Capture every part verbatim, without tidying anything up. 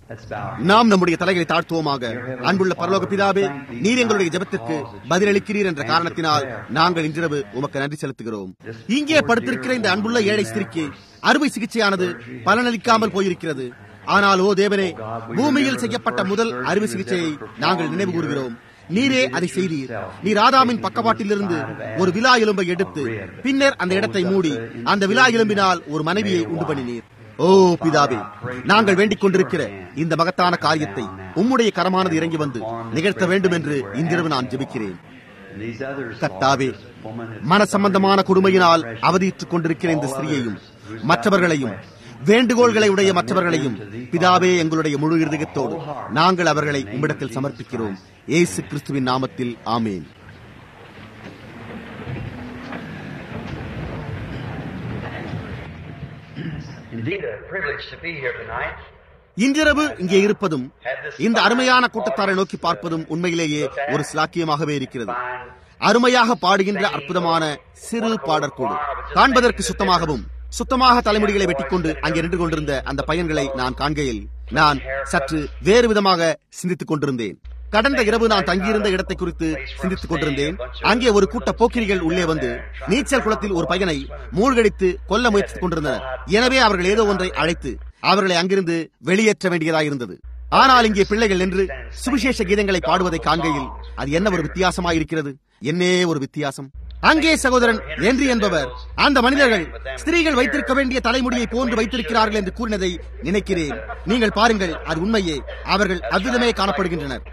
நாம் நம்முடைய தலைகளை தாழ்த்துவோமாக. அன்புள்ள பரலோக பிதாவே, நீர் எங்களுடைய ஜெபத்திற்கு பதிலளிக்கிறீர் என்ற காரணத்தினால் நாங்கள் இன்றிரவு உமக்கு நன்றி செலுத்துகிறோம். இங்கே படுத்திருக்கிற இந்த அன்புள்ள ஏழை ஸ்திரீக்கு அறுவை சிகிச்சையானது பலனளிக்காமல் போயிருக்கிறது. ஆனால் ஓ தேவனே, பூமியில் செய்யப்பட்ட முதல் அறுவை சிகிச்சையை நாங்கள் நினைவு கூறுகிறோம். நீரே அதை செய்தீர். நீர் ஆதாமின் பக்கவாட்டிலிருந்து ஒரு விலா எலும்பை எடுத்து பின்னர் அந்த இடத்தை மூடி அந்த விலா எலும்பினால் ஒரு மனைவியை உண்டு பண்ணினீர். ஓ பிதாவே, நாங்கள் வேண்டிக் கொண்டிருக்கிற இந்த மகத்தான காரியத்தை உம்முடைய கரமானது இறங்கி வந்து நிகழ்த்த வேண்டும் என்று இன்றிரவு நான் ஜெபிக்கிறேன். கர்த்தாவே, மன சம்பந்தமான கொடுமையினால் அவதியுற்றுக் கொண்டிருக்கிற இந்த ஸ்திரீயையும் மற்றவர்களையும் வேண்டுகோள்களை உடைய மற்றவர்களையும் பிதாவே, எங்களுடைய முழு இருதயத்தோடு நாங்கள் அவர்களை உம்மிடத்தில் சமர்ப்பிக்கிறோம். இயேசு கிறிஸ்துவின் நாமத்தில் ஆமேன். இன்றிரவு இங்கே இருப்பதும் இந்த அருமையான கூட்டத்தாரை நோக்கி பார்ப்பதும் உண்மையிலேயே ஒரு சிலாக்கியமாகவே இருக்கிறது. அருமையாக பாடுகின்ற அற்புதமான சிறு பாடற்கூடு, காண்பதற்கு சுத்தமாகவும் சுத்தமாக தலைமுடிகளை வெட்டிக்கொண்டு அங்கே நின்று கொண்டிருந்த அந்த பையன்களை நான் காண்கையில் நான் சற்று வேறு விதமாக சிந்தித்துக் கொண்டிருந்தேன். கடந்த இரவு நான் தங்கியிருந்த இடத்தை குறித்து சிந்தித்துக் கொண்டிருந்தேன். அங்கே ஒரு கூட்ட போக்கிரிகள் உள்ளே வந்து நீச்சல் குளத்தில் ஒரு பையனை மூழ்கடித்து கொல்ல முயற்சித்துக் கொண்டிருந்தனர். எனவே அவர்கள் ஏதோ ஒன்றை அழைத்து அவர்களை அங்கிருந்து வெளியேற்ற வேண்டியதாயிருந்தது. ஆனால் இங்கே பிள்ளைகள் நின்று சுவிசேஷ கீதங்களை பாடுவதை காண்கையில் அது என்ன ஒரு வித்தியாசமாயிருக்கிறது, என்னே ஒரு வித்தியாசம். அங்கே சகோதரன் ஹென்றி என்பவர் அந்த மனிதர்கள் ஸ்திரீகள் வைத்திருக்க வேண்டிய தலைமுடியை போன்று வைத்திருக்கிறார்கள் என்று கூறினதை நினைக்கிறேன். நீங்கள் பாருங்கள், அது உண்மையே. அவர்கள் அவ்விதமே காணப்படுகின்றனர்.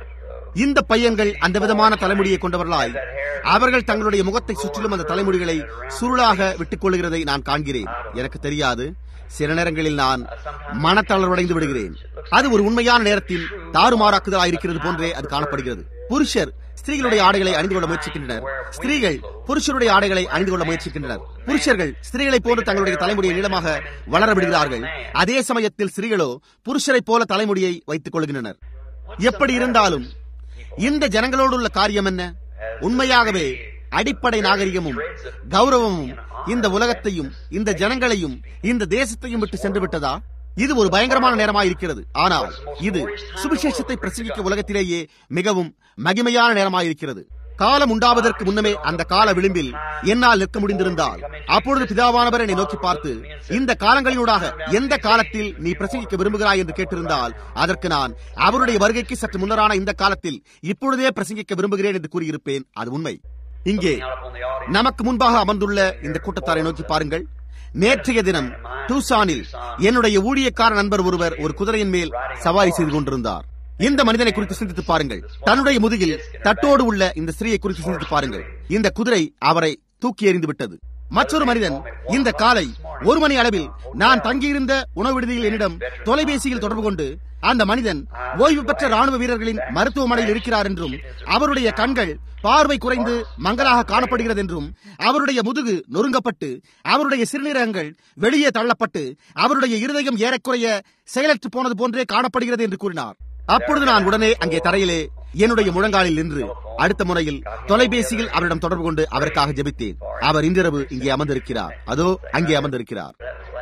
இந்த பையன்கள் அந்த விதமான தலைமுடியை கொண்டவர்களாய் அவர்கள் தங்களுடைய முகத்தை சுற்றிலும் அந்த தலைமுடிகளை சுருளாக விட்டுக் கொள்கிறதை நான் காண்கிறேன். எனக்கு தெரியாது, சில நேரங்களில் நான் மனத்தளர்வடைந்து விடுகிறேன். அது ஒரு உண்மையான நேரத்தில் தாறுமாறாக்குதலாயிருக்கிறது போன்றே அது காணப்படுகிறது. புருஷர் ஸ்திரீகளுடைய ஆடைகளை அணிந்து கொள்ள முயற்சிக்கின்றனர். ஸ்திரீகள் புருஷருடைய ஆடைகளை அணிந்து கொள்ள முயற்சிக்கின்றனர். புருஷர்கள் ஸ்திரீகளைப் போன்று தங்களுடைய தலைமுடியை நீளமாக வளர விடுகிறார்கள். அதே சமயத்தில் ஸ்திரீகளோ புருஷரை போல தலைமுடியை வைத்துக் கொள்கின்றனர். எப்படி இருந்தாலும் இந்த ஜனங்களோடு உள்ள காரியம் என்ன? உண்மையாகவே அடிப்படை நாகரிகமும் கௌரவமும் இந்த உலகத்தையும் இந்த ஜனங்களையும் இந்த தேசத்தையும் விட்டு சென்று விட்டதா? இது ஒரு பயங்கரமான நேரமாயிருக்கிறது. ஆனால் இது சுவிசேஷத்தை பிரசங்கிக்க உலகத்திலேயே மிகவும் மகிமையான நேரமாயிருக்கிறது. காலம் உண்டாவதற்கு முன்னமே அந்த கால விளிம்பில் என்னால் நிற்க முடிந்திருந்தால் அப்பொழுது பிதாவானவர் என்னை நோக்கி பார்த்து, இந்த காலங்களினூடாக எந்த காலத்தில் நீ பிரசங்கிக்க விரும்புகிறாய் என்று கேட்டிருந்தால் அதற்கு நான் அவருடைய வருகைக்கு சற்று முன்னரான இந்த காலத்தில் இப்பொழுதே பிரசங்கிக்க விரும்புகிறேன் என்று கூறியிருப்பேன். அது உண்மை. இங்கே நமக்கு முன்பாக அமர்ந்துள்ள இந்த கூட்டத்தாரை நோக்கி பாருங்கள். நேற்றைய தினம் டூசானில் என்னுடைய ஊழியக்கார நண்பர் ஒருவர் ஒரு குதிரையின் மேல் சவாரி செய்து கொண்டிருந்தார். இந்த மனிதனை குறித்து சிந்தித்து பாருங்கள். தன்னுடைய முதுகில் தட்டோடு உள்ள இந்த ஸ்திரீயை குறித்து சிந்தித்து பாருங்கள். இந்த குதிரை அவரை தூக்கி எறிந்து விட்டது. மற்றொரு மனிதன் இந்த காலை ஒரு மணி அளவில் நான் தங்கியிருந்த உணவு விடுதியில் என்னிடம் தொலைபேசியில் தொடர்பு கொண்டு அந்த மனிதன் ஓய்வு பெற்ற ராணுவ வீரர்களின் மருத்துவமனையில் இருக்கிறார் என்றும் அவருடைய கண்கள் பார்வை குறைந்து மங்கலாக காணப்படுகிறது என்றும் அவருடைய முதுகு நொறுங்கப்பட்டு அவருடைய சிறுநீரகங்கள் வெளியே தள்ளப்பட்டு அவருடைய இருதயம் ஏறக்குறைய செயலற்று போனது போன்றே காணப்படுகிறது என்று கூறினார். அப்பொழுது நான் உடனே அங்கே தரையிலே என்னுடைய முழங்காலில் நின்று அடுத்த முறையில் தொலைபேசியில் அவரிடம் தொடர்பு கொண்டு அவருக்காக ஜெபித்தேன். அவர் இன்றிரவு இங்கே அமர்ந்திருக்கிறார். அதோ அங்கே அமர்ந்திருக்கிறார்.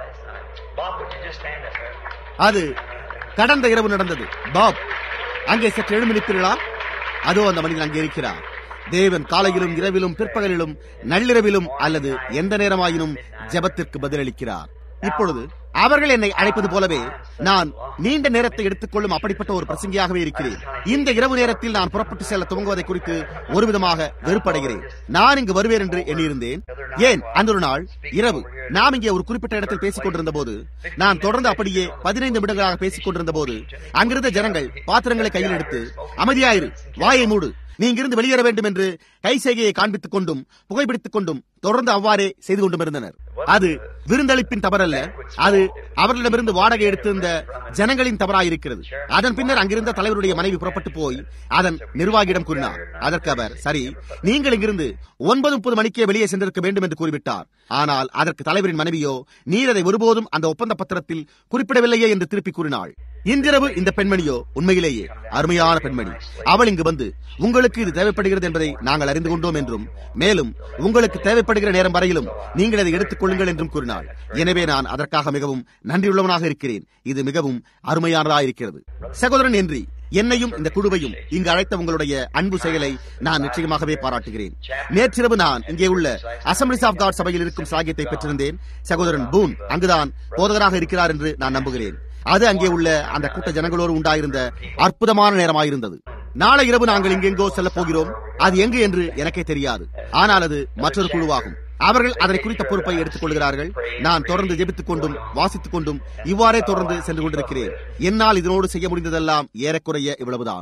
அது கடந்த இரவு நடந்தது. பாப், அங்கே சற்று எழும்பி நிற்கிறீர்களா? அதோ அந்த மனிதன் அங்கே இருக்கிறார். தேவன் காலையிலும் இரவிலும் பிற்பகலிலும் நள்ளிரவிலும் அல்லது எந்த நேரமாயினும் ஜெபத்திற்கு பதிலளிக்கிறார். இப்பொழுது அவர்கள் என்னை அழைப்பது போலவே நான் நீண்ட நேரத்தை எடுத்துக்கொள்ளும் அப்படிப்பட்ட ஒரு பிரசங்கியாகவே இருக்கிறேன். இந்த இரவு நேரத்தில் நான் புறப்பட்டு செல்ல துவங்குவதை குறித்து ஒரு விதமாக வெறுப்படைகிறேன். நான் இங்கு வருவேன் என்று எண்ணியிருந்தேன். ஏன், அந்த ஒரு நாள் இரவு நாம் இங்கே ஒரு குறிப்பிட்ட இடத்தில் பேசிக் கொண்டிருந்த போது நான் தொடர்ந்து அப்படியே பதினைந்து நிமிடங்களாக பேசிக் கொண்டிருந்த போது அங்கிருந்த ஜனங்கள் பாத்திரங்களை கையில் எடுத்து, அமைதியாயிரு, வாயை மூடு, நீ இங்கிருந்து வெளியேற வேண்டும் என்று கை செய்கையை காண்பித்துக் கொண்டும் புகைப்பிடித்துக் கொண்டும் தொடர்ந்து அவ்வாறே செய்து கொண்டும் இருந்தனர். அது விருந்தளிப்பின் தவறல்ல, அது அவர்களிடமிருந்து வாடகை எடுத்திருந்த ஜனங்களின் தவறாயிருக்கிறது. அதன் பின்னர் அங்கிருந்த தலைவருடைய மனைவி புறப்பட்டு போய் அதன் நிர்வாகியிடம் கூறினார். அதற்கு அவர், சரி, நீங்கள் இங்கிருந்து ஒன்பது முப்பது மணிக்கே வெளியே சென்றிருக்க வேண்டும் என்று கூறிவிட்டார். ஆனால் அதற்கு தலைவரின் மனைவியோ, நீர் அதை ஒருபோதும் அந்த ஒப்பந்த பத்திரத்தில் குறிப்பிடவில்லையே என்று திருப்பி கூறினாள். இன்றிரவு இந்த பெண்மணியோ உண்மையிலேயே அருமையான பெண்மணி. அவள் இங்கு வந்து உங்களுக்கு இது தேவைப்படுகிறது என்பதை நாங்கள் அறிந்து கொண்டோம் என்றும், மேலும் உங்களுக்கு தேவைப்படுகிற நேரம் வரையிலும் நீங்கள் அதை எடுத்துக் கொள்ளுங்கள் என்றும் கூறினாள். எனவே நான் அதற்காக மிகவும் நன்றியுள்ளவனாக இருக்கிறேன். இது மிகவும் அருமையானதாக இருக்கிறது. சகோதரன் என்றி என்னையும் இந்த குழுவையும் இங்கு அழைத்த உங்களுடைய அன்பு செயலை நான் நிச்சயமாகவே பாராட்டுகிறேன். நேற்றிரவு நான் இங்கே உள்ள அசம்பிளிஸ் ஆஃப் காட் சபையில் இருக்கும் சாகியத்தை பெற்றிருந்தேன். சகோதரன் பூன் அங்குதான் போதகராக இருக்கிறார் என்று நான் நம்புகிறேன். அது அங்கே உள்ள அந்த கூட்ட ஜனங்களோடு உண்டாயிருந்த அற்புதமான நேரமாயிருந்தது. நாளை இரவு நாங்கள் இங்கெங்கோ செல்ல போகிறோம். அது எங்கு என்று எனக்கே தெரியாது. ஆனால் அது மற்றொரு குழுவாகும். அவர்கள் அதனை குறித்த பொறுப்பை எடுத்துக் கொள்கிறார்கள். நான் தொடர்ந்து ஜெபித்துக் கொண்டும் வாசித்துக் கொண்டும் இவ்வாறே தொடர்ந்து சென்று கொண்டிருக்கிறேன். என்னால் இதனோடு செய்ய முடிந்ததெல்லாம் ஏறக்குறைய இவ்வளவுதான்.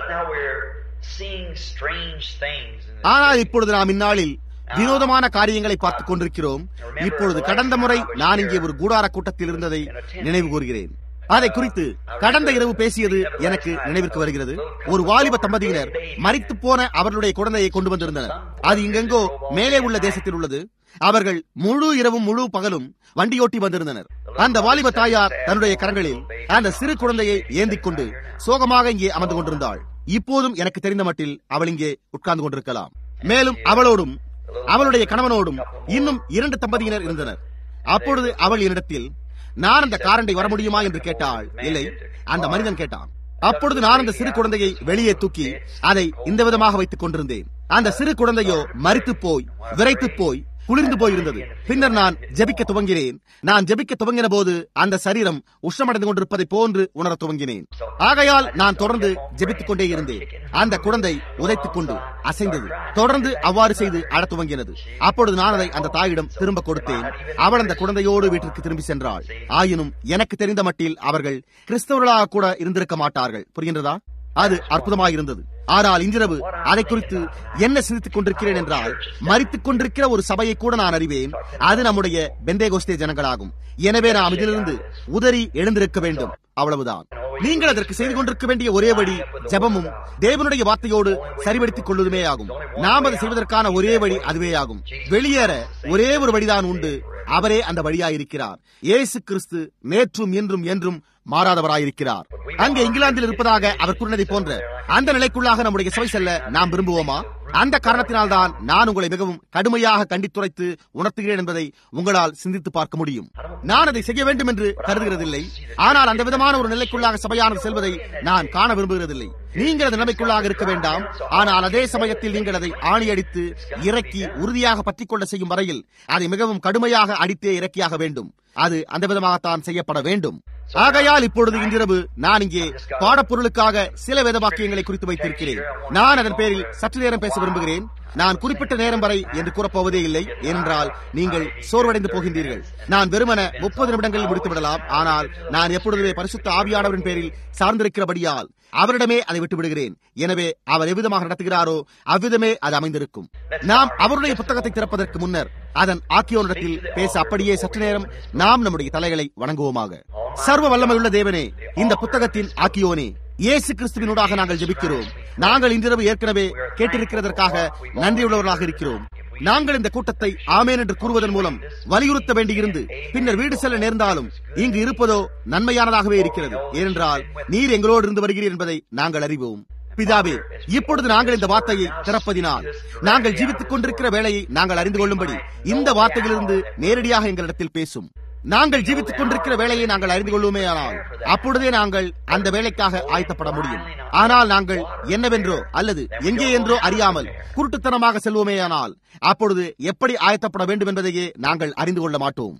ஆனால் இப்பொழுது நாம் இந்நாளில் வினோதமான காரியங்களை பார்த்துக் கொண்டிருக்கிறோம். இப்பொழுது கடந்த முறை நான் இங்கே ஒரு கூடார கூட்டத்தில் இருந்ததை நினைவு கூறுகிறேன். அதை குறித்து கடந்த இரவு பேசியது எனக்கு நினைவிற்கு வருகிறது. ஒரு வாலிப தம்பதியினர் மரித்து போன அவர்களுடைய குழந்தையை கொண்டு வந்திருந்தனர். அது இங்கெங்கோ மேலே உள்ள தேசத்தில் உள்ளது. அவர்கள் முழு இரவும் முழு பகலும் வண்டியோட்டி வந்திருந்தனர். அந்த வாலிப தாயார் தன்னுடைய கரங்களில் அந்த சிறு குழந்தையை ஏந்திக் கொண்டு சோகமாக இங்கே அமர்ந்து கொண்டிருந்தாள். இப்போதும் எனக்கு தெரிந்த மட்டில் அவள் இங்கே உட்கார்ந்து கொண்டிருக்கலாம். மேலும் அவளோடும் அவளுடைய கணவனோடும் இன்னும் இரண்டு தம்பதியினர் இருந்தனர். அப்பொழுது அவள் என்னிடத்தில், நான் அந்த காரண்டை வர முடியுமா என்று கேட்டாள். இல்லை, அந்த மனிதன் கேட்டான். அப்பொழுது நான் அந்த சிறு குழந்தையை வெளியே தூக்கி அதை இந்த விதமாக வைத்துக் கொண்டிருந்தேன். அந்த சிறு குழந்தையோ மரித்து போய் விரைத்து போய் குளிர்ந்து போயிருந்தது. பின்னர் நான் ஜெபிக்க துவங்கினேன். நான் ஜெபிக்க துவங்கின போது அந்த சரீரம் உஷ்ணமடைந்து கொண்டிருப்பதை போன்று உணர துவங்கினேன். ஆகையால் நான் தொடர்ந்து ஜெபித்துக் கொண்டே இருந்தேன். அந்த குழந்தை உதைத்துக் கொண்டு அசைந்தது. தொடர்ந்து அவ்வாறு செய்து அழத் துவங்கினது. அப்பொழுது நான் அதை அந்த தாயிடம் திரும்ப கொடுத்தேன். அவள் அந்த குழந்தையோடு வீட்டிற்கு திரும்பி சென்றாள். ஆயினும் எனக்கு தெரிந்த மட்டில் அவர்கள் கிறிஸ்தவர்களாக கூட இருந்திருக்க மாட்டார்கள். புரிகின்றதா? அது அற்புதமாயிருந்தது. ஆனால் இன்றிரவு அதை குறித்து என்ன சிந்தித்துக் கொண்டிருக்கிறேன் என்றால், மரித்துக் கொண்டிருக்கிற ஒரு சபையை கூட நான் அறிவேன். அது நம்முடைய பெந்தேகோஸ்தே ஜனங்களாகும். எனவே நாம் இதிலிருந்து உதறி எழுந்திருக்க வேண்டும். அவ்வளவுதான். நீங்கள் அதற்கு செய்து கொண்டிருக்க வேண்டிய ஒரே வழி ஜெபமும் தேவனுடைய வார்த்தையோடு சரிபடுத்திக் கொள்வதுமே ஆகும். நாம் அதை செய்வதற்கான ஒரே வழி அதுவே ஆகும். வெளியேற ஒரே ஒரு வழிதான் உண்டு. அவரே அந்த வழியாயிருக்கிறார். இயேசு கிறிஸ்து நேற்றும் இன்றும் என்றும் மாறாதவராயிருக்கிறார். அங்கே இங்கிலாந்தில் இருப்பதாக அவர் கூறினதை போன்ற அந்த நிலைக்குள்ளாக நம்முடைய சபை செல்ல நாம் விரும்புவோமா? அந்த காரணத்தினால்தான் நான் உங்களை மிகவும் கடுமையாக கண்டித்துரைத்து உணர்த்துகிறேன் என்பதை உங்களால் சிந்தித்து பார்க்க முடியும். நான் அதை செய்ய வேண்டும் என்று கருதுகிறதில்லை. ஆனால் அந்த விதமான ஒரு நிலைக்குள்ளாக சபையானது செல்வதை நான் காண விரும்புகிறதில்லை. நீங்கள் அந்த நிலைக்குள்ளாக இருக்க வேண்டாம். ஆனால் அதே சமயத்தில் நீங்கள் அதை ஆணியடித்து இறக்கி உறுதியாக பற்றிக் கொள்ள செய்யும் வரையில் அதை மிகவும் கடுமையாக அடித்தே இறக்கியாக வேண்டும். அது அந்த விதமாகத்தான் செய்யப்பட வேண்டும். ஆகையால் இப்பொழுது இன்றிரவு நான் இங்கே பாடப்பொருளுக்காக சில வேத வாக்கியங்களை குறித்து வைத்திருக்கிறேன். நான் அதன் பேரில் சற்று நேரம் பேச விரும்புகிறேன். நான் குறிப்பிட்ட நேரம் வரை என்று கூறப்போவதே இல்லை. ஏனென்றால் நீங்கள் சோர்வடைந்து போகின்றீர்கள். நான் வெறுமன முப்பது நிமிடங்களில் முடித்து விடலாம். ஆனால் நான் எப்பொழுதுமே பரிசுத்த ஆவியானவரின் பேரில் சார்ந்திருக்கிறபடியால் அவரிடமே அதை விட்டு விடுகிறேன். எனவே அவர் எவ்விதமாக நடத்துகிறாரோ அவ்விதமே அது அமைந்திருக்கும். நாம் அவருடைய புத்தகத்தை திறப்பதற்கு முன்னர் அதன் ஆக்கியோனிடத்தில் பேச அப்படியே சற்று நேரம் நாம் நம்முடைய தலைகளை வணங்குவோமாக. சர்வ வல்லமையுள்ள தேவனே, இந்த புத்தகத்தின் ஆக்கியோனே, இயேசு கிறிஸ்துவினூடாக நாங்கள் ஜெபிக்கிறோம். நாங்கள் இன்றிரவு ஏற்கனவே கேட்டிருக்கிறதற்காக நன்றியுள்ளவர்களாக இருக்கிறோம். நாங்கள் இந்த கூட்டத்தை ஆமேன் என்று கூறுவதன் மூலம் வலியுறுத்த வேண்டியிருந்து பின்னர் வீடு செல்ல நேர்ந்தாலும் இங்கு இருப்பதோ நன்மையானதாகவே இருக்கிறது. ஏனென்றால் நீர் எங்களோடு இருந்து வருகிறீர் என்பதை நாங்கள் அறிவோம். பிதாவே, இப்பொழுது நாங்கள் இந்த வார்த்தையை திறப்பதினால் நாங்கள் ஜீவித்துக் கொண்டிருக்கிற வேளையை நாங்கள் அறிந்து கொள்ளும்படி இந்த வார்த்தையிலிருந்து நேரடியாக எங்களிடத்தில் பேசும். நாங்கள் ஜீவித்துக் கொண்டிருக்கிற வேலையை நாங்கள் அறிந்து கொள்ளுமே, ஆனால் அப்பொழுதே நாங்கள் அந்த வேலைக்காக ஆயத்தப்பட முடியும். ஆனால் நாங்கள் என்னவென்றோ அல்லது எங்கே என்றோ அறியாமல் குருட்டுத்தனமாக செல்வோமேயானால் அப்பொழுது எப்படி ஆயத்தப்பட வேண்டும் என்பதையே நாங்கள் அறிந்து கொள்ள மாட்டோம்.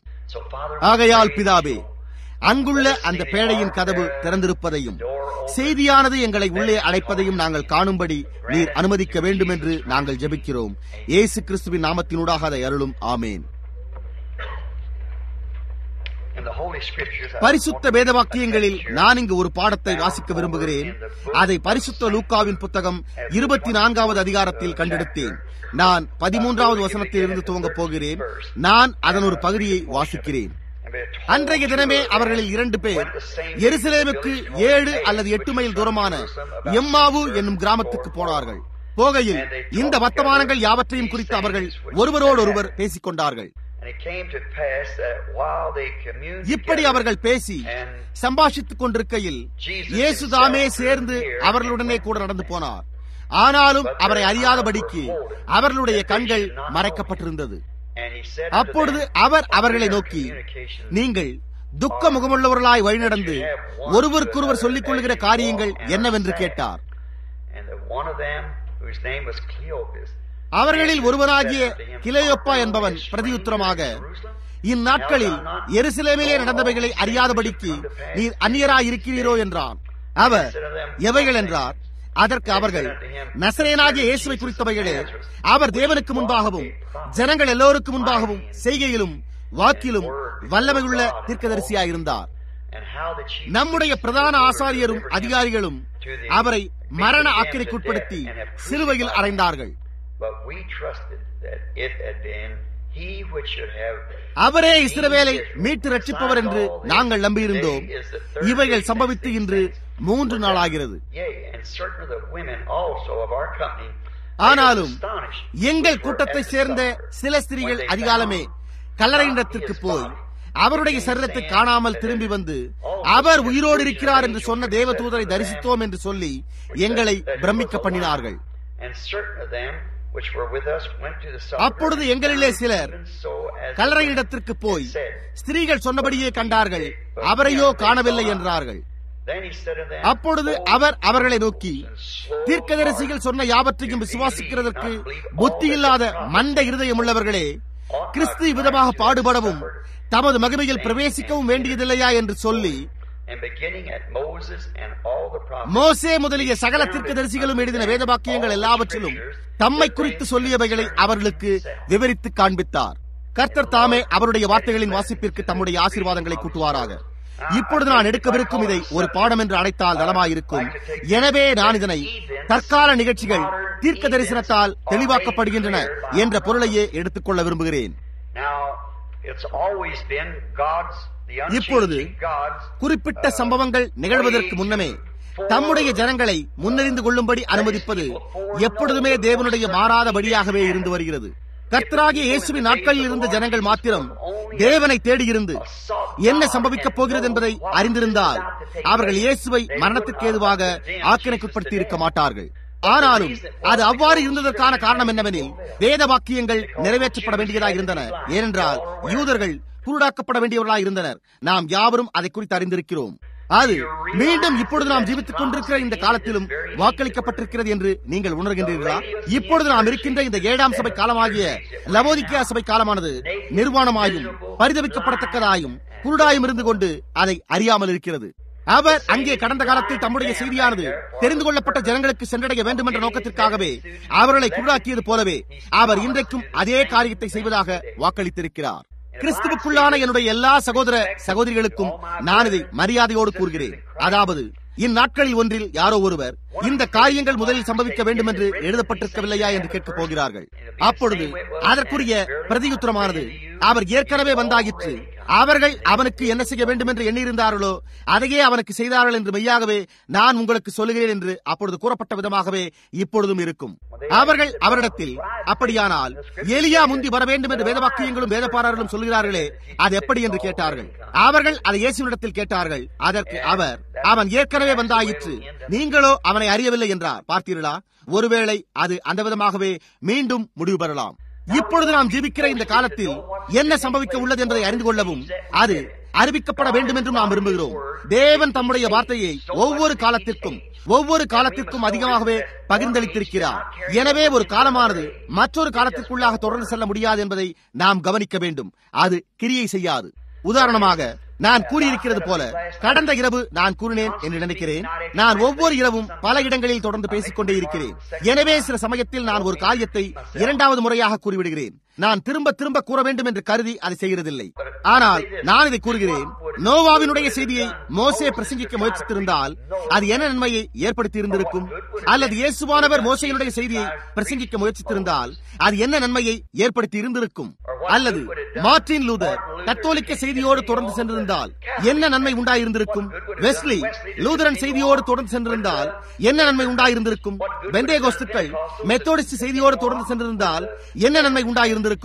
ஆகையால் பிதாவே, அங்குள்ள அந்த பேழையின் கதவு திறந்திருப்பதையும் செய்தியானது எங்களை உள்ளே அடைப்பதையும் நாங்கள் காணும்படி நீர் அனுமதிக்க வேண்டும் என்று நாங்கள் ஜெபிக்கிறோம். இயேசு கிறிஸ்துவின் நாமத்தினூடாக அதை அருளும். ஆமேன். பரிசுத்த வேத வாக்கியங்களில் நான் இங்கு ஒரு பாடத்தை வாசிக்க விரும்புகிறேன். அதை பரிசுத்த லூக்காவின் புத்தகம் இருபத்தி நான்காவது அதிகாரத்தில் கண்டெடுத்தேன். நான் பதிமூன்றாவது வசனத்தில் இருந்து துவங்க போகிறேன். நான் அதன் ஒரு பகுதியை வாசிக்கிறேன். அன்றைய தினமே அவர்களில் இரண்டு பேர் எருசலேமுக்கு ஏழு அல்லது எட்டு மைல் தூரமான எம்மாவு என்னும் கிராமத்துக்கு போனார்கள். போகையில் இந்த வர்த்தமானங்கள் யாவற்றையும் குறித்து அவர்கள் ஒருவரோடு ஒருவர் பேசிக் கொண்டார்கள். இப்படி அவர்கள் பேசி சம்பாஷித்துக் கொண்டிருக்கையில் இயேசு தாமே சேர்ந்து அவர்களுடனே கூட நடந்து போனார். ஆனாலும் அவரை அறியாதபடிக்கு அவர்களுடைய கண்கள் மறைக்கப்பட்டிருந்தது. அப்பொழுது அவர் அவர்களை நோக்கி, நீங்கள் துக்க முகமுள்ளவர்களாய் வழிநடந்து ஒருவருக்கொருவர் சொல்லிக் கொள்கிற காரியங்கள் என்னவென்று கேட்டார். அவர்களில் ஒருவனாகிய கிலெயோப்பா என்பவன் பிரதியுத்தரமாக, இந்நாட்களில் எருசலேமிலே நடந்தவைகளை அறியாதபடிக்கு நீர் அந்நியராய் இருக்கிறீரோ என்றான். அவர், எவைகள் என்றார். அதற்கு அவர்கள், நசரேயனாகிய இயேசுவை குறித்தவைகளே, அவர் தேவனுக்கு முன்பாகவும் ஜனங்கள் எல்லோருக்கும் முன்பாகவும் செய்கையிலும் வாக்கிலும் வல்லமையுள்ள தீர்க்கதரிசியாயிருந்தார். நம்முடைய பிரதான ஆசாரியரும் அதிகாரிகளும் அவரை மரண ஆக்கினைக்குட்படுத்தி சிலுவையில் அறைந்தார்கள். அவரே இஸ்ரவேலை மீட்டு ரட்சிப்பவர் என்று நாங்கள் நம்பியிருந்தோம். இவைகள் சம்பவித்து இன்று மூன்று நாளாகிறது. ஆனாலும் எங்கள் கூட்டத்தை சேர்ந்த சில ஸ்திரீகள் அதிகாலமே கல்லறையிடத்திற்கு போய் அவருடைய சரீரத்தை காணாமல் திரும்பி வந்து அவர் உயிரோடு இருக்கிறார் என்று சொன்ன தேவதூதரை தரிசித்தோம் என்று சொல்லி எங்களை பிரமிக்க பண்ணினார்கள். அப்பொழுது எங்களிலே சிலர் கல்லறையிடத்திற்கு போய் ஸ்திரீகள் சொன்னபடியே கண்டார்கள், அவரையோ காணவில்லை என்றார்கள். அப்பொழுது அவர் அவர்களை நோக்கி, தீர்க்கதரிசிகள் சொன்ன யாவற்றையும் விசுவாசிக்கிறதற்கு புத்தியில்லாத மந்த இருதயம் உள்ளவர்களே, கிறிஸ்து விதமாக பாடுபடவும் தமது மகிமையில் பிரவேசிக்கவும் வேண்டியதில்லையா என்று சொல்லி, மோசே முதலிய சகல தீர்க்கதரிசிகளும் எழுதின வேத வாக்கியங்கள் எல்லாவற்றிலும் தம்மை குறித்து சொல்லியவைகளை அவர்களுக்கு விவரித்து காண்பித்தார். கர்த்தர் தாமே அவருடைய வார்த்தைகளின் வாசிப்பிற்கு தம்முடைய ஆசீர்வாதங்களை கூட்டுவாராக. இப்பொழுது நான் எடுக்கவிருக்கும் இதை ஒரு பாடம் என்று அழைத்தால் நலமாயிருக்கும். எனவே நான் இதனை தற்கால நிகழ்ச்சிகள் தீர்க்க தரிசனத்தால் தெளிவாக்கப்படுகின்றன என்ற பொருளையே எடுத்துக்கொள்ள விரும்புகிறேன். இப்பொழுது குறிப்பிட்ட சம்பவங்கள் நிகழ்வதற்கு முன்னமே தம்முடைய ஜனங்களை முன்னறிந்து கொள்ளும்படி அனுமதிப்பது எப்பொழுதுமே தேவனுடைய மாறாதபடியாகவே இருந்து வருகிறது. கர்த்தராகிய இயேசுவின் நாட்களில் இருந்த ஜனங்கள் மாத்திரம் தேவனை தேடியிருந்து என்ன சம்பவிக்கப் போகிறது என்பதை அறிந்திருந்தால் அவர்கள் இயேசுவை மரணத்துக்கு ஏதுவாக ஆக்கினைக்குட்படுத்தி இருக்க மாட்டார்கள். ஆனாலும் அது அவ்வாறு இருந்ததற்கான காரணம் என்னவெனில், வேத வாக்கியங்கள் நிறைவேற்றப்பட வேண்டியதாக இருந்தன. ஏனென்றால் யூதர்கள் குருடாக்கப்பட வேண்டியவர்களாக இருந்தனர். நாம் யாவரும் அதை குறித்து அறிந்திருக்கிறோம். அது மீண்டும் இப்பொழுது நாம் ஜீவித்துக் கொண்டிருக்கிற இந்த காலத்திலும் வாக்களிக்கப்பட்டிருக்கிறது என்று நீங்கள் உணர்கின்றீர்களா? இப்பொழுது நாம் இருக்கின்ற இந்த ஏழாம் சபை காலமாகிய லவோதிக்கேயா சபை காலமானது நிர்வாணமாயும் பரிதவிக்கப்படத்தக்கதாயும் குருடாயும் இருந்து கொண்டு அதை அறியாமல் இருக்கிறது. அவர் அங்கே கடந்த காலத்தில் தம்முடைய செய்தியானது தெரிந்து கொள்ளப்பட்ட ஜனங்களுக்கு சென்றடைய வேண்டும் என்ற நோக்கத்திற்காகவே அவர்களை குருடாக்கியது போலவே அவர் இன்றைக்கும் அதே காரியத்தை செய்வதாக வாக்களித்திருக்கிறார். கிறிஸ்துவுக்குள்ளான என்னுடைய எல்லா சகோதர சகோதரிகளுக்கும் நான் இதை மரியாதையோடு கூறுகிறேன். அதாவது, இந்நாட்களில் ஒன்றில் யாரோ ஒருவர் இந்த காரியங்கள் முதலில் சம்பவிக்க வேண்டும் என்று எழுதப்பட்டிருக்கவில்லையா என்று கேட்கப் போகிறார்கள். அப்பொழுது அதற்குரிய பிரதியுத்தரமானது, அவர் ஏற்கனவே வந்தாயிற்று. அவர்கள் அவனுக்கு என்ன செய்ய வேண்டும் என்று எண்ணியிருந்தார்களோ அதையே அவனுக்கு செய்தார்கள் என்று மெய்யாகவே நான் உங்களுக்கு சொல்லுகிறேன் என்று அப்பொழுது கூறப்பட்ட விதமாகவே இப்பொழுதும் இருக்கும். அவர்கள் அவரிடத்தில், அப்படியானால் எலியா முந்தி வர வேண்டும் என்று வேதவாக்கியங்களும் வேதப்பாரர்களும் சொல்கிறார்களே, அது எப்படி என்று கேட்டார்கள். அவர்கள் அதை இயேசுவினிடத்தில் கேட்டார்கள். அதற்கு அவர், அவன் ஏற்கனவே வந்தாயிற்று, நீங்களோ அவனை அறியவில்லை என்றார். பார்த்தீர்களா? ஒருவேளை அது அந்த விதமாகவே மீண்டும் முடிவு பெறலாம். இப்பொழுது நாம் ஜீவிக்கிற இந்த காலத்தில் என்ன சம்பவிக்க உள்ளது என்பதை அறிந்து கொள்ளவும் அது அறிவிக்கப்பட வேண்டும் என்றும் நாம் விரும்புகிறோம். தேவன் தம்முடைய வார்த்தையை ஒவ்வொரு காலத்திற்கும் ஒவ்வொரு காலத்திற்கும் அதிகமாகவே பகிர்ந்தளித்திருக்கிறார். எனவே ஒரு காலமானது மற்றொரு காலத்திற்குள்ளாக தொடர்ந்து செல்ல முடியாது என்பதை நாம் கவனிக்க வேண்டும். அது கிரியை செய்யாது. உதாரணமாக, நான் கூறியிருக்கிறது போல கடந்த இரவு நான் கூறினேன் என்று நினைக்கிறேன். நான் ஒவ்வொரு இரவும் பல இடங்களில் தொடர்ந்து பேசிக்கொண்டே இருக்கிறேன். எனவே சில சமயத்தில் நான் ஒரு காரியத்தை இரண்டாவது முறையாக கூறிவிடுகிறேன். நான் திரும்ப திரும்ப கூற வேண்டும் என்று கருதி அதை செய்கிறதில்லை. ஆனால் நான் இதை கூறுகிறேன். நோவாவினுடைய செய்தியை மோசே பிரசங்கிக்க முயற்சித்திருந்தால் அது என்ன நன்மையை ஏற்படுத்தி இருந்திருக்கும்? அல்லது இயேசுவானவர் மோசேயினுடைய செய்தியை பிரசங்கிக்க முயற்சித்திருந்தால் அது என்ன நன்மையை ஏற்படுத்தி இருந்திருக்கும்? அல்லது மார்ட்டின் லூதர் கத்தோலிக்க செய்தியோடு தொடர்ந்து சென்றிருந்தால் என்ன நன்மை உண்டாயிருந்திருக்கும்? வெஸ்லி லூதரன் செய்தியோடு தொடர்ந்து சென்றிருந்தால் என்ன நன்மை உண்டாயிருந்திருக்கும்? பெந்தேகோஸ்துக்கள் மெத்தோடிஸ்ட் செய்தியோடு தொடர்ந்து சென்றிருந்தால் என்ன நன்மை உண்டாயிருந்திருக்கும்?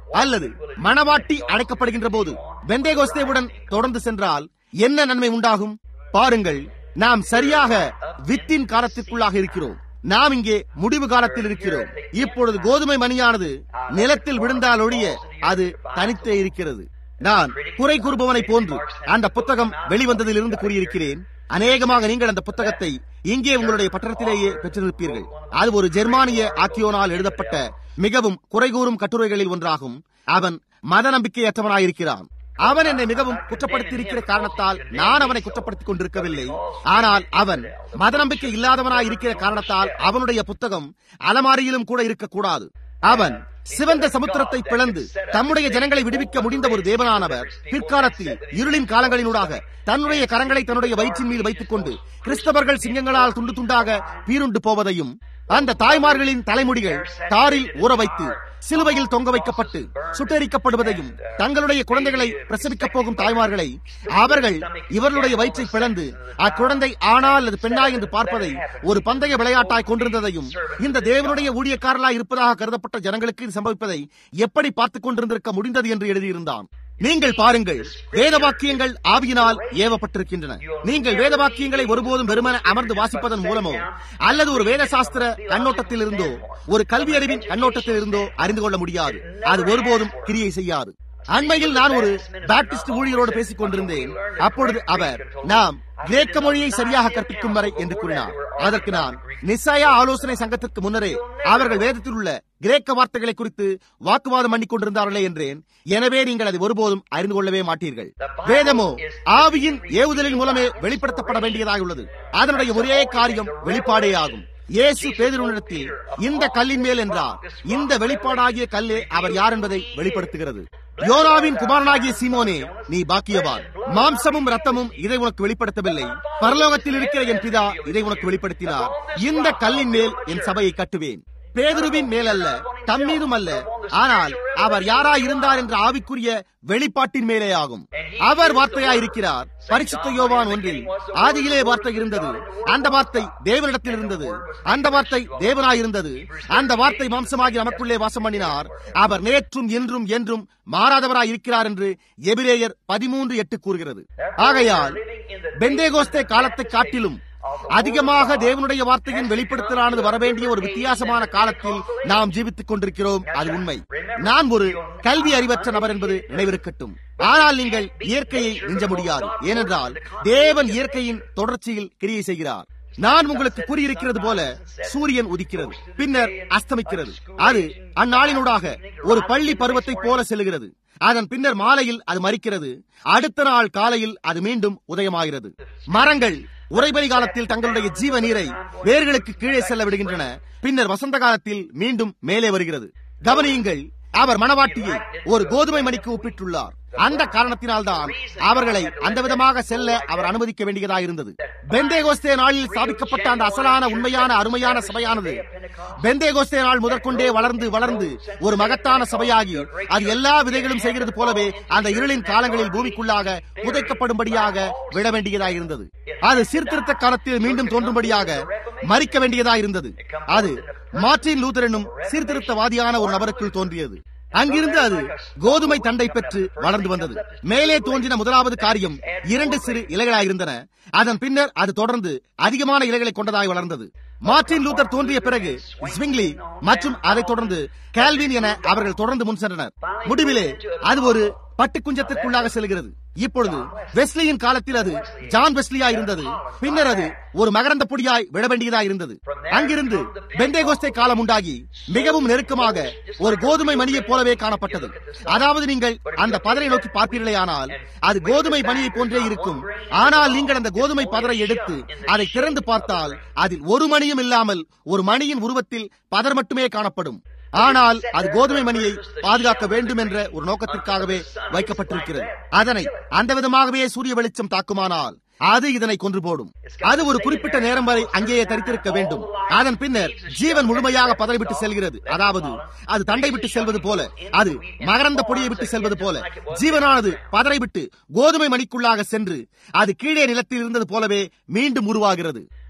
அல்லது மணவாட்டி அழைக்கப்படுகின்ற போது பெந்தேகோஸ்தேவுடன் தொடர்ந்து சென்றால் என்ன நன்மை உண்டாகும்? பாருங்கள், நாம் சரியாக வித்தின் காலத்திற்குள்ளாக இருக்கிறோம். நாம் இங்கே முடிவு காலத்தில் இருக்கிறோம். இப்பொழுது கோதுமை மணியானது நிலத்தில் விழுந்தால் ஒழிய அது தனித்தே இருக்கிறது. நான் குறை கூறுபவனை போன்று அந்த புத்தகம் வெளிவந்ததிலிருந்து கூறியிருக்கிறேன். அநேகமாக நீங்கள் அந்த புத்தகத்தை இங்கே உங்களுடைய பட்டணத்திலேயே பெற்றிருப்பீர்கள். அது ஒரு ஜெர்மானிய ஆக்கியோனால் எழுதப்பட்ட மிகவும் குறை கூறும் கட்டுரைகளில் ஒன்றாகும். அவன் மத நம்பிக்கையற்றவனாயிருக்கிறான். அவன் என்னை மிகவும் குற்றப்படுத்தியிருக்கிற காரணத்தால் நான் அவனை குற்றப்படுத்திக் கொண்டிருக்கவில்லை. ஆனால் அவன் மத நம்பிக்கை இல்லாதவனாய் இருக்கிற காரணத்தால் அவனுடைய புத்தகம் அலமாரியிலும் கூட இருக்கக்கூடாது. அவன் சிவந்த சமுத்திரத்தை பிளந்து தம்முடைய ஜனங்களை விடுவிக்க முடிந்த ஒரு தேவனானவர் பிற்காலத்தில் இருளின் காலங்களினூடாக தன்னுடைய கரங்களை தன்னுடைய வயிற்றின் மீது வைத்துக் கொண்டு கிறிஸ்தவர்கள் சிங்கங்களால் துண்டு துண்டாக பீருண்டு போவதையும், அந்த தாய்மார்களின் தலைமுடிகள் தாரில் ஊற வைத்து சிலுவையில் தொங்க வைக்கப்பட்டு சுட்டெரிக்கப்படுவதையும், தங்களுடைய குழந்தைகளை பிரசவிக்கப் போகும் தாய்மார்களை அவர்கள் இவர்களுடைய வயிற்றை பிளந்து அக்குழந்தை ஆணா அல்லது பெண்ணா என்று பார்ப்பதை ஒரு பந்தய விளையாட்டாய் கொண்டிருந்ததையும், இந்த தேவனுடைய ஊழியக்காரர்களாய் இருப்பதாக கருதப்பட்ட ஜனங்களுக்கு இது சம்பவிப்பதை எப்படி பார்த்துக் கொண்டிருந்திருக்க முடிந்தது என்று எழுதியிருந்தான். நீங்கள் பாருங்கள், வேத வாக்கியங்கள் ஆவியினால் ஏவப்பட்டிருக்கின்றன. நீங்கள் வேத வாக்கியங்களை ஒருபோதும் வெறுமன அமர்ந்து வாசிப்பதன் மூலமோ அல்லது ஒரு வேத சாஸ்திர கண்ணோட்டத்தில் இருந்தோ ஒரு கல்வி அறிவின் கண்ணோட்டத்தில் இருந்தோ அறிந்து கொள்ள முடியாது. அது ஒருபோதும் கிரியை செய்யாது. அண்மையில் நான் ஒரு பாப்டிஸ்ட் ஊழியரோடு பேசிக் கொண்டிருந்தேன். அப்பொழுது அவர், நாம் கிரேக்க மொழியை சரியாக கற்பிக்கும் வரை என்று கூறினார். அதற்கு நான், நிசாயா ஆலோசனை சங்கத்திற்கு முன்னரே அவர்கள் வேதத்தில் உள்ள கிரேக்க வார்த்தைகளை குறித்து வாக்குவாதம் பண்ணிக் கொண்டிருந்தார்களே என்றேன். எனவே நீங்கள் அதை ஒருபோதும் அறிந்து கொள்ளவே மாட்டீர்கள். வேதமோ ஆவியின் ஏவுதலின் மூலமே வெளிப்படுத்தப்பட வேண்டியதாக உள்ளது. அதனுடைய ஒரே காரியம் வெளிப்பாடே ஆகும். இயேசு பேதுருவினிடத்தில் இந்த கல்லின் மேல் என்றார். இந்த வெளிப்பாடாகிய கல்லே அவர் யார் என்பதை வெளிப்படுத்துகிறது. யோனாவின் குமாரனாகிய சீமோனே, நீ பாக்கியவான். மாம்சமும் ரத்தமும் இதை உனக்கு வெளிப்படுத்தவில்லை, பரலோகத்தில் இருக்கிற என் பிதா இதை உனக்கு வெளிப்படுத்தினார். இந்த கல்லின் மேல் என் சபையை கட்டுவேன். பேதுருவின் மேல் அல்ல, தம்மீதும் அல்ல, ஆனால் அவர் யாராய் இருந்தார் என்ற ஆவிக்குரிய வெளிப்பாட்டின் மேலே ஆகும். அவர் வார்த்தையாயிருக்கிறார். பரிசுத்த யோவான் ஒன்றில், ஆதியிலே வார்த்தை இருந்தது, அந்த வார்த்தை தேவனிடத்தில் இருந்தது, அந்த வார்த்தை தேவனாயிருந்தது, அந்த வார்த்தை மாம்சமாகி நமக்குள்ளே வாசம் பண்ணினார், அவர் நேற்றும் இன்றும் என்றும் மாறாதவராய் இருக்கிறார் என்று எபிரேயர் பதிமூன்று எட்டு கூறுகிறது. ஆகையால் பெந்தேகோஸ்தே காலத்தை காட்டிலும் அதிகமாக தேவனுடைய வார்த்தையின் வெளிப்படுத்தலானது வரவேண்டிய ஒரு வித்தியாசமான காலத்தில் நாம் ஜீவித்துக் கொண்டிருக்கிறோம். அது உண்மை. நான் ஒரு கல்வி அறிவற்ற நபர் என்பது நினைவிருக்கட்டும். ஆனால் நீங்கள் இயற்கையை மிஞ்ச முடியாது. ஏனென்றால் தேவன் இயற்கையின் தொடர்ச்சியில் கிரியை செய்கிறார். நான் உங்களுக்கு கூறியிருக்கிறது போல சூரியன் உதிக்கிறது, பின்னர் அஸ்தமிக்கிறது. அது அந்நாளினூடாக ஒரு பள்ளி பருவத்தை போல செல்கிறது. அதன் பின்னர் மாலையில் அது மரிக்கிறது. அடுத்த நாள் காலையில் அது மீண்டும் உதயமாகிறது. மரங்கள் உறைபனி காலத்தில் தங்களுடைய ஜீவ நீரை வேர்களுக்கு கீழே செல்ல விடுகின்றன. பின்னர் வசந்த காலத்தில் மீண்டும் மேலே வருகிறது. கவனியுங்கள், அவர் மணவாட்டியை ஒரு கோதுமை மணிக்கு ஒப்பிட்டுள்ளார். அந்த காரணத்தினால்தான் அவர்களை அந்த விதமாக செல்ல அவர் அனுமதிக்க வேண்டியதாக இருந்தது. பெந்தேகோஸ்தே நாளில் ஸ்தாபிக்கப்பட்ட அந்த அசலான உண்மையான அருமையான சபையானது பெந்தேகோஸ்தே நாள் முதற்கொண்டே வளர்ந்து வளர்ந்து ஒரு மகத்தான சபையாகி அது எல்லா விதைகளும் செய்கிறது போலவே அந்த இருளின் காலங்களில் பூமிக்குள்ளாக புதைக்கப்படும்படியாக விட வேண்டியதாக இருந்தது. அது சீர்திருத்த காலத்தில் மீண்டும் தோன்றும்படியாக மரிக்க வேண்டியதாக இருந்தது. அது மார்ட்டின் லூதர் என்னும் சீர்திருத்தவாதியான ஒரு நபருக்குள் தோன்றியது. அங்கிருந்து அது கோதுமை தண்டை பெற்று வளர்ந்து வந்தது. மேலே தோன்றின முதலாவது காரியம் இரண்டு சிறு இலைகளாயிருந்தன. அதன் பின்னர் அது தொடர்ந்து அதிகமான இலைகளை கொண்டதாய் வளர்ந்தது. மார்ட்டின் லூதர் தோன்றிய பிறகு ஸ்விங்லி மற்றும் அதைத் தொடர்ந்து கால்வின் என அவர்கள் தொடர்ந்து முன் சென்றனர். முடிவிலே அது ஒரு பட்டு குஞ்சத்திற்குள்ளாக செல்கிறது. இப்பொழுது வெஸ்லியின் காலத்தில் அது ஜான் வெஸ்லியா இருந்தது. பின்னர் அது ஒரு மகரந்த பொடியாய் விட வேண்டியதாய் இருந்தது. அங்கிருந்து பெந்தேகோஸ்தே காலம் உண்டாகி மிகவும் நெருக்கமாக ஒரு கோதுமை மணியை போலவே காணப்பட்டது. அதாவது நீங்கள் அந்த பதரை நோக்கி பார்ப்பீர்களே, ஆனால் அது கோதுமை மணியை போன்றே இருக்கும். ஆனால் நீங்கள் அந்த கோதுமை பதரை எடுத்து அதை திறந்து பார்த்தால் அதில் ஒரு மணியும் இல்லாமல் ஒரு மணியின் உருவத்தில் பதர் மட்டுமே காணப்படும். ஆனால் அது கோதுமை மணியை பாதுகாக்க வேண்டும் என்ற ஒரு நோக்கத்திற்காகவே வைக்கப்பட்டிருக்கிறது. அதனை அந்த விதமாகவே சூரிய வெளிச்சம் தாக்குமானால் அது இதனை கொன்று போடும். அது ஒரு குறிப்பிட்ட நேரம் வரை அங்கேயே தரித்திருக்க வேண்டும். அதன் பின்னர் ஜீவன் முழுமையாக பதரை விட்டு செல்கிறது. அதாவது அது தண்டை விட்டு செல்வது போல, அது மகரந்த பொடியை விட்டு செல்வது போல ஜீவனானது பதரை விட்டு கோதுமை மணிக்குள்ளாக சென்று அது கீழே நிலத்தில் இருந்தது போலவே மீண்டும் உருவாகிறது.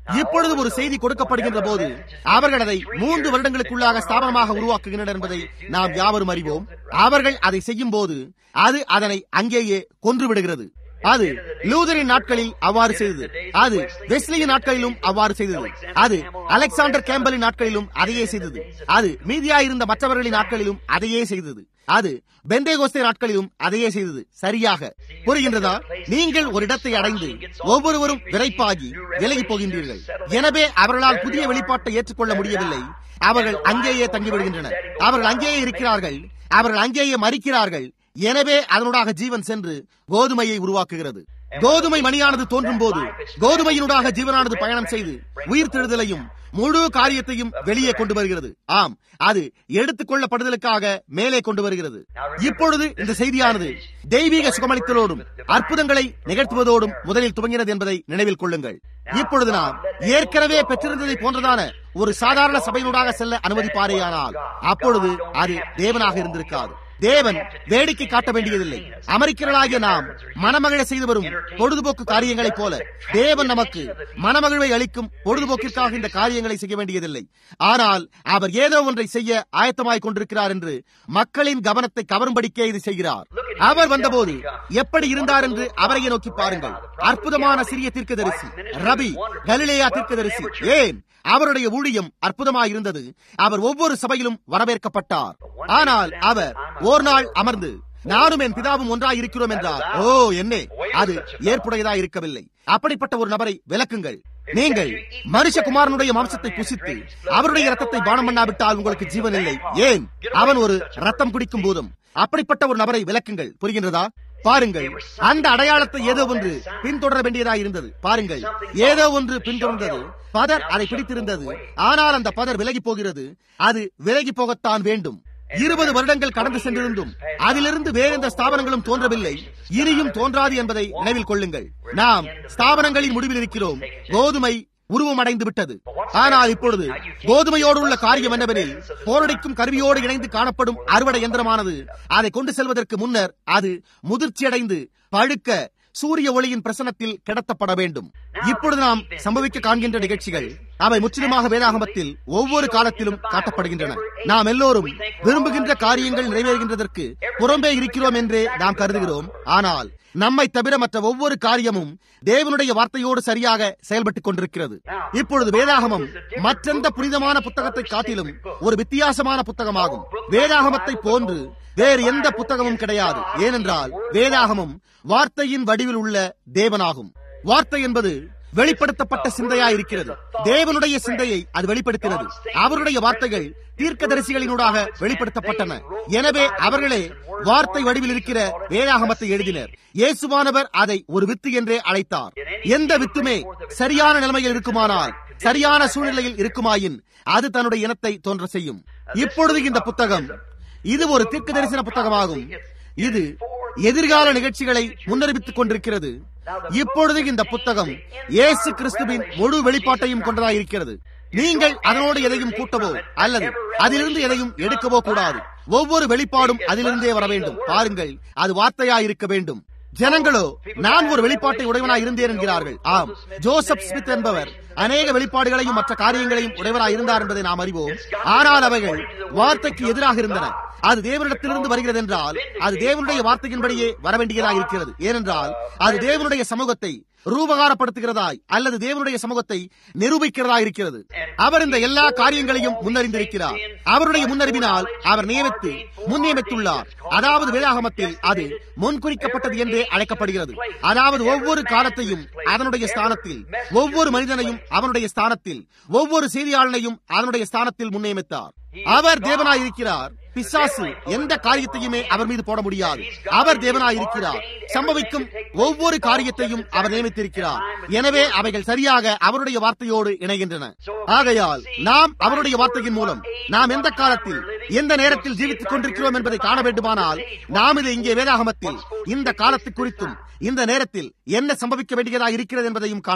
இப்பொழுது ஒரு செய்தி கொடுக்கப்படுகின்ற போது அவர்கள் அதை மூன்று வருடங்களுக்குள்ளாக ஸ்தாபனமாக உருவாக்குகின்றனர் என்பதை நாம் யாவரும் அறிவோம். அவர்கள் அதை செய்யும் போது அது அதனை அங்கேயே கொன்றுவிடுகிறது. அது லூதரின் நாட்களில் அவ்வாறு செய்தது. அது வெஸ்லியின் நாட்களிலும் அவ்வாறு செய்தது. அது அலெக்சாண்டர் கேம்பலின் நாட்களிலும் அதையே செய்தது. அது மீதியாயிருந்த மற்றவர்களின் நாட்களிலும் அதையே செய்தது. அது பெந்தேகோஸ்தே நாட்களிலும் அதையே செய்தது. சரியாக புரிகின்றதா? நீங்கள் ஒரு இடத்தை அடைந்து ஒவ்வொருவரும் விரைப்பாகி விலகி போகின்றீர்கள். எனவே அவர்களால் புதிய வெளிப்பாட்டை ஏற்றுக்கொள்ள முடியவில்லை. அவர்கள் அங்கேயே தங்கிவிடுகின்றனர். அவர்கள் அங்கேயே இருக்கிறார்கள். அவர்கள் அங்கேயே மரிக்கிறார்கள். எனவே அதனூடாக ஜீவன் சென்று கோதுமையை உருவாக்குகிறது. கோதுமை மணியானது தோன்றும் போது கோதுமையினூடாக ஜீவனானது பயணம் செய்து உயிர் தெழுதலையும் முழு காரியத்தையும் வெளியே கொண்டு வருகிறது. ஆம், அது எடுத்துக் கொள்ளப்படுதலுக்காக மேலே கொண்டு வருகிறது. இப்பொழுது இந்த செய்தியானது தெய்வீக சுகமளித்தலோடும் அற்புதங்களை நிகழ்த்துவதோடும் முதலில் துவங்கினது என்பதை நினைவில் கொள்ளுங்கள். இப்பொழுது நாம் ஏற்கனவே பெற்றிருந்ததை போன்றதான ஒரு சாதாரண சபையினூடாக செல்ல அனுமதிப்பாரேயானால் அப்பொழுது அது தேவனாக இருந்திருக்காது. தேவன் வேடிக்கை காட்ட வேண்டியதில்லை. அமெரிக்கர்களாகிய நாம் மனமகிழ செய்து வரும் பொழுதுபோக்கு காரியங்களைப் போல தேவன் நமக்கு மனமகிழ்வை அளிக்கும் பொழுதுபோக்கிற்காக இந்த காரியங்களை செய்ய வேண்டியதில்லை. ஆனால் அவர் ஏதோ ஒன்றை செய்ய ஆயத்தமாய் கொண்டிருக்கிறார் என்று மக்களின் கவனத்தை கவரும்படிக்கே இது செய்கிறார். அவர் வந்தபோது எப்படி இருந்தார் என்று அவரையே நோக்கி பாருங்கள். அற்புதமான சிறிய தீர்க்கதரிசி, ரபி, கலிலேயா தீர்க்கதரிசி. ஏன் அவருடைய ஊழியம் அற்புதமாயிருந்தது. அவர் ஒவ்வொரு சபையிலும் வரவேற்கப்பட்டார். ஆனால் அவர் ஓர் நாள் அமர்ந்து நானும் என் பிதாவும் ஒன்றாய் இருக்கிறோம் என்றார். ஓ என்னே, அது ஏற்புடையதாய் இருக்கவில்லை. அப்படிப்பட்ட ஒரு நபரை விலக்குங்கள். நீங்கள் மனுஷகுமாரனுடைய மாம்சத்தை புசித்து அவருடைய ரத்தத்தை பானம் பண்ணாவிட்டால் உங்களுக்கு ஜீவன் இல்லை. ஏன்? அவன் ஒரு ரத்தம் குடிக்கும் பூதம். அப்படிப்பட்ட ஒரு நபரை விலக்குங்கள். புரிகின்றதா? பாருங்கள், அந்த அடையாளத்தை ஏதோ ஒன்று பின்தொடர வேண்டியதாக இருந்தது. பாருங்கள், ஏதோ ஒன்று பின்தொடர்ந்தது. பதர் அதை பிடித்திருந்தது. ஆனால் அந்த பதர் விலகி போகிறது. அது விலகி போகத்தான் வேண்டும். இருபது வருடங்கள் கடந்து சென்றிருந்தும் அதிலிருந்து வேறெந்த ஸ்தாபனங்களும் தோன்றவில்லை, இனியும் தோன்றாது என்பதை நினைவில் கொள்ளுங்கள். நாம் ஸ்தாபனங்களின் முடிவில் இருக்கிறோம். கோதுமை உருவமடைந்து விட்டது. ஆனால் இப்பொழுது கோதுமையோடு உள்ள காரியம் என்னவெனில், போரடிக்கும் கருவியோடு இணைந்து காணப்படும் அறுவடை இயந்திரமானது அதை கொண்டு செல்வதற்கு முன்னர் அது முதிர்ச்சியடைந்து பழுக்க சூரிய ஒளியின் பிரசனத்தில் கிடத்தப்பட வேண்டும். இப்பொழுது நாம் சம்பவிக்க காண்கின்ற நிகழ்ச்சிகள் அவை முற்றிலுமாக வேதாகமத்தில் ஒவ்வொரு காலத்திலும் காட்டப்படுகின்றன. நாம் எல்லோரும் விரும்புகின்ற காரியங்கள் நிறைவேறுகின்றதற்கு புறம்பே இருக்கிறோம் என்றே நாம் கருதுகிறோம். ஆனால் நம்மை தவிர மற்ற ஒவ்வொரு காரியமும் தேவனுடைய வார்த்தையோடு சரியாக செயல்பட்டுக் கொண்டிருக்கிறது. இப்பொழுது வேதாகமம் மற்றெந்த புனிதமான புத்தகத்தை காட்டிலும் ஒரு வித்தியாசமான புத்தகமாகும். வேதாகமத்தை போன்று வேறு எந்த புத்தகமும் கிடையாது. ஏனென்றால் வேதாகமம் வார்த்தையின் வடிவில் உள்ள தேவனாகும். வார்த்தை என்பது வெளிப்படுத்தப்பட்ட சிந்தையா இருக்கிறது. தேவனுடைய சிந்தையை அது வெளிப்படுத்தினது. அவருடைய வார்த்தைகள் தீர்க்கதரிசிகளினூடாக வெளிப்படுத்தப்பட்டன. எனவே அவர்களே வார்த்தை வடிவில் இருக்கிற வேதாகமத்தை எழுதினர். இயேசுவானவர் அதை ஒரு வித்து என்றே அழைத்தார். எந்த வித்துமே சரியான நிலைமையில் இருக்குமானால், சரியான சூழ்நிலையில் இருக்குமாயின் அது தன்னுடைய இனத்தை தோன்ற செய்யும். இப்பொழுது இந்த புத்தகம் இது ஒரு தீர்க்க தரிசன புத்தகமாகும். இது எதிர்கால நிகழ்ச்சிகளை முன்னறிவித்துக் கொண்டிருக்கிறது. இப்பொழுது இந்த புத்தகம் இயேசு கிறிஸ்துவின் முழு வெளிப்பாட்டையும் கொண்டதாயிருக்கிறது. நீங்கள் அதனோடு எதையும் கூட்டவோ அல்லது அதிலிருந்து எதையும் எடுக்கவோ கூடாது. ஒவ்வொரு வெளிப்பாடும் அதிலிருந்தே வர வேண்டும். பாருங்கள், அது வார்த்தையாய் இருக்க வேண்டும். ஜனங்களோ நான் ஒரு வெளிப்பாட்டை உடையவனாய் இருந்தேன் என்கிறார்கள். ஆம், ஜோசப் ஸ்மித் என்பவர் அநேக வெளிப்பாடுகளையும் மற்ற காரியங்களையும் உடையவராய் இருந்தார் என்பதை நாம் அறிவோம். ஆனால் அவைகள் வார்த்தைக்கு எதிராக இருந்தன. அது தேவனிடத்திலிருந்து வருகிறது என்றால் அது தேவனுடைய வார்த்தையின்படியே வரவேண்டியதாக இருக்கிறது. ஏனென்றால் அது தேவனுடைய சமூகத்தை ரூபகாரப்படுத்துகிறதாய் அல்லது தேவனுடைய சமூகத்தை நிரூபிக்கிறதா இருக்கிறது. அவர் இந்த எல்லா காரியங்களையும் முன்னறிந்திருக்கிறார். அவருடைய முன்னறிவினால் அவர் நியமித்து முன்னியமித்துள்ளார். அதாவது வேதாகமத்தில் அது முன்குறிக்கப்பட்டது என்றே அழைக்கப்படுகிறது. அதாவது ஒவ்வொரு காலத்தையும் அதனுடைய ஸ்தானத்தில், ஒவ்வொரு மனிதனையும் அவனுடைய ஸ்தானத்தில், ஒவ்வொரு செய்தியாளனையும் அதனுடைய ஸ்தானத்தில் முன்னியமித்தார். அவர் தேவனாய் இருக்கிறார். பிசாசு எந்த காரியத்தையுமே அவர் மீது போட முடியாது. அவர் தேவனாய் இருக்கிறார். சம்பவிக்கும் ஒவ்வொரு காரியத்தையும் அவர் நியமித்திருக்கிறார். எனவே அவைகள் சரியாக அவருடைய வார்த்தையோடு இணைகின்றன. ஆகையால் நாம் அவருடைய வார்த்தையின் மூலம் நாம் எந்த காலத்தில் எந்த நேரத்தில் ஜீவித்துக் கொண்டிருக்கிறோம் என்பதை காண வேண்டுமானால் நாம் இது இங்கே வேதாகமத்தில் இந்த காலத்தை குறித்தும் இந்த நேரத்தில் என்ன சம்பவிக்க வேண்டியதாக இருக்கிறது என்பதையும் காணலாம்.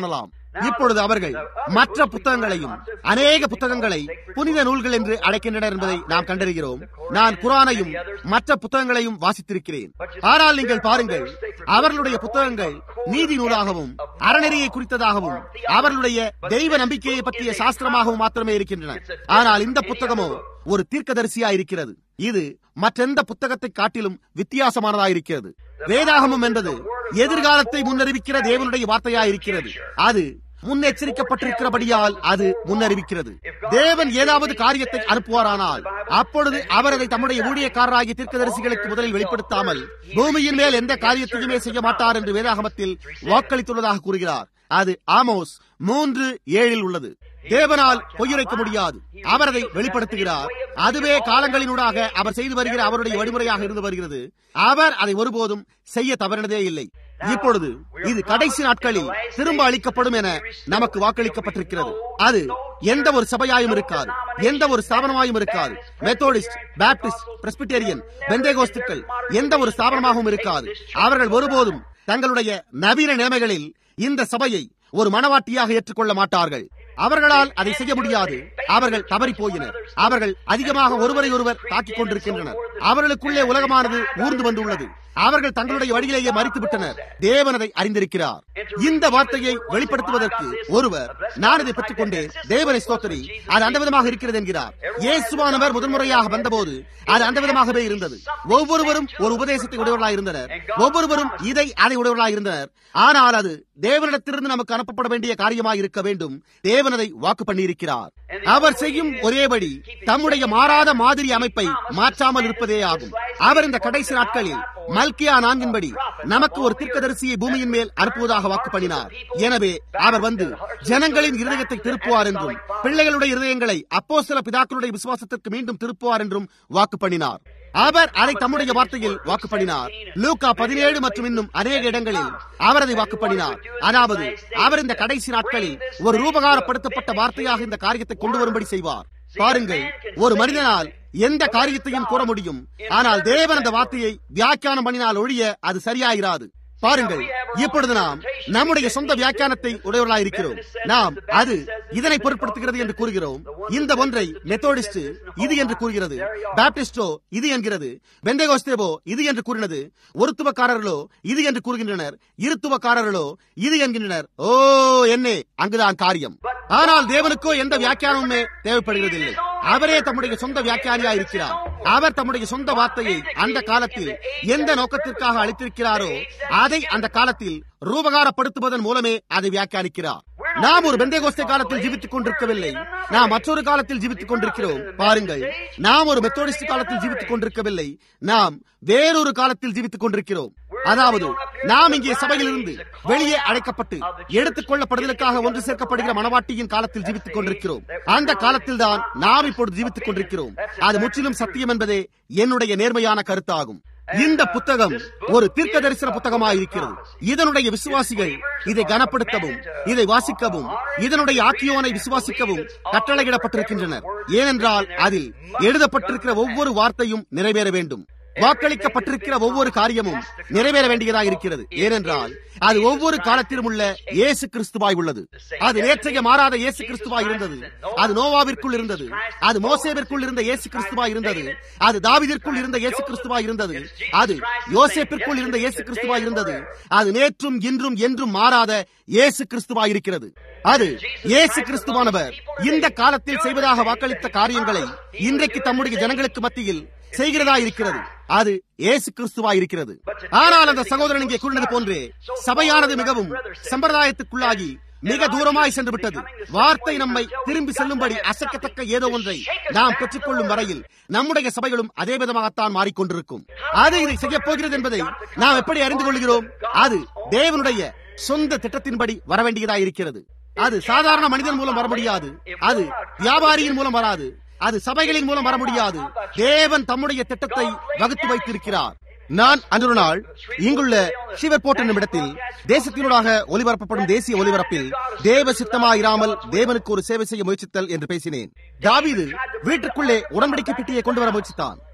இப்பொழுது அவர்கள் மற்ற புத்தகங்களையும் அநேக புத்தகங்களை புனித நூல்கள் என்று அழைக்கின்றனர் என்பதை நாம் கண்டறிகிறோம். நான் குரானையும் மற்ற புத்தகங்களையும் வாசித்திருக்கிறேன். ஆனால் நீங்கள் பாருங்கள், அவர்களுடைய புத்தகங்கள் நீதி நூலாகவும் அறநெறியை குறித்ததாகவும் அவர்களுடைய தெய்வ நம்பிக்கையை பற்றிய சாஸ்திரமாகவும் மாத்திரமே இருக்கின்றன. ஆனால் இந்த புத்தகமோ ஒரு தீர்க்கதரிசியா இருக்கிறது. இது மற்றெந்த புத்தகத்தை காட்டிலும் வித்தியாசமானதாயிருக்கிறது. வேதாகமம் என்பது எதிர்காலத்தை முன்னறிவிக்கிற தேவனுடைய வார்த்தையா இருக்கிறது. அது முன்னெச்சரிக்கப்பட்டிருக்கிறபடியால் அது முன்னறிவிக்கிறது. தேவன் ஏதாவது காரியத்தை அனுப்புவாரானால் அப்பொழுது அவர் அதை தம்முடைய ஊழியக்காரராகிய தீர்க்கதரிசிகளுக்கு முதலில் வெளிப்படுத்தாமல் பூமியின் மேல் எந்த காரியத்தையுமே செய்ய மாட்டார் என்று வேதாகமத்தில் வாக்களித்துள்ளதாக கூறுகிறார். அது ஆமோஸ் மூன்று ஏழில் உள்ளது. தேவனால் பொய்யுரைக்க முடியாது. அவர் அதை வெளிப்படுத்துகிறார். அதுவே காலங்களினூடாக அவர் செய்து வருகிற அவருடைய வழிமுறையாக இருந்து வருகிறது. அவர் அதை ஒருபோதும் செய்ய தவறினதே இல்லை. இப்பொழுது இது கடைசி நாட்களில் திரும்ப அளிக்கப்படும் என நமக்கு வாக்களிக்கப்பட்டிருக்கிறது. அது எந்த ஒரு சபையாயும் இருக்காது, எந்த ஒரு ஸ்தாபனமாயும் இருக்காது. மெத்தோடிஸ்ட், பாப்டிஸ்ட், பிரெஸ்பிட்டேரியன், பெந்தேகோஸ்துக்கள் எந்த ஒரு ஸ்தாபனமாகவும் இருக்காது. அவர்கள் ஒருபோதும் தங்களுடைய நவீன நிலைமைகளில் இந்த சபையை ஒரு மனவாட்டியாக ஏற்றுக்கொள்ள மாட்டார்கள். அவர்களால் அதை செய்ய முடியாது. அவர்கள் தவறி போயினர். அவர்கள் அதிகமாக ஒருவரை ஒருவர் தாக்கிக் கொண்டிருக்கின்றனர். அவர்களுக்குள்ளே உலகமானது ஊர்ந்து வந்துள்ளது. அவர்கள் தங்களுடைய வழியிலேயே மறித்து விட்டனர். தேவன் அதை அறிந்திருக்கிறார். இந்த வார்த்தையை வெளிப்படுத்துவதற்கு ஒருவர், நான் இதை பெற்றுக் கொண்டேன், தேவனை ஸ்தோத்திரி, அது அந்த விதமாக இருக்கிறது என்கிறார். இயேசுவானவர் முதன்முறையாக வந்தபோது அது அந்த விதமாகவே இருந்தது. ஒவ்வொருவரும் ஒரு உபதேசத்தை உடையவர்களாக இருந்தனர். ஒவ்வொருவரும் இதை அதை உடையவர்களாக இருந்தனர். ஆனால் அது தேவனிடத்திலிருந்து நமக்கு அனுப்பப்பட வேண்டிய காரியமாக இருக்க வேண்டும். தேவன் அதை வாக்கு பண்ணியிருக்கிறார். அவர் செய்யும் ஒரேபடி தம்முடைய மாறாத மாதிரி அமைப்பை மாற்றாமல் இருப்பதே ஆகும். அவர் இந்த கடைசி நாட்களில் மல்கியா நான்கின்படி நமக்கு ஒரு தீர்க்கதரிசியை பூமியின் மேல் அனுப்புவதாக வாக்கு பண்ணினார். எனவே அவர் வந்து ஜனங்களின் இருதயத்தை திருப்புவார் என்றும் பிள்ளைகளுடைய இருதயங்களை அப்போஸ்தல பிதாக்களுடைய விசுவாசத்திற்கு மீண்டும் திருப்புவார் என்றும் வாக்கு பண்ணினார். அவர் அதை தம்முடைய வார்த்தையில் வாக்கு பண்ணினார். லூக்கா பதினேழு மற்றும் இன்னும் அநேக இடங்களில் அவர் அதை வாக்கு பண்ணினார். அதாவது அவர் இந்த கடைசி நாட்களில் ஒரு ரூபகாரப்படுத்தப்பட்ட வார்த்தையாக இந்த காரியத்தை கொண்டு வரும்படி செய்வார். பாருங்கள், ஒரு மனிதனால் எந்த காரியத்தையும் கூற முடியும். ஆனால் தேவன் அந்த வார்த்தையை வியாக்கியானம் பண்ணினால் ஒழிய அது சரியாயிராது. பாருங்கள், இப்பொழுது நாம் நம்முடைய சொந்த வியாக்கியானத்தை உடையவர்களாக இருக்கிறோம். நாம் அது இதனை பொருட்படுத்துகிறது என்று கூறுகிறோம். இந்த ஒன்றை மெத்தோடிஸ்ட் இது என்று கூறுகிறது, பாப்டிஸ்டோ இது என்கிறது, பெந்தேகோஸ்தேவோ இது என்று கூறினது, ஒருத்துவக்காரர்களோ இது என்று கூறுகின்றனர், இருத்துவக்காரர்களோ இது என்கின்றனர். ஓ என்னே, அங்குதான் காரியம். ஆனால் தேவனுக்கோ எந்த வியாக்கியானமுமே தேவைப்படுகிறதில்லை. அவரே தம்முடைய சொந்த வியாக்கியானியா இருக்கிறார். அவர் தம்முடைய சொந்த வார்த்தையை அந்த காலத்தில் எந்த நோக்கத்திற்காக அளித்திருக்கிறாரோ அதை அந்த காலத்தில் ரூபகாரப்படுத்துவதன் மூலமே அதை வியாக்கியானிக்கிறார். நாம் ஒரு பெந்தேகோஸ்தே காலத்தில் ஜீவித்துக் கொண்டிருக்கவில்லை. நாம் மற்றொரு காலத்தில் ஜீவித்துக் கொண்டிருக்கிறோம். பாருங்கள், நாம் ஒரு மெத்தோடிஸ்ட் காலத்தில் ஜீவித்துக் கொண்டிருக்கவில்லை. நாம் வேறொரு காலத்தில் ஜீவித்துக் கொண்டிருக்கிறோம். அதாவது நாம் இங்கே சபையிலிருந்து வெளியே அழைக்கப்பட்டு எடுத்துக் கொள்ளப்படுதலுக்காக ஒன்று சேர்க்கப்படுகிற மனவாட்டியின் காலத்தில் ஜீவித்துக் கொண்டிருக்கிறோம். அந்த காலத்தில் தான் நாம் இப்பொழுது ஜீவித்துக் கொண்டிருக்கிறோம். அது முற்றிலும் சத்தியம் என்பதே என்னுடைய நேர்மையான கருத்தாகும். இந்த புத்தகம் ஒரு தீர்க்க தரிசன புத்தகமாயிருக்கிறது. இதனுடைய விசுவாசிகள் இதை கனப்படுத்தவும் இதை வாசிக்கவும் இதனுடைய ஆக்கியோனை விசுவாசிக்கவும் கட்டளையிடப்பட்டிருக்கின்றனர். ஏனென்றால் அதில் எழுதப்பட்டிருக்கிற ஒவ்வொரு வார்த்தையும் நிறைவேற வேண்டும். வாக்களிக்கப்பட்டிருக்கிற ஒவ்வொரு காரியமும் நிறைவேற வேண்டியதாக இருக்கிறது. ஏனென்றால் அது ஒவ்வொரு காலத்திலும் உள்ள இயேசு கிறிஸ்துவாய் உள்ளது. அது நேற்றைய மாறாத இயேசு கிறிஸ்துவாய் இருந்தது. அது நோவாவிற்குள் இருந்தது. அது மோசேவிற்குள் இருந்த இயேசு கிறிஸ்துவாய் இருந்தது. அது தாவீதிற்குள் இருந்த இயேசு கிறிஸ்துவாய் இருந்தது. அது யோசேப்பிற்குள் இருந்த இயேசு கிறிஸ்துவாய் இருந்தது. அது நேற்றும் இன்றும் என்றும் மாறாத இயேசு கிறிஸ்துவாய் இருக்கிறது. அது இயேசு கிறிஸ்துவானவர் இந்த காலத்தில் செய்வதாக வாக்களித்த காரியங்களை இன்றைக்கு தம்முடைய ஜனங்களுக்கு மத்தியில் செய்கிறதா இருக்கிறது. அது இயேசு கிறிஸ்துவா இருக்கிறது. ஆனால் அந்த சகோதரன் இங்கே கூறினது போன்றே சபையானது மிகவும் சம்பிரதாயத்துக்குள்ளாகி மிக தூரமாய் சென்று விட்டது. வார்த்தை நம்மை திரும்பி செல்லும்படி அசைக்கத்தக்க ஏதோ ஒன்றை நாம் பெற்றுக்கொள்ளும் வரையில் நம்முடைய சபைகளும் அதே விதமாகத்தான் மாறிக்கொண்டிருக்கும். அது இதை செய்ய போகிறது என்பதை நாம் எப்படி அறிந்து கொள்கிறோம்? அது தேவனுடைய சொந்த திட்டத்தின்படி வரவேண்டியதாக இருக்கிறது. அது சாதாரண மனிதன் மூலம் வர முடியாது. அது வியாபாரியின் மூலம் வராது. அது சபைகளின் மூலம் வர முடியாது. தேவன் தம்முடைய திட்டத்தை வகுத்து வைத்திருக்கிறார். நான் அன்று நாள் இங்குள்ள ஷிவர்போர்ட் என்னும் இடத்தில் தேசத்தினூடாக ஒலிபரப்பப்படும் தேசிய ஒலிபரப்பில் தேவ சித்தமாயிராமல் தேவனுக்கு ஒரு சேவை செய்ய முயற்சித்தல் என்று பேசினேன். தாவீது வீட்டுக்குள்ளே உடன்படிக்கை பெட்டியை கொண்டு வர முயற்சித்தான்.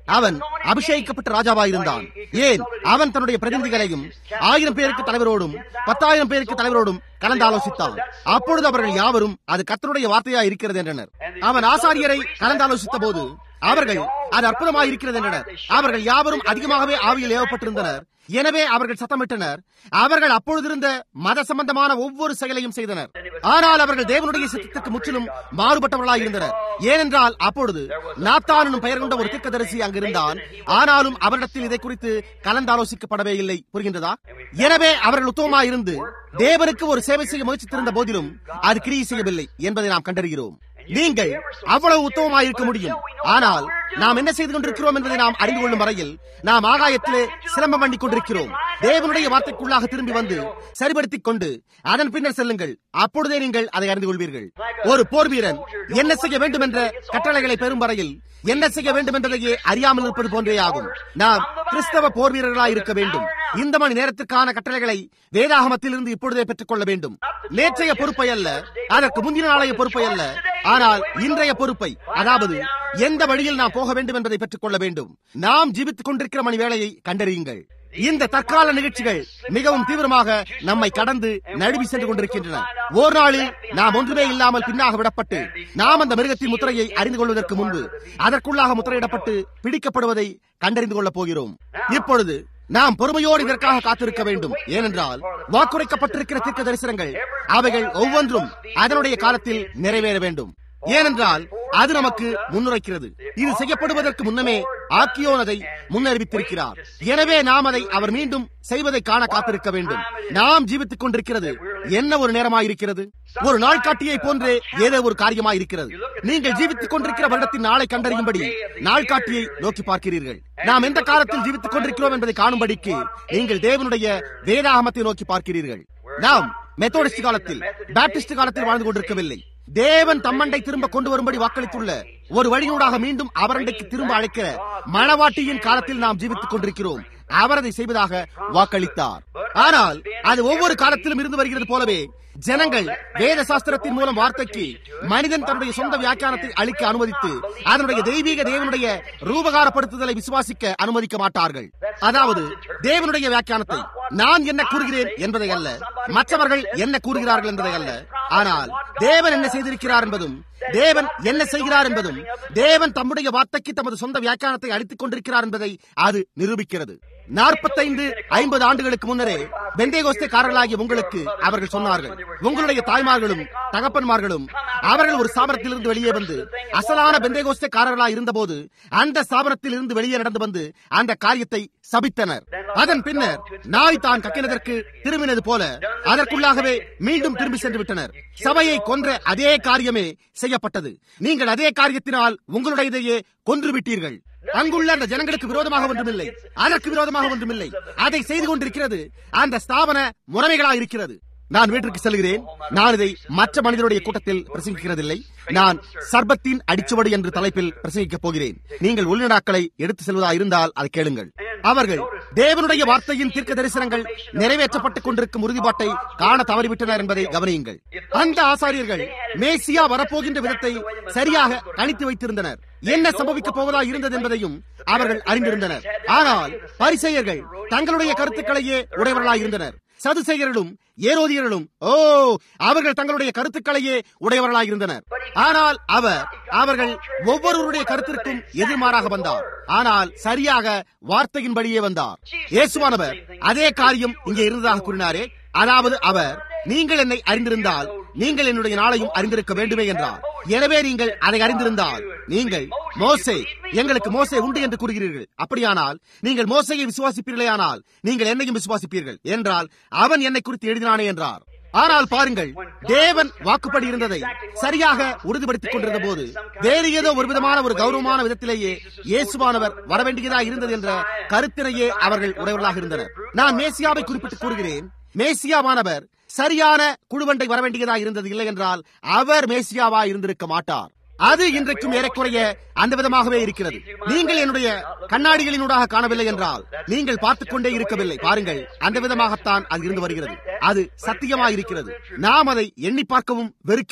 அவன் அபிஷேகிக்கப்பட்ட ராஜாவாயிருந்தான். ஏன்? அவன் தன்னுடைய பிரதிநிதிகளையும் ஆயிரம் பேருக்கு தலைவரோடும் பத்தாயிரம் பேருக்கு தலைவரோடும் கலந்து ஆலோசித்தான். அப்பொழுது அவர்கள் யாவரும் அது கர்த்தருடைய வார்த்தையா இருக்கிறது என்றனர். அவன் ஆசாரியரை கலந்து ஆலோசித்த போது அவர்கள் அது அற்புதமாக இருக்கிறது என்றனர். அவர்கள் யாவரும் அதிகமாகவே ஆவியில் ஏவப்பட்டிருந்தனர். எனவே அவர்கள் சத்தமிட்டனர். அவர்கள் அப்பொழுதிருந்த மத சம்பந்தமான ஒவ்வொரு செயலையும் செய்தனர். ஆனால் அவர்கள் தேவனுடைய சித்தத்துக்கு முற்றிலும் மாறுபட்டவர்களாக இருந்தனர். ஏனென்றால் அப்பொழுது நாத்தான் என்னும் பெயர் கொண்ட ஒரு தீர்க்கதரிசி அங்கிருந்தான். ஆனாலும் அவரிடத்தில் இதை குறித்து கலந்தாலோசிக்கப்படவே இல்லை. புரிகின்றதா? எனவே அவர்கள் உத்தமமாக இருந்து தேவனுக்கு ஒரு சேவை செய்ய முயற்சித்திருந்த போதிலும் அது கிரியை செய்யவில்லை என்பதை நாம் கண்டறிகிறோம். நீங்கள் அவ்வளவு உத்தமமாக இருக்க முடியும். ஆனால் நாம் என்ன செய்து கொண்டிருக்கிறோம் என்பதை நாம் அறிந்து கொள்ளும் வரையில் நாம் ஆகாயத்திலே சிலம்பம் பண்ணி கொண்டிருக்கிறோம். தேவனுடைய வார்த்தைக்குள்ளாக திரும்பி வந்து சரிபடுத்திக் கொண்டு அதன் பின்னர் செல்லுங்கள். அப்பொழுதே நீங்கள் அதை அறிந்து கொள்வீர்கள். ஒரு போர் வீரன் என்ன செய்ய வேண்டும் என்ற கட்டளைகளை பெறும் வரையில் என்ன செய்ய வேண்டும் என்பதையே அறியாமல் இருப்பது போன்றே ஆகும். நாம் கிறிஸ்தவ போர் வீரர்களாய் இருக்க வேண்டும். இந்த மணி நேரத்திற்கான கட்டளைகளை வேதாகமத்தில் இருந்து இப்பொழுதே பெற்றுக் கொள்ள வேண்டும். நேற்றைய பொறுப்பை அல்ல, அதற்கு முந்தின நாளைய பொறுப்பை அல்ல, ஆனால் இன்றைய பொறுப்பை, அதாவது எந்த வழியில் நாம் போக வேண்டும் என்பதை பெற்றுக் கொள்ள வேண்டும். நாம் ஜீவித்துக் கொண்டிருக்கிற மணி வேளையை கண்டறியுங்கள். இந்த தற்கால நிகழ்ச்சிகள் மிகவும் தீவிரமாக நம்மை கடந்து நழுவி சென்று கொண்டிருக்கின்றன. ஒரு நாளில் நாம் ஒன்றுமே இல்லாமல் பின்னாக விடப்பட்டு நாம் அந்த மிருகத்தின் முத்திரையை அறிந்து கொள்வதற்கு முன்பு அதற்குள்ளாக முத்திரையிடப்பட்டு பிடிக்கப்படுவதை கண்டறிந்து கொள்ளப் போகிறோம். இப்பொழுது நாம் பொறுமையோடு இதற்காக காத்திருக்க வேண்டும். ஏனென்றால் வாக்குரைக்கப்பட்டிருக்கிற தீர்க்க தரிசனங்கள் அவைகள் ஒவ்வொன்றும் அதனுடைய காலத்தில் நிறைவேற வேண்டும். ஏனென்றால் அது நமக்கு முன்னுரைக்கிறது. இது செய்யப்படுவதற்கு முன்னமே ஆக்கியோன் அதை முன்னறிவித்திருக்கிறார். எனவே நாம் அதை அவர் மீண்டும் செய்வதை காண காத்திருக்க வேண்டும். நாம் ஜீவித்துக் கொண்டிருக்கிறது என்ன ஒரு நேரமாயிருக்கிறது. ஒரு நாள்காட்டியை போன்றே ஏதோ ஒரு காரியமாயிருக்கிறது. நீங்கள் ஜீவித்துக் கொண்டிருக்கிற வருடத்தின் நாளை கண்டறியும்படி நாள்காட்டியை நோக்கி பார்க்கிறீர்கள். நாம் எந்த காலத்தில் ஜீவித்துக் கொண்டிருக்கிறோம் என்பதை காணும்படிக்கு நீங்கள் தேவனுடைய வேதாகமத்தை நோக்கி பார்க்கிறீர்கள். நாம் மெத்தோடிஸ்ட் காலத்தில், பாப்டிஸ்ட் காலத்தில் வாழ்ந்து கொண்டிருக்கவில்லை. தேவன் தம்மண்டை திரும்ப கொண்டு வரும்படி வாக்களித்துள்ள ஒரு வழியூடாக மீண்டும் அவரண்டைக்கு திரும்ப அழைக்கிற மணவாட்டியின் காலத்தில் நாம் ஜீவித்துக் கொண்டிருக்கிறோம். அவர் அதை செய்வதாக வாக்களித்தார். ஆனால் அது ஒவ்வொரு காலத்திலும் இருந்து வருகிறது போலவே ஜனங்கள் வேத சாஸ்திரத்தின் மூலம் வார்த்தைக்கு மனிதன் தன்னுடைய சொந்த வியாக்கியானத்தை அளிக்க அனுமதித்து அதனுடைய தெய்வீக தேவனுடைய ரூபகாரப்படுத்துதலை விசுவாசிக்க அனுமதிக்க மாட்டார்கள். அதாவது தேவனுடைய வியாக்கியானத்தை நான் என்ன கூறுகிறேன் என்பதை அல்ல, மற்றவர்கள் என்ன கூறுகிறார்கள் என்பதை அல்ல, ஆனால் தேவன் என்ன செய்திருக்கிறார் என்பதும் தேவன் என்ன செய்கிறார் என்பதும் தேவன் தம்முடைய வார்த்தைக்கு தமது சொந்த வியாக்கியானத்தை அளித்துக் கொண்டிருக்கிறார் என்பதை அது நிரூபிக்கிறது. நாற்பத்தைந்து ஐம்பது ஆண்டுகளுக்கு முன்னரே பெந்தேகோஸ்தேக்காரர்களாகிய உங்களுக்கு அவர்கள் சொன்னார்கள், உங்களுடைய தாய்மார்களும் தகப்பன்மார்களும் அவர்கள் ஒரு ஸ்தாபனத்தில் இருந்து வெளியே வந்து அசலான பெந்தேகோஸ்தேக்காரர்களாக இருந்தபோது அந்த ஸ்தாபனத்தில் இருந்து வெளியே நடந்து வந்து அந்த காரியத்தை சபித்தனர். அதன் பின்னர் நாய் தான் கக்கினதற்கு திரும்பினது போல அதற்குள்ளாகவே மீண்டும் திரும்பி சென்று விட்டனர். சபையை கொன்ற அதே காரியமே செய்யப்பட்டது. நீங்கள் அதே காரியத்தினால் உங்களுடையதையே கொன்று விட்டீர்கள். அங்குள்ள அந்த ஜனங்களுக்கு விரோதமாக ஒன்றுமில்லை, அதற்கு விரோதமாக ஒன்றுமில்லை. அதை செய்து கொண்டிருக்கிறது அந்த ஸ்தாபன முறைமைகளாக இருக்கிறது. நான் வீட்டிற்கு செல்கிறேன். நான் இதை மற்ற மனிதனுடைய கூட்டத்தில் பிரசங்கிக்கிறதில்லை. நான் சர்பத்தின் அடிச்சுவடு என்று தலைப்பில் பிரசங்கிக்கப் போகிறேன். நீங்கள் உள்நடாக்களை எடுத்து செல்வதா இருந்தால் அதை கேளுங்கள். அவர்கள் தேவனுடைய வார்த்தையின் தீர்க்க தரிசனங்கள் நிறைவேற்றப்பட்டுக் கொண்டிருக்கும் உறுதிப்பாட்டை காண தவறிவிட்டனர் என்பதை கவனியுங்கள். அந்த ஆசாரியர்கள் மேசியா வரப்போகின்ற விதத்தை சரியாக கணித்து வைத்திருந்தனர். என்ன சம்பவிக்கப் போவதா இருந்தது என்பதையும் அவர்கள் அறிந்திருந்தனர். ஆனால் பரிசேயர்கள் தங்களுடைய கருத்துக்களையே உடையவர்களாக இருந்தனர். சதுசேயர்களும் ஏரோதியர்களும் ஓ அவர்கள் தங்களுடைய கருத்துக்களையே உடையவர்களாக இருந்தனர். ஆனால் அவர் அவர்கள் ஒவ்வொருவருடைய கருத்திற்கும் எதிர்மாறாக வந்தார். ஆனால் சரியாக வார்த்தையின்படியே வந்தார். இயேசுவானவர் அதே காரியம் இங்கே இருந்ததாக கூறினாரே, அதாவது அவர் நீங்கள் என்னை அறிந்திருந்தால் நீங்கள் என்னுடைய நாளையும் அறிந்திருக்க வேண்டுமே என்றார். எனவே நீங்கள் அதை அறிந்திருந்தால் நீங்கள் மோசே எங்களுக்கு மோசே உண்டு என்று கூறுகிறீர்கள். அப்படியானால் நீங்கள் மோசையை விசுவாசிப்பீர்களே, ஆனால் நீங்கள் என்னையும் விசுவாசிப்பீர்கள் என்றால் அவன் என்னை குறித்து எழுதினானே என்றார். ஆனால் பாருங்கள், தேவன் வாக்குப்படி இருந்ததை சரியாக உறுதிப்படுத்திக் கொண்டிருந்த போது வேறு ஏதோ ஒரு விதமான ஒரு கௌரவமான விதத்திலேயே இயேசுவானவர் வரவேண்டியதா இருந்தது என்ற கருத்தினையே அவர்கள் உடையவர்களாக இருந்தனர். நான் மேசியாவை குறிப்பிட்டு கூறுகிறேன். மேசியாவானவர் சரியான குழுவண்டை வரவேண்டியதாக இருந்தது இல்லை என்றால் அவர் மேசியாவா இருந்திருக்க மாட்டார். அது இன்றைக்கும் ஏறக்குறைய அந்த விதமாகவே இருக்கிறது. நீங்கள் என்னுடைய கண்ணாடிகளினூடாக காணவில்லை என்றால் நீங்கள் பார்த்துக் கொண்டே இருக்கவில்லை. பாருங்கள், அந்த விதமாகத்தான் அது இருந்து வருகிறது. அது சத்தியமாயிருக்கிறது. நாம் அதை எண்ணி பார்க்கவும் வெறுக்கிறோம்.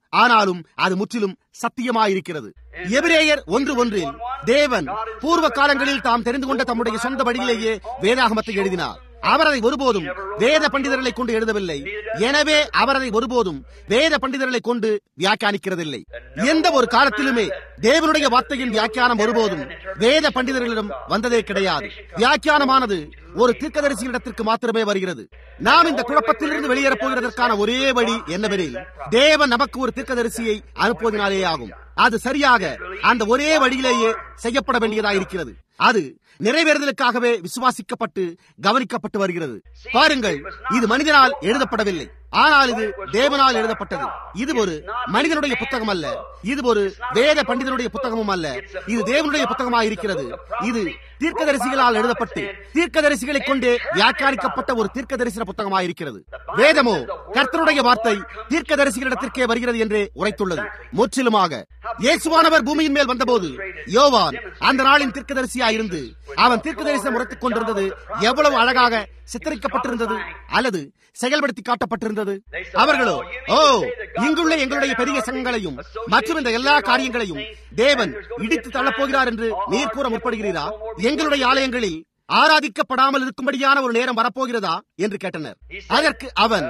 ஆனாலும் அது முற்றிலும் சத்தியமாயிருக்கிறது. எபிரேயர் ஒன்று ஒன்றில் தேவன் பூர்வ காலங்களில் தாம் தெரிந்து கொண்ட தம்முடைய சொந்த வழியிலேயே வேதாகமத்தை எழுதினார். அவர் அதை ஒருபோதும் வேத பண்டிதர்களை கொண்டு எழுதவில்லை. எனவே அவர் அதை ஒருபோதும் வேத பண்டிதர்களை கொண்டு வியாக்கியானிக்கிறதில்லை. எந்த ஒரு காலத்திலுமே தேவனுடைய வார்த்தையின் வியாக்கியானம் ஒருபோதும் வேத பண்டிதர்களிடம் வந்ததே கிடையாது. வியாக்கியானமானது ஒரு தீர்க்கதரிசியிடத்திற்கு மாத்திரமே வருகிறது. நாம் இந்த குழப்பத்திலிருந்து வெளியேறப் போகிறதற்கான ஒரே வழி என்னவெனில் தேவன் நமக்கு ஒரு தீர்க்கதரிசியை அனுப்புவதனாலே ஆகும். அது சரியாக அந்த ஒரே வழியிலேயே செய்யப்பட வேண்டியதாயிருக்கிறது. அது நிறைவேறுதலுக்காகவே விசுவாசிக்கப்பட்டு கவனிக்கப்பட்டு வருகிறது. பாருங்கள், இது மனிதனால் எழுதப்படவில்லை, ஆனால் இது தேவனால் எழுதப்பட்டது. இது ஒரு மனிதனுடைய புத்தகம் அல்ல, இது ஒரு வேத பண்டிதனுடைய புத்தகமும் அல்ல, இது தேவனுடைய புத்தகமாக இருக்கிறது. இது தீர்க்கதரிசிகளால் எழுதப்பட்டு தீர்க்கதரிசிகளை கொண்டே வியாக்கியானிக்கப்பட்ட ஒரு தீர்க்க தரிசன புத்தகமாக இருக்கிறது. வேதமோ கர்த்தருடைய வார்த்தை தீர்க்கதரிசிகளிடத்திற்கே வருகிறது என்றே உரைத்துள்ளது. முற்றிலுமாக இயேசுவானவர் பூமியின் மேல் வந்தபோது யோவான் அந்த நாளின் தீர்க்கதரிசியாயிருந்து அவன் தீர்க்க தரிசனம் உரைத்துக் கொண்டிருந்தது எவ்வளவு அழகாக சித்தரிக்கப்பட்டிருந்தது அல்லது செயல்படுத்தி காட்டப்பட்டிருந்தது. அவர்களோ, ஓ, இங்குள்ள எங்களுடைய பெரிய சங்கங்களையும் மற்றும் இந்த எல்லா காரியங்களையும் தேவன் இடித்து தள்ளப்போகிறார் என்று நீர் கூற முற்படுகிறீரா? எங்களுடைய ஆலயங்களில் ஆராதிக்கப்படாமல் இருக்கும்படியான ஒரு நேரம் வரப்போகிறதா என்று கேட்டனர். அதற்கு அவன்,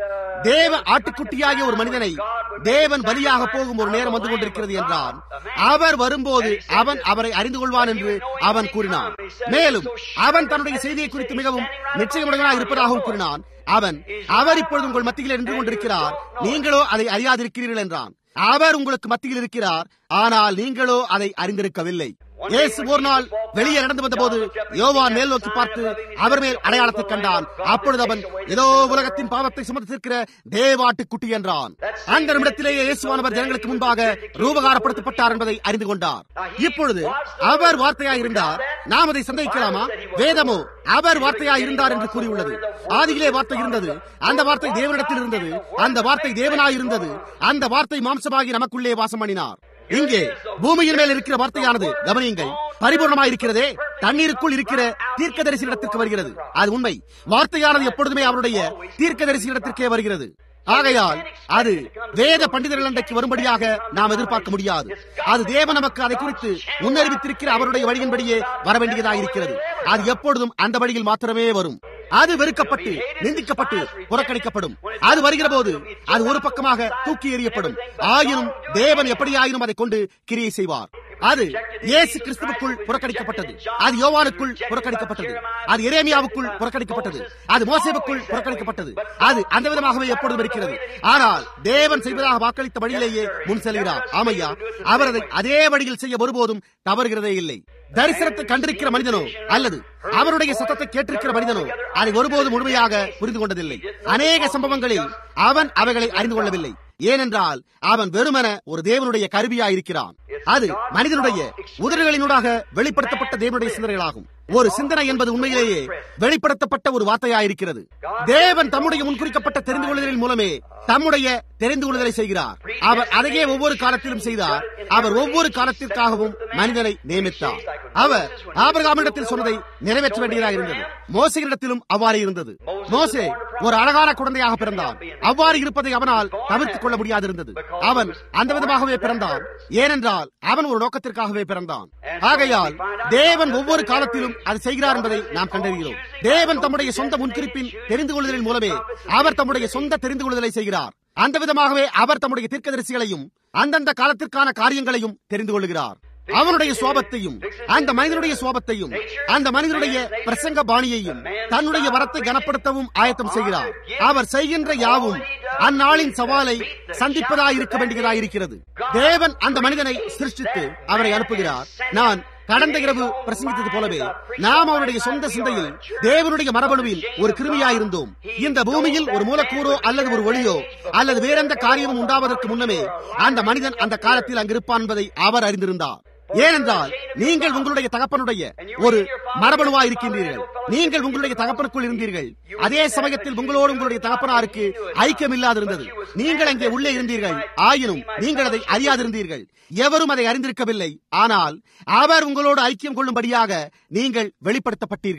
தேவ ஆட்டுக்குட்டியாகிய ஒரு மனிதனை தேவன் பலியாக போகும் ஒரு நேரம் வந்து கொண்டிருக்கிறது என்றான். அவர் வரும்போது அவன் அவரை அறிந்து கொள்வான் என்று அவன் கூறினான். மேலும் அவன் தன்னுடைய செய்தியை குறித்து மிகவும் நிச்சயமுடனாக இருப்பதாகவும் கூறினான். அவன், அவர் இப்பொழுது உங்கள் மத்தியில் நின்று கொண்டிருக்கிறார், நீங்களோ அதை அறியாதிருக்கிறீர்கள் என்றான். அவர் உங்களுக்கு மத்தியில் இருக்கிறார், ஆனால் நீங்களோ அதை அறிந்திருக்கவில்லை. இயேசு ஒரு நாள் வெளியே நடந்து வந்த போது யோவான் மேல் நோக்கி பார்த்து அவர் மேல் அடையாளத்தை கண்டான். அப்பொழுது அவன், ஏதோ உலகத்தின் பாவத்தை சுமத்திருக்கிற தேவாட்டு குட்டி என்றான். அந்த நிமிடத்திலேயே இயேசுவானவர் ஜனங்களுக்கு முன்பாக ரூபகாரப்படுத்தப்பட்டார் என்பதை அறிந்து கொண்டார். இப்பொழுது அவர் வார்த்தையாய் இருந்தார். நாம் அதை சந்தேகிக்கலாமா? வேதமோ அவர் வார்த்தையாய் இருந்தார் என்று கூறியுள்ளது. ஆதியிலே வார்த்தை இருந்தது, அந்த வார்த்தை தேவனிடத்தில் இருந்தது, அந்த வார்த்தை தேவனாய் இருந்தது, அந்த வார்த்தை மாம்சமாகி நமக்குள்ளே வாசம் பண்ணினார். இங்கே பூமியின் மேல் இருக்கிற வார்த்தையானது, கவனியுங்கள், பரிபூர்ணமாய் இருக்கிறதே, தண்ணீருக்குள் இருக்கிற தீர்க்கதரிசியிடத்திற்கு வருகிறது. அது உண்மை. வார்த்தையானது எப்பொழுதுமே அவருடைய தீர்க்கதரிசியிடத்திற்கே வருகிறது. ஆகையால் அது வேத பண்டிதர்கள் அன்றைக்கு வரும்படியாக நாம் எதிர்பார்க்க முடியாது. அது தேவன் நமக்கு அதை குறித்து முன்னறிவித்திருக்கிற அவருடைய வழியின்படியே வர வேண்டியதாக இருக்கிறது. அது எப்பொழுதும் அந்த வழியில் மாத்திரமே வரும். அது வெறுக்கப்பட்டு நிந்திக்கப்பட்டு புறக்கணிக்கப்படும். அது வருகிற போது அது ஒரு பக்கமாக தூக்கி எறியப்படும். ஆயினும் தேவன் எப்படியாயினும் அதை கொண்டு கிரியை செய்வார். அது இயேசு கிறிஸ்துவுக்குள் புறக்கணிக்கப்பட்டது, அது யோவானுக்குள் புறக்கணிக்கப்பட்டது, அது எரேமியாவுக்குள் புறக்கணிக்கப்பட்டது, அது மோசேவுக்குள் புறக்கணிக்கப்பட்டது. அது அந்த விதமாகவே எப்பொழுதும் இருக்கிறது. ஆனால் தேவன் செய்வதாக வாக்களித்த வழியிலேயே முன் செல்கிறார். ஆமையா, அவர் அதை அதே வழியில் செய்ய ஒருபோதும் தவறுகிறதே இல்லை. தரிசனத்தை கண்டிருக்கிற மனிதனோ அல்லது அவருடைய சத்தத்தை கேட்டிருக்கிற மனிதனோ அதை ஒருபோதும் முழுமையாக புரிந்து கொண்டதில்லை. அநேக சம்பவங்களில் அவன் அவைகளை அறிந்து கொள்ளவில்லை. ஏனென்றால் அவன் வெறுமன ஒரு தேவனுடைய கருவியாயிருக்கிறான். அது மனிதனுடைய உதடுகளினூடாக வெளிப்படுத்தப்பட்ட தேவனுடைய சிந்தனைகளாகும். ஒரு சிந்தனை என்பது உண்மையிலேயே வெளிப்படுத்தப்பட்ட ஒரு வார்த்தையாயிருக்கிறது. தேவன் தம்முடைய முன்குறிக்கப்பட்ட தெரிந்து கொள்ளுதலின் மூலமே தம்முடைய தெரிந்து கொள்ளுதலை செய்கிறார். அவர் அதையே ஒவ்வொரு காலத்திலும் செய்தார். அவர் ஒவ்வொரு காலத்திற்காகவும் மனிதனை நியமித்தார். அவர் ஆபிரகாமிடத்தில் சொன்னதை நிறைவேற்ற வேண்டியதாக இருந்தது. மோசேயிடத்திலும் அவ்வாறு இருந்தது. மோசே ஒரு அழகான குழந்தையாக பிறந்தான். அவ்வாறு இருப்பதை அவனால் தவிர்த்துக் கொள்ள முடியாது இருந்தது. அவன் அந்த விதமாகவே பிறந்தான். ஏனென்றால் அவன் ஒரு நோக்கத்திற்காகவே பிறந்தான். ஆகையால் தேவன் ஒவ்வொரு காலத்திலும் அது செய்கிறார் என்பதை நாம் கண்டறிகிறோம். தேவன் தம்முடைய சொந்த முன்குறிப்பின் தெரிந்து கொள்ளுதலின் மூலமே அவர் தம்முடைய சொந்த தெரிந்து கொள்ளுதலை செய்கிறார். அந்த விதமாகவே அவர் தம்முடைய தீர்க்கதரிசிகளையும் அந்தந்த காலத்திற்கான காரியங்களையும் தெரிந்து கொள்கிறார். அவனுடைய சுவாபத்தையும் அந்த மனிதனுடைய சுவாபத்தையும் அந்த மனிதனுடைய பிரசங்க பாணியையும் தன்னுடைய வரத்தை கனப்படுத்தவும் ஆயத்தம் செய்கிறார். அவர் செய்கின்ற யாவும் அந்நாளின் சவாலை சந்திப்பதாய் இருக்க வேண்டியதாயிருக்கிறது. தேவன் அந்த மனிதனை சிருஷ்டித்து அவரை அனுப்புகிறார். நான் கடந்த இரவு பிரசங்கித்தது போலவே நாம் அவருடைய சொந்த சிந்தையில் தேவனுடைய மரபணுவில் ஒரு கிருமியாயிருந்தோம். இந்த பூமியில் ஒரு மூலக்கூறோ அல்லது ஒரு ஒளியோ அல்லது வேறெந்த காரியமும் உண்டாவதற்கு முன்னமே அந்த மனிதன் அந்த காலத்தில் அங்கிருப்பான் என்பதை அவர் அறிந்திருந்தார். ஏனென்றால் நீங்கள் உங்களுடைய தகப்பனுடைய ஒரு மரபணுவாய் இருக்கின்றீர்கள். நீங்கள் உங்களுடைய தகப்பனுக்குள் இருந்தீர்கள். அதே சமயத்தில் உங்களோடு உங்களுடைய தகப்பனாருக்கு ஐக்கியம் இல்லாதிருந்தது. நீங்கள் அங்கே உள்ளே இருந்தீர்கள். ஆயினும் நீங்கள் அதை அறியாதிருந்தீர்கள். எவரும் அதை அறிந்திருக்கவில்லை. ஆனால் அவர் உங்களோடு ஐக்கியம் கொள்ளும்படியாக நீங்கள் வெளிப்படுத்தப்பட்டீர்கள்.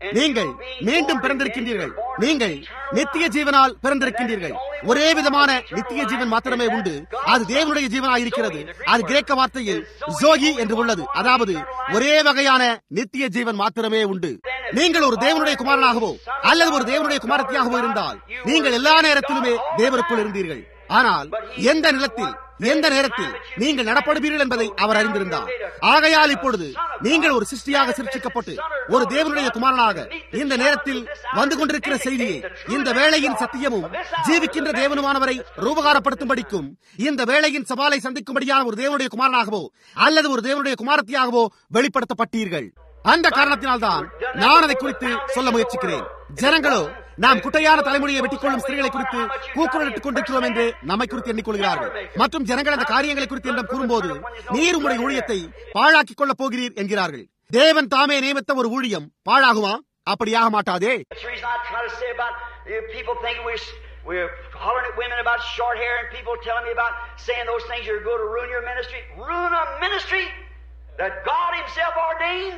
நீங்கள் மீண்டும் பிறந்திருக்கின்றீர்கள். நீங்கள் நித்திய ஜீவனால் பிறந்திருக்கின்றீர்கள். ஒரே விதமான நித்திய ஜீவன் மாத்திரமே உண்டு. அது தேவனுடைய ஜீவனாய் இருக்கிறது. அது கிரேக்க வார்த்தையில் ஜோகி என்று உள்ளது. அதாவது ஒரே வகையான நித்திய ஜீவன் மாத்திரமே உண்டு. நீங்கள் ஒரு தேவனுடைய குமாரனாகவோ அல்லது ஒரு தேவனுடைய குமாரத்தியாகவோ இருந்தால் நீங்கள் எல்லா நேரத்திலுமே தேவனுக்குள் இருந்தீர்கள். ஆனால் எந்த நிலத்தில் எந்த நேரத்தில் நீங்கள் நடப்படுவீர்கள் என்பதை அவர் அறிந்திருந்தார். ஆகையால் இப்பொழுது நீங்கள் ஒரு சிருஷ்டியாக சிருஷ்டிக்கப்பட்டு ஒரு தேவனுடைய குமாரனாக இந்த நேரத்தில் வந்து கொண்டிருக்கிற செய்தியை, இந்த வேளையின் சத்தியமும் ஜீவிக்கின்ற தேவனுமானவரை ரூபகாரப்படுத்தும்படிக்கும் இந்த வேளையின் சவாலை சந்திக்கும்படியான ஒரு தேவனுடைய குமாரனாகவோ அல்லது ஒரு தேவனுடைய குமாரத்தியாகவோ வெளிப்படுத்தப்பட்டீர்கள். அந்த காரணத்தினால்தான் நான் அதை குறித்து சொல்ல முயற்சிக்கிறேன். ஜனங்களோ நாம் குட்டையான தலைமுடியை வெட்டிக் கொள்ளும் ஸ்திரீகளை குறித்து கூக்குரலிட்டுக் கொண்டிருக்கிறோம் என்று நம்மை குறித்து எண்ணிக்கொள்கிறார்கள். மற்றும் ஜனங்கள் அந்த காரியங்களை குறித்து என்றும் கூறும்போது நீர் உங்களுடைய ஊழியத்தை பாழாக்கிக் கொள்ளப் போகிறீர் என்கிறார்கள். தேவன் தாமே நியமித்த ஒரு ஊழியம் பாழாகுமா? அப்படியாக மாட்டாதே. We're hollering at women about short hair and people telling me about saying those things are going to ruin your ministry. Ruin a ministry that God Himself ordained?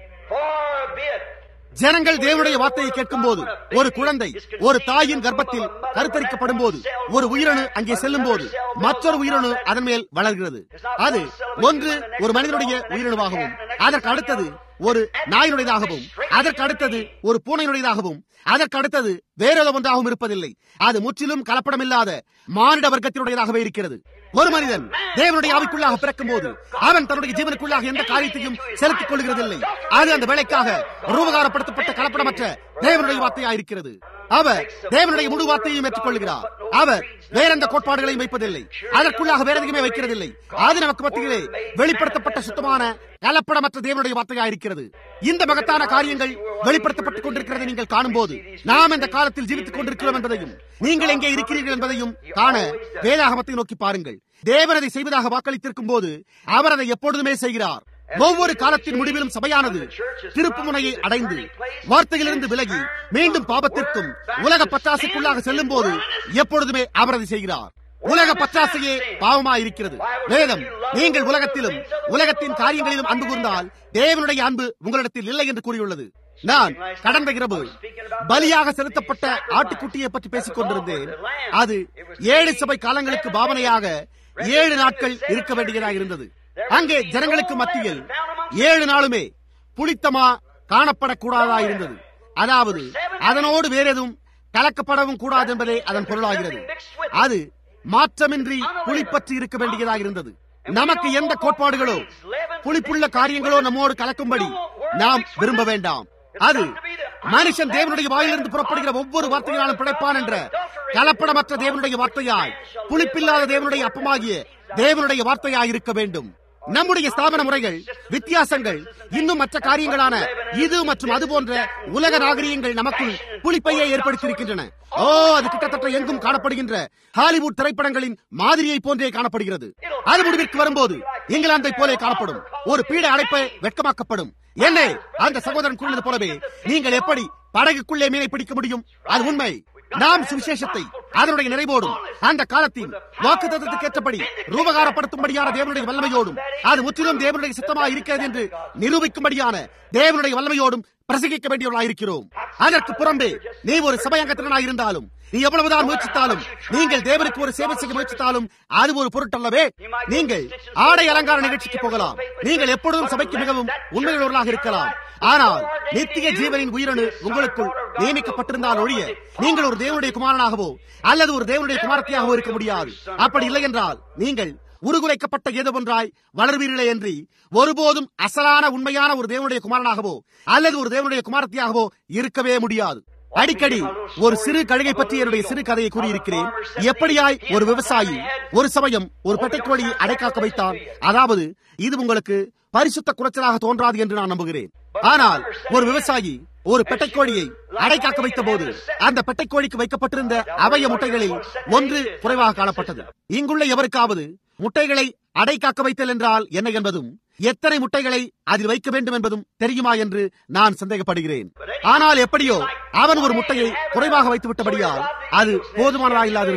Forbid. ஜனங்கள் தேவனுடைய வார்த்தையை கேட்கும் போது, ஒரு குழந்தை ஒரு தாயின் கர்ப்பத்தில் கருத்தரிக்கப்படும் போது, ஒரு உயிரணு அங்கே செல்லும் போது மற்றொரு உயிரணு அதன் மேல் வளர்கிறது. அது ஒன்று ஒரு மனிதனுடைய உயிரணுவாகவும், அதற்கு அடுத்தது ஒரு நாயினுடையதாகவும், அதற்கு அடுத்தது ஒரு பூனையினுடையதாகவும், அதற்கு அடுத்தது வேறொரு ஒன்றாகவும் இருப்பதில்லை. அது முற்றிலும் கலப்படமில்லாத மானிட வர்க்கத்தினுடையதாகவே இருக்கிறது. ஒரு மனிதன் தேவனுடைய ஆவிக்குள்ளாக பிறக்கும் போது அவன் தன்னுடைய ஜீவனுக்குள்ளாக எந்த காரியத்தையும் செலுத்திக் கொள்கிறதில்லை. அது அந்த வேலைக்காக ரூபகாரப்படுத்தப்பட்ட கலப்படமற்ற தேவனுடைய வார்த்தையாயிருக்கிறது. அவர் தேவனுடைய முழு வார்த்தையையும் ஏற்றுக்கொள்கிறார். அவர் வேற எந்த கோட்பாடுகளையும் வைப்பதில்லை. அதற்குள்ளாக வேற எதுவுமே வைக்கிறதில்லை. அது நமக்கு மத்தியிலே வெளிப்படுத்தப்பட்ட சுத்தமான கலப்படமற்ற தேவனுடைய வார்த்தையாயிருக்கிறது. இந்த மகத்தான காரியங்கள் வெளிப்படுத்தப்பட்டுக் கொண்டிருக்கிறதை நீங்கள் காணும் போது நாம் இந்த காலத்தில் ஜீவித்துக் கொண்டிருக்கிறோம் என்பதையும் நீங்கள் எங்கே இருக்கிறீர்கள் என்பதையும் காண வேதாகமத்தை நோக்கி பாருங்கள். தேவன் அதை செய்வதாக வாக்களித்திருக்கும் போது அவர் அதை எப்பொழுதுமே செய்கிறார். ஒவ்வொரு காலத்தின் முடிவிலும் சபையானது திருப்பு முனையை அடைந்து வார்த்தையிலிருந்து விலகி மீண்டும் பாவத்திற்கும் உலக பற்றாசைக்குள்ளாக செல்லும் போது எப்பொழுதுமே அவர் அதை செய்கிறார். உலக பற்றாசையே பாவமாயிருக்கிறது. வேதம் நீங்கள் உலகத்திலும் உலகத்தின் காரியங்களிலும் அன்பு கூர்ந்தால் தேவனுடைய அன்பு உங்களிடத்தில் இல்லை என்று கூறியுள்ளது. நான் கடந்த இரவு பலியாக செலுத்தப்பட்ட ஆட்டுக்குட்டியை பற்றி பேசிக் கொண்டிருந்தேன். அது ஏழு சபை காலங்களுக்கு பாவனையாக ஏழு நாட்கள் இருக்க வேண்டியதாக இருந்தது. அங்கே ஜனங்களுக்கு மத்தியில் ஏழு நாளுமே புளித்தமா காணப்படக்கூடாதா இருந்தது. அதாவது அதனோடு வேற எதுவும் கலக்கப்படவும் கூடாது என்பதே அதன் பொருளாகிறது. அது மாற்றமின்றி புளிப்பற்றி இருக்க வேண்டியதாக இருந்தது. நமக்கு எந்த கோட்பாடுகளோ புளிப்புள்ள காரியங்களோ நம்மோடு கலக்கும்படி நாம் விரும்ப வேண்டாம். அது மனுஷன் தேவனுடைய வாயிலிருந்து புறப்படுகிற ஒவ்வொரு வார்த்தையினாலும் பிழைப்பான் என்ற கலப்படமற்ற தேவனுடைய வார்த்தையாய், புளிப்பில்லாத தேவனுடைய அப்பமாகிய தேவனுடைய வார்த்தையாய் இருக்க வேண்டும். நம்முடைய ஸ்தாபன முறைகள், வித்தியாசங்கள், இன்னும் மற்ற காரியங்களான இது மற்றும் அது போன்ற உலக நாகரீகங்கள் நமக்குள் புளிப்பையே ஏற்படுத்தியிருக்கின்றன. ஓ, அது கிட்டத்தட்ட எங்கும் காணப்படுகின்ற ஹாலிவுட் திரைப்படங்களின் மாதிரியை போன்றே காணப்படுகிறது. அது முடிவிற்கு வரும்போது இங்கிலாந்தை போலே காணப்படும். ஒரு பீட அடைப்பை வெட்கமாக்கப்படும். என்ன அந்த சகோதரன் கூறினது போலவே நீங்கள் எப்படி படகுக்குள்ளே மீனை பிடிக்க முடியும்? அது உண்மை. நாம் சுவிசேஷத்தை அதனுடைய நிறைவோடும் அந்த காலத்தின் வாக்குத்தத்தத்துக்கு ஏற்றபடி ரூபகாரப்படுத்தும்படியான தேவனுடைய வல்லமையோடும் அது முற்றிலும் தேவனுடைய சித்தமாக இருக்கிறது என்று நிரூபிக்கும்படியான தேவனுடைய வல்லமையோடும் பிரசங்கிக்க வேண்டியவர்களாயிருக்கிறோம். அதற்கு புறம்பே நீ ஒரு சபையங்கத்தினராக இருந்தாலும், நீ எவ்வளவுதான் முயற்சித்தாலும், நீங்கள் தேவனுக்கு ஒரு சேவை செய்ய முயற்சித்தாலும் அது ஒரு பொருட்டல்லவே. நீங்கள் ஆடை அலங்கார நிகழ்ச்சிக்கு போகலாம், நீங்கள் எப்பொழுதும் சபைக்கு மிகவும் உண்மையுள்ளவர்களாக இருக்கலாம். ஆனால் நித்திய ஜீவனின் உயிரணு உங்களுக்குள் நியமிக்கப்பட்டிருந்தால் ஒழிய நீங்கள் ஒரு தேவனுடைய குமாரனாகவோ அல்லது ஒரு தேவனுடைய குமாரத்தியாகவோ இருக்க முடியாது. அப்படி இல்லை என்றால் நீங்கள் உருகுலைக்கப்பட்ட ஏதோ ஒன்றாய் வளர்வீர்களே என்று ஒருபோதும் அசலான உண்மையான ஒரு தேவனுடைய குமாரனாகவோ அல்லது ஒரு தேவனுடைய குமாரத்தியாகவோ இருக்கவே முடியாது. அடிக்கடி ஒரு சிறு கழுகை பற்றி என்னுடைய சிறு கதையை கூறியிருக்கிறேன். எப்படியாய் ஒரு விவசாயி ஒரு சமயம் ஒரு பெட்டைக்கோழியை அடைக்காக்க வைத்தான். அதாவது இது உங்களுக்கு பரிசுத்த குறைச்சலாக தோன்றாது என்று நான் நம்புகிறேன். ஆனால் ஒரு விவசாயி ஒரு பெட்டைக்கோழியை அடைக்காக்க வைத்த போது அந்த பெட்டைக்கோழிக்கு வைக்கப்பட்டிருந்த அவய முட்டைகளில் ஒன்று குறைவாக காணப்பட்டது. இங்குள்ள எவருக்காவது முட்டைகளை அடைக்காக்க வைத்தல் என்றால் என்ன என்பதும் எத்தனை முட்டைகளை அதில் வைக்க வேண்டும் என்பதும் தெரியுமா என்று நான் சந்தேகப்படுகிறேன். ஆனால் எப்படியோ அவன் ஒரு முட்டையை குறைவாக வைத்து விட்டபடியால் அது போதுமானதாக இல்லாதிருந்தது.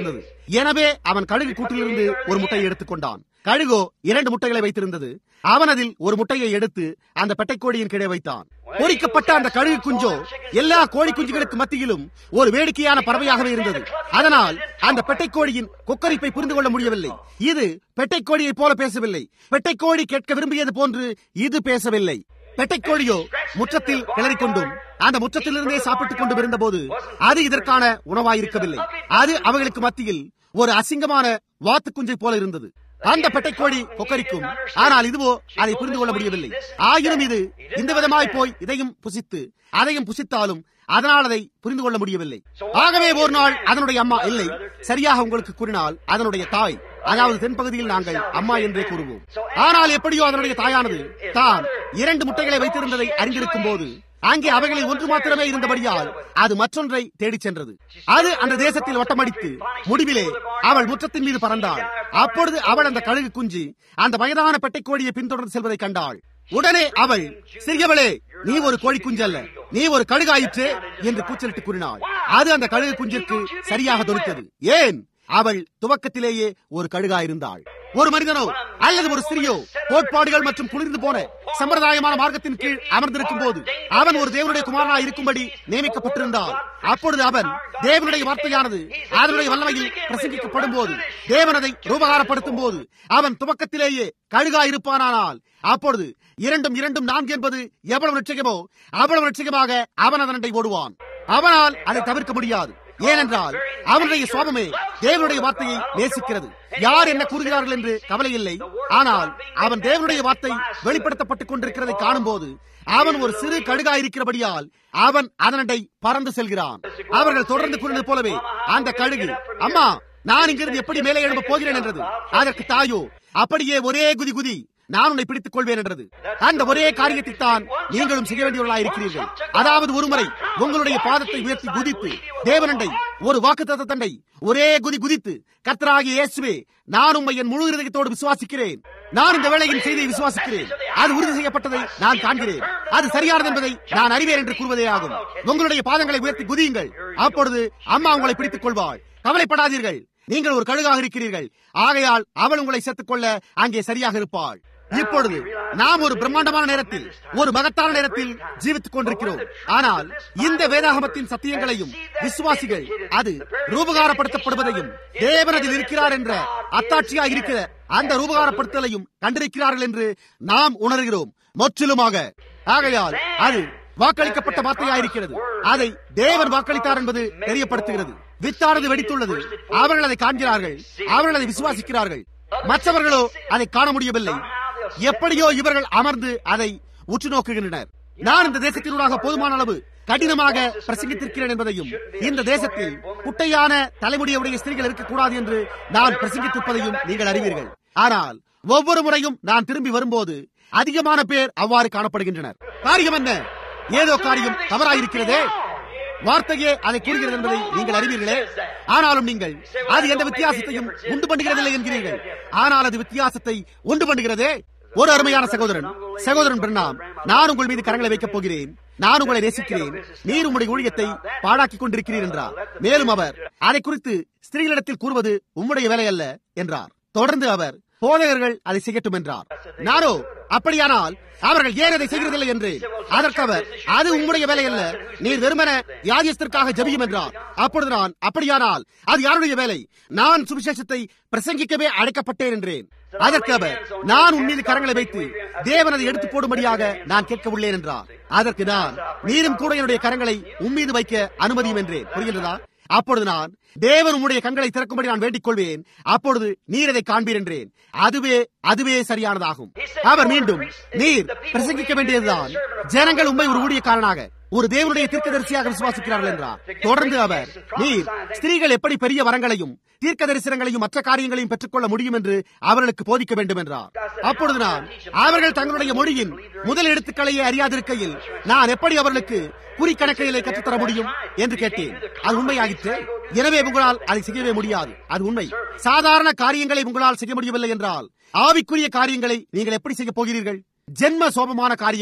எனவே அவன் கழுகு கூட்டிலிருந்து ஒரு முட்டையை எடுத்துக் கொண்டான். கழுகோ இரண்டு முட்டைகளை வைத்திருந்தது. அவன் அதில் ஒரு முட்டையை எடுத்து அந்த பெட்டைக்கோழியின் கீழே வைத்தான். பொறிக்கப்பட்ட அந்த கழுகு குஞ்சோ எல்லா கோழி குஞ்சுகளுக்கு மத்தியிலும் ஒரு வேடிக்கையான பறவையாகவே இருந்தது. அதனால் அந்த பெட்டைக்கோழியின் கொக்கரிப்பை புரிந்து கொள்ள முடியவில்லை. இது பெட்டைக்கோழியை போல பேசவில்லை. பெட்டைக்கோழி கேட்க விரும்பியது போன்று இது பேசவில்லை. பெட்டைக்கோழியோ முற்றத்தில் கிளறிக்கொண்டும் அந்த முற்றத்திலிருந்தே சாப்பிட்டுக் கொண்டும் இருந்த போது அது இதற்கான உணவாயிருக்கவில்லை. அது அவர்களுக்கு மத்தியில் ஒரு அசிங்கமான வாத்து குஞ்சை போல இருந்தது. அந்த பெட்டைக்கோழி கொக்கரிக்கும், ஆனால் இதுவோ அதை புரிந்து கொள்ள முடியவில்லை. ஆயினும் இது இந்த விதமாய் போய் இதையும் புசித்து அதையும் புசித்தாலும் அதனால் அதை புரிந்து கொள்ள முடியவில்லை. ஆகவே ஒரு நாள் அதனுடைய அம்மா, இல்லை, சரியாக உங்களுக்கு கூறினால் அதனுடைய தாய், அதாவது தென்பகுதியில் நாங்கள் அம்மா என்றே கூறுவோம். ஆனால் எப்படியோ அதனுடைய தாயானது தான் இரண்டு முட்டைகளை வைத்திருந்ததை அறிந்திருக்கும் போது அங்கே அவைகளில் ஒன்று மாத்திரமே இருந்தபடியால் அது மற்றொன்றை தேடிச் சென்றது. அது அந்த தேசத்தில் வட்டமடித்து முடிவிலே அவள் முற்றத்தின் மீது பறந்தாள். அப்பொழுது அவள் அந்த கழுகு குஞ்சு அந்த வயதான பெட்டைக்கோழியை பின்தொடர்ந்து செல்வதை கண்டாள். உடனே அவள், சிறியவளே, நீ ஒரு கோழி குஞ்சு அல்ல, நீ ஒரு கழுகாயிற்று என்று கூச்சலிட்டு கூறினாள். அது அந்த கழுகு குஞ்சிற்கு சரியாக தொடுத்தது. ஏன்? அவள் துவக்கத்திலேயே ஒரு கழுகாயிருந்தாள். ஒரு மனிதனோ அல்லது ஒரு ஸ்திரியோ கோட்பாடுகள் மற்றும் குளிர்ந்து போன சம்பிரதாயமான மார்க்கத்தின் கீழ் அமர்ந்திருக்கும் போது அவன் ஒரு தேவனுடைய குமாரனாய் இருக்கும்படி நியமிக்கப்பட்டிருந்தால், அப்பொழுது அவன் தேவனுடைய வார்த்தையானது அதனுடைய வல்லமையில் பிரசங்கிக்கப்படும் போது, தேவன் அதை ரூபகாரப்படுத்தும் போது அவன் துவக்கத்திலேயே கழுகாய் இருப்பானால், அப்பொழுது இரண்டும் இரண்டும் நான்கு என்பது எவ்வளவு நிச்சயமோ அவ்வளவு நிச்சயமாக அவன் அதனை ஓடுவான். அவனால் அதை தவிர்க்க முடியாது. ஏனென்றால் அவனுடைய சுவாபமே தேவனுடைய வார்த்தையை நேசிக்கிறது. யார் என்ன கூறுகிறார்கள் என்று கவலை இல்லை. ஆனால் அவன் தேவனுடைய வார்த்தை வெளிப்படுத்தப்பட்டுக் கொண்டிருக்கிறதை காணும் போது அவன் ஒரு சிறு கழுகாயிருக்கிறபடியால் அவன் அதனடை பறந்து செல்கிறான். அவர்கள் தொடர்ந்து கூறினது போலவே அந்த கழுகு, அம்மா, நான் இங்கிருந்து எப்படி மேலே எழும்ப போகிறேன் என்றது. அதற்கு தாயோ, அப்படியே ஒரே குதி குதி, நான் உன்னை பிடித்துக் கொள்வேன் என்றது. அந்த ஒரே காரியத்தை தான் நீங்களும் செய்ய வேண்டியவர்களாக இருக்கிறீர்கள். அதாவது ஒருமுறை உங்களுடைய பாதத்தை உயர்த்தி குதித்து தேவனண்டை ஒரு வாக்குத்தத்த தண்டை ஒரே குதி குதித்து, கர்த்தராகிய இயேசுவே, நான் உம்மை என் முழு இதயத்தோடு விசுவாசிக்கிறேன், நான் இந்த வேளையின் செய்தியை விசுவாசிக்கிறேன், அது உறுதி செய்யப்பட்டதை நான் காண்கிறேன், அது சரியானது என்பதை நான் அறிவேன் என்று கூறுவதே ஆகும். உங்களுடைய பாதங்களை உயர்த்தி குதியுங்கள். அப்பொழுது அம்மா உங்களை பிடித்துக் கொள்வாள். கவலைப்படாதீர்கள், நீங்கள் ஒரு கழுகாக இருக்கிறீர்கள். ஆகையால் அவள் உங்களை சேர்த்துக் கொள்ள அங்கே சரியாக இருப்பாள். இப்பொழுது நாம் ஒரு பிரம்மாண்டமான நேரத்தில், ஒரு மகத்தான நேரத்தில் ஜீவித்துக் கொண்டிருக்கிறோம். ஆனால் இந்த வேதாகமத்தின் சத்தியங்களையும் விசுவாசிகள் அது ரூபகாரப்படுத்தப்படுவதையும் தேவனதில் இருக்கிறார் என்ற அத்தாட்சியாக இருக்கிற அந்த ரூபகாரப்படுத்தலையும் கண்டிருக்கிறார்கள் என்று நாம் உணர்கிறோம் முற்றிலுமாக. ஆகையால் அது வாக்களிக்கப்பட்ட வார்த்தையாயிருக்கிறது. அதை தேவன் வாக்களித்தார் என்பது தெரியப்படுத்துகிறது. வித்தானது வெடித்துள்ளது. அவர்கள் அதை காண்கிறார்கள், அவர்கள் அதை விசுவாசிக்கிறார்கள். மற்றவர்களோ அதை காண முடியவில்லை. எப்படியோ இவர்கள் அமர்ந்து அதை உற்று நோக்குகின்றனர். நான் இந்த தேசத்தினூடாக போதுமான அளவு கடினமாக பிரசங்கித்திருக்கிறேன் என்பதையும், இந்த தேசத்தில் குட்டையான தலைமுடியுடைய ஸ்திரீகள் இருக்கக்கூடாது என்று நான் பிரசங்கித்திருப்பதையும் நீங்கள் அறிவீர்கள். ஆனால் ஒவ்வொரு முறையும் நான் திரும்பி வரும்போது அதிகமான பேர் அவ்வாறு காணப்படுகின்றனர். காரியம் என்ன? ஏதோ காரியம் தவறாயிருக்கிறதே. வார்த்தையே அதை கூறுகிறது என்பதை நீங்கள் அறிவீர்களே. ஆனாலும் நீங்கள் அது எந்த வித்தியாசத்தையும் உண்டு பண்ணுகிறதில்லை என்கிறீர்கள். ஆனால் அது வித்தியாசத்தை உண்டு பண்ணுகிறதே. ஒரு அருமையான சகோதரன், சகோதரன் பிரணாம், நான் உங்கள் மீது கரங்களை வைக்கப் போகிறேன், நான் உங்களை நேசிக்கிறேன், நீர் உங்களுடைய ஊழியத்தை பாழாக்கிக் கொண்டிருக்கிறீர் என்றார். மேலும் அவர் அதை குறித்து ஸ்திரீகளிடத்தில் கூறுவது உம்முடைய வேலை அல்ல என்றார். தொடர்ந்து அவர், போதகர்கள் அதை செய்யட்டும் என்றார். நானோ, அப்படியானால் அவர்கள் ஏன் அதை செய்கிறதில்லை என்று. அதற்கு அவர், அது உம்முடைய வேலை அல்ல, நீர் வெறுமன வியாதியஸ்தற்காக ஜெபியும் என்றார். அப்பொழுது நான், அப்படியானால் அது யாருடைய வேலை? நான் சுவிசேஷத்தை பிரசங்கிக்கவே அழைக்கப்பட்டேன் என்றேன். அதற்கு அவர், நான் உன் மீது கரங்களை வைத்து தேவன் அதை எடுத்து போடும்படியாக நான் கேட்க உள்ளேன் என்றார். அதற்கு நான், நீரும் கூட என்னுடைய கரங்களை உம்மீது வைக்க அனுமதியும் என்றேன். புரிகிறதா? அப்பொழுது நான், தேவன் உம்முடைய கண்களை திறக்கும்படி நான் வேண்டிக் கொள்வேன், அப்பொழுது நீர் அதை காண்பீர் என்றேன். அதுவே அதுவே சரியானதாகும். அவர் மீண்டும், நீர் பிரசங்கிக்க வேண்டியதுதான், ஜனங்கள் உண்மை ஒரு ஊழியக்காரனாக, ஒரு தேவனுடைய தீர்க்கதரிசியாக விசுவாசிக்கிறார்கள் என்றார். தொடர்ந்து அவர், நீர் ஸ்திரீகள் எப்படி பெரிய வரங்களையும் தீர்க்க தரிசனங்களையும் மற்ற காரியங்களையும் பெற்றுக்கொள்ள முடியும் என்று அவர்களுக்கு போதிக்க வேண்டும் என்றார். அப்பொழுது நான், அவர்கள் தங்களுடைய மொழியின் முதல் எழுத்துக்களையே அறியாதிருக்கையில் நான் எப்படி அவர்களுக்கு குறி கணக்கையிலே கற்றுத்தர முடியும் என்று கேட்டேன். அது உண்மையாகிற்று. எனவே உங்களால் அதை செய்யவே முடியாது. அது உண்மை. சாதாரண காரியங்களை உங்களால் செய்ய முடியவில்லை என்றால் ஆவிக்குரிய காரியங்களை நீங்கள் எப்படி செய்ய போகிறீர்கள்? ஜென்ம சோபமான காரியங்கள்,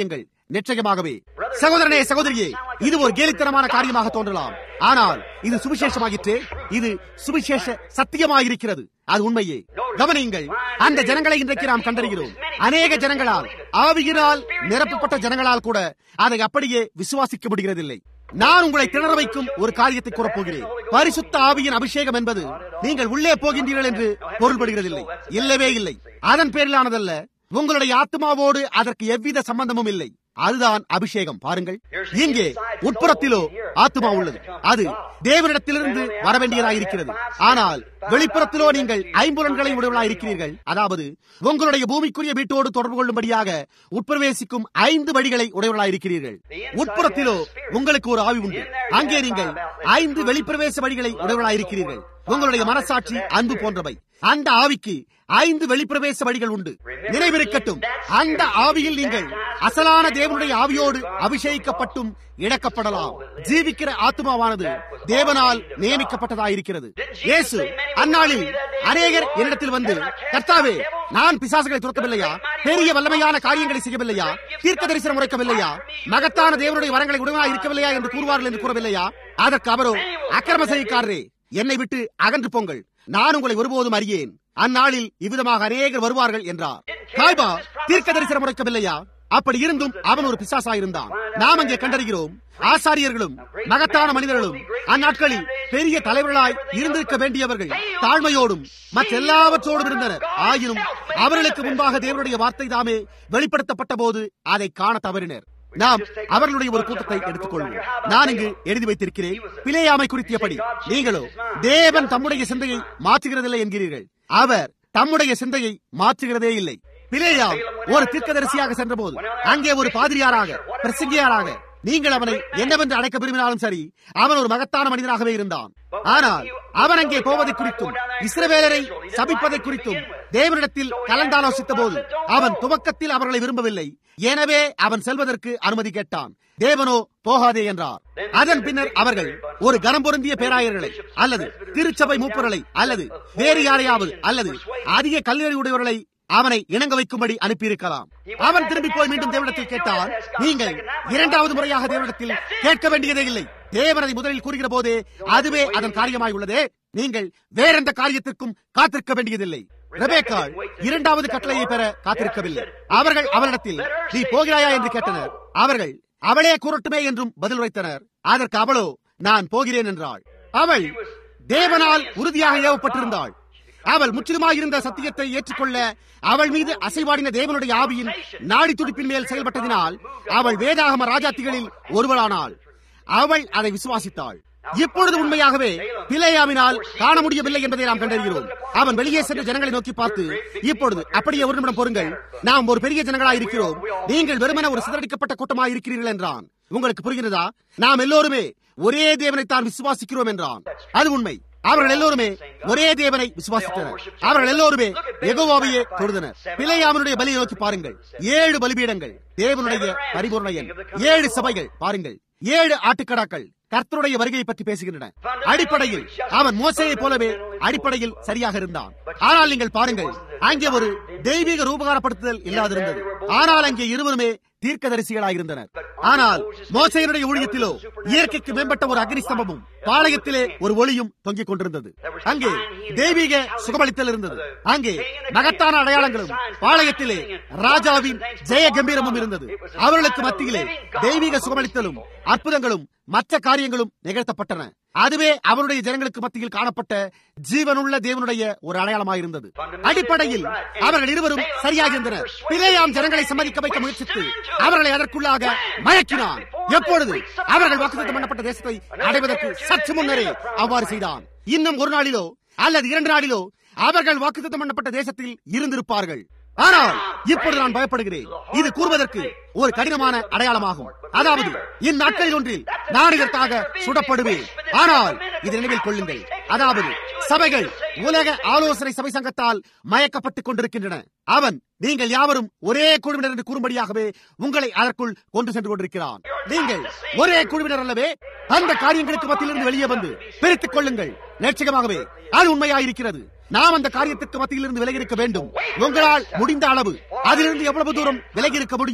நிச்சயமாகவே சகோதரனே, சகோதரியே, இது ஒரு கேலித்தனமான காரியமாக தோன்றலாம். ஆனால் இது சுவிசேஷமாயிற்று. இது சுவிசேஷ சத்தியமாயிருக்கிறது. அது உண்மையே. கவனியுங்கள், அந்த ஜனங்களை இன்றைக்கு நாம் கண்டறிகிறோம். அநேக ஜனங்களால், ஆவியினால் நிரப்பப்பட்ட ஜனங்களால் கூட அதை அப்படியே விசுவாசிக்க முடிகிறதில்லை. நான் உங்களை திணற வைக்கும் ஒரு காரியத்தை கூறப்போகிறேன். பரிசுத்த ஆவியின் அபிஷேகம் என்பது நீங்கள் உள்ளே போகின்றீர்கள் என்று பொருள்படுகிறதில்லை. இல்லவே இல்லை. அதன் பேரிலானதல்ல. உங்களுடைய ஆத்மாவோடு அதற்கு எவ்வித சம்பந்தமும் இல்லை. அதுதான் அபிஷேகம். பாருங்கள், இங்கே உட்புறத்திலோ ஆத்மா உள்ளது. அது தேவனிடத்திலிருந்து வரவேண்டியதாயிருக்கிறது. ஆனால் வெளிப்புறத்திலோ நீங்கள் ஐம்புலன்களை உடையவர்களாயிருக்கிறீர்கள். அதாவது உங்களுடைய பூமிக்குரிய வீட்டோடு தொடர்பு கொள்ளும்படியாக உட்பிரவேசிக்கும் ஐந்து வழிகளை உடையவர்களாயிருக்கிறீர்கள். உட்புறத்திலோ உங்களுக்கு ஒரு ஆவி உண்டு. அங்கே நீங்கள் ஐந்து வெளிப்பிரவேச வழிகளை உடையவர்களாயிருக்கிறீர்கள். உங்களுடைய மனசாட்சி, அன்பு போன்றவை. அந்த ஆவிக்கு ஐந்து வெளிப்பிரவேச வழிகள் உண்டு. நினைவிருக்கட்டும், அந்த ஆவியில் நீங்கள் அசலான தேவனுடைய ஆவியோடு அபிஷேகிக்கப்பட்டும் இழக்கப்படலாம். ஜீவிக்கிற ஆத்மாவானது தேவனால் நியமிக்கப்பட்டதாயிருக்கிறது. இயேசு அந்நாளில் அநேகர் என்னிடத்தில் வந்து, கர்த்தாவே, நான் பிசாசுகளை துரத்தவில்லையா, பெரிய வல்லமையான காரியங்களை செய்யவில்லையா, தீர்க்க தரிசனம் உரைக்கவில்லையா, மகத்தான தேவனுடைய வரங்களை உடனாக இருக்கவில்லையா என்று கூறுவார்கள் என்று கூறவில்லையா? அதற்கு அவரோ, அக்கிரம செய்யக்காரரே, என்னை விட்டு அகன்று போங்கள், நான் உங்களை ஒருபோதும் அறியேன். அந்நாளில் இவ்விதமாக அநேகர் வருவார்கள் என்றார். காய்பா தீர்க்க தரிசனம் உரைக்கவில்லையா? அப்படி இருந்தும் அவன் ஒரு பிசாசாயிருந்தான். நாம் அங்கே கண்டறிகிறோம், ஆசாரியர்களும் மகத்தான மனிதர்களும் அந்நாட்களில் பெரிய தலைவர்களாய் இருந்திருக்க வேண்டியவர்கள் தாழ்மையோடும் மற்ற எல்லாவற்றோடும் இருந்தனர். ஆயினும் அவர்களுக்கு முன்பாக தேவனுடைய வார்த்தை தாமே வெளிப்படுத்தப்பட்ட போது அதை காண தவறினர். நாம் அவர்களுடைய ஒரு கூட்டத்தை எடுத்துக்கொள்வோம். நான் இங்கு எழுதி வைத்திருக்கிறேன். பிலேயாமை குறித்தியபடி நீங்களோ தேவன் தம்முடைய சிந்தையை மாற்றுகிறதில்லை என்கிறீர்கள். அவர் தம்முடைய சிந்தையை மாற்றுகிறதே இல்லை. பிலேயாம் ஒரு தீர்க்கதரிசியாக சென்ற போது அங்கே ஒரு பாதிரியாராக, பிரசங்கியாராக நீங்கள் அவனை என்னவென்று அழைக்க விரும்பினாலும் சரி, அவன் ஒரு மகத்தான மனிதனாகவே இருந்தான். ஆனால் அவன் அங்கே போவதை குறித்தும் இஸ்ரவேலரை சபிப்பதை குறித்தும் தேவனிடத்தில் கலந்தாலோசித்த போது அவன் துவக்கத்தில் அவர்களை விரும்பவில்லை. எனவே அவன் செல்வதற்கு அனுமதி கேட்டான். தேவனோ போகாதே என்றார். அதன் பின்னர் அவர்கள் ஒரு கனம் பொருந்திய பேராயர்களை அல்லது திருச்சபை மூப்பர்களை அல்லது வேறு யாரையாவது அல்லது அதிக கல்லூரி உடையவர்களை அவனை இணங்க வைக்கும்படி அனுப்பியிருக்கலாம். அவன் திரும்பி போய் மீண்டும் தேவனிடத்தில் கேட்டான். நீங்கள் இரண்டாவது முறையாக தேவனிடத்தில் கேட்க வேண்டியதே இல்லை. தேவன் அதை முதலில் கூறுகிற போதே அதுவே அதன் காரியமாய் உள்ளதே. நீங்கள் வேறெந்த காரியத்திற்கும் காத்திருக்க வேண்டியதில்லை. ரெபேக்காள் இரண்டாவது கட்டளையை பெற காத்திருக்கவில்லை. அவர்கள் அவளிடத்தில் நீ போகிறாயா என்று கேட்டனர். அவர்கள் அவளே கூறட்டுமே என்றும் பதில் உரைத்தனர். அதற்கு அவளோ நான் போகிறேன் என்றாள். அவள் தேவனால் உறுதியாக ஏவப்பட்டிருந்தாள். அவள் முற்றிலுமாயிருந்த சத்தியத்தை ஏற்றுக்கொள்ள அவள் மீது அசைவாடின தேவனுடைய ஆவியின் நாடி துடிப்பின் மேல் செயல்பட்டதினால் அவள் வேதாகம ராஜாத்திகளில் ஒருவளானாள். அவள் அதை விசுவாசித்தாள். இப்பொழுது உண்மையாகவே பிலேயாமினால் காண முடியவில்லை என்பதை நாம் கண்டறிகிறோம். அவன் வெளியே சென்ற ஜனங்களை நோக்கி பார்த்து, இப்பொழுது அப்படியே ஒரு நிமிடம் பொறுங்கள், நாம் ஒரு பெரிய ஜனங்களாய் இருக்கிறோம், நீங்கள் வெறுமன ஒரு சிதறடிக்கப்பட்ட கூட்டமாக இருக்கிறீர்கள் என்றான். உங்களுக்கு புரிகிறதா? நாம் எல்லோருமே ஒரே தேவனைத்தான் விசுவாசிக்கிறோம் என்றான். அது உண்மை. அவர்கள் எல்லோருமே ஒரே தேவனை விசுவாசித்தனர். அவர்கள் எல்லோருமே யெகோவாவையே தொழுதனர். பிலேயாமினுடைய பலியை நோக்கி பாருங்கள். ஏழு பலிபீடங்கள், தேவனுடைய பரிபூரண எண். ஏழு சபைகள் பாருங்கள். ஏழு ஆட்டுக்கடாக்கள் கர்த்தருடைய வருகையை பற்றி பேசுகின்றன. அடிப்படையில் அவன் மோசேயை போலவே அடிப்படையில் சரியாக இருந்தான். ஆனால் நீங்கள் பாருங்கள், அங்கே ஒரு தெய்வீக ரூபகாரப்படுத்துதல் இல்லாதிருந்தது. ஆனால் அங்கே இருவருமே தீர்க்கதரிசிகளாயிருந்தனர். ஆனால் மோசேயினுடைய ஊழியத்திலோ இயற்கைக்கு மேம்பட்ட ஒரு அக்னி ஸ்தம்பமும் பாளையத்திலே ஒரு ஒளியும் தொங்கிக் கொண்டிருந்தது. அங்கே தெய்வீக சுகமளித்தல் இருந்தது. அங்கே மகத்தான அடையாளங்களும் பாளையத்திலே ராஜாவின் ஜெய கம்பீரமும் இருந்தது. அவர்களுக்கு மத்தியிலே தெய்வீக சுகமளித்தலும் அற்புதங்களும் மற்ற காரியங்களும் நிகழ்த்தப்பட்டன. அதுவே அவருடைய ஜனங்களுக்கு மத்தியில் காணப்பட்ட ஜீவனுள்ள தேவனுடைய ஒரு அடையாளமாயிருந்தது. அடிப்படையில் அவர்கள் இருவரும் சரியாக இருந்தனர். பிலேயாம் ஜனங்களை சம்மதிக்க வைக்க முயற்சித்து அவர்களை அதற்குள்ளாக மயக்கினான். எப்பொழுது அவர்கள் வாக்குத்தத்தம் பண்ணப்பட்ட தேசத்தை அடைவதற்கு சற்று முன்னரே அவ்வாறு செய்தான். இன்னும் ஒரு நாளிலோ அல்லது இரண்டு நாளிலோ அவர்கள் வாக்குத்தத்தம் பண்ணப்பட்ட தேசத்தில் இருந்திருப்பார்கள். ஆனால் இப்பொழுது நான் பயப்படுகிறேன். இது கூறுவதற்கு ஒரு கடினமான அடையாளமாகும். அதாவது இந்நாட்களில் ஒன்றில் நான் இதற்காக சுடப்படுவேன். ஆனால் இதை நினைவில் கொள்ளுங்கள். அதாவது சபைகள் உலக ஆலோசனை சபை சங்கத்தால் மயக்கப்பட்டுக் கொண்டிருக்கின்றன. அவன் நீங்கள் யாவரும் ஒரே குழுவினர் என்று கூறும்படியாகவே உங்களை அதற்குள் கொண்டு சென்று கொண்டிருக்கிறான். நீங்கள் ஒரே குழுவினர் அல்லவே. அந்த காரியங்களுக்கு மத்தியிலிருந்து வெளியே வந்து பிரித்துக் கொள்ளுங்கள். நிச்சயமாகவே அது உண்மையாயிருக்கிறது. நாம் அந்த காரியத்துக்கு மத்தியிலிருந்து விலகி இருக்க வேண்டும். உங்களால் முடிந்த அளவு அதிலிருந்து எவ்வளவு தூரம் விலகி இருக்க முடியுமோ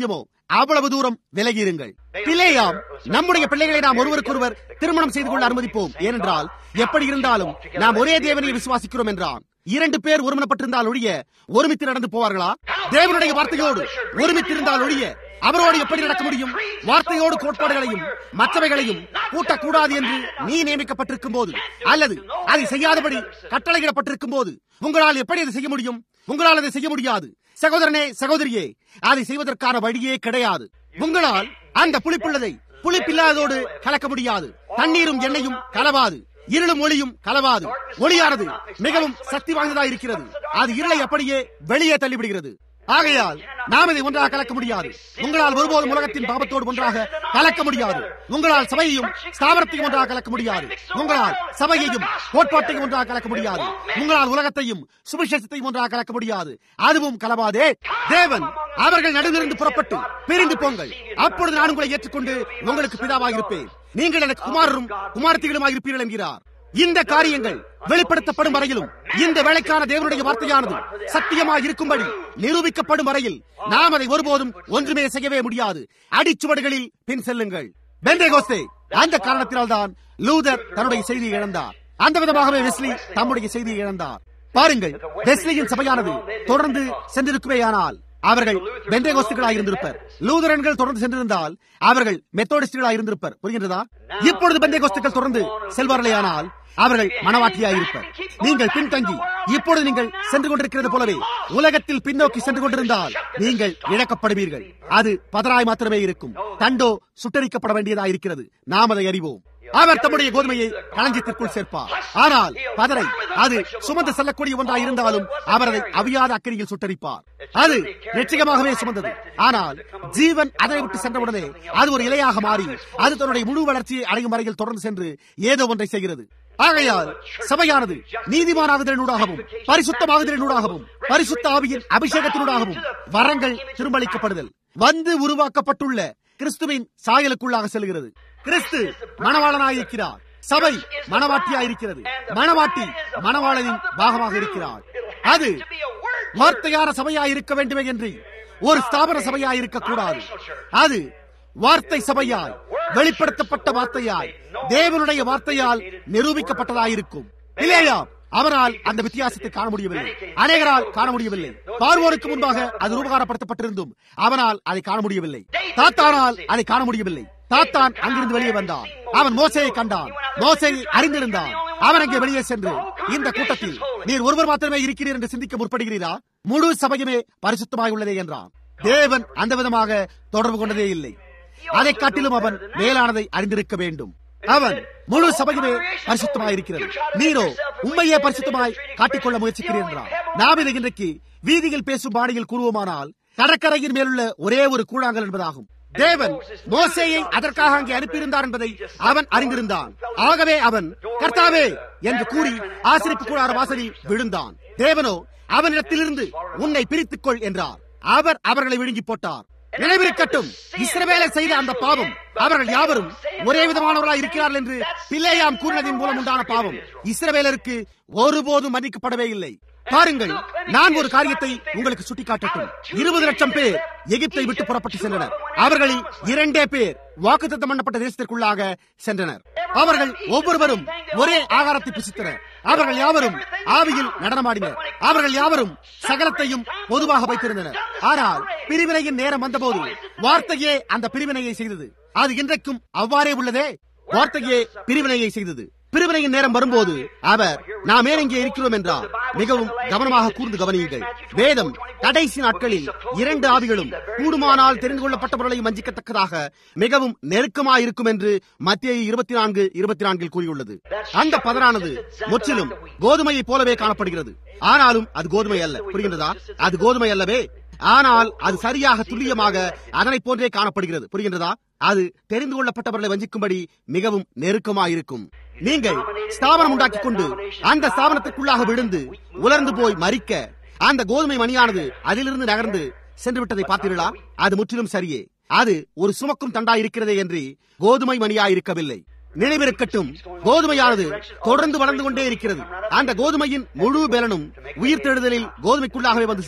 அவ்வளவு தூரம் விலகியிருங்கள். பிள்ளையாம், நம்முடைய பிள்ளைகளை நாம் ஒருவருக்கொருவர் திருமணம் செய்து கொள்ள அனுமதிப்போம். ஏனென்றால் எப்படி இருந்தாலும் நாம் ஒரே தேவனை விசுவாசிக்கிறோம் என்றான். இரண்டு பேர் ஒருமனப்பட்டிருந்தால் ஒழிய ஒருமித்து நடந்து போவார்களா? தேவனுடைய வார்த்தையோடு ஒருமித்திருந்தால் ஒழிய அவரோடு எப்படி நடக்க முடியும்? வார்த்தையோடு கோட்பாடுகளையும் மற்றவைகளையும் கூட்டக்கூடாது என்று நீ நியமிக்கப்பட்டிருக்கும் போது, அல்லது அதை செய்யாதபடி கட்டளையிடப்பட்டிருக்கும் போது உங்களால் எப்படி அதை செய்ய முடியும்? உங்களால் அதை செய்ய முடியாது. சகோதரனே, சகோதரியே, அதை செய்வதற்கான வழியே கிடையாது. உங்களால் அந்த புளிப்புள்ளதை புளிப்பில்லாததோடு கலக்க முடியாது. தண்ணீரும் எண்ணெயும் கலவாது, இருளும் ஒளியும் கலவாது. ஒளியானது மிகவும் சக்தி வாய்ந்ததாக இருக்கிறது. அது இருளை அப்படியே வெளியே தள்ளிவிடுகிறது. ஆகையால் நாம் இதை ஒன்றாக கலக்க முடியாது. உங்களால் ஒருபோதும் உலகத்தின் பாவத்தோடு ஒன்றாக கலக்க முடியாது. உங்களால் சபையையும் ஸ்தாபனத்தையும் ஒன்றாக கலக்க முடியாது. உங்களால் சபையையும் கோட்பாட்டையும் ஒன்றாக கலக்க முடியாது. உங்களால் உலகத்தையும் சுவிசேஷத்தையும் ஒன்றாக கலக்க முடியாது. அதுவும் கலவாதே. தேவன் அவர்கள் நடுவிலிருந்து புறப்பட்டு பிரிந்து போங்கள், அப்பொழுது நான் உங்களை ஏற்றுக்கொண்டு உங்களுக்கு பிதாவாக இருப்பேன், நீங்கள் எனக்கு குமாரரும் குமாரத்திகளுமாக இருப்பீர்கள் என்கிறார். இந்த காரியங்கள் வெளிப்படுத்தப்படும் வரையிலும், இந்த வேளைக்கான தேவனுடைய வார்த்தையானது சத்தியமாக இருக்கும்படி நிரூபிக்கப்படும் வரையில் நாம் அதை ஒருபோதும் ஒன்றுமே செய்யவே முடியாது. அடிச்சுவடுகளில் பின் செல்லுங்கள். பெந்தேகோஸ்தே, அந்த காரணத்தினால் தான் லூதர் தன்னுடைய செய்தியை இழந்தார். அந்த விதமாகவே வெஸ்லி தம்முடைய செய்தியை இழந்தார். பாருங்கள், வெஸ்லியின் சபையானது தொடர்ந்து சென்றிருக்குமேயானால் அவர்கள் பெந்தேகோஸ்துகளாக இருந்திருப்பர். லூதரன்கள் தொடர்ந்து சென்றிருந்தால் அவர்கள் மெத்தோடிஸ்டுகளாக இருந்திருப்பர். புரிகின்றதா? இப்பொழுது பெந்தேகோஸ்துக்கள் தொடர்ந்து செல்வார்களேயானால் அவர்கள் மனவாட்டியாயிருப்பர். நீங்கள் பின்தங்கி இப்பொழுது நீங்கள் சென்று கொண்டிருக்கிறது போலவே உலகத்தில் பின்னோக்கி சென்று கொண்டிருந்தால் நீங்கள் இழக்கப்படுவீர்கள். அது பதராய் மாத்திரமே இருக்கும். தண்டோ சுட்டரிக்கப்பட வேண்டியதாக இருக்கிறது. நாம் அதை அறிவோம். அவர் தம்முடைய கோதுமையை களஞ்சியத்திற்குள் சேர்ப்பார். ஆனால் பதரை அது சுமந்து செல்லக்கூடிய ஒன்றாக இருந்தாலும் அவர் அதை அவியாத அக்கறையில் சுட்டரிப்பார். அது நிச்சயமாகவே சுமந்தது. ஆனால் ஜீவன் அதை விட்டு சென்றவுடனே அது ஒரு இலையாக மாறி அது தன்னுடைய முழு வளர்ச்சியை அடையும் வரையில் தொடர்ந்து சென்று ஏதோ ஒன்றை செய்கிறது. ஆகையால் சபையானது நீதிமானாகுதலினூடாகவும் பரிசுத்தமாகுதலினூடாகவும் பரிசுத்த ஆவியின் அபிஷேகத்தினூடாகவும் வரங்கள் திரும்பளிக்கப்படுதல் வந்து உருவாக்கப்பட்டுள்ள கிறிஸ்துவின் சாயலுக்குள்ளாக செல்கிறது. கிறிஸ்து மணவாளனாயிருக்கிறார். சபை மணவாட்டியாயிருக்கிறது. மணவாட்டி மணவாளனின் பாகமாக இருக்கிறார். அது வார்த்தையான சபையாயிருக்க வேண்டுமே என்று ஒரு ஸ்தாபன சபையாயிருக்க கூடாது. அது வார்த்தை சபையால் வெளிப்படுத்தப்பட்ட வார்த்தையால் தேவனுடைய வார்த்தையால் நிரூபிக்கப்பட்டதாயிருக்கும். இல்லையா? அவரால் அந்த வித்தியாசத்தை காண முடியவில்லை. அநேகரால் காண முடியவில்லை. பார்வோருக்கு முன்பாக அது ரூபகாரப்படுத்தப்பட்டிருந்தும் அவனால் அதை காண முடியவில்லை. தாத்தானால் அதை காண முடியவில்லை. தாத்தான் அங்கிருந்து வெளியே வந்தான். அவன் மோசேயை கண்டான். மோசேயை அறிந்திருந்தான். அவன் அங்கே வெளியே சென்று, இந்த கூட்டத்தில் நீர் ஒருவர் மாத்திரமே இருக்கிறீர் என்று சிந்திக்க முற்படுகிறீரா? முழு சபையுமே பரிசுத்தமாக உள்ளதே என்றான். தேவன் அந்த விதமாக தொடர்பு கொண்டதே இல்லை. அதை காட்டிலும் அவன் மேலானதை அறிந்திருக்க வேண்டும். அவன் முழு சபையுமே பரிசுத்தமாய் இருக்கிறது. நீரோ உண்மையே பரிசுத்தமாய் காட்டிக்கொள்ள முயற்சிக்கிறீர் என்றான். நாம் இதை இன்றைக்கு வீதியில் பேசும் பாணியில் கூறுவோமானால் கடற்கரையின் மேலுள்ள ஒரே ஒரு கூழாங்கல் என்பதாகும். தேவன் மோசேயை அதற்காக அங்கே அனுப்பியிருந்தார் என்பதை அவன் அறிந்திருந்தான். ஆகவே அவன் கர்த்தாவே என்று கூறி ஆசரிப்பு கூடார வாசலில் விழுந்தான். தேவனோ அவனிடத்திலிருந்து உன்னை பிரித்துக் கொள் என்றார். அவர் அவர்களை விழுங்கி போட்டார். நினைவிருக்கட்டும், இஸ்ரவேலை செய்த அந்த பாவம் அவர்கள் யாவரும் ஒரே விதமானவர்களாக இருக்கிறார்கள் என்று பிலேயாம் கூறினதின் மூலம் உண்டான பாவம் இஸ்ரவேலருக்கு ஒருபோதும் மன்னிக்கப்படவே இல்லை. பாருங்கள், நான் ஒரு காரியத்தை உங்களுக்கு சுட்டிக்காட்டட்டும். இருபது லட்சம் பேர் எகிப்தை விட்டு புறப்பட்டு சென்றனர். அவர்களில் இரண்டே பேர் வாக்குத்தத்தம் பண்ணப்பட்ட தேசத்திற்குள்ளாக சென்றனர். அவர்கள் ஒவ்வொருவரும் ஒரே ஆகாரத்தை புசித்தனர். அவர்கள் யாவரும் ஆவியில் நடனமாடினர். அவர்கள் யாவரும் சகலத்தையும் பொதுவாக வைத்திருந்தனர். ஆனால் பிரிவினையின் நேரம் வந்தபோது வார்த்தையே அந்த பிரிவினையை செய்தது. அது இன்றைக்கும் அவ்வாறே உள்ளதே. வார்த்தையே பிரிவினையை செய்தது. பிரிவினையின் நேரம் வரும்போது அவர் நாம் ஏன் இங்கே இருக்கிறோம் என்றால் மிகவும் கவனமாக கூர்ந்து கவனியுங்கள். வேதம் கடைசி நாட்களில் இரண்டு ஆவிகளும் கூடுமானால் தெரிந்து கொள்ளப்பட்டவர்களையும் வஞ்சிக்கத்தக்கதாக மிகவும் நெருக்கமாக இருக்கும் என்று மத்தேயு இருபத்தி நான்கு இருபத்தி நான்கில் கூறியுள்ளது. அந்த பதரானது முற்றிலும் கோதுமையை போலவே காணப்படுகிறது. ஆனாலும் அது கோதுமை அல்ல. புரிகின்றதா? அது கோதுமை அல்லவே. ஆனால் அது சரியாக துல்லியமாக அதனை போன்றே காணப்படுகிறது. புரிகின்றதா? அது தெரிந்து கொள்ளப்பட்டவர்களை வஞ்சிக்கும்படி மிகவும் நெருக்கமாயிருக்கும். நீங்கள் ஸ்தாபனம் உண்டாக்கிக் கொண்டு அந்த ஸ்தாபனத்திற்குள்ளாக விழுந்து உலர்ந்து போய் மறிக்க அந்த கோதுமை மணியானது அதிலிருந்து நகர்ந்து சென்று விட்டதை பார்த்தீர்களா? அது முற்றிலும் சரியே. அது ஒரு சுமக்கும் தண்டாய் இருக்கிறதே என்று கோதுமை மணியாயிருக்கவில்லை. நினைவிருக்கட்டும், கோதுமையானது தொடர்ந்து வளர்ந்து கொண்டே இருக்கிறது. அந்த கோதுமையின் முழு பலனும் உயிர் தெழுதலில் கோதுமைக்குள்ளாகவே வந்து சேரும்.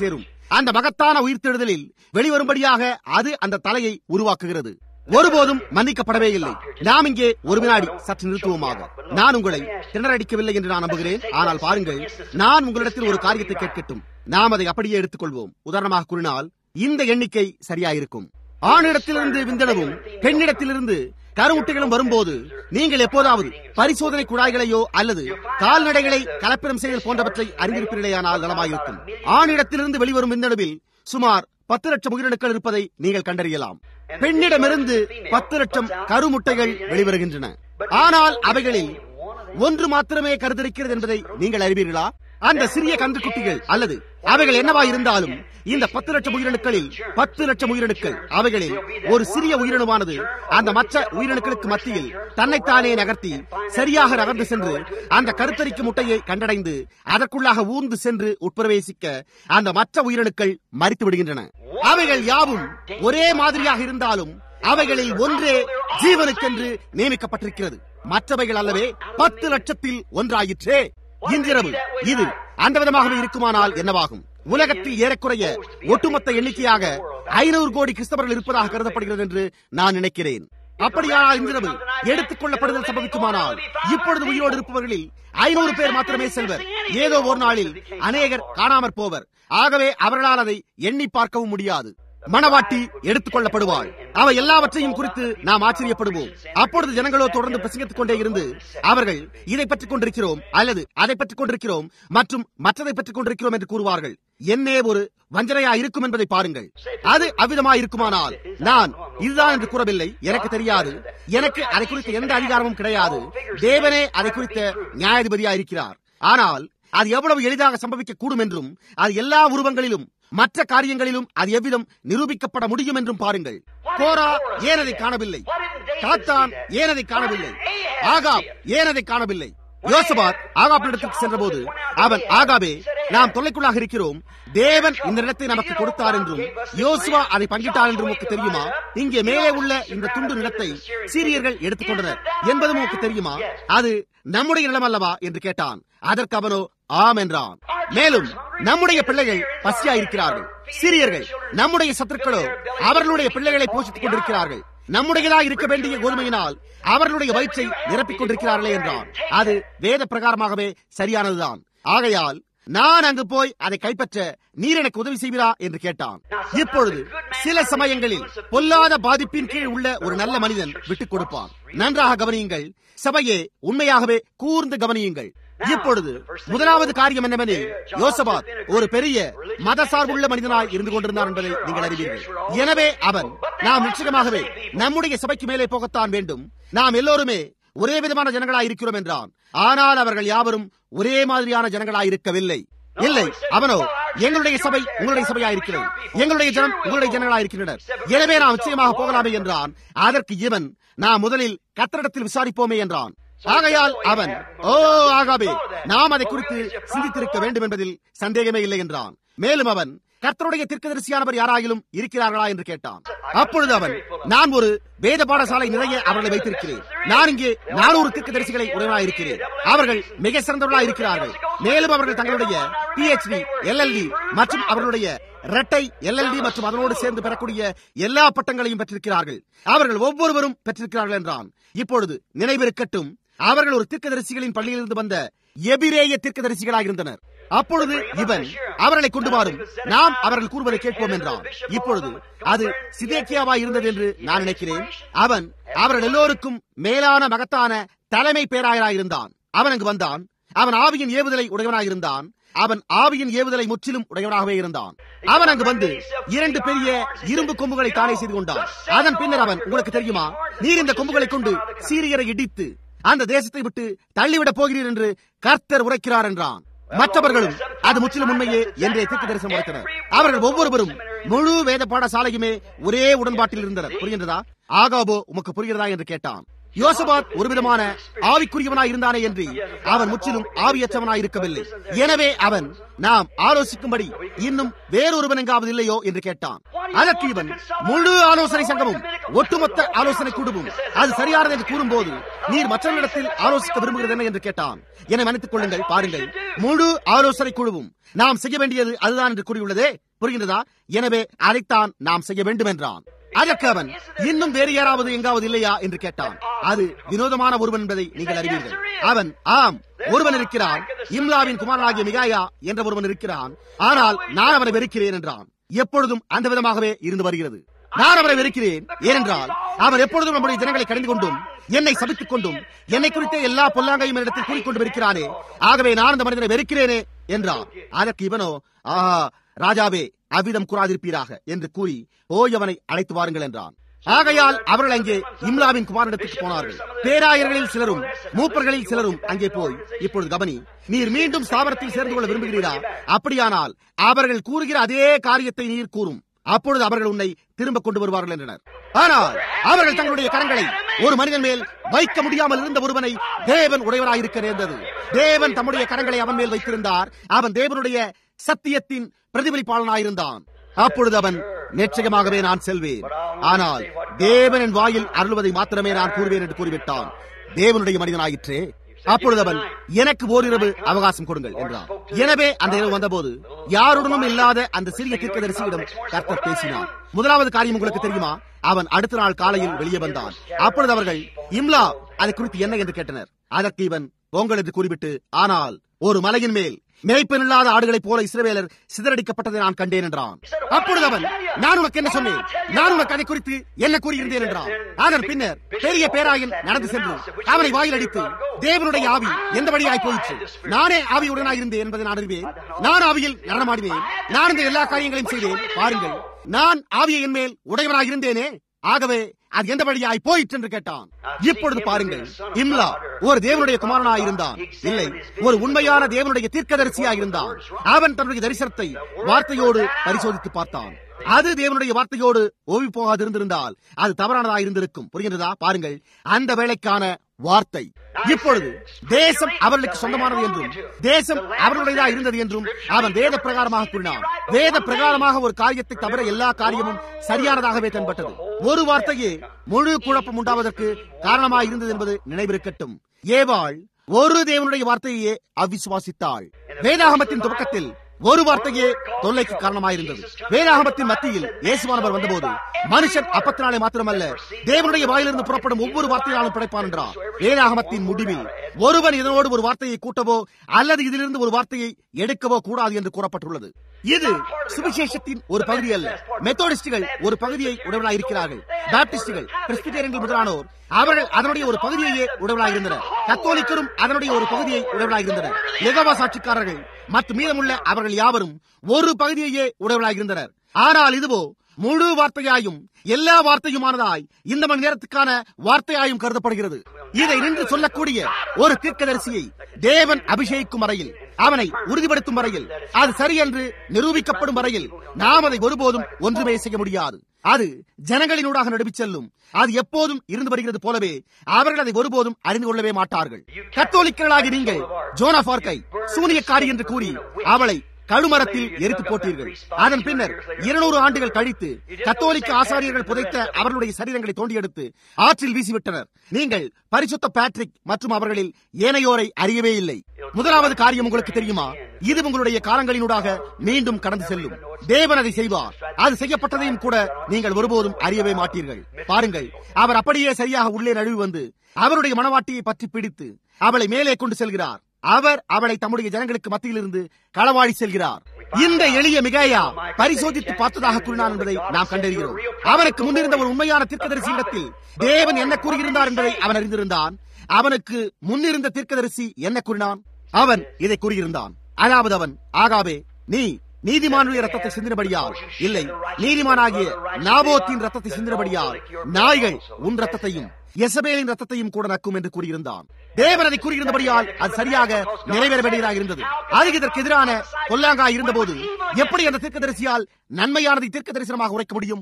அந்த மகத்தான உயிர்த்தெழுதலில் வெளிவரும்படியாக அது அந்த தலையை உருவாக்குகிறது. ஒருபோதும் மன்னிக்கப்படவே இல்லை. நாம் இங்கே ஒரு வினாடி சற்று நிறுத்துவோமாக. நான் உங்களை திணறடிக்கவில்லை என்று நான் நம்புகிறேன். ஆனால் பாருங்கள், நான் உங்களிடத்தில் ஒரு காரியத்தை கேட்கட்டும். நாம் அதை அப்படியே எடுத்துக்கொள்வோம். உதாரணமாக கூறினால், இந்த எண்ணிக்கை சரியாயிருக்கும். ஆணிடத்திலிருந்து விந்தளவும் பெண்ணிடத்திலிருந்து கருமுட்டைகளும் வரும்போது நீங்கள் எப்போதாவது பரிசோதனை குழாய்களையோ அல்லது கால்நடைகளை கலப்பிடம் செய்தல் போன்றவற்றை அறிந்திருப்பீர்களேயானால் நலமாயிருக்கும். ஆணிடத்திலிருந்து வெளிவரும் விந்தணுவில் சுமார் பத்து லட்சம் உயிரணுக்கள் இருப்பதை நீங்கள் கண்டறியலாம். பெண்ணிடமிருந்து பத்து லட்சம் கருமுட்டைகள் வெளிவருகின்றன. ஆனால் அவைகளில் ஒன்று மாத்திரமே கருத்தரிக்கிறது என்பதை நீங்கள் அறிவீர்களா? அந்த சிறிய கன்றுக்குட்டிகள் அல்லது அவைகள் என்னவா இருந்தாலும் இந்த பத்து லட்சம் உயிரணுக்களில் பத்து லட்சம் உயிரணுக்கள் அவைகளில் ஒரு சிறிய உயிரணுவானது அந்த மற்ற உயிரணுக்களுக்கு மத்தியில் தன்னைத்தானே நகர்த்தி சரியாக நகர்ந்து சென்று அந்த கருத்தரிக்கும் முட்டையை கண்டடைந்து அதற்குள்ளாக ஊர்ந்து சென்று உட்பிரவேசிக்க அந்த மற்ற உயிரணுக்கள் மரித்து விடுகின்றன. அவைகள் யாவும் ஒரே மாதிரியாக இருந்தாலும் அவைகளில் ஒன்றே ஜீவனுக்கென்று நியமிக்கப்பட்டிருக்கிறது. மற்றவைகள் அல்லவே பத்து லட்சத்தில் ஒன்றாயிற்றே. இன்றிரவு இது அந்த விதமாகவே இருக்குமானால் என்னவாகும்? உலகத்தில் ஏறக்குறைய ஒட்டுமொத்த எண்ணிக்கையாக ஐநூறு கோடி கிறிஸ்தவர்கள் இருப்பதாக கருதப்படுகிறது என்று நான் நினைக்கிறேன். அப்படியானால் இன்றிரவு எடுத்துக் கொள்ளப்படுதல் சம்பவிக்குமானால் இப்பொழுது உயிரோடு இருப்பவர்களில் ஐநூறு பேர் மாத்திரமே செல்வர். ஏதோ ஒரு நாளில் அநேகர் காணாமற் போவர். ஆகவே அவர்களால் அதை எண்ணி பார்க்கவும் முடியாது. மணவாட்டி எடுத்துக் கொள்ளப்படுவாள். அவை எல்லாவற்றையும் குறித்து நாம் ஆச்சரியப்படுவோம். அப்பொழுது ஜனங்களோ தொடர்ந்து பிரசங்கித்துக் கொண்டே இருந்து அவர்கள் இதை பற்றிக் கொண்டிருக்கிறோம் அல்லது அதை பற்றிக் கொண்டிருக்கிறோம் மற்றும் மற்றதை பற்றிக் கொண்டிருக்கிறோம் என்று கூறுவார்கள். என்னே ஒரு வஞ்சனையா இருக்கும் என்பதை பாருங்கள். அது அவ்விதமா இருக்குமானால் நான் இதுதான் என்று கூறவில்லை. எனக்கு தெரியாது. எனக்கு அதை குறித்த எந்த அதிகாரமும் கிடையாது. தேவனே அதை குறித்த நியாயாதிபதியா இருக்கிறார். ஆனால் அது எவ்வளவு எளிதாக சம்பவிக்க கூடும் என்றும் அது எல்லா உருவங்களிலும் மற்ற காரியங்களிலும் அது எவ்விதம் நிரூபிக்கப்பட முடியும் என்றும் பாருங்கள். கோரா ஏன் அதை காணவில்லை? தாத்தான் ஏன் அதை காணவில்லை? ஆகாப் ஏன் அதை காணவில்லை? யோசபாத் ஆகாபிடத்திற்கு சென்ற போது அவன், ஆகாபே, நாம் தொல்லைக்குள்ளாக இருக்கிறோம். தேவன் இந்த இடத்தை நமக்கு கொடுத்தார் என்றும் யோசுவா அதை பங்கிட்டார் என்றும் உங்களுக்கு தெரியுமா? இங்கே மேலே உள்ள இந்த துண்டு நிலத்தை சீரியர்கள் எடுத்துக்கொண்டனர் என்பதும் உங்களுக்கு தெரியுமா? அது நம்முடைய நிலம் அல்லவா என்று கேட்டான். அதற்கு அவனோ ஆம் என்றான். மேலும் நம்முடைய பிள்ளைகள் பசியா இருக்கிறார்கள். சீரியர்கள் நம்முடைய சத்துருக்களோ அவர்களுடைய பிள்ளைகளை போஷித்துக் கொண்டிருக்கிறார்கள். நம்முடையதாக இருக்க வேண்டிய கோதுமையினால் அவர்களுடைய வயிற்றை நிரப்பிக் கொண்டிருக்கிறார்களே என்றான். அது வேத பிரகாரமாகவே சரியானதுதான். ஆகையால் நான் அங்கு போய் அதை கைப்பற்ற நீர் எனக்கு உதவி செய்வீரா என்று கேட்டான். இப்பொழுது சில சமயங்களில் பொல்லாத பாதிப்பின் கீழ் உள்ள ஒரு நல்ல மனிதன் விட்டுக் கொடுப்பான். நன்றாக கவனியுங்கள் சபையே, உண்மையாகவே கூர்ந்து கவனியுங்கள். இப்பொழுது முதலாவது காரியம் என்னவெனில், யோசபாத் ஒரு பெரிய மத சார்புள்ள மனிதனாய் இருந்து கொண்டிருந்தார் என்பதை நீங்கள் அறிவீர்கள். எனவே அவன், நாம் நிச்சயமாகவே நம்முடைய சபைக்கு மேலே போகத்தான் வேண்டும். நாம் எல்லோருமே ஒரே விதமான ஜனங்களாய் இருக்கிறோம் என்றான். ஆனால் அவர்கள் யாவரும் ஒரே மாதிரியான ஜனங்களாய் இருக்கவில்லை. இல்லை, அவனோ, எங்களுடைய சபை உங்களுடைய சபையா இருக்கிறது, எங்களுடைய ஜனம் உங்களுடைய ஜனங்களா இருக்கின்றனர், எனவே நாம் நிச்சயமாக போகலாமே என்றான். அதற்கு இவன், நாம் முதலில் கர்த்தரிடத்தில் விசாரிப்போமே என்றான். ஆகையால் அவன், ஓ ஆகாபே, நாம் அதை குறித்து சிந்தித்திருக்க வேண்டும் என்பதில் சந்தேகமே இல்லை என்றான். மேலும் அவன், கர்த்தருடைய தீர்க்கதரிசியானவர் யாராயிலும் இருக்கிறார்களா என்று கேட்டான். அப்பொழுது அவன், நான் ஒரு வேத பாடசாலை நிறைய அவர்களை வைத்திருக்கிறேன். நான் இங்கே நானூறு தீர்க்கதரிசிகளை உடையவனாய் இருக்கிறேன். அவர்கள் மிக சிறந்தவர்களாய் இருக்கிறார்கள். மேலும் அவர்கள் தங்களுடைய P H D, L L D மற்றும் அவர்களுடைய இரட்டை எல் எல் டி மற்றும் அதனோடு சேர்ந்து பெறக்கூடிய எல்லா பட்டங்களையும் பெற்றிருக்கிறார்கள். அவர்கள் ஒவ்வொருவரும் பெற்றிருக்கிறார்கள் என்றான். இப்பொழுது நினைவிருக்கட்டும், அவர்கள் ஒரு தீர்க்கதரிசிகளின் பள்ளியிலிருந்து வந்த எபிரேய தீர்க்கதரிசிகளாக இருந்தனர். அப்பொழுது இவன், அவர்களை கொண்டு வாரும், நாம் அவர்கள் கூறுவதை கேட்போம் என்றான். இப்பொழுது அது சிதேக்கியாவாய் இருந்தது என்று நான் நினைக்கிறேன். அவன் அவர்கள் எல்லோருக்கும் மேலான மகத்தான தலைமை பேராயராயிருந்தான். அவன் அங்கு வந்தான். அவன் ஆவியின் ஏவுதலை உடையவனாயிருந்தான். அவன் ஆவியின் ஏவுதலை முற்றிலும் உடையவனாகவே இருந்தான். அவன் அங்கு வந்து இரண்டு பெரிய இரும்பு கொம்புகளை தானே செய்து கொண்டான். அதன் பின்னர் அவன், உங்களுக்கு தெரியுமா, நீர் இந்த கொம்புகளை கொண்டு சீரியரை இடித்து அந்த தேசத்தை விட்டு தள்ளிவிடப் போகிறீர் என்று கர்த்தர் உரைக்கிறார் என்றான். மற்றவர்களும் அது முற்றிலும் உண்மையே என்றே தீர்க்க தரிசனம் உரைத்தனர். அவர்கள் ஒவ்வொருவரும் முழு வேத பாடசாலையுமே ஒரே உடன்பாட்டில் இருந்தனர். புரிகின்றதா? ஆகாபோ உமக்கு புரிகிறதா என்று கேட்டான். யோசபாத் ஒரு விதமான ஆவிக்குரியவனாய் இருந்தானே என்று அவன் முற்றிலும் ஆவியற்றவனாய் இருக்கவில்லை. எனவே அவன் நாம் ஆலோசிக்கும்படி இன்னும் வேறொருவன் எங்காவது இல்லையோ என்று கேட்டான். அதற்கு இவன், முழு ஆலோசனை சங்கமும் ஒட்டுமொத்த ஆலோசனை குழுவும் அது சரியானது என்று கூறும்போது நீர் மற்றவரிடத்தில் ஆலோசிக்க விரும்புகிறது என்ன என்று கேட்டான். என்னை மன்னித்துக் கொள்ளுங்கள், பாருங்கள், முழு ஆலோசனை குழுவும் நாம் செய்ய வேண்டியது அதுதான் என்று கூறியுள்ளதே, புரிகின்றதா? எனவே அதைத்தான் நாம் செய்ய வேண்டும் என்றான். அதற்கு அவன், இன்னும் வேறு யாராவது எங்காவது இல்லையா என்று கேட்டான். அது வினோதமான ஒருவன் என்பதை நீங்கள் அறிவீர்கள். அவன், ஆம், ஒருவன் இருக்கிறான், இம்லாவின் குமாரனாகிய மிகாயா என்ற ஒருவன் இருக்கிறான், ஆனால் நான் அவனை வெறுக்கிறேன் என்றான். எப்பொழுதும் அந்த விதமாகவே இருந்து வருகிறது. நான் அவரை வெறுக்கிறேன், ஏனென்றால் அவர் எப்பொழுதும் நம்முடைய ஜனங்களை கடிந்து கொண்டும் என்னை சபித்துக் கொண்டும் என்னை குறித்த எல்லா பொல்லாங்கையும் இடத்தில் கூறிக்கொண்டு இருக்கிறானே, ஆகவே நான் அந்த மனிதனை வெறுக்கிறேனே என்றான். அதற்கு இவனோ, ஆஹா ராஜாவே, அவ்விதம் கூறாதிருப்பீராக என்று கூறி ஓய் அவனை அழைத்து வாருங்கள் என்றான். ஆகையால் அவர்கள் அங்கே இம்லாவின் குமாரனிடத்துக்கு போனார்கள். பேராயர்களில் சிலரும் மூப்பர்களில் சிலரும் அங்கே போய், இப்பொழுது கவனி, நீர் மீண்டும் ஸ்தாபனத்தில் சேர்ந்து கொள்ள விரும்புகிறீரா? அப்படியானால் அவர்கள் கூறுகிற அதே காரியத்தை நீர் கூறும், அப்பொழுது அவர்கள் உன்னை திரும்ப கொண்டு வருவார்கள் என்றனர். ஆனால் அவர்கள் தங்களுடைய கரங்களை ஒரு மனிதன் மேல் வைக்க முடியாமல் இருந்த ஒருவனை தேவன் உடையவராயிருக்க நேர்ந்தது. தேவன் தம்முடைய கரங்களை அவன் மேல் வைத்திருந்தார். அவன் தேவனுடைய சத்தியத்தின் பிரதிபலிப்பாளனாயிருந்தான். அப்பொழுது அவன், நிச்சயமாகவே நான் செல்வேன், ஆனால் தேவன் என் வாயில் அருள்வதை மாத்திரமே நான் கூறுவேன் என்று கூறிவிட்டான். தேவனுடைய மனிதனாயிற்றே. அப்பொழுது அவன், எனக்கு ஓரிரவு அவகாசம் கொடுங்கள் என்றான். எனவே அந்த இரவு வந்தபோது யாருடனும் இல்லாத அந்த சிறிய தீர்க்கதரிசியிடம் கர்த்தர் பேசினார். முதலாவது காரியம் உங்களுக்கு தெரியுமா? அவன் அடுத்த நாள் காலையில் வெளியே வந்தான். அப்பொழுது அவர்கள், இம்லா அதை குறித்து என்ன என்று கேட்டனர். அதற்கு இவன், பொங்கல் என்று கூறிவிட்டு, ஆனால் ஒரு மலையின் மேல் மேய்ப்பன் இல்லாத ஆடுகளைப் போல இஸ்ரவேலர் சிதறடிக்கப்பட்டதை நான் கண்டேன் என்றான். அப்பொழுது அவன், நான் உனக்கு என்ன சொன்னேன்? நான் உனக்கு அதை குறித்து என்ன கூறியிருந்தேன் என்றான். அதன் பின்னர் பெரிய பேராயன் நடந்து சென்று அவனை வாயில் அடித்து, தேவனுடைய ஆவி எந்த வழியாய் போயிற்று? நானே ஆவியுடனாய் இருந்தேன் என்பதை நான் அறிவேன். நான் ஆவியில் நடனமாடினேன். நான் இந்த எல்லா காரியங்களையும் செய்தேன். பாருங்கள், நான் ஆவியை என் மேல் உடையவனாய் இருந்தேனே, ஆகவே அது எந்த வழியாய் போயிற்று என்று கேட்டான். இப்பொழுது பாருங்கள், இம்லா ஒரு தேவனுடைய குமாரனாய் இருந்தான். இல்லை, ஒரு உண்மையான தேவனுடைய தீர்க்கதரிசியாய் இருந்தான். அவன் தன்னுடைய தரிசனத்தை வார்த்தையோடு பரிசோதித்து பார்த்தான். அது தேவனுடைய வார்த்தையோடு ஓவி போகாது இருந்திருந்தால் அது தவறானதாக இருந்திருக்கும். புரிகின்றதா? பாருங்கள், அந்த வேலைக்கான வார்த்தை. இப்பொழுது தேசம் அவர்களுக்கு சொந்தமானது என்றும் தேசம் அவர்களுடையதாக இருந்தது என்றும் அவன் வேத பிரகாரமாக கூறினான். வேத பிரகாரமாக ஒரு காரியத்தை தவிர எல்லா காரியமும் சரியானதாகவே தென்பட்டது. ஒரு வார்த்தையே முழு குழப்பம் உண்டாவதற்கு காரணமாக இருந்தது என்பது நினைவிருக்கட்டும். ஏவாள் ஒரு தேவனுடைய வார்த்தையே அவிசுவாசித்தாள். வேதாகமத்தின் துவக்கத்தில் ஒரு வார்த்தையே தொல்லைக்கு காரணமாயிருந்தது. வேதாகமத்தின் மத்தியில் இயேசுவானவர் வந்தபோது மனுஷன் அப்பத்தினாலே மாத்திரமல்ல தேவனுடைய வாயிலிருந்து புறப்படும் ஒவ்வொரு வார்த்தையாலும் படைப்பான் என்றார். வேதாகமத்தின் முடிவில் ஒருவன் இதனோடு ஒரு வார்த்தையை கூட்டவோ அல்லது இதிலிருந்து ஒரு வார்த்தையை எடுக்கவோ கூடாது என்று கூறப்பட்டுள்ளது. இது சுவிசேஷத்தின் ஒரு பகுதி அல்ல. மெத்தோடிஸ்டுகள் ஒரு பகுதியை உடவனாயிருக்கிறார்கள். பாப்டிஸ்டுகள், பிரெஸ்பிட்டேரியன்கள் முதலானோர் அவர்கள் அதனுடைய ஒரு பகுதியையே உடவனாயிருந்தனர். கத்தோலிக்கரும் அதனுடைய ஒரு பகுதியை உடவனாயிருந்தனர். யெகோவா சாட்சிக்காரர்கள் மற்றும் மீதமுள்ள அவர்கள் யாவரும் ஒரு பகுதியையே உடவனாயிருந்தனர். ஆனால் இதுவோ முழு வார்த்தையாயும் எல்லா வார்த்தையுமானதாய் இந்த மணி நேரத்துக்கான வார்த்தையாயும் கருதப்படுகிறது. இதை நின்று சொல்லக்கூடிய ஒரு தீர்க்கதரிசியை தேவன் அபிஷேகிக்கும் வரையில், அவனை உறுதிப்படுத்தும் வரையில், அது சரி என்று நிரூபிக்கப்படும் வரையில் நாம் அதை ஒருபோதும் ஒன்றுமே செய்ய முடியாது. அது ஜனங்களினூடாக நடுவிச் செல்லும். அது எப்போதும் இருந்து வருகிறது போலவே அவர்கள் அதை ஒருபோதும் அறிந்து கொள்ளவே மாட்டார்கள். கத்தோலிக்கர்களாகி நீங்கள் ஜோனா பார்க்கை சூனியக்காரி என்று கூறி அவளை கழுமரத்தில் எரித்து போட்டீர்கள். அதன் பின்னர் இருநூறு ஆண்டுகள் கழித்து கத்தோலிக்க ஆசாரியர்கள் புதைத்த அவர்களுடைய சரீரங்களை தோண்டி எடுத்து ஆற்றில் வீசிவிட்டனர். நீங்கள் பரிசுத்த பேட்ரிக் மற்றும் அவர்களில் ஏனையோரை அறியவே இல்லை. முதலாவது காரியம் உங்களுக்கு தெரியுமா? இது உங்களுடைய காலங்களினூடாக மீண்டும் கடந்து செல்லும். தேவன் அதை செய்வார். அது செய்யப்பட்டதையும் கூட நீங்கள் ஒருபோதும் அறியவே மாட்டீர்கள். பாருங்கள், அவர் அப்படியே சரியாக உள்ளே நழுவி வந்து அவருடைய மனவாட்டியை பற்றி பிடித்து அவளை மேலே கொண்டு செல்கிறார். அவர் அவளை தம்முடைய ஜனங்களுக்கு மத்தியில் இருந்து களவாடி செல்கிறார். இந்த எளிய மிகாயா பரிசோதித்து பார்த்ததாக கூறினான் என்பதை நாம் கண்டறிகிறோம். அவனுக்கு முன்னிருந்த ஒரு உண்மையான தீர்க்கதரிசி இடத்தில் தேவன் என்ன கூறுகிறார் என்பதை அவன் அறிந்திருந்தான். அவனுக்கு முன்னிருந்த தீர்க்கதரிசி என்ன கூறினான்? அவன் இதை கூறியிருந்தான். அதாவது அவன், ஆகாவே நீ நீதிமானுடைய ரத்தத்தை சிந்தினபடியால், இல்லை, நீதிமானாகிய நாபோத்தின் ரத்தத்தை சிந்தினபடியால் நாய்கள் உன் ரத்தத்தையும் யெசபேலின் ரத்தத்தையும் கூட நக்கும் என்று கூறியிருந்தான். தேவன் அதை கூறியிருந்தபடியால் அது சரியாக நிறைவேற வேண்டியதாக இருந்தது. அது இதற்கு எதிரான கொல்லாங்காய் இருந்தபோது எப்படி அந்த தீர்க்க தரிசியால் நன்மையானதை தீர்க்க தரிசனமாக உரைக்க முடியும்?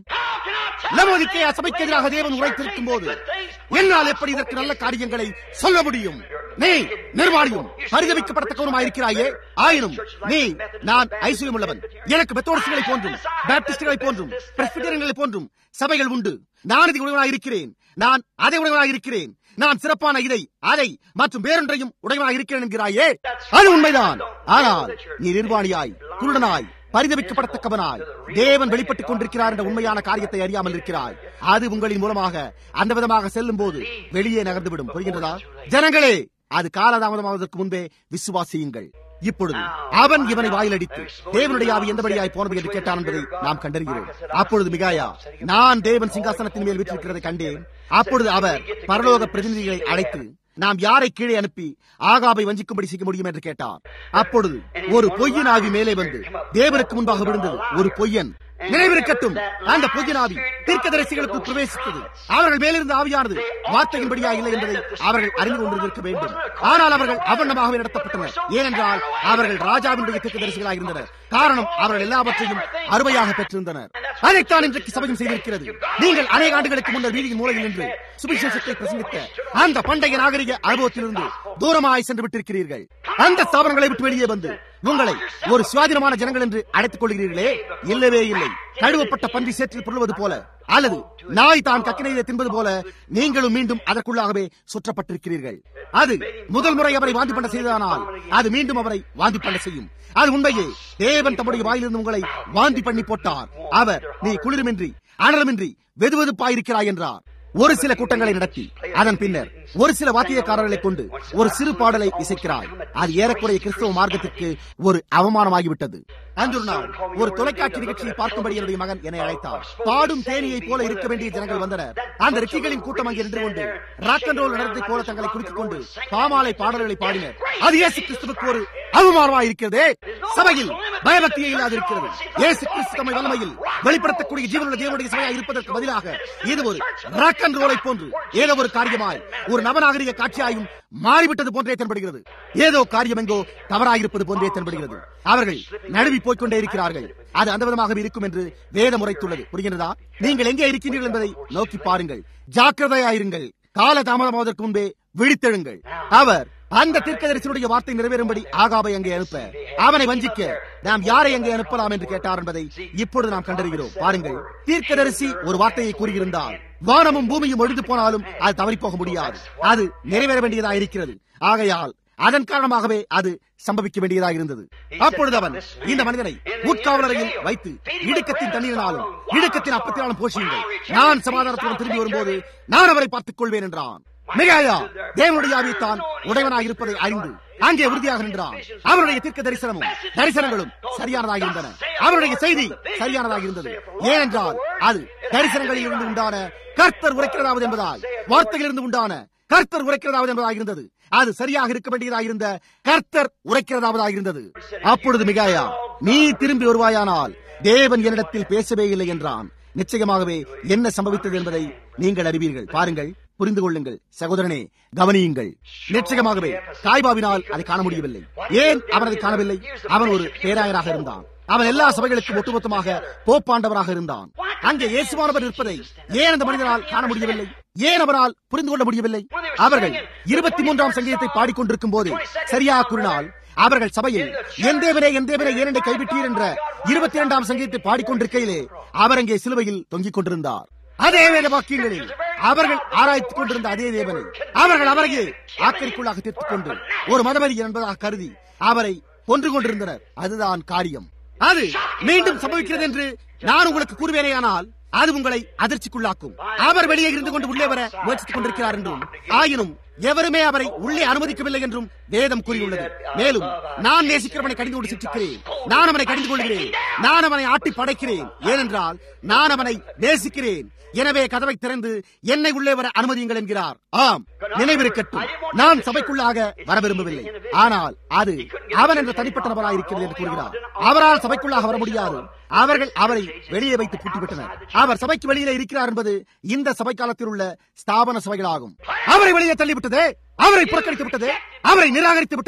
லவோதிக்கேயா சபைக்கு எதிராக தேவன் உரைத்திருக்கும் போது என்னால் எப்படி இதற்கு நல்ல காரியங்களை சொல்ல முடியும்? நீ நிர்வாணியும் பரிதவிக்கப்படத்தக்கவருமாயிருக்கிறாயே, ஆயினும் நீ நான் ஐஸ்வர்யம் உள்ளவன், எனக்கு மெத்தோடிஸ்டுகளை போன்றும் பாப்டிஸ்டுகளை போன்றும் பிரெஸ்பிட்டரியன்களை போன்றும் சபைகள் உண்டு, நான் இதை உடையவனாயிருக்கிறேன், நான் அதை உடையவனாயிருக்கிறேன், நான் சிறப்பான இதை அதை மற்றும் வேறொன்றையும் உடையவனாக இருக்கிறேன் என்கிறாயே, அது உண்மைதான். ஆனால் நீ நிர்வாணியாய் குருடனாய் பரிதவிக்கப்படத்தக்கவனாய் தேவன் வெளிப்பட்டுக் கொண்டிருக்கிறார் என்ற உண்மையான காரியத்தை அறியாமல் இருக்கிறாய். அது உங்களின் மூலமாக அந்த விதமாக செல்லும் போது வெளியே நகர்ந்துவிடும். புரிகின்றதா ஜனங்களே? அது காலதாமதமாவதற்கு முன்பே விசுவாசியுங்கள். இப்பொழுது அவன் இவனை வாயிலடித்து தேவனுடைய ஆவி எந்தபடியாய் போனது என்று கேட்டான் என்பதை நாம் கண்டறிகிறோம். அப்பொழுது மிகாயா, நான் தேவன் சிங்காசனத்தின் மேல் வீற்றிருக்கிறதை கண்டேன். அப்பொழுது அவர் பரலோக பிரதிநிதிகளை அழைத்து நாம் யாரை கீழே அனுப்பி ஆகாபை வஞ்சிக்கும்படி செய்ய முடியும் என்று கேட்டார். அப்பொழுது ஒரு பொய்யின் ஆவி மேலே வந்து தேவனுக்கு முன்பாக விழுந்தது. ஒரு பொய்யன் நினைவிருக்கட்டும், அந்த பொய்யனாவி தீர்க்கதரிசிகளுக்கு பிரவேசித்தது. அவர்கள் மேலிருந்த ஆவியானது வார்த்தையின்படியா இல்லை என்பதை அவர்கள் அறிந்து கொண்டிருக்க வேண்டும். ஆனால் அவர்கள் அவண்ணமாகவே நடத்தப்பட்டனர். ஏனென்றால் அவர்கள் ராஜாவினுடைய தீர்க்கதரிசிகளாக இருந்தனர். காரணம், அவர்கள் எல்லாவற்றையும் அருமையாக பெற்றிருந்தனர். அதைத்தான் இன்றைக்கு சபையும் செய்திருக்கிறது. நீங்கள் அநேக ஆண்டுகளுக்கு முன்னர் வீதியின் மூலையில் நின்று சுவிசேஷத்தை பிரசங்கித்த அந்த பண்டைய நாகரிக அனுபவத்திலிருந்து தூரமாய் சென்று விட்டிருக்கிறீர்கள். அந்த ஸ்தாபனங்களை விட்டு வெளியே வந்து உங்களை ஒரு சுவாதீனமான ஜனங்கள் என்று அழைத்துக் கொள்கிறீர்களே, இல்லவே இல்லை. கழுவப்பட்ட பன்றி சேற்றில் புரளுவது போல அல்லது நாய் தான் கக்கினையை தின்பது போல நீங்களும் மீண்டும் அதற்குள்ளாகவே சுற்றப்பட்டிருக்கிறீர்கள். அது முதல் முறை அவரை வாந்தி பண்ண செய்ததானால் அது மீண்டும் அவரை வாந்தி பண்ண செய்யும். அது உண்மையே. தேவன் தம்முடைய வாயிலிருந்து உங்களை வாந்தி பண்ணி போட்டார். அவர் நீ குளிருமின்றி அனலமின்றி வெதுவெதுப்பாயிருக்கிறாய் என்றார். ஒரு சில கூட்டங்களை நடத்தி அதன் பின்னர் ஒரு சில வாத்தியக்காரர்களை கொண்டு ஒரு சிறு பாடலை இசைக்கிறாய். அது ஏறக்குறைய கிறிஸ்தவ மார்க்கத்திற்கு ஒரு அவமானமாகிவிட்டது. அன்று நாள் ஒரு தொலைக்காட்சி நிகழ்ச்சியை பார்க்கும்படி என்னுடைய மகன் என்னை அழைத்தார். பாடும் தேனியை போல இருக்க வேண்டிய ஜனங்கள் வந்தனர். அந்த ரிக்கிகளின் கூட்டம் அங்கே நின்று கொண்டு ராக் அண்ட் ரோல் நடனத்தை போல தங்களை குறித்துக் கொண்டு பாமாலை பாடல்களை பாடினர். அது இயேசு கிறிஸ்துவுக்கு ஒரு அவமானமாக இருக்கிறதே. சபையில் பயபக்தியே இல்லாது இருக்கிறது. இயேசு கிறிஸ்து தம்மை வல்லமையில் வெளிப்படுத்தக்கூடிய ஜீவனுள்ள தேவனுடைய சபையாக இருப்பதற்கு பதிலாக இது ஒரு ராக் அண்ட் ரோலை போன்று ஏதோ ஒரு காரியமாய் ஒரு நவநாகரிக காட்சியாயும் மாறிவிட்டது போன்றே தென்படுகிறது. ஏதோ காரியம் எங்கோ தவறாயிருப்பது போன்றே தென்படுகிறது. அவர்கள் நழுவி போய்கொண்டே இருக்கிறார்கள். அது அந்த விதமாக இருக்கும் என்று வேதம் உரைத்துள்ளது. புரிகிறதா? நீங்கள் எங்கே இருக்கின்றீர்கள் என்பதை நோக்கி பாருங்கள். ஜாக்கிரதையாயிருங்கள். கால தாமதமாவதற்கு முன்பே விழித்தெழுங்கள். அவர் அந்த தீர்க்கதரிசியுடைய வார்த்தை நிறைவேறும்படி ஆகாபை அங்கே அனுப்ப அவனை வஞ்சிக்க நாம் யாரை அங்கே அனுப்பலாம் என்று கேட்டார் என்பதை இப்பொழுது நாம் கண்டறிகிறோம். பாருங்கள், தீர்க்கதரிசி ஒரு வார்த்தையை கூறியிருந்தால் வானமும் பூமியும் ஒழிந்து போனாலும் அது தவறி போக முடியாது. அது நிறைவேற வேண்டியதாக இருக்கிறது. ஆகையால் அதன் காரணமாகவே அது சம்பவிக்க வேண்டியதாக இருந்தது. அப்பொழுது அவன் இந்த மனிதனை உட்காவலரையில் வைத்து இடுக்கத்தின் தண்ணீரினாலும் இடுக்கத்தின் அப்பத்தினாலும் போஷியுங்கள், நான் சமாதானத்துடன் திரும்பி வரும்போது நான் அவரை பார்த்துக் கொள்வேன் என்றான். மிகாயா தேவனுடைய ஆவியைத்தான் உடையவனாக இருப்பதை அறிந்து அங்கே உறுதியாக நின்றான். அவருடைய தீர்க்க தரிசனமும் தரிசனங்களும் சரியானதாக இருந்தன. அவருடைய செய்தி சரியானதாக இருந்தது. ஏனென்றால் அது தரிசனங்களில் இருந்து உண்டான கர்த்தர் உரைக்கிறதாவது என்பதால் வார்த்தைகளிலிருந்து உண்டான கர்த்தர் உரைக்கிறதாவது என்பதாக இருந்தது. அது சரியாக இருக்க வேண்டியதாக இருந்த கர்த்தர் உரைக்கிறதாவது இருந்தது. அப்பொழுது மிகாயா, நீ திரும்பி வருவாயானால் தேவன் என்னிடத்தில் பேசவே இல்லை என்றான். நிச்சயமாகவே என்ன சம்பவித்தது என்பதை நீங்கள் அறிவீர்கள். பாருங்கள், புரிந்து கொள்ளுங்கள் சகோதரனே, கவனியுங்கள். நிச்சயமாகவே காய்பாவினால் அதை காண முடியவில்லை. ஏன் அவன் அதை காணவில்லை? அவன் ஒரு பேராயராக இருந்தான். அவன் எல்லா சபைகளுக்கும் ஒட்டுமொத்தமாக போப்பாண்டவராக இருந்தான். அங்கே இயேசுவானவர் இருப்பதை ஏன் அந்த மனிதனால் காண முடியவில்லை? ஏன் அவரால் புரிந்து கொள்ள முடியவில்லை? அவர்கள் இருபத்தி மூன்றாம் சங்கீதத்தை பாடிக்கொண்டிருக்கும் போது சரியாக கூறினால் அவர்கள் சபையில் என் தேவனே என் தேவனே ஏனென்றை கைவிட்டீர் என்ற இருபத்தி இரண்டாம் சங்கீதத்தை பாடிக்கொண்டிருக்கையிலே அவர் அங்கே சிலுவையில் தொங்கிக் கொண்டிருந்தார். அதே வேத வாக்கியங்களில் அவர்கள் ஆராய்த்துக் கொண்டிருந்த அதே தேவனை அவர்கள் அவரையே ஆக்கரிக்குள்ளாக தீர்த்துக் கொண்டு ஒரு மதவெறி என்பதாக கருதி அவரை கொன்று கொண்டிருந்தனர். அதுதான் காரியம். அது மீண்டும் சம்பவிக்கிறது என்று நான் உங்களுக்கு கூறுவேனேயானால் அது உங்களை அதிர்ச்சிக்குள்ளாக்கும். அவர் வெளியே இருந்து கொண்டு உள்ளே வர முயற்சித்துக் கொண்டிருக்கிறார் என்றும் ஆயினும் எவருமே அவரை உள்ளே அனுமதிக்கவில்லை என்றும் வேதம் கூறியுள்ளது. மேலும் நான் நேசிக்கிறவனை கடிந்து கொண்டு சிற்றிக்கிறேன், நான் அவனை கடிந்து கொள்கிறேன், நான் அவனை ஆட்டி படைக்கிறேன், ஏனென்றால் நான் அவனை நேசிக்கிறேன். எனவே கதவை திறந்து என்னை உள்ளே வர அனுமதியுங்கள் என்கிறார். ஆம், நினைவிருக்கட்டும், நான் சபைக்குள்ளாக வர விரும்பவில்லை, ஆனால் அது அவன் என்ற தனிப்பட்ட நபராக இருக்கிறது என்று கூறுகிறார். அவரால் சபைக்குள்ளாக வர முடியாது. அவர்கள் அவரை வெளியே வைத்து பூட்டிவிட்டனர். அவர் சபைக்கு வெளியிலே இருக்கிறார் என்பது இந்த சபை காலத்தில் உள்ள ஸ்தாபன சபைகளாகும். அவரை வெளியே தள்ளிவிட்டது, அவரை புறக்கணித்து விட்டது, அவரை நிராகரித்து விட்டது.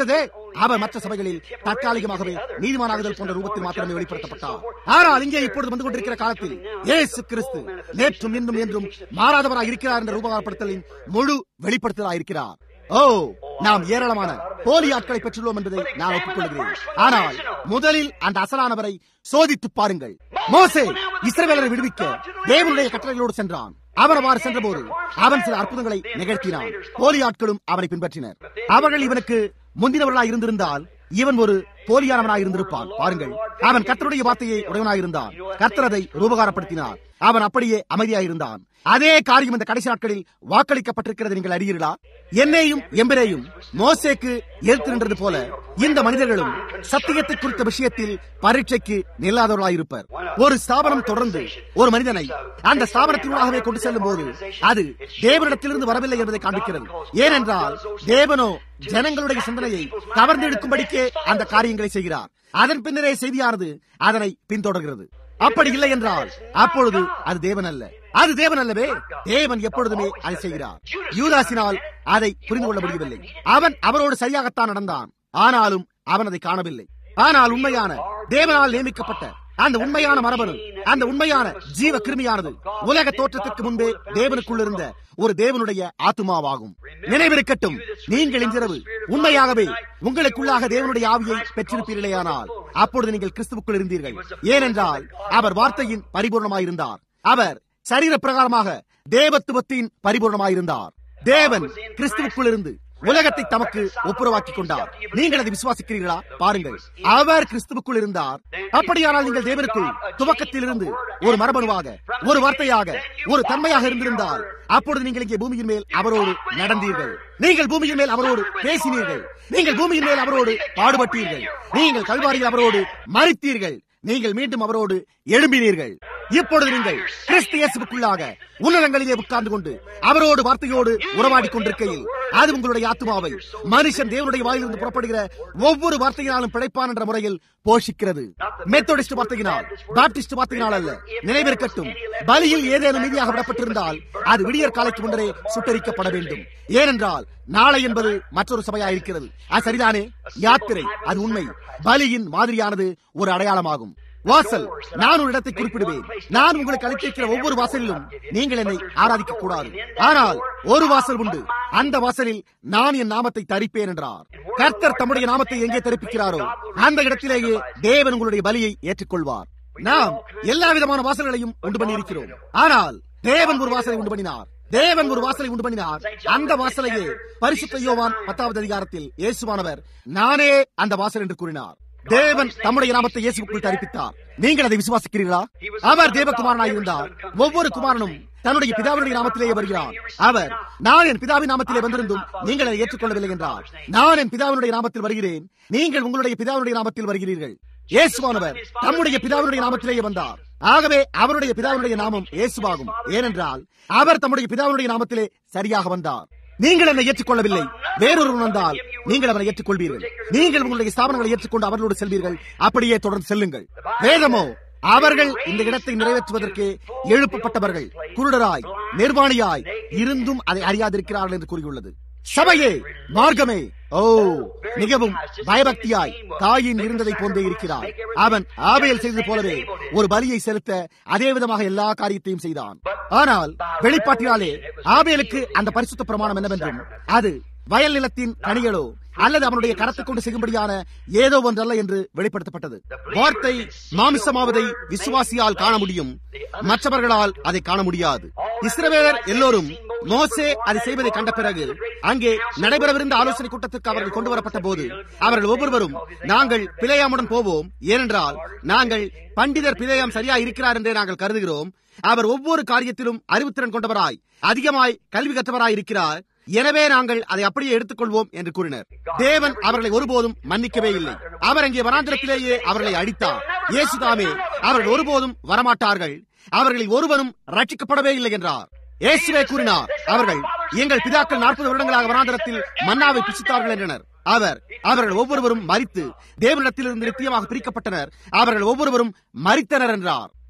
அவர் மற்ற சபைகளில் தற்காலிகமாகவே நீதிமானாகுதல் போன்ற ரூபத்தில் மாத்திரமே வெளிப்படுத்தப்பட்டார். ஆனால் இங்கே இப்பொழுது வந்து கொண்டிருக்கிற காலத்தில் இயேசு கிறிஸ்து நேற்றும் இன்றும் என்றும் மாறாதவராக இருக்கிறார் என்ற ரூபகாரப்படுத்தலின் முழு வெளிப்படுத்தலாக இருக்கிறார். ஓ, நாம் ஏராளமான போலி ஆட்களை பெற்றுள்ளோம் என்பதை நான் ஒப்புக்கொள்கிறேன். ஆனால் முதலில் அந்த அசலானவரை சோதித்து பாருங்கள். மோசே இஸ்ரவேலரை விடுவிக்க தேவனுடைய கட்டளைகளோடு சென்றான். அவன் அவ்வாறு சென்ற போது அவன் சில அற்புதங்களை நிகழ்த்தினான். போலி ஆட்களும் அவனை பின்பற்றினர். அவர்கள் இவனுக்கு முந்தினவர்களாக இருந்திருந்தால் இவன் ஒரு போலியானவனாக இருந்திருப்பான். பாருங்கள், அவன் கர்த்தருடைய வார்த்தையை உடையவனாக இருந்தான். கர்த்தர் அதை ரூபகாரப்படுத்தினார். அவன் அப்படியே அமைதியாயிருந்தான். அதே காரியம் இந்த கடைசி நாட்களில் வாக்களிக்கப்பட்டிருக்கிறது. நீங்கள் அறியீர்களா? என்னையும் எம்பிரையும் மோசேக்கு எடுத்து நின்றது போல இந்த மனிதர்களும் சத்தியத்தை குறித்த விஷயத்தில் பரீட்சைக்கு நில்லாதவர்களாயிருப்பர். ஒரு ஸ்தாபனம் தொடர்ந்து ஒரு மனிதனை அந்த ஸ்தாபனத்தினூடாகவே கொண்டு செல்லும் போது அது தேவனிடத்திலிருந்து வரவில்லை என்பதை காண்பிக்கிறது. ஏனென்றால் தேவனோ ஜனங்களுடைய சிந்தனையை கவர்ந்தெடுக்கும்படிக்கே அந்த காரியங்களை செய்கிறார். அதன் பின்னரே செய்தியானது அதனை பின்தொடர்கிறது. அப்படி இல்லை என்றால் அப்பொழுது அது தேவன் அல்ல. அது தேவன் அல்லவே. தேவன் எப்பொழுதுமே அதை செய்கிறார். யூதாசினால் அதை புரிந்து கொள்ள முடியவில்லை. அவன் அவரோடு சரியாகத்தான் நடந்தான். ஆனாலும் அவன் அதை காணவில்லை. ஆனால் உண்மையான தேவனால் நியமிக்கப்பட்ட அந்த உண்மையான மரபணு, அந்த உண்மையான ஜீவ கிருமியானது உலக தோற்றத்திற்கு முன்பே தேவனுக்குள் இருந்த ஒரு தேவனுடைய ஆத்துமாவாகும். நினைவிருக்கட்டும், நீங்கள் இன்றிரவு உண்மையாகவே உங்களுக்குள்ளாக தேவனுடைய ஆவியை பெற்றிருப்பீர்களேயானால் அப்பொழுது நீங்கள் கிறிஸ்துவுக்குள் இருந்தீர்கள். ஏனென்றால் அவர் வார்த்தையின் பரிபூர்ணமாயிருந்தார். அவர் சரீர பிரகாரமாக தேவத்துவத்தின் பரிபூர்ணமாயிருந்தார். தேவன் கிறிஸ்துவுக்குள் இருந்து உலகத்தை தமக்கு ஒப்புரவாக்கிக் கொண்டார். நீங்கள் அதை விசுவாசிக்கிறீர்களா? பாருங்கள், அவர் கிறிஸ்துவுக்குள் இருந்தார். அப்படியானால் நீங்கள் தேவனுக்குள் துவக்கத்தில் இருந்து ஒரு மரபணுவாக, ஒரு வார்த்தையாக, ஒரு தன்மையாக இருந்திருந்தால் அப்பொழுது நீங்கள் இங்கே பூமியின் மேல் அவரோடு நடந்தீர்கள். நீங்கள் பூமியின் மேல் அவரோடு பேசினீர்கள். நீங்கள் பூமியின் மேல் அவரோடு பாடுபட்டீர்கள். நீங்கள் கல்வாரியில் அவரோடு மரித்தீர்கள். நீங்கள் மீண்டும் அவரோடு எழும்பினீர்கள். இப்பொழுது நீங்கள் கிறிஸ்து இயேசுவுக்குள்ளாக உன்னதங்களிலே உட்கார்ந்து கொண்டு அவரோடு வார்த்தையோடு உறவாடிக் கொண்டிருக்கையில் அது உங்களுடைய ஆத்துமாவை மனுஷன் தேவனுடைய வாயிலிருந்து புறப்படுகிற ஒவ்வொரு வார்த்தையினாலும் பிழைப்பான் என்ற முறையில் போஷிக்கிறது. மெத்தோடிஸ்ட் வார்த்தையினால், பாப்டிஸ்ட் வார்த்தையினால் அல்ல. நினைவிருக்கட்டும், பலியில் ஏதேனும் மீதியாக விடப்பட்டிருந்தால் அது விடியற் காலைக்கு முன்னரே சுட்டரிக்கப்பட வேண்டும். ஏனென்றால் நாளை என்பது மற்றொரு சபையாயிருக்கிறது. அது சரிதானே? யாத்திரை, அது உண்மை. பலியின் மாதிரியானது ஒரு அடையாளமாகும். வாசல், நான் ஒரு இடத்தை குறிப்பிடுவேன். நான் உங்களுக்கு அளித்திருக்கிற ஒவ்வொரு வாசலிலும் நீங்கள் என்னை ஆராதிக்க கூடாது. ஆனால் ஒரு வாசல் உண்டு, அந்த வாசலில் நான் என் நாமத்தை தரிப்பேன் என்றார். கர்த்தர் தம்முடைய நாமத்தை எங்கே தரிப்பிக்கிறாரோ அந்த இடத்திலேயே தேவன் உங்களுடைய பலியை ஏற்றுக்கொள்வார். நாம் எல்லா விதமான வாசல்களையும் உண்டு பண்ணி இருக்கிறோம். ஆனால் தேவன் ஒரு வாசலை உண்டு பண்ணினார். தேவன் ஒரு வாசலை உண்டு பண்ணினார். அந்த வாசலையே பரிசுத்த யோவான் பத்தாவது அதிகாரத்தில் இயேசுவானவர் நானே அந்த வாசல் என்று கூறினார். தேவன் தம்முடைய நாமத்தை இயேசுவுக்குள் தரிப்பித்தார். நீங்கள் அதை விசுவாசிக்கிறீர்களா? அவர் தேவகுமாரனாய் இருந்தார். ஒவ்வொரு குமாரனும் தன்னுடைய பிதாவினுடைய நாமத்திலேயே வருகிறார். அவர் நான் என் பிதாவின் நாமத்திலே வந்திருந்தும் நீங்கள் அதை ஏற்றுக்கொள்ளவில்லை என்றார். நான் என் பிதாவினுடைய நாமத்தில் வருகிறேன், நீங்கள் உங்களுடைய பிதாவினுடைய நாமத்தில் வருகிறீர்கள். இயேசுவானவர் தம்முடைய பிதாவினுடைய நாமத்திலேயே வந்தார். ஆகவே அவருடைய பிதாவினுடைய நாமம் இயேசுவாகும். ஏனென்றால் அவர் தம்முடைய பிதாவினுடைய நாமத்திலே சரியாக வந்தார். நீங்கள் என்னை ஏற்றுக்கொள்ளவில்லை, வேறொருவன் வந்தால் நீங்கள் அவனை ஏற்றுக்கொள்வீர்கள். நீங்கள் உங்களுடைய ஸ்தாபனங்களை ஏற்றுக்கொண்டு அவர்களோடு செல்வீர்கள். அப்படியே தொடர்ந்து செல்லுங்கள். வேதமோ அவர்கள் இந்த இடத்தை நிறைவேற்றுவதற்கு எழுப்பப்பட்டவர்கள் குருடராய் நிர்வாணியாய் இருந்தும் அதை அறியாதிருக்கிறார்கள் என்று கூறியுள்ளது. சபையே, மார்க்கமே, ஓ மிகவும் பயபக்தியாய் தாயின் இருந்ததை போன்றே இருக்கிறார். அவன் ஆபேல் செய்தது போலவே ஒரு பலியை செலுத்த அதே விதமாக எல்லா காரியத்தையும் செய்தான். ஆனால் வெளிப்பாட்டினாலே ஆபேலுக்கு அந்த பரிசுத்த பிரமாணம் என்னவென்றும் அது வயல் நிலத்தின் கனிகளோ அல்லது அவனுடைய கரத்தை கொண்டு செய்யும்படியான ஏதோ ஒன்றல்ல என்று வெளிப்படுத்தப்பட்டது. வார்த்தை மாமிசமாவதை விசுவாசியால் காண முடியும், மற்றவர்களால் அதை காண முடியாது. இஸ்ரவேலர் எல்லோரும் மோசே அதை செய்வதை கண்ட பிறகு அங்கே நடைபெறவிருந்த ஆலோசனை கூட்டத்திற்கு அவர்கள் கொண்டு வரப்பட்ட போது அவர்கள் ஒவ்வொருவரும் நாங்கள் பிலேயாமுடன் போவோம், ஏனென்றால் நாங்கள் பண்டிதர் பிலேயாம் சரியா இருக்கிறார் என்றே நாங்கள் கருதுகிறோம். அவர் ஒவ்வொரு காரியத்திலும் அறிவுத்திறன் கொண்டவராய் அதிகமாய் கல்வி கற்றவராய் இருக்கிறார். எனவே நாங்கள் அதை அப்படியே எடுத்துக்கொள்வோம் என்று கூறினர். தேவன் அவர்களை ஒருபோதும் மன்னிக்கவே இல்லை. அவர் அங்கே வனாந்திரத்திலேயே அவர்களை அடித்தார். இயேசுதாமே அவர்கள் ஒருபோதும் வரமாட்டார்கள், அவர்களில் ஒருவரும் ரட்சிக்கப்படவே இல்லை என்றார். இயேசுவே கூறினார், அவர்கள் எங்கள் பிதாக்கள் நாற்பது வருடங்களாக வனாந்திரத்தில் மன்னாவை புசித்தார்கள் என்றனர். அவர் அவர்கள் ஒவ்வொருவரும் மரித்து தேவனிடத்திலிருந்து நித்தியமாக பிரிக்கப்பட்டனர். அவர்கள் ஒவ்வொருவரும் மரித்தனர் என்றார்.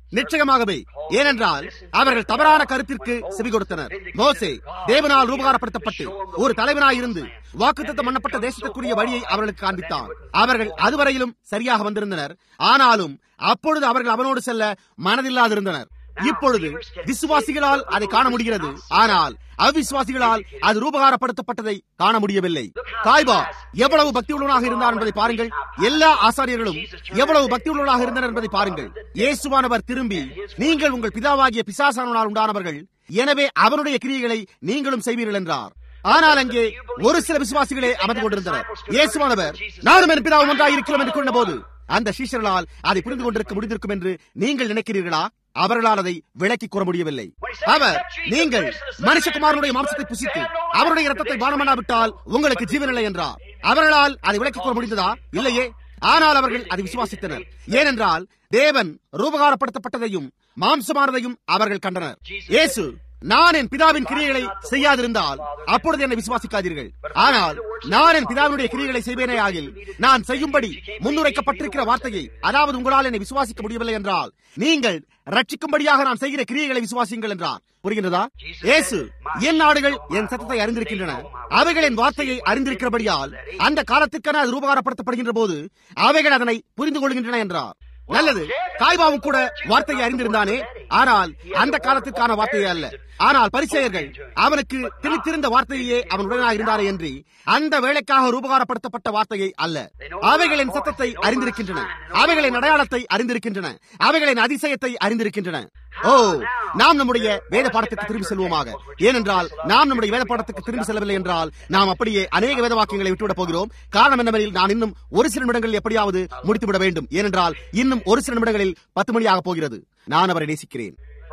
நிச்சயமாகவே. ஏனென்றால் அவர்கள் தவறான கருத்திற்கு செவி கொடுத்தனர். மோசே தேவனால் ரூபகாரப்படுத்தப்பட்டு ஒரு தலைவனாய் இருந்து வாக்குத்தத்தம் பண்ணப்பட்ட தேசத்திற்குரிய வழியை அவர்களுக்கு காண்பித்தான். அவர்கள் அதுவரையிலும் சரியாக வந்திருந்தனர். ஆனாலும் அப்பொழுது அவர்கள் அவனோடு செல்ல மனதில்லாதிருந்தனர். இப்பொழுது விசுவாசிகளால் அதை காண முடிகிறது. ஆனால் அவிசுவாசிகளால் அது ரூபகாரப்படுத்தப்பட்டதை காண முடியவில்லை. காய்பா எவ்வளவு பக்தி உள்ளவனாக இருந்தார் என்பதை பாருங்கள். எல்லா ஆசாரியர்களும் எவ்வளவு பக்தி உள்ளவனாக இருந்தனர் என்பதை பாருங்கள். இயேசுவானவர் திரும்பி, நீங்கள் உங்கள் பிதாவாகிய பிசாசானால் உண்டானவர்கள், எனவே அவனுடைய கிரியைகளை நீங்களும் செய்வீர்கள் என்றார். ஆனால் அங்கே ஒரு சில விசுவாசிகளே அமர்ந்து கொண்டிருந்தனர். இயேசுவானவர் நானும் என் பிதாவும் ஒன்றாக இருக்கிறோம் என்று கூறின போது அந்த சீஷர்களால் அதை புரிந்து கொண்டிருக்க முடிந்திருக்கும் என்று நீங்கள் நினைக்கிறீர்களா? அவர்களால் அதை விளக்கி கூற முடியவில்லை. அவர், நீங்கள் மனுஷகுமாரனுடைய மாம்சத்தை புசித்து அவருடைய இரத்தத்தை பானம் பண்ணாவிட்டால் உங்களுக்கு ஜீவனில்லை என்றார். அவர்களால் அதை விளக்கி கூற முடிந்ததா? இல்லையே. ஆனால் அவர்கள் அதை விசுவாசித்தனர். ஏனென்றால் தேவன் ரூபகாரப்படுத்தப்பட்டதையும் மாம்சமானதையும் அவர்கள் கண்டனர். இயேசு, நான் என் பிதாவின் கிரியைகளை செய்யாதிருந்தால் அப்பொழுது என்னை விசுவாசிக்காதீர்கள். ஆனால் நான் என் பிதாவினுடைய கிரியைகளை செய்வேனே ஆகில் நான் செய்யும்படி முன்னுரைக்கப்பட்டிருக்கிற வார்த்தையை, அதாவது உங்களால் என்னை விசுவாசிக்க முடியவில்லை என்றால் நீங்கள் ரட்சிக்கும்படியாக நான் செய்கிற கிரியைகளை விசுவாசியுங்கள் என்றார். புரிகின்றதா? இயேசு, என் நாடுகள் என் சத்தத்தை அறிந்திருக்கின்றன, அவைகள் என் வார்த்தையை அறிந்திருக்கிறபடியால் அந்த காலத்திற்கான அது ரூபகாரப்படுத்தப்படுகின்ற போது அவைகள் அதனை புரிந்து கொள்கின்றன என்றார். நல்லது, காய்பாவும் கூட வார்த்தையை அறிந்திருந்தானே, ஆனால் அந்த காலத்திற்கான வார்த்தையே அல்ல. ஆனால் பரிசேயர்கள் அவனுக்கு திணித்திருந்த வார்த்தையே அவன் உடனாக இருந்தாரே என்று அந்த வேலைக்காக ரூபகாரப்படுத்தப்பட்ட வார்த்தையை அல்ல. அவைகளின் சத்தத்தை அறிந்திருக்கின்றன, அவைகளின் அடையாளத்தை அறிந்திருக்கின்றன, அவைகளின் அதிசயத்தை அறிந்திருக்கின்றன. ஓ, நாம் நம்முடைய வேத பாடத்துக்கு திரும்பி செல்வோமாக. ஏனென்றால் நாம் நம்முடைய வேத பாடத்துக்கு திரும்பி செல்லவில்லை என்றால் நாம் அப்படியே அநேக வேத வாக்கியங்களை விட்டுவிடப் போகிறோம். காரணம் என்னவெனில், நான் இன்னும் ஒரு சில நிமிடங்களில் எப்படியாவது முடித்துவிட வேண்டும். ஏனென்றால் இன்னும் ஒரு சில நிமிடங்களில் பத்து மணி ஆக போகிறது. நான் அவரை நேசிக்கிறேன்.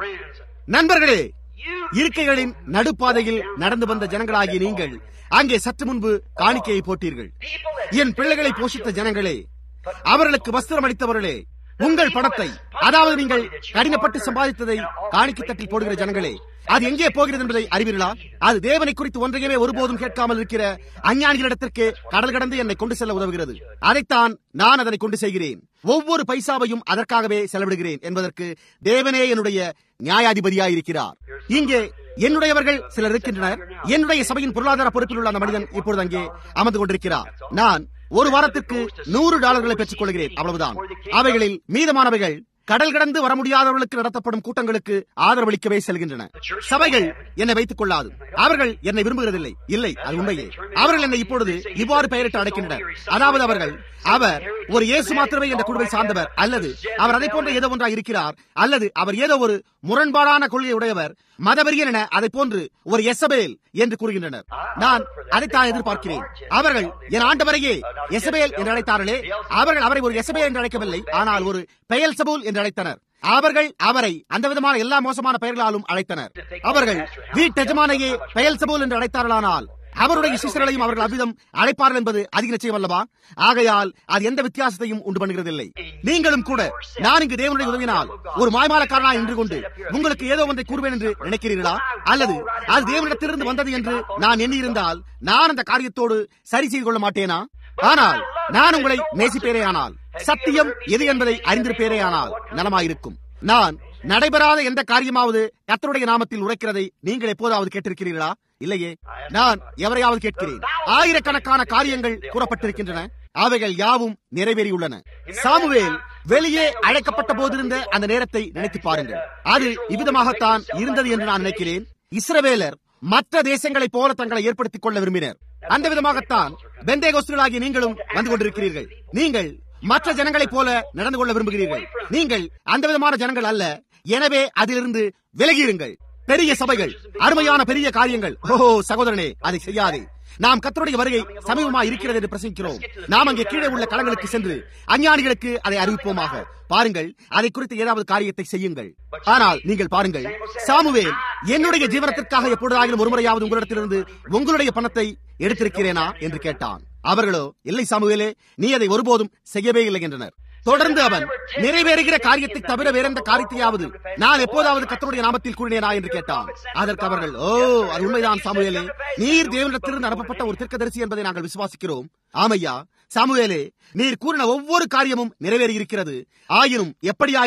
நண்பர்களே, இருக்கைகளின் நடுப்பாதையில் நடந்து வந்த ஜனங்களாகிய நீங்கள் அங்கே சற்று முன்பு காணிக்கையை போட்டீர்கள். என் பிள்ளைகளை போஷித்த ஜனங்களே, அவர்களுக்கு வஸ்திரம் அளித்தவர்களே, உங்கள் பணத்தை, அதாவது நீங்கள் கடினப்பட்டு சம்பாதித்ததை காணிக்கை தட்டில் போடுகிற ஜனங்களே, அது எங்கே போகிறது என்பதை அறிவீர்களா? அது தேவனை குறித்து ஒன்றையுமே ஒருபோதும் கேட்காமல் இருக்கிற அஞ்ஞானிகளிடத்திற்கு கடல் கடந்து என்னை கொண்டு செல்ல உதவுகிறது. அதைத்தான் நான் அதனை கொண்டு செய்கிறேன். ஒவ்வொரு பைசாவையும் அதற்காகவே செலவிடுகிறேன் என்பதற்கு தேவனே என்னுடைய நியாயாதிபதியாயிருக்கிறார். இங்கே என்னுடையவர்கள் சிலர் இருக்கின்றனர். என்னுடைய சபையின் பொருளாதார பொறுப்பில் உள்ள அந்த மனிதன் இப்பொழுது அங்கே அமர்ந்து கொண்டிருக்கிறார். நான் ஒரு வாரத்திற்கு நூறு டாலர்களை பெற்றுக் கொள்கிறேன், அவ்வளவுதான். அவைகளில் மீதமானவைகள் கடல் கடந்து வர முடியாதவர்களுக்கு நடத்தப்படும் கூட்டங்களுக்கு ஆதரவளிக்கவே செல்கின்றன. சபைகள் என்னை வைத்துக் கொள்ளாது. அவர்கள் என்னை விரும்புகிறதில்லை. இல்லை, அது உண்மையே. அவர்கள் என்னை இப்பொழுது இவ்வாறு பெயரிட்டு அழைக்கின்றனர். அதாவது அவர்கள் அவர் ஒரு இயேசு மாத்திரமே என்ற குழுவை சார்ந்தவர், அல்லது அவர் அதை போன்ற ஏதோ ஒன்றாக இருக்கிறார், அல்லது அவர் ஏதோ ஒரு முரண்பாடான கொள்கை உடையவர், மதவெறியன் என அதை போன்று ஒரு எசபேல் என்று கூறுகின்றனர். நான் அதைத்தான் எதிர்பார்க்கிறேன். அவர்கள் என் ஆண்டவரையே எசபேல் என்று அழைத்தார்களே, அவர்கள் அவரை ஒரு எசபேல் என்று அழைக்கவில்லை, ஆனால் ஒரு பெயல்சபூல் என்று அழைத்தனர். அவர்கள் அவரை அந்த விதமான எல்லா மோசமான பெயர்களாலும் அழைத்தனர். அவர்கள் வீட்டெஜமானையே பெயல்சபூல் என்று அழைத்தார்களானால் அவருடைய சிஷ்யர்களையும் அவர்கள் அவ்விதம் அழைப்பார்கள் என்பது அதிக நிச்சயம் அல்லவா? ஆகையால் அது எந்த வித்தியாசத்தையும் உண்டு பண்ணுகிறதில்லை. நீங்களும் கூட நான் இங்கு தேவனுடைய உதவினால் ஒரு மாய்மாலக்காரனாய் நின்று கொண்டு உங்களுக்கு ஏதோ ஒன்றை கூறுவேன் என்று நினைக்கிறீர்களா? அல்லது அது தேவனிடத்திலிருந்து வந்தது என்று நான் எண்ணியிருந்தால் நான் அந்த காரியத்தோடு சரி செய்து கொள்ள மாட்டேனா? ஆனால் நான் உங்களை நேசிப்பேரே ஆனால், சத்தியம் எது என்பதை அறிந்திருப்பேரே ஆனால் நலமாயிருக்கும். நான் நடைபெறாத எந்த காரியமாவது கர்த்தருடைய நாமத்தில் உரைக்கிறதை நீங்கள் எப்போதாவது கேட்டிருக்கிறீர்களா? இல்லையே. நான் எவரையாவது கேட்கிறேன். ஆயிரக்கணக்கான காரியங்கள் கூறப்பட்டிருக்கின்றன, அவைகள் யாவும் நிறைவேறியுள்ளன. சாமுவேல் வெளியே அழைக்கப்பட்ட போதிருந்த அந்த நேரத்தை நினைத்து பாருங்கள். அது இவ்விதமாகத்தான் இருந்தது என்று நான் நினைக்கிறேன். இஸ்ரவேலர் மற்ற தேசங்களைப் போல தங்களை ஏற்படுத்திக் கொள்ள விரும்பினர். அந்த விதமாகத்தான் பெந்தேகோஸ்தர்களாகிய நீங்களும் வந்து கொண்டிருக்கிறீர்கள். நீங்கள் மற்ற ஜனங்களைப் போல நடந்து கொள்ள விரும்புகிறீர்கள். நீங்கள் அந்த விதமான ஜனங்கள் அல்ல. எனவே அதிலிருந்து விலகியிருங்கள். பெரிய சபைகள், அருமையான பெரிய காரியங்கள். ஓஹோ சகோதரனே, அதை செய்யாதே. நாம் கர்த்தருடைய வருகை சமீபமா இருக்கிறது என்று பிரசங்கிக்கிறோம். நாம் அங்கே கீழே உள்ள களங்களுக்கு சென்று அஞ்ஞானிகளுக்கு அதை அறிவிப்போமாக. பாருங்கள், அதை குறித்து ஏதாவது காரியத்தை செய்யுங்கள். ஆனால் நீங்கள் பாருங்கள், சாமுவேல் என்னுடைய ஜீவனத்திற்காக எப்பொழுதாகிலும் ஒருமுறையாவது உங்களிடத்திலிருந்து உங்களுடைய பணத்தை எடுத்திருக்கிறேனா என்று கேட்டான். அவர்களோ, இல்லை சாமுவேலே, நீ அதை ஒருபோதும் செய்யவே இல்லை என்றனர். தொடர்ந்து அவன், நிறைவேறுகிற காரியத்தை தவிர வேறெந்த காரியத்தையாவது நான் எப்போதாவது கர்த்தருடைய நாமத்தில் கூறினேனா என்று கேட்டான். அதற்கு அவர்கள், ஓ அது உண்மைதான் சாமுவேலே, நீர் தேவனிடத்திலிருந்து அனுப்பப்பட்ட ஒரு தீர்க்கதரிசி என்பதை நாங்கள் விசுவாசிக்கிறோம். ஆமையா சாமுவேலே, நீர் கூறின ஒவ்வொரு காரியமும் நிறைவேறி இருக்கிறது. ஆயினும் எப்படியாயினும்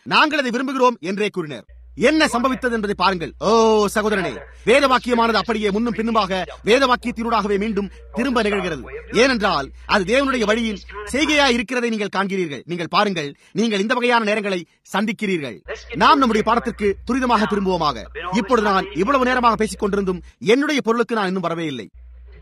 நாங்கள் அதை விரும்புகிறோம் என்றே கூறினர். என்ன சம்பவித்தது என்பதை பாருங்கள். ஓ சகோதரனே, வேத வாக்கியமானது அப்படியே முன்னும் பின்னுமாக வேத வாக்கியத்தினூடாகவே மீண்டும் திரும்ப நிகழ்கிறது. ஏனென்றால் அது தேவனுடைய வழியின் செய்கையா இருக்கிறதை நீங்கள் காண்கிறீர்கள். நீங்கள் பாருங்கள், நீங்கள் இந்த வகையான நேரங்களை சந்திக்கிறீர்கள். நாம் நம்முடைய பாடத்திற்கு துரிதமாக திரும்புவோமாக. இப்பொழுது நான் இவ்வளவு நேரமாக பேசிக் கொண்டிருந்தும் என்னுடைய பொருளுக்கு நான் இன்னும் வரவே இல்லை.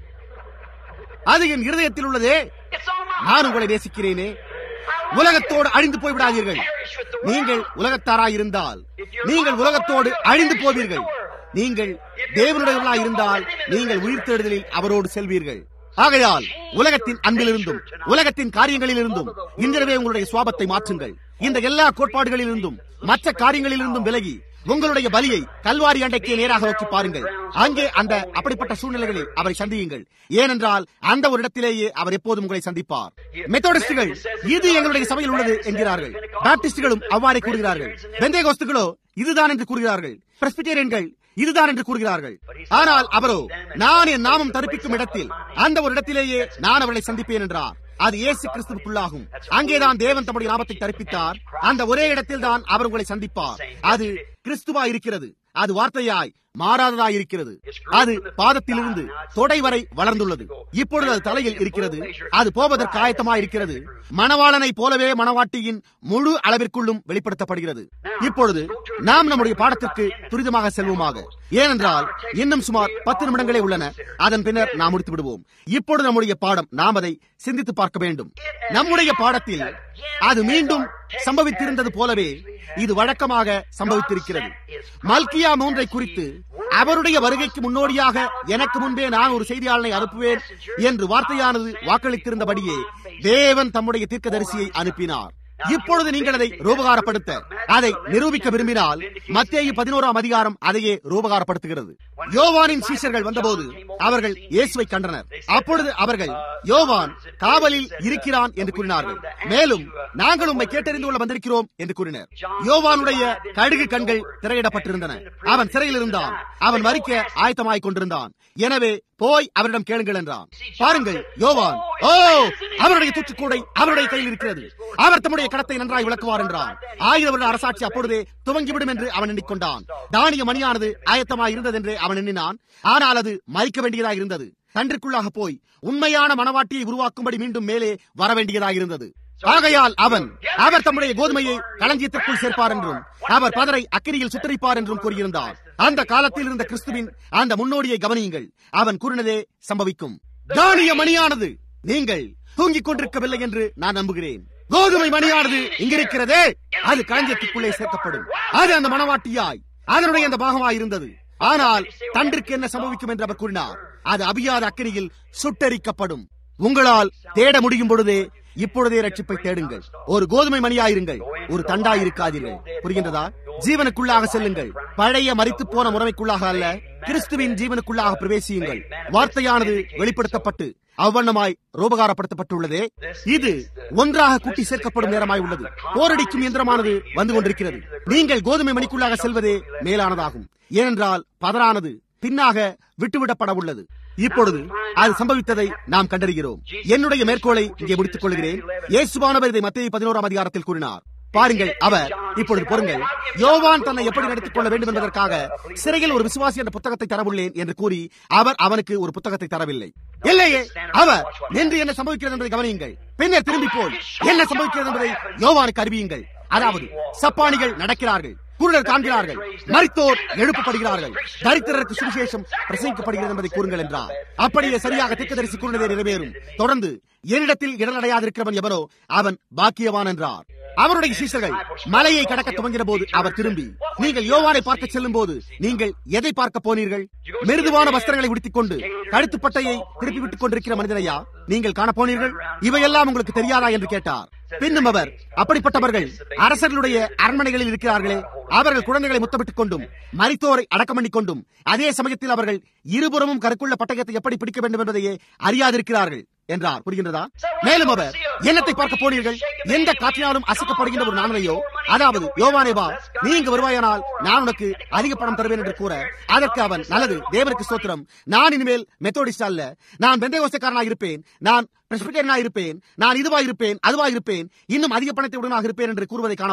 அது என் இருதயத்தில் உள்ளதே. நான் உங்களை நேசிக்கிறேனே. உலகத்தோடு அழிந்து போய்விடாதீர்கள். நீங்கள் உலகத்தாராயிருந்தால் நீங்கள் உலகத்தோடு அழிந்து போவீர்கள். நீங்கள் தேவனுடையவர்களாய் இருந்தால் நீங்கள் உயிர்த்தெழுதலில் அவரோடு செல்வீர்கள். ஆகையால் உலகத்தின் அன்பிலிருந்தும் உலகத்தின் காரியங்களிலிருந்தும் இன்றைவே உங்களுடைய சுவாபத்தை மாற்றுங்கள். இந்த எல்லா கோட்பாடுகளிலிருந்தும் மற்ற காரியங்களிலிருந்தும் விலகி உங்களுடைய பலியை கல்வாரி அண்டைக்கே நேராக நோக்கி பாருங்கள். அங்கே அந்த அப்படிப்பட்ட சூழ்நிலைகளில் அவரை சந்தியுங்கள். ஏனென்றால் அந்த ஒரு இடத்திலேயே அவர் எப்போதும் உங்களை சந்திப்பார். மெத்தோடிஸ்டுகள் இது எங்களுடைய சபையில் உள்ளது என்கிறார்கள். பாப்டிஸ்டுகளும் அவ்வாறே கூறுகிறார்கள். பெந்தேகோஸ்துகளோ இதுதான் என்று கூறுகிறார்கள். பிரெஸ்பிட்டேரியன்கள் இதுதான் என்று கூறுகிறார்கள். ஆனால் அவரோ நான் என் நாமம் தரிப்பிக்கும் இடத்தில் அந்த ஒரு இடத்திலேயே நான் அவர்களை சந்திப்பேன் என்றார். அது இயேசு கிறிஸ்துவுக்குள்ளாகும். அங்கேதான் தேவன் தம்முடைய நாமத்தை தரிப்பித்தார். அந்த ஒரே இடத்தில் தான் அவர் உங்களை சந்திப்பார். அது கிறிஸ்துவா இருக்கிறது. அது வார்த்தையாய் மாறாததாய் இருக்கிறது. அது பாதத்திலிருந்து தொடை வரை வளர்ந்துள்ளது. இப்பொழுது அது தலையில் இருக்கிறது. அது போவதற்கு ஆயத்தமாய் இருக்கிறது. மணவாளனை போலவே மணவாட்டியின் முழு அளவிற்குள்ளும் வெளிப்படுத்தப்படுகிறது. இப்பொழுது நாம் நம்முடைய பாடத்திற்கு துரிதமாக செல்வோமாக. ஏனென்றால் இன்னும் சுமார் பத்து நிமிடங்களே உள்ளன. அதன் பின்னர் நாம் முடித்து விடுவோம். இப்பொழுது நம்முடைய பாடம் நாம் அதை சிந்தித்து பார்க்க வேண்டும். நம்முடைய பாடத்தில் அது மீண்டும் சம்பவித்திருந்தது போலவே இது வழக்கமாக சம்பவித்திருக்கிறது. மல்கியா மூன்றை குறித்து அவருடைய வருகைக்கு முன்னோடியாக எனக்கு முன்பே நான் ஒரு செய்தியாளனை அனுப்புவேன் என்று வார்த்தையானது வாக்களித்திருந்தபடியே தேவன் தம்முடைய தீர்க்கதரிசியை அனுப்பினார். இப்பொழுது நீங்கள் அதை ரூபகாரப்படுத்த அதை நிரூபிக்க விரும்பினால் மத்தேயு பதினோராம் அதிகாரம் அதையே ரூபகாரப்படுத்துகிறது. யோவானின் சீஷர்கள் வந்தபோது அவர்கள் இயேசுவை கண்டனர். அப்பொழுது அவர்கள் யோவான் காவலில் இருக்கிறான் என்று கூறினார்கள். மேலும் நாங்கள் உம்மை கேட்டறிந்து கொள்ள வந்திருக்கிறோம் என்று கூறினர். யோவானுடைய கடுகு கண்கள் திரையிடப்பட்டிருந்தன. அவன் சிறையில் இருந்தான். அவன் மரிக்க ஆயத்தமாய் கொண்டிருந்தான். எனவே போய் அவரிடம் கேளுங்கள் என்றான். பாருங்கள், யோவான் ஓ அவருடைய தூற்றுக்கூடை அவருடைய கையில் இருக்கிறது. அவர் தம்முடைய கடத்தை நன்றாய் விளக்குவார் என்றான். ஆயிரம் வருட அரசாட்சி அப்பொழுதே துவங்கிவிடும் என்று அவன் எண்ணிக்கொண்டான். தானிய மணியானது ஆயத்தமாய் இருந்தது என்று அவன் எண்ணினான். ஆனால் அது மறிக்க வேண்டியதாக இருந்தது. தன்றிற்குள்ளாக போய் உண்மையான மணவாட்டியை உருவாக்கும்படி மீண்டும் மேலே வர வேண்டியதாக இருந்தது. ஆகையால் அவன் அவர் தம்முடைய கோதுமையை களஞ்சியத்திற்குள் சேர்ப்பார் என்றும் அவர் பதரை அக்கினியில் சுத்தரிப்பார் என்றும் கூறியிருந்தார். அந்த காலத்தில் இருந்த கிறிஸ்துவின் அந்த முன்னோடியை கவனியுங்கள். அவன் கூறினதே சம்பவிக்கும். தானிய மணியானது நீங்கள் தூங்கிக் கொண்டிருக்கவில்லை என்று நான் நம்புகிறேன். கோதுமை மணியானது இங்கிருக்கிறதே, அது களஞ்சியத்திற்குள்ளே சேர்க்கப்படும். அது அந்த மணவாட்டியாய் அதனுடைய அந்த பாகமாய் இருந்தது. ஆனால் தன்றிற்கு என்ன சம்பவிக்கும் என்று அவர் கூறினார். அது அபியாத அக்கினியில் சுட்டரிக்கப்படும். உங்களால் தேட முடியும் பொழுதே இப்பொழுதே ரட்சிப்பை தேடுங்கள். ஒரு கோதுமை மணியாயிருங்கள், ஒரு தண்டாய் இருக்காதீர்கள். புரிகின்றதா? ஜீவனுக்குள்ளாக செல்லுங்கள். பழைய மரித்து போன முறைமைக்குள்ளாக அல்ல, கிறிஸ்துவின் ஜீவனுக்குள்ளாக பிரவேசியுங்கள். வார்த்தையானது வெளிப்படுத்தப்பட்டு அவ்வண்ணமாய் ரூபகாரப்படுத்தப்பட்டுள்ளதே. இது ஒன்றாக கூட்டி சேர்க்கப்படும் நேரமாய் உள்ளது. போரடிக்கும் இயந்திரமானது வந்து கொண்டிருக்கிறது. நீங்கள் கோதுமை மணிக்குள்ளாக செல்வதே மேலானதாகும். ஏனென்றால் பதரானது பின்னாக விட்டுவிடப்பட உள்ளது. இப்பொழுது அது சம்பவித்ததை நாம் கண்டறிகிறோம். என்னுடைய மேற்கோளை இங்கே முடித்துக் கொள்கிறேன். இயேசுவானவர் இதை மத்தேயு பதினோராம் அதிகாரத்தில் கூறினார். பாருங்கள், அவர் இப்பொழுது பொருங்கள், யோவான் தன்னை எப்படி நடத்திக் கொள்ள வேண்டும் என்பதற்காக சிறையில் ஒரு விசுவாசி என்ற புத்தகத்தை தரவுள்ளேன் என்று கூறி அவர் அவனுக்கு ஒரு புத்தகத்தை தரவில்லை. இல்லையே, அவர் என்று என்ன சம்பவிக்கிறது என்பதை கவனியுங்கள். பின்னர் திரும்பி போய் என்ன சம்பவிக்கிறது என்பதை யோவானுக்கு அறிவியுங்கள். அதாவது சப்பானிகள் நடக்கிறார்கள், குருடர் காண்கிறார்கள், மரித்தோர் எழுப்பப்படுகிறார்கள், தரித்திரருக்கு சுவிசேஷம் பிரசங்கிக்கப்படுகிறது என்பதை கூறுங்கள் என்றார். அப்படியே சரியாக தீர்க்கதரிசி கூறினதே நிறைவேறும். தொடர்ந்து என்னிடத்தில் இடனடையாதிருக்கிறவன் எவனோ அவன் பாக்கியவான் என்றார். அவருடைய சீஷர்கள் மலையை கடக்க துவங்கின போது அவர் திரும்பி, நீங்கள் யோவானை பார்க்க செல்லும் போது நீங்கள் எதை பார்க்க போனீர்கள்? மிருதுவான வஸ்திரங்களை உடுத்திக் கொண்டு கழுத்துப்பட்டையை திருப்பி விட்டுக் கொண்டிருக்கிற மனிதனையா நீங்கள் காணப்போனீர்கள்? இவையெல்லாம் உங்களுக்கு தெரியாதா என்று கேட்டார். பின்னும் அவர், அப்படிப்பட்டவர்கள் அரசர்களுடைய அரண்மனைகளில் இருக்கிறார்களே, அவர்கள் குழந்தைகளை முத்தமிட்டுக் கொண்டும் மரித்தோரை அடக்கம் பண்ணிக் கொண்டும் அதே சமயத்தில் அவர்கள் இருபுறமும் கருக்குள்ள பட்டயத்தை எப்படி பிடிக்க வேண்டும் என்பதையே அறியாதிருக்கிறார்கள் என்றார். புரிகின்றதா? மேலும் அவர், என்னத்தை பார்க்க போனீர்கள்? எந்த காற்றினாலும் அசைக்கப்படுகின்ற ஒரு நாணனையோ, அதாவது யோவானேவா, நீ இங்கு வருவாயானால் நான் உனக்கு அதிக பணம் தருவேன் என்று கூற, அதற்கு அவன், நல்லது, தேவனுக்கு ஸ்தோத்திரம், நான் இனிமேல் மெத்தோடிஸ்ட் அல்ல, நான் பெந்தேகோஸ்தேக்காரனாக இருப்பேன், நான் பிரெஸ்பிட்டேரியனாக இருப்பேன், நான் இதுவாக இருப்பேன், அதுவாக இருப்பேன், இன்னும் அதிக பணத்தை உடனாக இருப்பேன் என்று கூறுவதை காணவா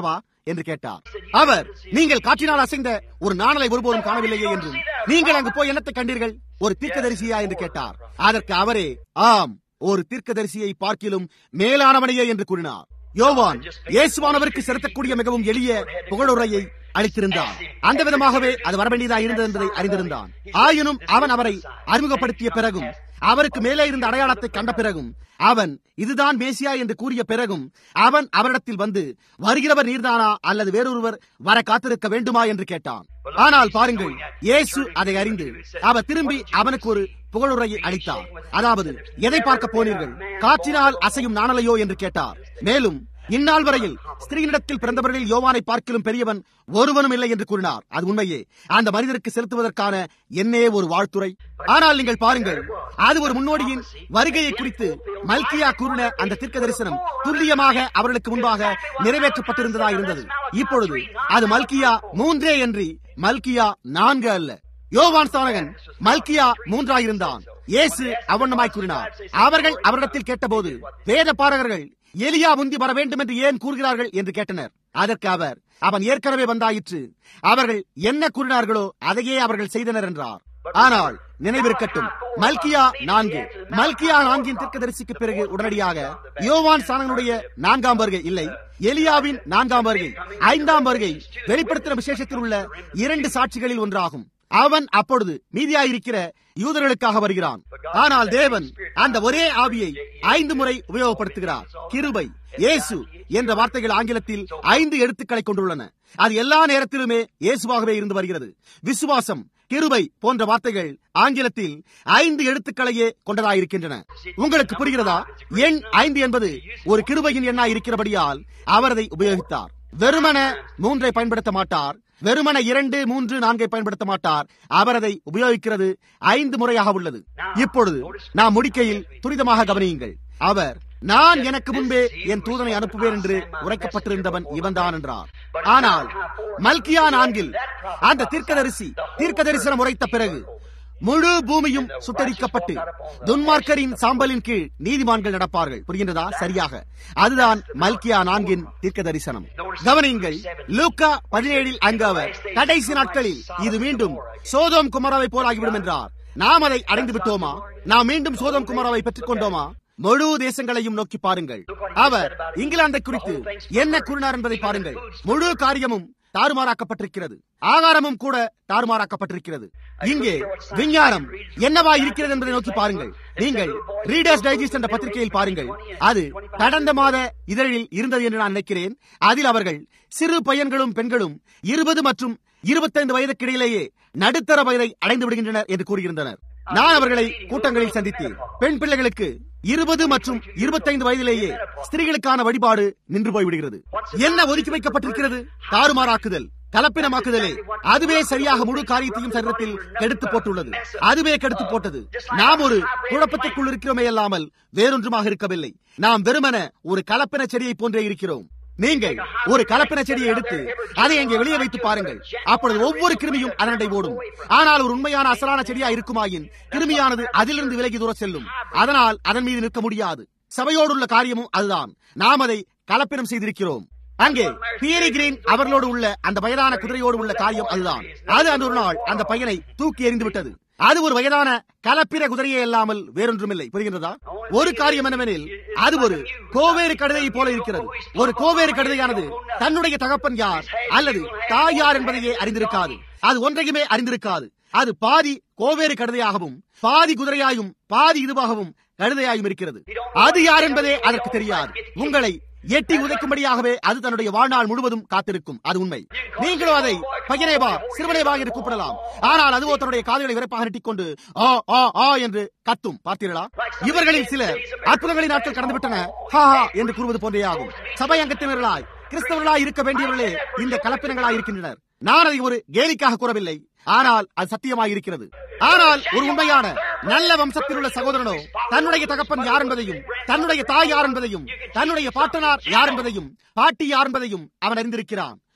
என்று கேட்டார். அவர், நீங்கள் காற்றினால் அசைந்த ஒரு நாணலை ஒருபோதும் காணவில்லையே என்றும், நீங்கள் அங்கு போய் என்னத்தை கண்டீர்கள், ஒரு தீர்க்கதரிசியா என்று கேட்டார். அதற்கு அவரே, ஆம், ஒரு தீர்க்கதரிசியை பார்க்கிலும் மேலானவனையே என்று கூறினார். யோவான் இயேசுவானவருக்கு செலுத்தக்கூடிய மிகவும் எளிய புகழுரையை அளித்திருந்தான். அந்த விதமாகவே அது வரவேண்டியதாக இருந்தது என்பதை அறிந்திருந்தான். ஆயினும் அவன் அவரை அறிமுகப்படுத்திய பிறகும், அவருக்கு மேலே இருந்த அடையாளத்தை கண்ட பிறகும், அவன் இதுதான் மேசியா என்று கூறிய பிறகும், அவன் அவரிடத்தில் வந்து, வருகிறவர் நீர்தானா அல்லது வேறொருவர் வர காத்திருக்க வேண்டுமா என்று கேட்டான். ஆனால் பாருங்கள், இயேசு அதை அறிந்து அவர் திரும்பி அவனுக்கு ஒரு புகழுரையை அளித்தார். அதாவது, எதை பார்க்க போனீர்கள், காற்றினால் அசையும் நாணலையோ என்று கேட்டார். மேலும் இந்நாள் வரையில் ஸ்திரீனிடத்தில் பிறந்தவர்களில் யோவானை பார்க்கிலும் பெரியவன் ஒருவனும் இல்லை என்று கூறினார். அது உண்மையே. அந்த மனிதருக்கு செலுத்துவதற்கான என்னே ஒரு வாழ்த்துரை. ஆனால் நீங்கள் பாருங்கள், அது ஒரு முன்னோடியின் வருகையை குறித்து மல்கியா கூறின அந்த தீர்க்க தரிசனம் துல்லியமாக அவர்களுக்கு முன்பாக நிறைவேற்றப்பட்டிருந்ததா இருந்தது. இப்பொழுது அது மல்கியா மூன்றே என்று மல்கியா நான்கு அல்ல. யோவான் ஸ்நானகன் மல்கியா மூன்றாயிருந்தான். இயேசு அவண்ணமாய் கூறினார். அவர்கள் அவரிடத்தில் கேட்டபோது, வேத பாரகர்கள் எலியா முந்தி வர வேண்டும் என்று ஏன் கூறுகிறார்கள் என்று கேட்டனர். அதற்கு அவர், அவன் ஏற்கனவே வந்தாயிற்று, அவர்கள் என்ன கூறினார்களோ அதையே அவர்கள் செய்தனர் என்றார். ஆனால் நினைவிருக்கட்டும், மல்கியா நான்கு மல்கியா நான்கின் தீர்க்கதரிசிக்கு பிறகு உடனடியாக யோவான் ஸ்நானகனுடைய நான்காம் வருகை இல்லை, எலியாவின் நான்காம் வருகை, ஐந்தாம் வருகை வெளிப்படுத்தின விசேஷத்தில் உள்ள இரண்டு சாட்சிகளில் ஒன்றாகும். அவன் அப்பொழுது மீதியாயிருக்கிற யூதர்களுக்காக வருகிறான். ஆனால் தேவன் அந்த ஒரே ஆவியை ஐந்து முறை உபயோகப்படுத்துகிறார். கிருபை, இயேசு என்ற வார்த்தைகள் ஆங்கிலத்தில் ஐந்து எழுத்துக்களை கொண்டுள்ளன. அது எல்லா நேரத்திலுமே இயேசுவாகவே இருந்து வருகிறது. விசுவாசம், கிருபை போன்ற வார்த்தைகள் ஆங்கிலத்தில் ஐந்து எழுத்துக்களையே கொண்டதாயிருக்கின்றன. உங்களுக்கு புரிகிறதா? எண் ஐந்து என்பது ஒரு கிருபையின் எண்ணாய் இருக்கிறபடியால் அவர் அதை உபயோகித்தார். வெறுமன மூன்றை பயன்படுத்த மாட்டார், வெறுமன இரண்டு மூன்று நான்கை பயன்படுத்த மாட்டார். அவர் அதை உபயோகிக்கிறது ஐந்து முறையாக உள்ளது. இப்பொழுது நாம் முடிக்கையில் துரிதமாக கவனியுங்கள். அவர், நான் எனக்கு முன்பே என் தூதனை அனுப்புவேன் என்று உரைக்கப்பட்டிருந்தவன் இவன்தான் என்றார். ஆனால் மல்கியா நான்கில் அந்த தீர்க்கதரிசி தீர்க்க தரிசனம் உரைத்த பிறகு முழு பூமியும் சுட்டரிக்கப்பட்டு துன்மார்க்கரின் சாம்பலின் கீழ் நீதிமான்கள் நடப்பார்கள். புரிகின்றதா? சரியாக அதுதான் மல்கியா நான்கின் தீர்க்க தரிசனம். கவனியுங்கள், லூக்கா பதினேழில் அங்கு அவர், கடைசி நாட்களில் இது மீண்டும் சோதோம் குமராவை போலாகிவிடும் என்றார். நாம் அதை அடைந்து விட்டோமா? நாம் மீண்டும் சோதோம் குமராவை பெற்றுக் கொண்டோமா? முழு தேசங்களையும் நோக்கி பாருங்கள். அவர் இங்கிலாந்தை குறித்து என்ன கூறினார் என்பதை பாருங்கள். முழு காரியமும் தாறுமாறாக்கப்பட்டிருக்கிறது. ஆகாரமும் கூட தாறுமாறாக்கப்பட்டிருக்கிறது. இங்கே விஞ்ஞானம் என்னவா இருக்கிறது என்பதை நோக்கி பாருங்கள். நீங்கள் ரீடர்ஸ் டைஜஸ்ட் என்ற பத்திரிகையில் பாருங்கள். அது கடந்த மாத இதழில் இருந்தது என்று நான் நினைக்கிறேன். அதில் அவர்கள் சிறு பையன்களும் பெண்களும் இருபது மற்றும் இருபத்தைந்து வயதுக்கு இடையிலேயே நடுத்தர வயதை அடைந்து விடுகின்றனர் என்று கூறுகின்றனர். நான் அவர்களை கூட்டங்களில் சந்தித்தேன். பெண் பிள்ளைகளுக்கு இருபது மற்றும் இருபத்தைந்து வயதிலேயே ஸ்திரீகளுக்கான வழிபாடு நின்று போய்விடுகிறது. என்ன ஒதுக்கி வைக்கப்பட்டிருக்கிறது? தாறுமாறாக்குதல், கலப்பினமாக்குதலே. அதுவே சரியாக முழு காரியத்தையும் சரீரத்தில் கெடுத்து போட்டுள்ளது. அதுவே கெடுத்து போட்டது. நாம் ஒரு குழப்பத்திற்குள் இருக்கிறோமே அல்லாமல் வேறொன்றுமாக இருக்கவில்லை. நாம் வெறுமன ஒரு கலப்பின செடியை போன்றே இருக்கிறோம். நீங்கள் ஒரு கலப்பின செடியை எடுத்து அதை அங்கே வெளியே வைத்து பாருங்கள். அப்பொழுது ஒவ்வொரு கிருமியும் அதனடை ஓடும். ஆனால் ஒரு உண்மையான அசலான செடியா இருக்குமாயின் கிருமியானது அதிலிருந்து விலகி தூர செல்லும். அதனால் அதன் மீது நிற்க முடியாது. சபையோடுள்ள காரியமும் அதுதான். நாம் அதை கலப்பினம் செய்திருக்கிறோம். அங்கே பியரி கிரீன் அவர்களோடு உள்ள அந்த வயதான குதிரையோடு உள்ள காரியம் அதுதான். அது அந்த ஒரு நாள் அந்த பையனை தூக்கி எறிந்து விட்டது. அது ஒரு வயதான கலப்பின குதிரையே இல்லாமல் வேறொன்றுமில்லை. புரிகின்றதா? ஒரு காரியம் என்னவெனில், அது ஒரு கோவேறு கழுதையை போல இருக்கிறது. ஒரு கோவேறு கழுதையானது தன்னுடைய தகப்பன் யார் அல்லது தாய் யார் என்பதையே அறிந்திருக்காது. அது ஒன்றையுமே அறிந்திருக்காது. அது பாதி கோவேறு கழுதையாகவும் பாதி குதிரையாயும் பாதி இதுவாகவும் கழுதையாயும் இருக்கிறது. அது யார் என்பதே அதற்கு தெரியாது. உங்களை எட்டி உதைக்கும்படியாகவே அது தன்னுடைய வாழ்நாள் முழுவதும் காத்திருக்கும். அது உண்மை. நீங்களோ அதை பையனேவா சிறுவனேவா என்று கூப்பிடலாம். ஆனால் அதுவோ தன்னுடைய காதுகளை விரைப்பாக நீட்டிக் கொண்டு ஆ ஆ ஆ என்று கத்தும். பார்த்தீர்களா? இவர்களில் சிலர் அற்புதங்களின் நாட்கள் கடந்துவிட்டன ஹா ஹா என்று கூறுவது போன்றே ஆகும். சபை அங்கத்தினர்களாய் கிறிஸ்தவர்களாய் இருக்க வேண்டியவர்களே இந்த கலப்பினங்களாய் இருக்கின்றனர். நான் அதை ஒரு கேலிக்காக கூறவில்லை, ஆனால் அது சத்தியமாய் இருக்கிறது. ஆனால் ஒரு உண்மையான நல்ல வம்சத்தில் உள்ள சகோதரனோ தன்னுடைய தகப்பன் யார் என்பதையும் தன்னுடைய தாய் யார் என்பதையும் தன்னுடைய பாட்டனார் யார் என்பதையும் பாட்டி யார் என்பதையும் அவன் அறிந்திருக்கிறான்.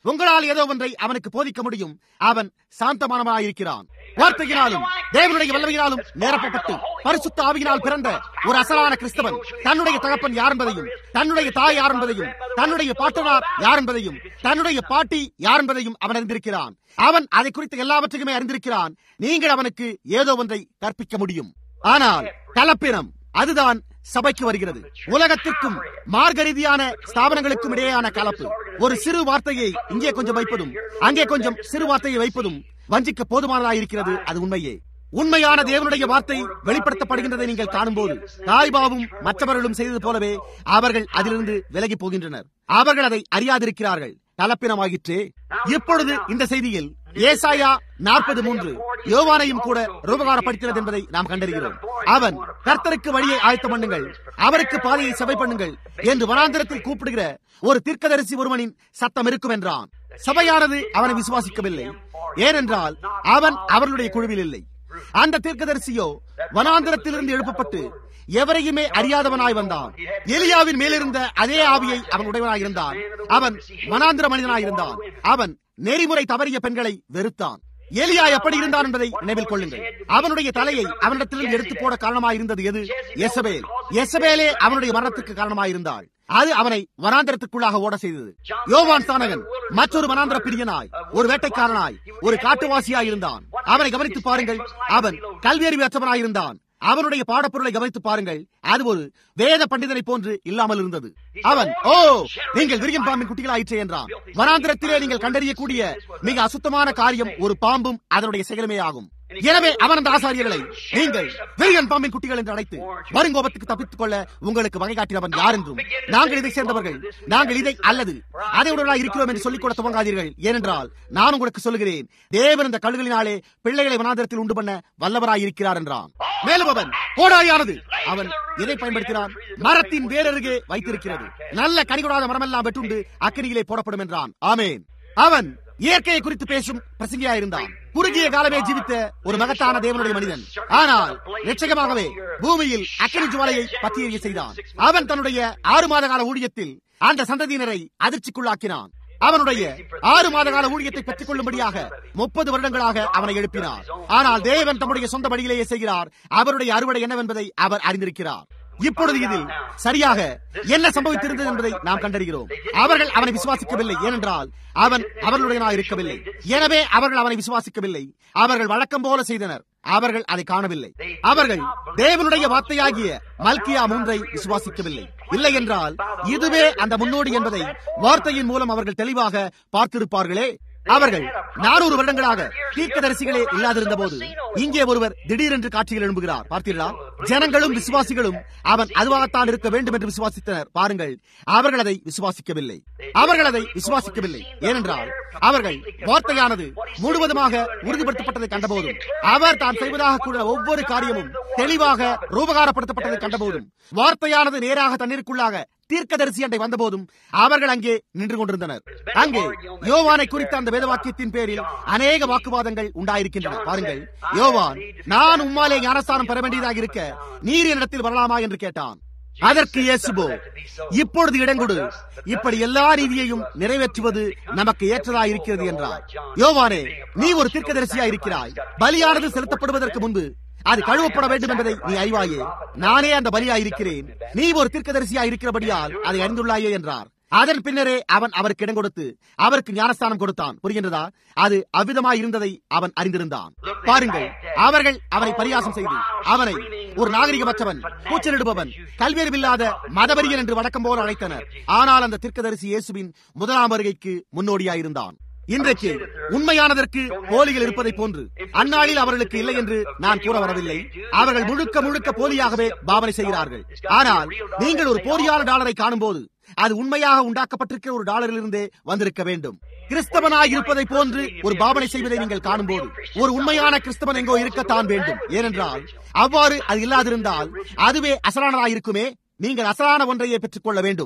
உங்களால் ஏதோ ஒன்றை அவனுக்கு போதிக்க முடியும். அவன் சாந்தமானவனாயிருக்கிறான். வார்த்தையினாலும் தேவனுடைய வல்லமையினாலும் நிரப்பப்பட்டு பரிசுத்த ஆவியினால் பிறந்த ஒரு அசலான கிறிஸ்தவன் தன்னுடைய தகப்பன் யார் என்பதையும், தன்னுடைய தாய் யார் என்பதையும், தன்னுடைய பாட்டனார் யார் என்பதையும், தன்னுடைய பாட்டி யார் என்பதையும் அவன் அறிந்திருக்கிறான். அவன் அதை குறித்த எல்லாவற்றையுமே அறிந்திருக்கிறான். நீங்கள் அவனுக்கு ஏதோ ஒன்றை கற்பிக்க முடியும். ஆனால் கலப்பினம் அதுதான் சபைக்கு வருகிறது. உலகத்திற்கும் மார்க்க ரீதியான ஸ்தாபனங்களுக்கும் இடையேயான கலப்பு. ஒரு சிறு வார்த்தையை இங்கே கொஞ்சம் வைப்பதும் அங்கே கொஞ்சம் சிறு வார்த்தையை வைப்பதும் வஞ்சிக்க போதுமானதாக இருக்கிறது. அது உண்மையே. உண்மையான தேவனுடைய வார்த்தை வெளிப்படுத்தப்படுகின்றதை நீங்கள் காணும்போது தாய்பாவும் மற்றவர்களும் செய்தது போலவே அவர்கள் அதிலிருந்து விலகி போகின்றனர். அவர்கள் அதை அறியாதிருக்கிறார்கள். கலப்பினமாகிற்றே. இப்பொழுது இந்த செய்தியில் ஏசாயா நாற்பது மூன்று யோவானையும் கூட ரூபகாரப்படுத்தினது என்பதை நாம் கண்டறிகிறோம். அவன் கர்த்தருக்கு வழியை ஆயத்தம் பண்ணுங்கள், அவருக்கு பாதையை செவை பண்ணுங்கள் என்று வனாந்திரத்தில் கூப்பிடுகிற ஒரு தீர்க்கதரிசி ஒருவனின் சத்தம் இருக்கும் என்றான். சபையானது அவனை விசுவாசிக்கவில்லை. ஏனென்றால் அவன் அவர்களுடைய குழுவில் இல்லை. அந்த தீர்க்கதரிசியோ வனாந்திரத்திலிருந்து எழுப்பப்பட்டு எவரையுமே அறியாதவனாய் வந்தான். எலியாவின் மேலிருந்த அதே ஆவியை அவன் உடையவனாயிருந்தான். அவன் வனாந்திர மனிதனாயிருந்தான். அவன் நெறிமுறை தவறிய பெண்களை வெறுத்தான். எலியா எப்படி இருந்தான் என்பதை நினைவில் கொள்ளுங்கள். அவனுடைய தலையை அவனிடத்திலிருந்து எடுத்து போட காரணமாயிருந்தது எது? எசபேல். எசபேலே அவனுடைய மரணத்துக்கு காரணமாயிருந்தாள். அது அவனை வனாந்திரத்துக்குள்ளாக ஓட செய்தது. யோவான் ஸ்நானகன் மற்றொரு வனாந்திர பிரியனாய், ஒரு வேட்டைக்காரனாய், ஒரு காட்டுவாசியாய் இருந்தான். அவனை கவனித்து பாருங்கள். அவன் கல்வியறிவு அற்றவனாயிருந்தான். அவனுடைய பாடப்பொருளை கவனித்து பாருங்கள். அது ஒரு வேத பண்டிதனை போன்று இல்லாமல் இருந்தது. அவன் ஓ நீங்கள் விரியன் பாம்பின் குட்டிகளாயிற்றே என்றான். வனாந்திரத்திலே நீங்கள் கண்டறியக்கூடிய மிக அசுத்தமான காரியம் ஒரு பாம்பும் அதனுடைய செயலுமே ஆகும். எனவே அவன் அந்த ஆசாரியர்களை நீங்கள் விரியன் பாம்பின் குட்டிகள் என்று அழைத்து வருங்கோபத்துக்கு தப்பித்துக் கொள்ள உங்களுக்கு வகை காட்டினவன் யார் என்றும், நாங்கள் இதை சேர்ந்தவர்கள், நாங்கள் இதை அல்லது அதை உடனாக இருக்கிறோம் என்று சொல்லிக் கொள்ள துவங்காதீர்கள். ஏனென்றால் நான் உங்களுக்கு சொல்லுகிறேன், தேவன் இந்த கல்லுகளினாலே பிள்ளைகளை வனாந்திரத்தில் உண்டு பண்ண வல்லவராய் இருக்கிறார் என்றான். மேலும் அவன் கோடாயானது அவன் எதை பயன்படுத்தினான்? மரத்தின் வேறருகே வைத்திருக்கிறது. நல்ல கனிகொடாத மரமெல்லாம் வெட்டுண்டு அக்கினியிலே போடப்படும் என்றான். ஆமேன். அவன் இயற்கையை குறித்து பேசும் பிரசங்கியாயிருந்தான். குறுகிய காலமே ஜீவித்த ஒரு மகத்தான தேவனுடைய மனிதன். ஆனால் நிச்சயமாகவே பூமியில் அக்கினி ஜுவாலையை பற்றி எரிய செய்தான். அவன் தன்னுடைய ஆறு மாத கால ஊழியத்தில் அந்த சந்ததியினரை அதிர்ச்சிக்குள்ளாக்கினான். அவனுடைய ஆறு மாத கால ஊழியத்தை பெற்றுக் கொள்ளும்படியாக முப்பது வருடங்களாக அவனை எழுப்பினார். ஆனால் தேவன் தம்முடைய சொந்த வழியிலேயே செய்கிறார். அவருடைய அறுவடை என்னவென்பதை அவர் அறிந்திருக்கிறார். இப்பொழுது இதில் சரியாக என்ன சம்பவித்திருந்தது என்பதை நாம் கண்டறிகிறோம். அவர்கள் அவனை விசுவாசிக்கவில்லை. ஏனென்றால் அவன் அவர்களுடையனாக இருக்கவில்லை. எனவே அவர்கள் அவனை விசுவாசிக்கவில்லை. அவர்கள் வழக்கம் போல செய்தனர். அவர்கள் அதை காணவில்லை. அவர்கள் தேவனுடைய வார்த்தையாகிய மல்கியா மூன்றை விசுவாசிக்கவில்லை. இல்லை என்றால் இதுவே அந்த முன்னோடி என்பதை வார்த்தையின் மூலம் அவர்கள் தெளிவாக பார்த்திருப்பார்களே. அவர்கள் நானூறு வருடங்களாக தீர்க்கதரிசிகளே இல்லாதிருந்த போது இங்கே ஒருவர் திடீரென்று காட்சியில் எழும்புகிறார். பார்த்தீர்களா? ஜனங்களும் விசுவாசிகளும் அவன் அதுவாகத்தான் இருக்க வேண்டும் என்று விசுவாசித்தனர். பாருங்கள், அவர்கள் அதை விசுவாசிக்கவில்லை. அவர்கள் அதை விசுவாசிக்கவில்லை. ஏனென்றால் அவர்கள் வார்த்தையானது முழுவதுமாக உறுதிப்படுத்தப்பட்டதை கண்டபோதும், அவர் தான் செய்வதாக கூட ஒவ்வொரு காரியமும் தெளிவாக ரூபகாரப்படுத்தப்பட்டதை கண்டபோதும், வார்த்தையானது நேராக தண்ணீருக்குள்ளாக தீர்க்கதரிசி அண்டை வந்தபோதும் அவர்கள் அங்கே நின்று கொண்டிருந்தனர். அங்கே யோவானை குறித்த அந்த வேத வாக்கியத்தின் பேரில் அநேக வாக்குவாதங்கள் உண்டாயிருக்கின்றன. பாருங்கள், யோவான், நான் உம்மாலே ஞானஸ்தானம் பெற வேண்டியதாக இருக்க நீர் என்னிடத்தில் வரலாமா என்று கேட்டான். அதற்கு இயேசுவோ, இப்பொழுது இடங்கொடு, இப்படி எல்லா ரீதியையும் நிறைவேற்றுவது நமக்கு ஏற்றதா இருக்கிறது என்றார். யோவானே, நீ ஒரு தீர்க்கதரிசியா இருக்கிறாய். பலியானது செலுத்தப்படுவதற்கு முன்பு அது கழுவப்பட வேண்டும் என்பதை நீ அறிவாயே. நானே அந்த பலியாயிருக்கிறேன். நீ ஒரு தீர்க்கதரிசியா இருக்கிறபடியால் அதை அறிந்துள்ளாயே என்றார். அதன் பின்னரே அவன் அவருக்கு இடம் கொடுத்து அவருக்கு ஞானஸ்தானம் கொடுத்தான். புரிகின்றதா? அது அவ்விதமாய் இருந்ததை அவன் அறிந்திருந்தான். பாருங்கள், அவர்கள் அவனை பரியாசம் செய்து அவனை ஒரு நாகரிகமற்றவன், கூச்சலிடுபவன், கல்வியறிவில்லாத மதவெறியன் என்று வழக்கம் போல அழைத்தனர். ஆனால் அந்த தீர்க்கதரிசி இயேசுவின் முதலாம் வருகைக்கு முன்னோடியாயிருந்தான். இன்றைக்கு உண்மையானதற்கு போலிகள் இருப்பதை போன்று அந்நாளில் அவர்களுக்கு இல்லை என்று நான் கூற வரவில்லை. அவர்கள் முழுக்க முழுக்க போலியாகவே பாவனை செய்கிறார்கள். ஆனால் நீங்கள் ஒரு போலியான டாலரை காணும் போது அது உண்மையாக உண்டாக்கப்பட்டிருக்கிற ஒரு டாலரிலிருந்தே வந்திருக்க வேண்டும். கிறிஸ்தவனாய் இருப்பதை போன்று ஒரு பாவனை செய்வதை நீங்கள் காணும் போது ஒரு உண்மையான கிறிஸ்தவன் எங்கோ இருக்கத்தான் வேண்டும். ஏனென்றால் அவ்வாறு அது இல்லாதிருந்தால் அதுவே அசலானதாயிருக்குமே. நீங்கள் அசலான ஒன்றையே பெற்றுக் கொள்ள வேண்டும்.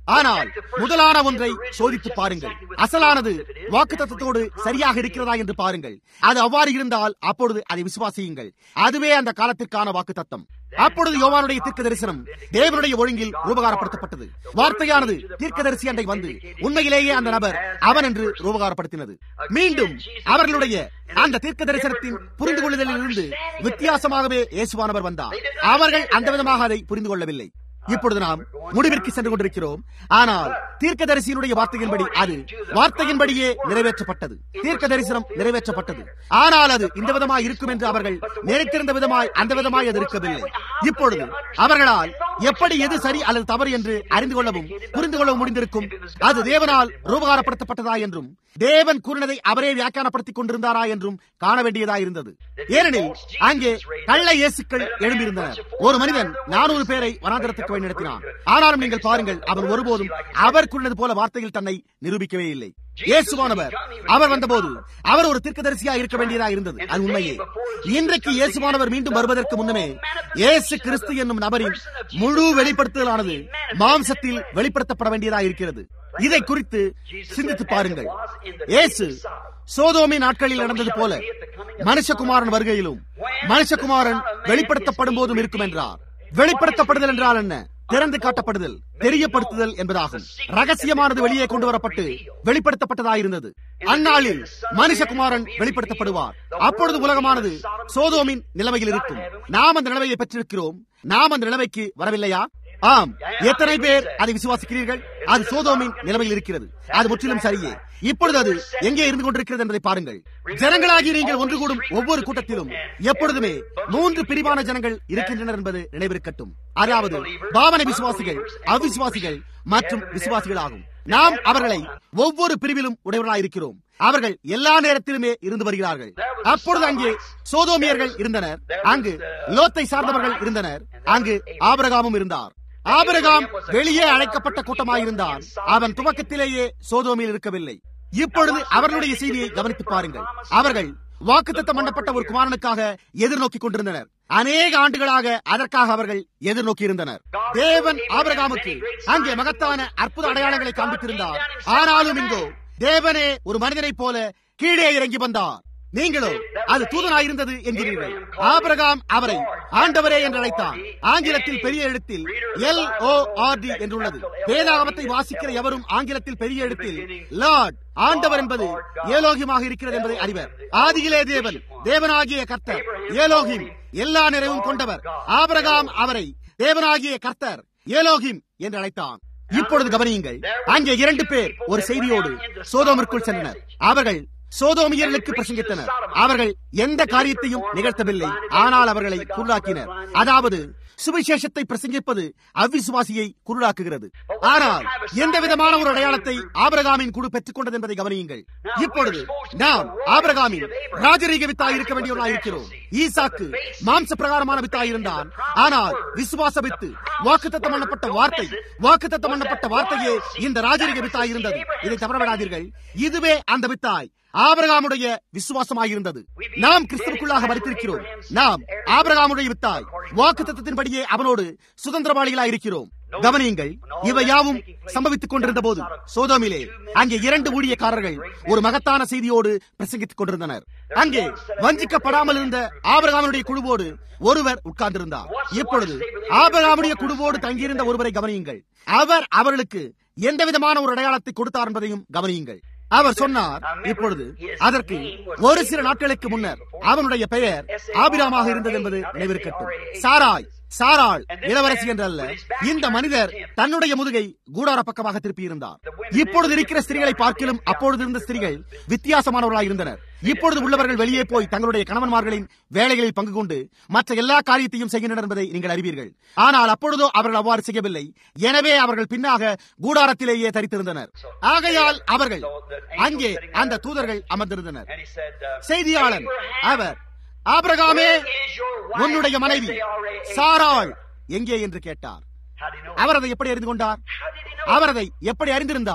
ஆனால் முதலான ஒன்றை சோதித்து பாருங்கள். அசலானது வாக்குத்தத்தத்தோடு சரியாக இருக்கிறதா என்று பாருங்கள். அது அவ்வாறு இருந்தால் அப்பொழுது அதை விசுவாசியுங்கள். அதுவே அந்த காலத்திற்கான வாக்குத்தத்தம். அப்பொழுது யோவானுடைய தீர்க்க தரிசனம் தேவனுடைய ஒழுங்கில் ரூபகாரப்படுத்தப்பட்டது. வார்த்தையானது தீர்க்கதரிசி அண்டை வந்து உண்மையிலேயே அந்த நபர் அவன் என்று ரூபகாரப்படுத்தினது. மீண்டும் அவர்களுடைய அந்த தீர்க்க தரிசனத்தின் புரிந்து கொள்ளுதலில் இருந்து வித்தியாசமாகவே இயேசுவானவர் வந்தார். அவர்கள் அந்த விதமாக அதை புரிந்து கொள்ளவில்லை. இப்பொழுது நாம் முடிவிற்கு சென்று கொண்டிருக்கிறோம். ஆனால் தீர்க்கதரிசியினுடைய வார்த்தையின்படி அது வார்த்தையின்படியே நிறைவேற்றப்பட்டது. தீர்க்க தரிசனம் நிறைவேற்றப்பட்டது. ஆனால் அது இந்த விதமாய் இருக்கும் என்று அவர்கள் நினைத்திருந்த விதமாய் அந்த விதமாய் அது இருக்கவில்லை. இப்பொழுது அவர்களால் எப்படி எது சரி அல்லது தவறு என்று அறிந்து கொள்ளவும் புரிந்து கொள்ளவும் முடிந்திருக்கும். அது தேவனால் ரூபகாரப்படுத்தப்பட்டதா என்றும் தேவன் கூறினதை அவரே வியாக்கியானப்படுத்திக் கொண்டிருந்தாரா என்றும் காண வேண்டியதாயிருந்தது. ஏனெனில் அங்கே கள்ள இயேசுக்கள் எழும்பியிருந்தனர். ஒரு மனிதன் நானூறு பேரை வனாந்தரத்துக்கு வழிநடத்தினான். ஆனாலும் நீங்கள் பாருங்கள், அவன் ஒருபோதும் அவர் கூறினது போல வார்த்தையில் தன்னை நிரூபிக்கவே இல்லை. இயேசுவானவர் அவர் வந்தபோது அவர் ஒரு தீர்க்கதரிசியா இருக்க வேண்டியதா இருந்தது. அது உண்மையே. இன்றைக்கு இயேசுவானவர் மீண்டும் வருவதற்கு முன்னமே இயேசு கிறிஸ்து என்னும் நபரின் முழு வெளிப்படுத்துதலானது மாம்சத்தில் வெளிப்படுத்தப்பட வேண்டியதா இருக்கிறது. இதை குறித்து சிந்தித்து பாருங்கள். இயேசு சோதோமின் நாட்களில் நடந்தது போல மனுஷகுமாரன் வருகையிலும் மனுஷகுமாரன் வெளிப்படுத்தப்படும் போதும் இருக்கும் என்றார். வெளிப்படுத்தப்படுதல் என்றால் என்ன? திறந்து காட்டப்படுதல், தெரியப்படுத்துதல் என்பதாகும். ரகசியமானது வெளியே கொண்டு வரப்பட்டு வெளிப்படுத்தப்பட்டதாயிருந்தது. அந்நாளில் மனுஷகுமாரன் வெளிப்படுத்தப்படுவார். அப்பொழுது உலகமானது சோதோமின் நிலைமையில் இருக்கும். நாம் அந்த நிலைமையை பெற்றிருக்கிறோம். நாம் அந்த நிலைமைக்கு வரவில்லையா? ஆம். எத்தனை பேர் அதை விசுவாசிக்கிறீர்கள்? அது சோதோமின் நிலைமையில் இருக்கிறது. அது முற்றிலும் சரியே. இப்பொழுது அது எங்கே இருந்து கொண்டிருக்கிறது என்பதை பாருங்கள். ஜனங்களாகி நீங்கள் ஒன்று கூடும் ஒவ்வொரு கூட்டத்திலும் எப்பொழுதுமே மூன்று பிரிவான ஜனங்கள் இருக்கின்றனர் என்பது நினைவிருக்கட்டும். அதாவது பாவனை விசுவாசிகள், அவிசுவாசிகள் மற்றும் விசுவாசிகள் ஆகும். நாம் அவர்களை ஒவ்வொரு பிரிவிலும் உடையவர்களாயிருக்கிறோம். அவர்கள் எல்லா நேரத்திலுமே இருந்து வருகிறார்கள். அப்பொழுது அங்கே சோதோமியர்கள் இருந்தனர். அங்கு லோத்தை சார்ந்தவர்கள் இருந்தனர். அங்கு ஆபிரகாமும் இருந்தார். ஆபிரகாம் வெளியே அழைக்கப்பட்ட கூட்டமாயிருந்தான். அவன் துவக்கத்திலேயே சோதோமியில் இருக்கவில்லை. இப்பொழுது அவர்களுடைய செய்தியை கவனித்து பாருங்கள். அவர்கள் வாக்குத்தத்தம் பண்ணப்பட்ட ஒரு குமாரனுக்காக எதிர்நோக்கி கொண்டிருந்தனர். அநேக ஆண்டுகளாக அதற்காக அவர்கள் எதிர்நோக்கி இருந்தனர். தேவன் ஆபிரகாமுக்கு அங்கே மகத்தான அற்புத அடையாளங்களை காண்பித்திருந்தார். ஆனாலும் இங்கோ தேவனே ஒரு மனிதனைப் போல கீழே இறங்கி வந்தார். நீங்களோ அது தூதனாயிருந்தது என்கிறீர்கள். ஆபிரகாம் அவரை ஆண்டவரே என்று அழைத்தான். ஆங்கிலத்தில் பெரிய எழுத்தில் எல் ஓ ஆர் டி என்றுள்ளது. வேதாகமத்தை வாசிக்கிற எவரும் ஆங்கிலத்தில் பெரிய எழுத்தில் லார்ட், ஆண்டவர் என்பது ஏலோகியமாக இருக்கிறது என்பதை அறிவர். ஆதியிலே தேவன், தேவனாகிய கர்த்தர், ஏலோகிம் எல்லா நிறைவும் கொண்டவர். ஆபிரகாம் அவரை தேவனாகிய கர்த்தர், ஏலோகிம் என்று அழைத்தான். இப்பொழுது கவனியுங்கள். அங்கே இரண்டு பேர் ஒரு செய்தியோடு சோதோமிற்குள் சென்றனர். அவர்கள் சோதோமியர்களுக்கு பிரசங்கித்தனர். அவர்கள் எந்த காரியத்தையும் நிகழ்த்தவில்லை. ஆனால் அவர்களை குருடாக்கினர். அதாவது சுவிசேஷத்தை பிரசங்கிப்பது அவ்விசுவாசியை குருடாக்குகிறது. ஆனால் எந்த விதமான ஒரு அடையாளத்தை ஆபிரகாமின் குழு பெற்றுக் கொண்டது என்பதை கவனியுங்கள். இப்பொழுது நாம் ஆபிரகாமின் ராஜரீக வித்தாய் இருக்க வேண்டியவர்களாக இருக்கிறோம். ஈசாக்கு மாம்ச பிரகாரமான வித்தாய் இருந்தான். ஆனால் விசுவாச வித்து, வாக்குத்தத்தம் பண்ணப்பட்ட வார்த்தை, வாக்குத்தத்தம் பண்ணப்பட்ட வார்த்தையே இந்த ராஜரீக வித்தாய் இருந்தது. இதை தவறவிடாதீர்கள். இதுவே அந்த வித்தாய் ஆபிரகாமுடைய விசுவாசமாயிருந்தது. நாம் கிறிஸ்துவுக்குள்ளாக மரித்திருக்கிறோம். நாம் ஆபிரகாமுடைய வித்தாய், வாக்குத்தத்தத்தின்படியே அவனோடு சுதந்திரவாளிகளாக இருக்கிறோம். கவனியுங்கள். இவை யாவும் சம்பவித்துக் கொண்டிருந்த போது சோதோமிலே அங்கே இரண்டு ஊழியக்காரர்கள் ஒரு மகத்தான செய்தியோடு பிரசங்கித்துக் கொண்டிருந்தனர். அங்கே வஞ்சிக்கப்படாமல் இருந்த ஆபிரகாமுடைய குழுவோடு ஒருவர் உட்கார்ந்திருந்தார். இப்பொழுது ஆபிரகாமுடைய குழுவோடு தங்கியிருந்த ஒருவரை கவனியுங்கள். அவர் அவர்களுக்கு எந்த விதமான ஒரு அடையாளத்தை கொடுத்தார் என்பதையும் கவனியுங்கள். அவர் சொன்னார், இப்பொழுது அதற்கு ஒரு சில நாட்களுக்கு முன்னர் அவனுடைய பெயர் ஆபிராமாக இருந்தது என்பது நினைவிருக்கட்டும். சாராய், சாராள் இளவரசி என்றல்ல. இந்த மனிதர் தன்னுடைய முதுகை கூடார பக்கமாக திருப்பி இருந்தார். இப்பொழுது இருக்கிற ஸ்திரீகளை பார்க்கிலும் அப்பொழுது இருந்த ஸ்திரீகள் வித்தியாசமானவர்களாக இருந்தனர். இப்பொழுது உள்ளவர்கள் வெளியே போய் தங்களுடைய கணவன்மார்களின் வேலைகளில் பங்கு கொண்டு மற்ற எல்லா காரியத்தையும் செய்கின்றனர் என்பதை நீங்கள் அறிவீர்கள். ஆனால் அப்பொழுதோ அவர்கள் அவ்வாறு செய்யவில்லை. எனவே அவர்கள் பின்னாக கூடாரத்திலேயே தரித்திருந்தனர். ஆகையால் அவர்கள் அங்கே அந்த தூதர்கள் அமர்ந்திருந்தனர். செய்தியாளன் அவர், ஆபிரகாமே, உன்னுடைய மனைவி சாராள் எங்கே என்று கேட்டார். அவர் அதை எப்படி அறிந்து கொண்டார்? அவர் அதை எப்படி அறிந்திருந்தார்?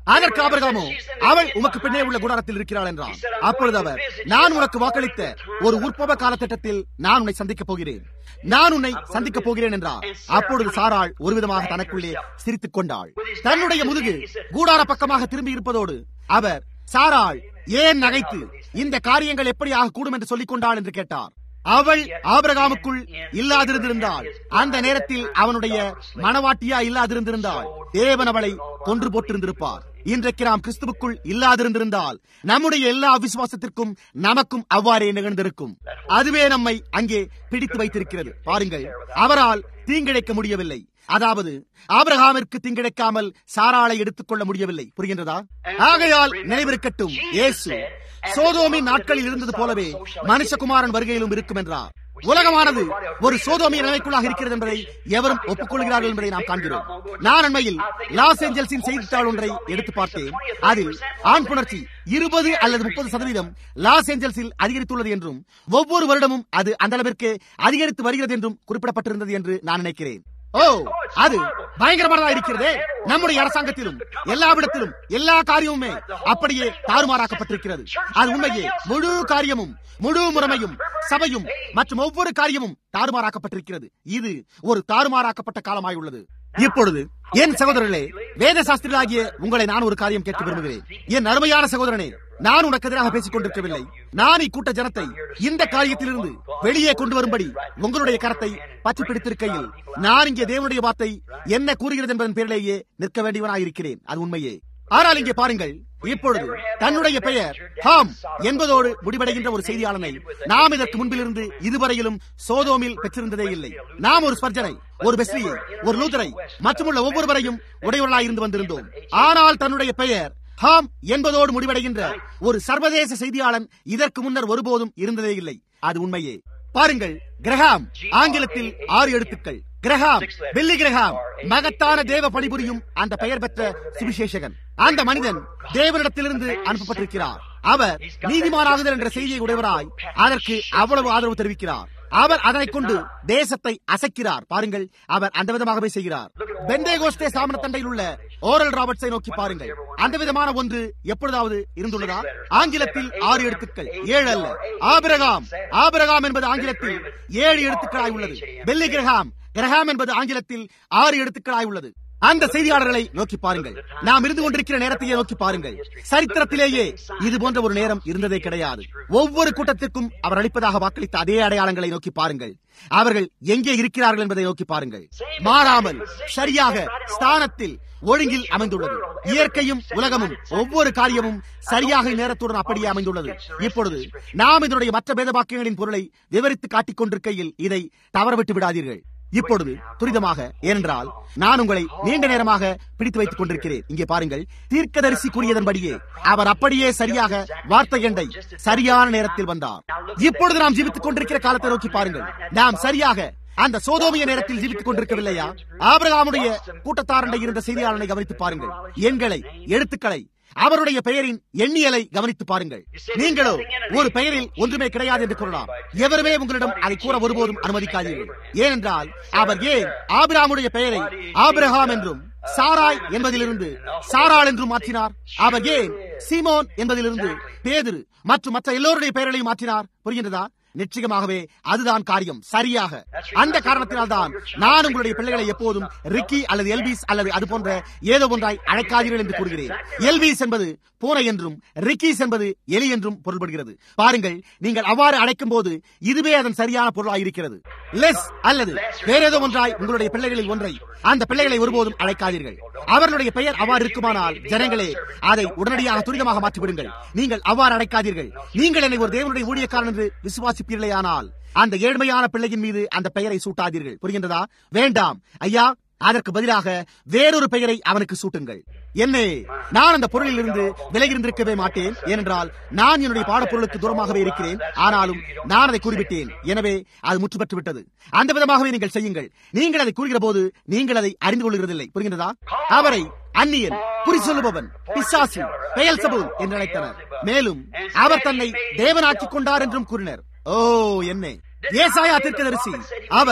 அதற்கு ஆபிரகாமோ, அவள் உமக்கு பின்னே உள்ள கூடாரத்தில் இருக்கிறாள் என்றான். அப்பொழுது அவர், நான் உனக்கு வாக்களித்த ஒரு உற்பவ காலத்திட்டத்தில் நான் உன்னை சந்திக்கப் போகிறேன், நான் உன்னை சந்திக்கப் போகிறேன் என்றார். அப்பொழுது சாராள் ஒரு விதமாக தனக்குள்ளே சிரித்துக் கொண்டாள். தன்னுடைய முதுகு கூடார பக்கமாக திரும்பி இருப்பதோடு அவர், சாராள் ஏன் நகைத்து இந்த காரியங்கள் எப்படி ஆகக்கூடும் என்று சொல்லிக் கொண்டாள் என்று கேட்டார். அவள் ஆபிரகாமுக்குள் இல்லாதிருந்திருந்தாள், அந்த நேரத்தில் அவனுடைய மனவாட்டியா இல்லாதிருந்திருந்தாள், தேவன் அவளை கொன்று போட்டிருந்திருப்பார். இன்றைக்கு நாம் கிறிஸ்துவுக்குள் இல்லாதிருந்திருந்தால் நம்முடைய எல்லா விசுவாசத்திற்கும் நமக்கும் அவ்வாறே நிகழ்ந்திருக்கும். அதுவே நம்மை அங்கே பிடித்து வைத்திருக்கிறது. பாருங்கள், அவரால் தீங்கிழைக்க முடியவில்லை. அதாவது ஆபிரகாமிற்கு தீங்கிழைக்காமல் சாராளை எடுத்துக் கொள்ள முடியவில்லை. புரிகின்றதா? ஆகையால் நினைவிருக்கட்டும், இயேசு சோதோமின் நாட்களில் இருந்தது போலவே மனுஷகுமாரன் வருகையிலும் இருக்கும் என்றார். உலகமானது ஒரு சோதோமிய நிலைக்குள்ளாக இருக்கிறது என்பதை எவரும் ஒப்புக்கொள்கிறார்கள் என்பதை நாம் காண்கிறோம். நான் அண்மையில் லாஸ் ஏஞ்சல்ஸின் செய்தித்தாள் ஒன்றை எடுத்து பார்த்தேன். அதில் ஆண் புணர்ச்சி இருபது அல்லது முப்பது சதவீதம் லாஸ் ஏஞ்சல்ஸில் அதிகரித்துள்ளது என்றும் ஒவ்வொரு வருடமும் அது அந்த அளவிற்கு அதிகரித்து வருகிறது என்றும் குறிப்பிடப்பட்டிருந்தது என்று நான் நினைக்கிறேன். ஓ, அது பயங்கரமானதா இருக்கிறதே. நம்முடைய அரசாங்கத்திலும் எல்லாவிடத்திலும் எல்லா காரியமுமே அப்படியே தாறுமாறாக்கப்பட்டிருக்கிறது. அது உண்மையே முழு காரியமும் முழு முறைமையும் சபையும் மற்றும் ஒவ்வொரு காரியமும் தாறுமாறாக்கப்பட்டிருக்கிறது. இது ஒரு தாறுமாறாக்கப்பட்ட காலமாயுள்ளது. இப்பொழுது என் சகோதரர்களே, வேத சாஸ்திரிகளாகிய உங்களை நான் ஒரு காரியம் கேட்க விரும்புகிறேன். என் அருமையான சகோதரனே, நான் உனக்கு எதிராக பேசிக் கொண்டிருக்கவில்லை. நான் இக்கூட்ட ஜனத்தை இந்த காரியத்திலிருந்து வெளியே கொண்டு வரும்படி உங்களுடைய கரத்தை பற்றி பிடித்திருக்கையில் நான் இங்கே தேவனுடைய வார்த்தை என்ன கூறுகிறது என்பதன் பேரிலேயே நிற்க வேண்டியவனாயிருக்கிறேன். அது உண்மையே. ஆனால் இங்கே பாருங்கள், இப்பொழுது தன்னுடைய பெயர் ஹாம் என்பதோடு முடிவடைகின்ற ஒரு செய்தியாளனை நாம் இதற்கு முன்பிலிருந்து இதுவரையிலும் சோதோமில் பெற்றிருந்ததே இல்லை. நாம் ஒரு ஸ்பர்ஜனை, ஒரு வெஸ்லியை, ஒரு லூதரை மற்றுமுள்ள ஒவ்வொருவரையும் உடையவர்களாயிருந்து வந்திருந்தோம். ஆனால் தன்னுடைய பெயர் ஹாம் என்பதோடு முடிவடைகின்ற ஒரு சர்வதேச செய்தியாளன் இதற்கு முன்னர் ஒருபோதும் இருந்ததே இல்லை. அது உண்மையே. பாருங்கள், கிரஹாம் ஆங்கிலத்தில் ஆறு எழுத்துக்கள். கிரஹாம், பில்லி கிரஹாம், மகத்தான தேவ பணிபுரியும் அந்த பெயர் பெற்ற சுவிசேஷகன். அந்த மனிதன் தேவனிடத்திலிருந்து அனுப்பப்பட்டிருக்கிறார். அவர் நீதிமானாகுதல் என்ற செய்தியை உடையவராய் அதற்கு அவ்வளவு ஆதரவு தெரிவிக்கிறார். அவர் அதனை கொண்டு தேசத்தை அசைக்கிறார். பாருங்கள், அவர் அந்த விதமாகவே செய்கிறார். பெந்தேகோஸ்தே சாமன தண்டையில் உள்ள ஓரல் ராபர்ட்ஸை நோக்கி பாருங்கள். அந்த விதமான ஒன்று எப்பொழுதாவது இருந்துள்ளதா? ஆங்கிலத்தில் ஆறு எழுத்துக்கள், ஏழு அல்ல. ஆபிரகாம், ஆபிரகாம் என்பது ஆங்கிலத்தில் ஏழு எழுத்துக்களாய் உள்ளது. பெல்லி கிரஹாம், கிரஹாம் என்பது ஆங்கிலத்தில் ஆறு எழுத்துக்களாய் உள்ளது. அந்த செய்தியாளர்களை நோக்கி பாருங்கள். நாம் இருந்து கொண்டிருக்கிற நேரத்தையே நோக்கி பாருங்கள். சரித்திரத்திலேயே இது போன்ற ஒரு நேரம் இருந்ததே கிடையாது. ஒவ்வொரு கூட்டத்திற்கும் அவர் அளிப்பதாக வாக்களித்த அதே அடையாளங்களை நோக்கி பாருங்கள். அவர்கள் எங்கே இருக்கிறார்கள் என்பதை நோக்கி பாருங்கள். மாறாமல் சரியாக ஸ்தானத்தில் ஒழுங்கில் அமைந்துள்ளது. இயற்கையும் உலகமும் ஒவ்வொரு காரியமும் சரியாக நேரத்துடன் அப்படியே அமைந்துள்ளது. இப்பொழுது நாம் இதனுடைய மற்ற வேதவாக்கியங்களின் பொருளை விவரித்து காட்டிக் கொண்டிருக்கையில் இதை தவறவிட்டு விடாதீர்கள். இப்பொழுது துரிதமாக, ஏனென்றால் நான் உங்களை நீண்ட நேரமாக பிடித்து வைத்துக் கொண்டிருக்கிறேன். இங்கே பாருங்கள், தீர்க்கதரிசி கூறியதன்படியே அவர் அப்படியே சரியாக வார்த்தை எண்டை சரியான நேரத்தில் வந்தார். இப்பொழுது நாம் ஜீவித்துக் கொண்டிருக்கிற காலத்தை நோக்கி பாருங்கள். நாம் சரியாக அந்த சோதோமிய நேரத்தில் ஜீவித்துக் கொண்டிருக்கவில்லையா? ஆபிரகாமுடைய கூட்டத்தாரண்டை இருந்த செய்தியாளனை கவனித்து பாருங்கள். எண்களை, எழுத்துக்களை, அவருடைய பெயரின் எண்ணியலை கவனித்து பாருங்கள். நீங்களோ ஒரு பெயரில் ஒன்றுமே கிடையாது என்று கூறலாம். எவருமே உங்களிடம் அதை கூற ஒருபோதும் அனுமதிக்காதீர்கள். ஏனென்றால் அவர் ஏன் ஆபிரகாமுடைய பெயரை ஆபிரகாம் என்றும் சாராய் என்பதிலிருந்து சாராள் என்றும் மாற்றினார்? அவர் ஏன் சீமோன் என்பதிலிருந்து பேதுரு மற்றும் மற்ற எல்லோருடைய பெயர்களையும் மாற்றினார்? புரிகின்றதா? நிச்சயமாகவே அதுதான் காரியம். சரியாக அந்த காரணத்தினால் தான் நான் உங்களுடைய பிள்ளைகளை எப்போதும் ரிக்கி அல்லது எல்விஸ் அல்லது அது போன்ற ஏதோ ஒன்றாய் அழைக்காதீர்கள் என்று கூறுகிறேன். எல்விஸ் என்பது பூனை என்றும் ரிக்கீஸ் என்பது எலி என்றும் பொருள்படுகிறது. பாருங்கள், நீங்கள் அவ்வாறு அழைக்கும் போது இதுவே அதன் சரியான பொருளாய் இருக்கிறது. லெஸ் அல்லது வேற ஏதோ ஒன்றாய் உங்களுடைய பிள்ளைகளில் ஒன்றை அந்த பிள்ளைகளை ஒருபோதும் அழைக்காதீர்கள். அவர்களுடைய பெயர் அவ்வாறு இருக்குமானால் ஜனங்களே அதை உடனடியாக துரிதமாக மாற்றிவிடுங்கள். நீங்கள் அவ்வாறு அழைக்காதீர்கள். நீங்கள் என்னை ஒரு தேவனுடைய ஊழியக்காரன் என்று விசுவாசிப்பீர்களேயானால் அந்த ஏழ்மையான பிள்ளையின் மீது அந்த பெயரை சூட்டாதீர்கள். புரிகின்றதா? வேண்டாம் ஐயா, அதற்கு பதிலாக வேறொரு பெயரை அவனுக்கு சூட்டுங்கள். என்னே, நான் அந்த பொருளில் இருந்து விலகியிருந்திருக்கவே மாட்டேன். ஏனென்றால் நான் என்னுடைய பாடப்பொருளுக்கு தூரமாகவே இருக்கிறேன். ஆனாலும் நான் அதை கூறிவிட்டேன். எனவே அது முற்று பெற்று விட்டது. அந்த விதமாகவே நீங்கள் செய்யுங்கள். நீங்கள் அதை கூறுகிற போது நீங்கள் அதை அறிந்து கொள்கிறதில்லை. புரிகின்றதா? அவரை அந்நியன், குறி சொல்லுபவன், பிசாசு, பெயல்செபூல் என்று அழைத்தனர். மேலும் அவர் தன்னை தேவனாக்கிக் கொண்டார் என்றும் கூறினர். ஓ, என்ன ஏசாயா தீர்க்கதரிசி, அவர்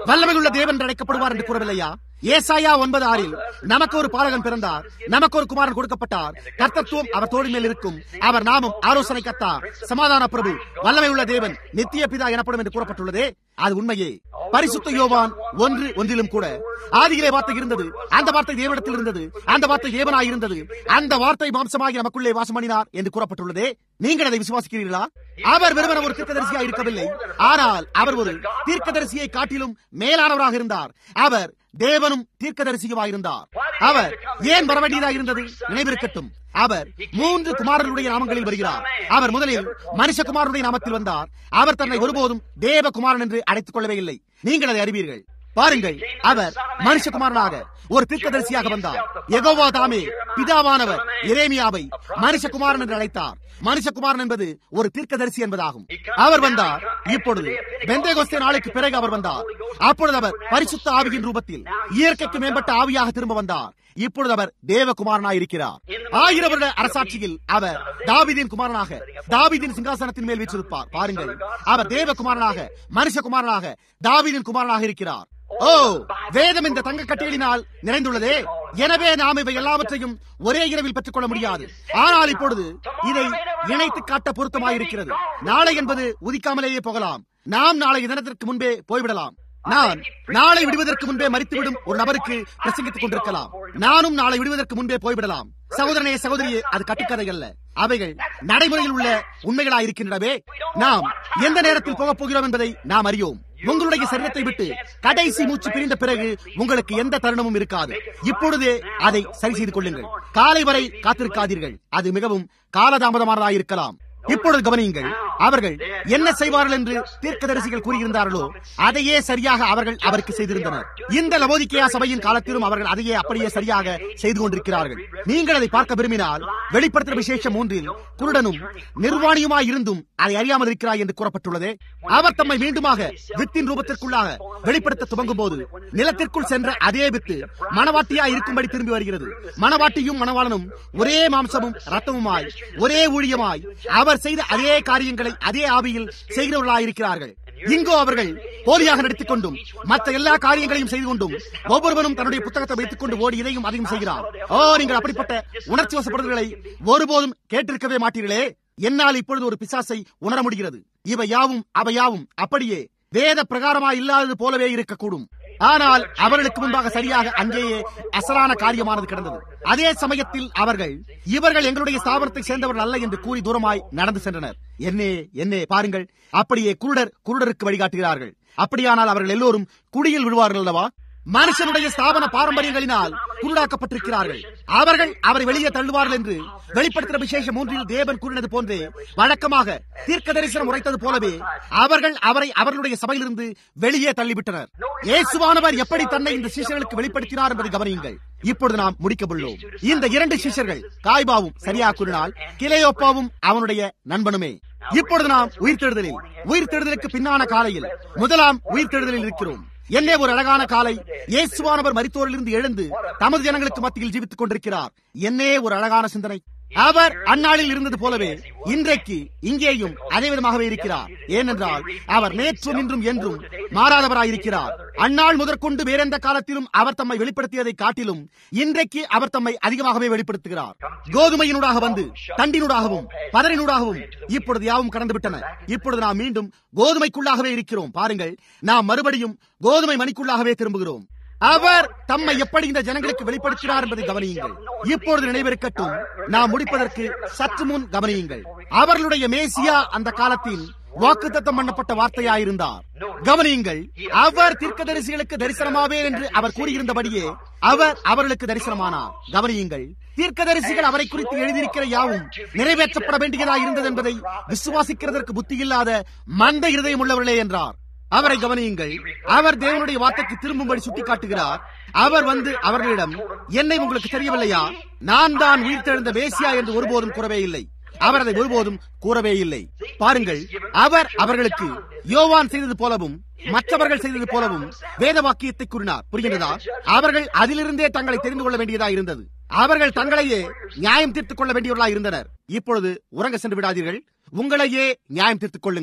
வல்லமையுள்ள தேவன் என்று அழைக்கப்படுவார் என்று கூறவில்லையா? ஏசாயா ஒன்பது ஆறில் நமக்கு ஒரு பாலகன் பிறந்தார், நமக்கு ஒரு குமாரன் கொடுக்கப்பட்டார், கர்த்தத்துவம் அவர் தோள் மேல் இருக்கும், அவர் நாமம் ஆலோசனை கர்த்தர், சமாதான பிரபு, வல்லமையுள்ள தேவன், நித்திய பிதா எனப்படும் என்று கூறப்பட்டுள்ளதே. அது உண்மையே. பரிசுத்த யோவான் ஒன்று ஒன்றிலும் கூட ஆதியிலே வார்த்தை இருந்தது, அந்த வார்த்தை தேவனிடத்தில் இருந்தது, அந்த வார்த்தை தேவனாய் இருந்தது, அந்த வார்த்தை மாம்சமாகி நமக்குள்ளே வாசம் பண்ணினார் என்று கூறப்பட்டுள்ளதே. நீங்கள் அதை விசுவாசிக்கிறீர்களா? அவர் வெறுமன ஒரு தீர்க்கதரிசியாக இருக்கவில்லை, ஆனால் அவர் ஒரு தீர்க்கதரிசியை காட்டிலும் மேலானவராக இருந்தார். அவர் தேவனும் தீர்க்கதரிசியுமாய் இருந்தார். அவர் ஏன் வரவேண்டியதாக இருந்தது? நினைவிருக்கட்டும், அவர் மூன்று குமாரர்களுடைய நாமங்களில் வருகிறார். அவர் முதலில் மனுஷகுமாரனுடைய நாமத்தில் வந்தார். அவர் தன்னை ஒருபோதும் தேவகுமாரன் என்று அழைத்துக் கொள்ளவே இல்லை. நீங்கள் அதை அறிவீர்கள். பாருங்கள், அவர் மனுஷகுமாரனாக ஒரு தீர்க்கதரிசியாக வந்தார். யெகோவா தாமே பிதாவானவர் எரேமியாவை மனுஷகுமாரன் என்று அழைத்தார். மனுஷகுமாரன் என்பது ஒரு தீர்க்கதரிசி என்பதாகும். அவர் வந்தார். இப்பொழுது பெந்தேகோஸ்தே நாளைக்கு பிறகு அவர் வந்தார். அப்பொழுது அவர் பரிசுத்த ஆவியின் ரூபத்தில் இயற்கைக்கு மேம்பட்ட ஆவியாக திரும்ப வந்தார். இப்பொழுது அவர் தேவகுமாரனாய் இருக்கிறார். ஆயிரம் வருட அரசாட்சியில் அவர் தாவீதின் குமாரனாக தாவீதின் சிங்காசனத்தின் மேல் வீற்றிருப்பார். பாருங்கள், அவர் தேவகுமாரனாக மனுஷகுமாரனாக தாவீதின் குமாரனாக இருக்கிறார். ஓ, வேதம் இந்த தங்க கட்டிகளினால் நிறைந்துள்ளதே. எனவே நாம் இவை எல்லாவற்றையும் ஒரே இரவில் பெற்றுக் கொள்ள முடியாது. ஆனால் இப்பொழுது இதை இணைத்து காட்ட பொருத்தமாயிருக்கிறது. நாளை என்பது உதிக்காமலேயே போகலாம். நாம் நாளை தினத்திற்கு முன்பே போய்விடலாம். நான் நாளை விடுவதற்கு முன்பே மரித்துவிடும் ஒரு நபருக்கு பிரசங்கித்துக் கொண்டிருக்கலாம். நானும் நாளை விடுவதற்கு முன்பே போய்விடலாம். சகோதரனே, சகோதரியே, அது கட்டுக்கதை அல்ல. அவைகள் நடைமுறையில் உள்ள உண்மைகளாயிருக்கின்றனவே. நாம் எந்த நேரத்தில் போகப் போகிறோம் என்பதை நாம் அறியோம். உங்களுடைய சரீரத்தை விட்டு கடைசி மூச்சு பிரிந்த பிறகு உங்களுக்கு எந்த தருணமும் இருக்காது. இப்பொழுதே அதை சரி செய்து கொள்ளுங்கள். காலை வரை காத்திருக்காதீர்கள். அது மிகவும் காலதாமதமானதாயிருக்கலாம். இப்பொழுது கவனியுங்கள், அவர்கள் என்ன செய்வார்கள் என்று தீர்க்கதரிசிகள் கூறியிருந்தார்களோ அதையே சரியாக அவர்கள் அவருக்கு செய்திருந்தனர். இந்த லவோதிக்கேயா சபையின் காலத்திலும் அவர்கள் அதையே அப்படியே சரியாக செய்து கொண்டிருக்கிறார்கள். நீங்கள் அதை பார்க்க விரும்பினால் வெளிப்படுத்தும் விசேஷம் மூன்றில் குருடனும் நிர்வாணியுமாய் இருந்தும் அதை அறியாமல் இருக்கிறாய் என்று கூறப்பட்டுள்ளது. அவர் தம்மை மீண்டுமாக வித்தின் ரூபத்திற்குள்ளாக வெளிப்படுத்த துவங்கும் போது நிலத்திற்குள் சென்ற அதே வித்து மணவாட்டியாய் இருக்கும்படி திரும்பி வருகிறது. மணவாட்டியும் மணவாளனும் ஒரே மாம்சமும் ரத்தமுமாய் ஒரே ஊழியமாய் அவர் செய்த அதே காரியங்களை அதே ஆவியில் செய்கிறவர்களாயிருக்கிறார்கள். இங்கோ அவர்கள் போலியாக நடித்துக் கொண்டும் மற்ற எல்லா காரியங்களையும் செய்து கொண்டும் ஒவ்வொருவரும் தன்னுடைய புத்தகத்தை வைத்துக் கொண்டு ஓடி இதையும் அதையும் செய்கிறார். ஓ, நீங்கள் அப்படிப்பட்ட உணர்ச்சி வசப்படுதல்களை ஒருபோதும் கேட்டிருக்கவே மாட்டீர்களே. என்னால் இப்பொழுது ஒரு பிசாசை உணர முடிகிறது. இவை யாவும் அவை யாவும் அப்படியே வேத பிரகாரமாய் இல்லாதது போலவே இருக்கக்கூடும். ஆனால் அவர்களுக்கு முன்பாக சரியாக அங்கேயே அசலான காரியமானது கிடந்தது. அதே சமயத்தில் அவர்கள் இவர்கள் எங்களுடைய ஸ்தாபனத்தை சேர்ந்தவர்கள் அல்ல என்று கூறி தூரமாய் நடந்து சென்றனர். என்னே என்னே பாருங்கள், அப்படியே குருடர் குருடருக்கு வழிகாட்டுகிறார்கள். அப்படியானால் அவர்கள் எல்லோரும் குடியில் விழுவார்கள் அல்லவா? மனுஷனுடைய ஸ்தாபன பாரம்பரியங்களினால் குருடாக்கப்பட்டிருக்கிறார்கள். அவர்கள் அவரை வெளியே தள்ளுவார்கள் என்று வெளிப்படுத்துகிற விசேஷம் மூன்றில் தேவன் கூறினது போன்றே வழக்கமாக தீர்க்க தரிசனம் உரைத்தது போலவே அவர்கள் அவரை அவர்களுடைய சபையிலிருந்து வெளியே தள்ளிவிட்டனர். இயேசுவானவர் எப்படி தன்னை இந்த சிஷ்யர்களுக்கு வெளிப்படுத்தினார் என்பதை கவனியுங்கள். இப்பொழுது நாம் முடிக்கவுள்ளோம். இந்த இரண்டு சிஷ்யர்கள் காய்பாவும் சரியாக கூறினால் கிளையோப்பாவும் அவனுடைய நண்பனுமே. இப்பொழுது நாம் உயிர்த்தெழுதலில் உயிர்த்தெழுதலுக்கு பின்னான காலையில் முதலாம் உயிர்த்தெழுதலில் இருக்கிறோம். என்னே ஒரு அழகான காலை. இயேசுவானவர் மரித்தோரிலிருந்து எழுந்து தமது ஜனங்களுக்கு மத்தியில் ஜீவித்துக் கொண்டிருக்கிறார். என்னே ஒரு அழகான சிந்தனை. அவர் அந்நாளில் இருந்தது போலவே இன்றைக்கு இங்கேயும் அதே விதமாகவே இருக்கிறார். ஏனென்றால் அவர் நேற்றும் இன்றும் என்றும் மாறாதவராயிருக்கிறார். அந்நாள் முதற்கொண்டு வேறெந்த காலத்திலும் அவர் தம்மை வெளிப்படுத்தியதை காட்டிலும் இன்றைக்கு அவர் தம்மை அதிகமாகவே வெளிப்படுத்துகிறார். கோதுமையினூடாக வந்து தண்டினூடாகவும் பதறினூடாகவும் இப்பொழுது யாவும் கடந்துவிட்டன. இப்பொழுது நாம் மீண்டும் கோதுமைக்குள்ளாகவே இருக்கிறோம். பாருங்கள், நாம் மறுபடியும் கோதுமை மணிக்குள்ளாகவே திரும்புகிறோம். அவர் தம்மை எப்படி இந்த ஜனங்களுக்கு வெளிப்படுத்தினார் என்பதை கவனியுங்கள். இப்பொழுது நினைவிருக்கட்டும், நாம் முடிப்பதற்கு சற்று முன் கவனியுங்கள். அவர்களுடைய மேசியா அந்த காலத்தில் வாக்குத்தத்தம் பண்ணப்பட்ட வார்த்தையாயிருந்தார். கவனியுங்கள், அவர் தீர்க்கதரிசிகளுக்கு தரிசனமாவே என்று அவர் கூறியிருந்தபடியே அவர் அவர்களுக்கு தரிசனமானார். கவனியுங்கள், தீர்க்கதரிசிகள் அவரை குறித்து எழுதியிருக்கிற யாவும் நிறைவேற்றப்பட வேண்டியதாக இருந்தது என்பதை விசுவாசிக்கிறதற்கு புத்தியில்லாத மந்த இருதயம் உள்ளவர்களே என்றார். அவரை கவனியுங்கள். அவர் தேவனுடைய வார்த்தைக்கு திரும்பும்படி சுட்டிக்காட்டுகிறார். அவர் வந்து அவர்களிடம், என்னை உங்களுக்கு தெரியவில்லையா? நான் தான் உயிர்த்தெழுந்த மேசியா என்று ஒருபோதும் கூறவே இல்லை. அவர் அதை ஒருபோதும் கூறவே இல்லை. பாருங்கள், அவர் அவர்களுக்கு யோவான் செய்தது போலவும் மற்றவர்கள் செய்தது போலவும் வேத வாக்கியத்தை கூறினார். புரிகிறதா? அவர்கள் அதிலிருந்தே தங்களை தெரிந்து கொள்ள வேண்டியதா இருந்தது. அவர்கள் தங்களையே நியாயம் தீர்த்துக் கொள்ள வேண்டியவர்களா இருந்தனர். இப்பொழுது உறங்க சென்று விடாதீர்கள். உங்களையே நியாயம் தீர்த்துக் கொள்ளுங்கள்.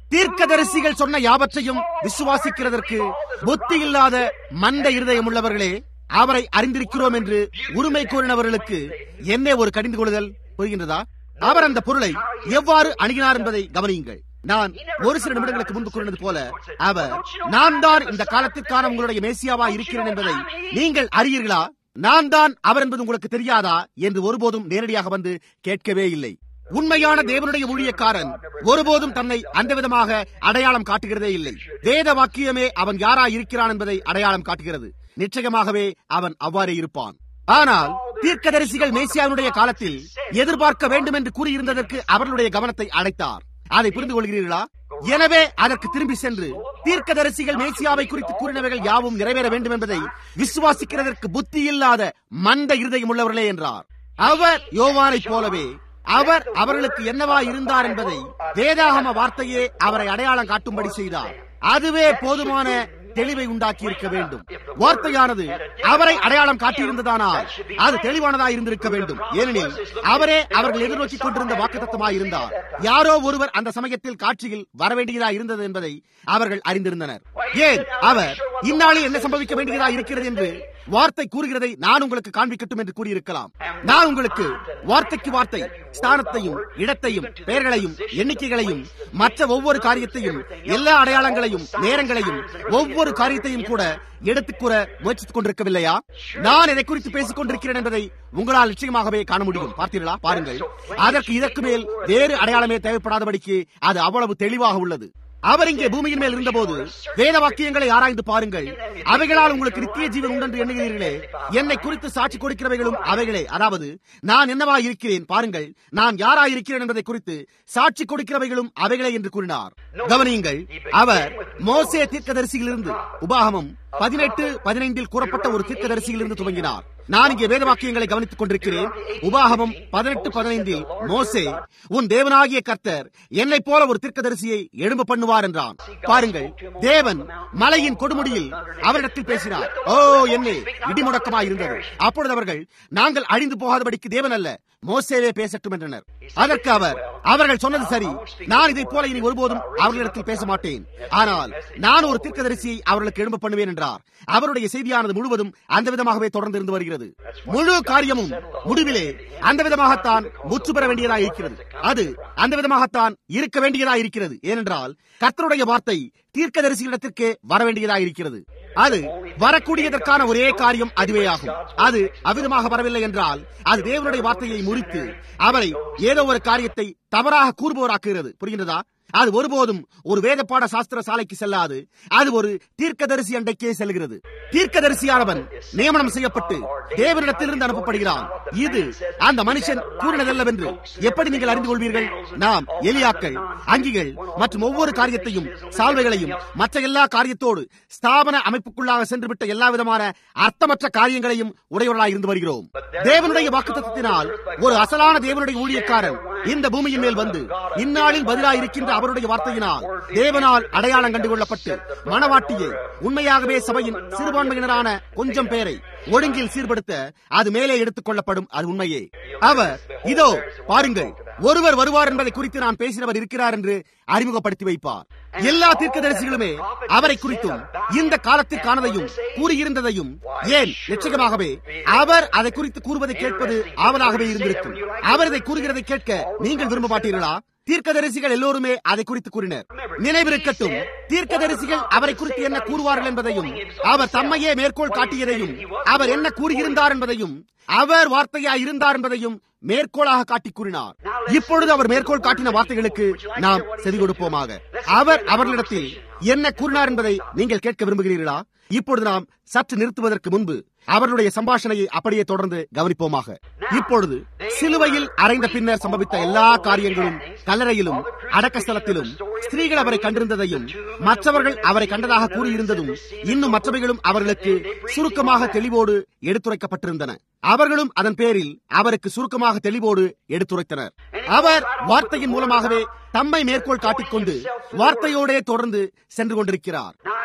தீர்க்கதரிசிகள் சொன்ன யாவற்றையும் விசுவாசிக்கிறதற்கு புத்தி இல்லாத மந்த இருதயம் உள்ளவர்களே, அவரை அறிந்திருக்கிறோம் என்று உரிமை கோரினவர்களுக்கு என்ன ஒரு கடிந்து கொள்ளுதல் புரிகின்றதா? அவர் அந்த பொருளை எவ்வாறு அணுகினார் என்பதை கவனியுங்கள். நான் ஒரு சில நிமிடங்களுக்கு முன்பு கூறினது போல, அவர் நான் தான் இந்த காலத்திற்கான உங்களுடைய மேசியாவா இருக்கிறேன் என்பதை நீங்கள் அறியீர்களா, நான் தான் அவர் என்பது உங்களுக்கு தெரியாதா என்று ஒருபோதும் நேரடியாக வந்து கேட்கவே இல்லை. உண்மையான தேவனுடைய ஊழியக்காரன் ஒருபோதும் தன்னை அந்த விதமாக அடையாளம் காட்டுகிறதே இல்லை. வேத வாக்கியமே அவன் யாரா இருக்கிறான் என்பதை அடையாளம் காட்டுகிறது. நிச்சயமாகவே அவன் அவ்வாறே இருப்பான். ஆனால் தீர்க்கதரிசிகள் மேசியாவினுடைய காலத்தில் எதிர்பார்க்க வேண்டும் என்று கூறியிருந்ததற்கு அவர்களுடைய கவனத்தை அடைத்தார். அதை புரிந்து கொள்கிறீர்களா? எனவே அதற்கு திரும்பி சென்று தீர்க்கதரிசிகள் மேசியாவை குறித்து கூறினவைகள் யாவும் நிறைவேற வேண்டும் என்பதை விசுவாசிக்கிறதற்கு புத்தி இல்லாத மந்த இருதயம் உள்ளவர்களே என்றார். அவர் யோவானை போலவே அவர் அவர்களுக்கு என்னவா இருந்தார் என்பதை வேதாகம வார்த்தையே அவரை அடையாளம் காட்டும்படி செய்தார். அதுவே போதுமான தெளிவை உண்டாக்கி இருக்க வேண்டும். வார்த்தையானது அவரை அடையாளம் காட்டியிருந்ததானால் அது தெளிவானதாக இருந்திருக்க வேண்டும். ஏனெனில் அவரே அவர்கள் எதிர்நோக்கிக் கொண்டிருந்த வாக்குத்தத்தமாய் இருந்தார். யாரோ ஒருவர் அந்த சமயத்தில் காட்சியில் வரவேண்டியதா இருந்தது என்பதை அவர்கள் அறிந்திருந்தனர். ஏன் அவர் இந்நாளில் என்ன சம்பவிக்க வேண்டியதா இருக்கிறது என்று வார்த்தை கூறுகிறதை நான் உங்களுக்கு காண்பிக்கட்டும் என்று கூறியிருக்கலாம். நான் உங்களுக்கு வார்த்தைக்கு வார்த்தை ஸ்தானத்தையும் இடத்தையும் பெயர்களையும் எண்ணிக்கைகளையும் மற்ற ஒவ்வொரு காரியத்தையும் எல்லா அடையாளங்களையும் நேரங்களையும் ஒவ்வொரு காரியத்தையும் கூட எடுத்துக் கூற முயற்சித்துக் கொண்டிருக்கவில்லையா? நான் எதை குறித்து பேசிக் கொண்டிருக்கிறேன் என்பதை உங்களால் நிச்சயமாகவே காண முடியும். பார்த்தீர்களா? பாருங்கள், அதற்கு இதற்கு மேல் வேறு அடையாளமே தேவைப்படாதபடிக்கு அது அவ்வளவு தெளிவாக உள்ளது. அவர் இங்கே பூமியின் மேல் இருந்தபோது வேத வாக்கியங்களை ஆராய்ந்து பாருங்கள். அவைகளால் உங்களுக்கு நித்திய ஜீவன் உண்டென்று எண்ணுகிறீர்களே, என்னை குறித்து சாட்சி கொடுக்கிறவைகளும் அவைகளே. அதாவது நான் என்னவா இருக்கிறேன் பாருங்கள், நான் யாரா இருக்கிறேன் என்பதை குறித்து சாட்சி கொடுக்கிறவைகளும் அவைகளே என்று கூறினார். கவனியுங்கள், அவர் மோசே தீர்க்கதரிசியிலிருந்து உபாகமம் பதினெட்டு பதினைந்தில் கூறப்பட்ட ஒரு தீர்க்கதரிசியிலிருந்து துவங்கினார். நான் இங்கே வேத வாக்கியங்களை கவனித்துக் கொண்டிருக்கிறேன். உபாகமம் பதினெட்டு பதினைந்தில் மோசே, உன் தேவனாகிய கர்த்தர் என்னை போல ஒரு தீர்க்கதரிசியை எழும்ப பண்ணுவார் என்றான். பாருங்கள், தேவன் மலையின் கொடுமுடியில் அவரிடத்தில் பேசினார். ஓ, என்னே இடிமுடக்கமாய் இருந்தது. அப்பொழுது அவர்கள், நாங்கள் அழிந்து போகாதபடிக்கு தேவன் அல்ல, மோசேவே பேசட்டும் என்றனர். அதற்கு அவர், அவர்கள் சொன்னது சரி, நான் இதை போல இனி ஒருபோதும் அவர்களிடத்தில் பேச மாட்டேன், ஆனால் நான் ஒரு தீர்க்கதரிசியை அவர்களுக்கு எழும்ப பண்ணுவேன் என்றார். அவருடைய செய்தியானது முழுவதும் அந்த விதமாகவே தொடர்ந்து இருந்து வருகிறது. முழு காரியமும் முடிவிலே அந்த விதமாகத்தான் முற்று பெற வேண்டியதாக இருக்கிறது. அது அந்த விதமாகத்தான் இருக்க வேண்டியதாக இருக்கிறது. ஏனென்றால் கர்த்தருடைய வார்த்தை தீர்க்கதரிசிகளிடத்திற்கே வர வேண்டியதாக இருக்கிறது. அது வரக்கூடியதற்கான ஒரே காரியம் அதுவே ஆகும். அது அவ்விதமாக வரவில்லை என்றால் அது தேவனுடைய வார்த்தையை முறித்து அவரை ஏதோ ஒரு காரியத்தை தவறாக கூறுபவராக்குகிறது. புரிகின்றதா? அது ஒருபோதும் ஒரு வேத பாட சாஸ்திர சாலைக்கு செல்லாது. அது ஒரு தீர்க்கதரிசி அண்டைக்கே செல்கிறது. தீர்க்கதரிசியானவன் நியமனம் செய்யப்பட்டு தேவனிடத்திலிருந்து அனுப்பப்படுகிறான். இது அந்த மனுஷன் கூறினதல்லவென்று எப்படி நீங்கள் அறிந்து கொள்வீர்கள்? நாம் எலியாக்கள், அங்கிகள் மற்றும் ஒவ்வொரு காரியத்தையும் சால்வைகளையும் மற்ற எல்லா காரியத்தோடு ஸ்தாபன அமைப்புக்குள்ளாக சென்றுவிட்ட எல்லா விதமான அர்த்தமற்ற காரியங்களையும் உடையவர்களாக இருந்து வருகிறோம். தேவனுடைய வாக்குத்தத்தத்தினால் ஒரு அசலான தேவனுடைய ஊழியக்காரன் இந்த பூமியின் மேல் வந்து இந்நாளில் பதிலாக இருக்கின்ற அவருடைய வார்த்தையினால் தேவனால் அடையாளம் கண்டுகொள்ளப்பட்டு மனவாட்டியை உண்மையாகவே சபையின் சிறுபான்மையினரான கொஞ்சம் பேரை ஒழுங்கில் சீர்படுத்த அது மேலே எடுத்துக் கொள்ளப்படும். அது உண்மையே. அவர், இதோ பாருங்கள், ஒருவர் வருவார் என்பதை குறித்து நான் பேசினவர் இருக்கிறார் என்று அறிமுகப்படுத்தி வைப்பார். எல்லா தீர்க்கதரிசிகளுமே அவரை குறித்தும் இந்த காலத்திற்கானதையும் கூறியிருந்ததையும், ஏன் நிச்சயமாகவே அவர் அதை குறித்து கூறுவதை கேட்பது ஆவலாகவே இருந்திருக்கும். அவர் இதை கூறுகிறதை கேட்க நீங்கள் விரும்ப மாட்டீர்களா? தீர்க்கதரிசிகள் எல்லோருமே அதை குறித்து கூறினர். நினைவிருக்கட்டும், தீர்க்கதரிசிகள் அவரை குறித்து என்ன கூறுவார்கள் என்பதையும், அவர் தம்மையே மேற்கோள் காட்டியதையும், அவர் என்ன கூறியிருந்தார் என்பதையும், அவர் வார்த்தையாய் இருந்தார் என்பதையும் மேற்கோளாக காட்டி கூறினார். இப்பொழுது அவர் மேற்கோள் காட்டின வார்த்தைகளுக்கு நாம் செவி கொடுப்போமாக. அவர் அவர்களிடத்தில் என்ன கூறினார் என்பதை நீங்கள் கேட்க விரும்புகிறீர்களா? இப்பொழுது நாம் சற்று நிறுத்துவதற்கு முன்பு அவர்களுடைய சம்பாஷணையை அப்படியே தொடர்ந்து கவனிப்போமாக. இப்பொழுது சிலுவையில் அறைந்த பின்னர் சம்பவித்த எல்லா காரியங்களும், கல்லறையிலும் அடக்க ஸ்தலத்திலும் ஸ்திரீகள் அவரை கண்டிருந்ததையும், மற்றவர்கள் அவரை கண்டதாக கூறியிருந்ததும், இன்னும் மற்றவைகளும் அவர்களுக்கு சுருக்கமாக தெளிவோடு எடுத்துரைக்கப்பட்டிருந்தன. அவர்களும் அதன் பேரில் அவருக்கு சுருக்கமாக தெளிவோடு எடுத்துரைத்தனர். அவர் வார்த்தையின் மூலமாகவே தம்மை மேற்கோள் காட்டிக்கொண்டு வார்த்தையோடே தொடர்ந்து சென்று கொண்டிருக்கிறார்.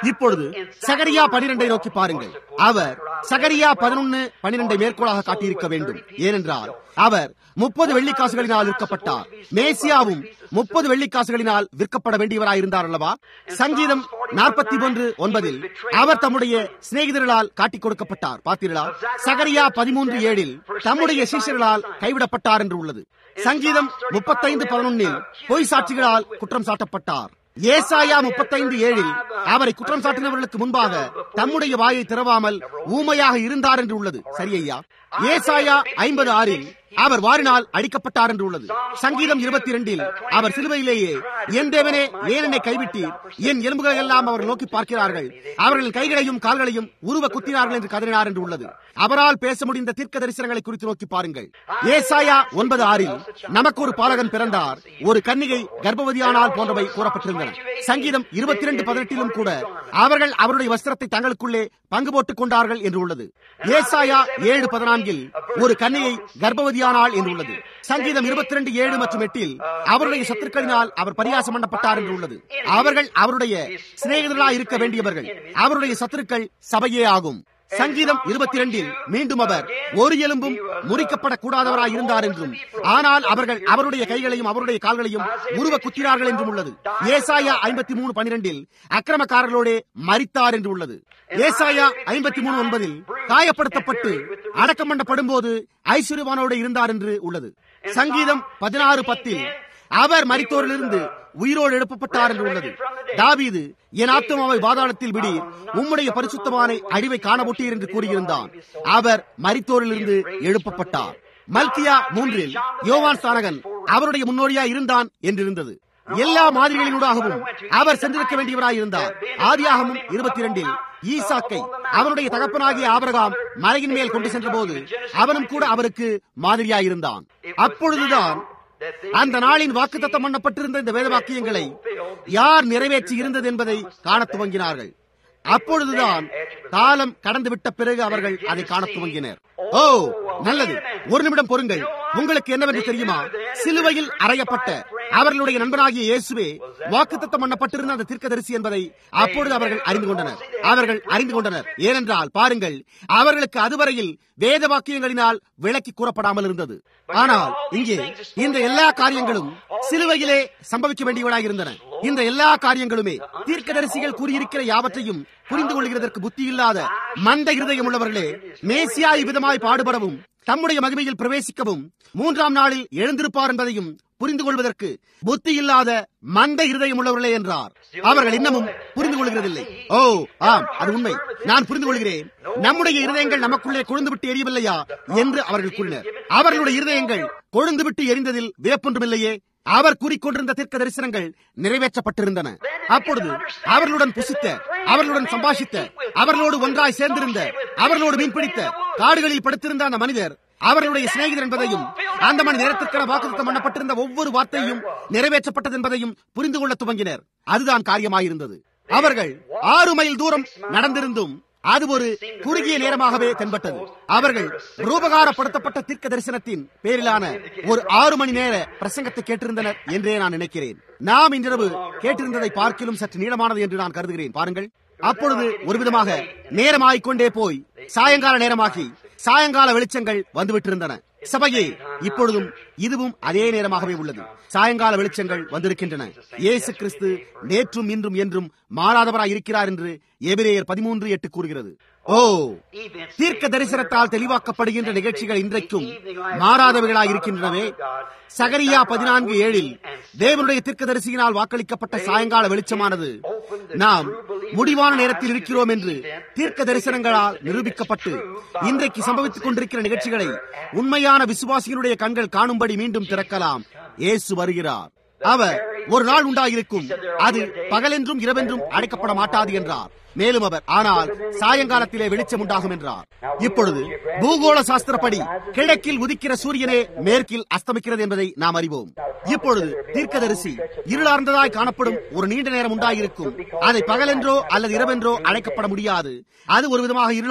இப்பொழுது சகரியா பனிரெண்டை நோக்கி பாருங்கள். அவர் சகரியா பதினொன்னு பனிரெண்டை மேற்கோளாக காட்டியிருக்க வேண்டும். ஏனென்றால் அவர் முப்பது வெள்ளிக்காசுகளினால் விற்கப்பட்டார். மேசியாவும் முப்பது வெள்ளிக்காசுகளினால் விற்கப்பட வேண்டியவராயிருந்தார் அல்லவா? சங்கீதம் நாற்பத்தி ஒன்று ஒன்பதில் அவர் தம்முடைய சிநேகிதர்களால் காட்டிக் கொடுக்கப்பட்டார். பார்த்தீர்களா? சகரியா பதிமூன்று ஏழில் தம்முடைய சீஷர்களால் கைவிடப்பட்டார் என்று உள்ளது. சங்கீதம் முப்பத்தைந்து பதினொன்னில் பொய் சாட்சிகளால் குற்றம் சாட்டப்பட்டார். ஏசாயா முப்பத்தைந்து ஏழில் அவரை குற்றம் சாட்டினவர்களுக்கு முன்பாக தம்முடைய வாயை திறவாமல் ஊமையாக இருந்தார் என்று உள்ளது. சரியையா? ஏசாயா ஐம்பது ஆறில் அவர் வாரினால் அடிக்கப்பட்டார் என்று உள்ளது. சங்கீதம் இருபத்தி இரண்டில் அவர் சிலுவையிலேயே என் தேவனே ஏன் என்னை கைவிட்டீர், என் எலும்புகளை எல்லாம் அவர் நோக்கி பார்க்கிறார்கள், அவர்கள் கைகளையும் கால்களையும் உருவ குத்தினார்கள் என்று கதறினார் என்று உள்ளது. அவரால் பேச முடிந்த தீர்க்க தரிசனங்களை குறித்து நோக்கி பாருங்கள். ஏசாயா ஒன்பது ஆறில் நமக்கு ஒரு பாலகன் பிறந்தார், ஒரு கன்னிகை கர்ப்பவதியானால் போன்றவை கூறப்பட்டிருந்தன. சங்கீதம் இருபத்தி இரண்டு பதினெட்டிலும் கூட அவர்கள் அவருடைய வஸ்திரத்தை தங்களுக்குள்ளே பங்கு போட்டுக் கொண்டார்கள் என்று உள்ளது. ஏசாயா ஏழு பதினான்கில் ஒரு கன்னிகை கர்ப்பவதியானால் என்று உள்ளது. சங்கீதம் இருபத்தி இரண்டு ஏழு மற்றும் எட்டில் அவருடைய சத்துருக்களினால் அவர் பரியாசம் பண்ணப்பட்டார் என்று உள்ளது. அவர்கள் அவருடைய சிநேகிதர்களாய் இருக்க வேண்டியவர்கள், அவருடைய சத்துருக்கள் சபையே ஆகும். சங்கீதம் இருபத்தி இரண்டில் மீண்டும் அவர் ஒரு எலும்பும் முறிக்கப்படக்கூடாதவராய் இருந்தார் என்றும், ஆனால் அவர்கள் அவருடைய கைகளையும் அவருடைய கால்களையும் உருவ குத்தினார்கள் என்றும் உள்ளது. ஏசாயா ஐம்பத்தி மூணு பனிரெண்டில் அக்கிரமக்காரர்களோடே மரித்தார் என்று உள்ளது. ஏசாயா ஐம்பத்தி மூணு ஒன்பதில் காயப்படுத்தப்பட்டு அடக்கம் பண்ணப்படும் போது ஐஸ்வர்யவானோடு இருந்தார் என்று உள்ளது. சங்கீதம் பதினாறு பத்தில் அவர் மரித்தோரிலிருந்து உயிரோடு எழுப்பப்பட்டார் என்று உள்ளது. தாவீது என் ஆத்துமாவை பாதாளத்தில் விடி, உம்முடைய பரிசுத்தமான அழிவை காணப்பட்டீர் என்று கூறியிருந்தான். அவர் மரித்தோரிலிருந்து எழுப்பப்பட்டார். மல்கியா மூன்றில் யோவான் ஸ்நானகன் அவருடைய முன்னோடியாய் இருந்தான் என்றிருந்தது. எல்லா மாதிரிகளினூடாகவும் அவர் சென்றிருக்க வேண்டியவராயிருந்தார். ஆதியாகமம் இருபத்தி இரண்டில் ஈசாக்கை அவருடைய தகப்பனாகிய ஆபிரகாம் மலையின் மேல் கொண்டு சென்ற போது அவனும் கூட அவருக்கு மாதிரியாயிருந்தான். அப்பொழுதுதான் அந்த நாளின் வாக்குத்தத்தம் பண்ணப்பட்டிருந்த இந்த வேத வாக்கியங்களை யார் நிறைவேற்றி இருந்தது என்பதை காண துவங்கினார்கள். அப்பொழுதுதான் காலம் கடந்துவிட்ட பிறகு அவர்கள் அதை காண துவங்கினர். ஓ, நல்லது, ஒரு நிமிடம் பொறுங்கள். உங்களுக்கு என்னவென்று தெரியுமா? சிலுவையில் அறையப்பட்ட அவர்களுடைய நண்பனாகிய இயேசுவே வாக்குத்தத்தம் பண்ணப்பட்டிருந்த அந்த தீர்க்கதரிசி என்பதை அப்பொழுது அவர்கள் அறிந்து கொண்டனர். அவர்கள் அறிந்து கொண்டனர். ஏனென்றால் பாருங்கள், அவர்களுக்கு அதுவரையில் வேத வாக்கியங்களினால் விளக்கி கூறப்படாமல் இருந்தது. ஆனால் இங்கே இந்த எல்லா காரியங்களும் சிலுவையிலே சம்பவிக்க வேண்டியவனாக இருந்தன. இந்த எல்லா காரியங்களுமே தீர்க்கதரிசிகள் கூறியிருக்கிற யாவற்றையும் புரிந்து கொள்கிறதற்கு புத்தி இல்லாத மந்த இருதயம் உள்ளவர்களே மேசியாய் விதமாய் பாடுபடவும் தம்முடைய மகிமையில் பிரவேசிக்கவும் மூன்றாம் நாளில் எழுந்திருப்பார் என்பதையும் புரிந்து கொள்வதற்கு புத்தி இல்லாத மந்த இருதயம் உள்ளவர்களே என்றார். அவர்கள் இன்னமும் புரிந்து கொள்கிறதில்லை. ஓ ஆம், அது உண்மை, நான் புரிந்து கொள்கிறேன். நம்முடைய இருதயங்கள் நமக்குள்ளே கொழுந்துவிட்டு எரியவில்லையா என்று அவர்கள் கூறினர். அவர்களுடைய இருதயங்கள் கொழுந்துவிட்டு எரிந்ததில் வியப்பொன்றுமில்லையே. அவர் கூறிக்கொண்டிருந்த தீர்க்க தரிசனங்கள் நிறைவேற்றப்பட்டிருந்தன. அப்பொழுது அவர்களுடன் புசித்த, அவர்களுடன் சம்பாஷித்த, அவர்களோடு ஒன்றாய் சேர்ந்திருந்த, அவர்களோடு மீன்பிடித்த, காடுகளில் படுத்திருந்த அந்த மனிதர் அவர்களுடைய சிநேகிதர் என்பதையும், அந்த மணி நேரத்திற்கான வாக்குத்தத்தம் பண்ணப்பட்டிருந்த ஒவ்வொரு வார்த்தையும் நிறைவேற்றப்பட்டது என்பதையும் புரிந்து கொள்ள துவங்கினர். அதுதான் காரியமாயிருந்தது. அவர்கள் ஆறு மைல் தூரம் நடந்திருந்தும் அது ஒரு குறுகிய நேரமாகவே தென்பட்டது. அவர்கள் ரூபகாரப்படுத்தப்பட்ட தீர்க்க தரிசனத்தின் பேரிலான ஒரு ஆறு மணி நேர பிரசங்கத்தை கேட்டிருந்தனர் என்றே நான் நினைக்கிறேன். நாம் இன்றிரவு கேட்டிருந்ததை பார்க்கிலும் சற்று நீளமானது என்று நான் கருதுகிறேன். பாருங்கள், அப்பொழுது ஒரு விதமாக நேரமாய்க்கொண்டே போய் சாயங்கால நேரமாகி சாயங்கால வெளிச்சங்கள் வந்துவிட்டிருந்தன. சபையே, இப்பொழுதும் இதுவும் அதே நேரமாகவே உள்ளது. சாயங்கால வெளிச்சங்கள் வந்திருக்கின்றன. இயேசு கிறிஸ்து நேற்றும் இன்றும் என்றும் மாறாதவராய் இருக்கிறார் என்று எபிரேயர் பதிமூன்று எட்டு கூறுகிறது. ஓ, தீர்க்க தரிசனத்தால் தெளிவாக்கப்படுகின்ற நிகழ்ச்சிகள் இன்றைக்கும் மாறாதவைகளாய் இருக்கின்றனவே. சகரியா பதினான்கு ஏழில் தேவனுடைய தீர்க்க தரிசியினால் வாக்களிக்கப்பட்ட சாயங்கால வெளிச்சமானது நாம் முடிவான நேரத்தில் இருக்கிறோம் என்று தீர்க்க தரிசனங்களால் நிரூபிக்கப்பட்டு இன்றைக்கு சம்பவித்துக் கொண்டிருக்கிற நிகழ்ச்சிகளை உண்மையான விசுவாசிகளுடைய கண்கள் காணும்படி மீண்டும் திறக்கலாம். இயேசு வருகிறார். அவர் ஒரு நாள் உண்டாயிருக்கும், அது பகலென்றும் இரவென்றும் அடைக்கப்பட மாட்டாது என்றார். மேலும் அவர் ஆனால் சாயங்காலத்திலே வெளிச்சம் உண்டாகும் என்றார். இப்பொழுது பூகோள சாஸ்திரப்படி கிழக்கில் உதிக்கிற சூரியனே மேற்கில் அஸ்தமிக்கிறது என்பதை நாம் அறிவோம். இப்பொழுது தீர்க்கதரிசி இருளார்ந்ததாய் காணப்படும் ஒரு நீண்ட நேரம் உண்டாயிருக்கும். அதை பகலென்றோ அல்லது இரவென்றோ அழைக்கப்பட முடியாது. அது ஒரு விதமாக இருளாய்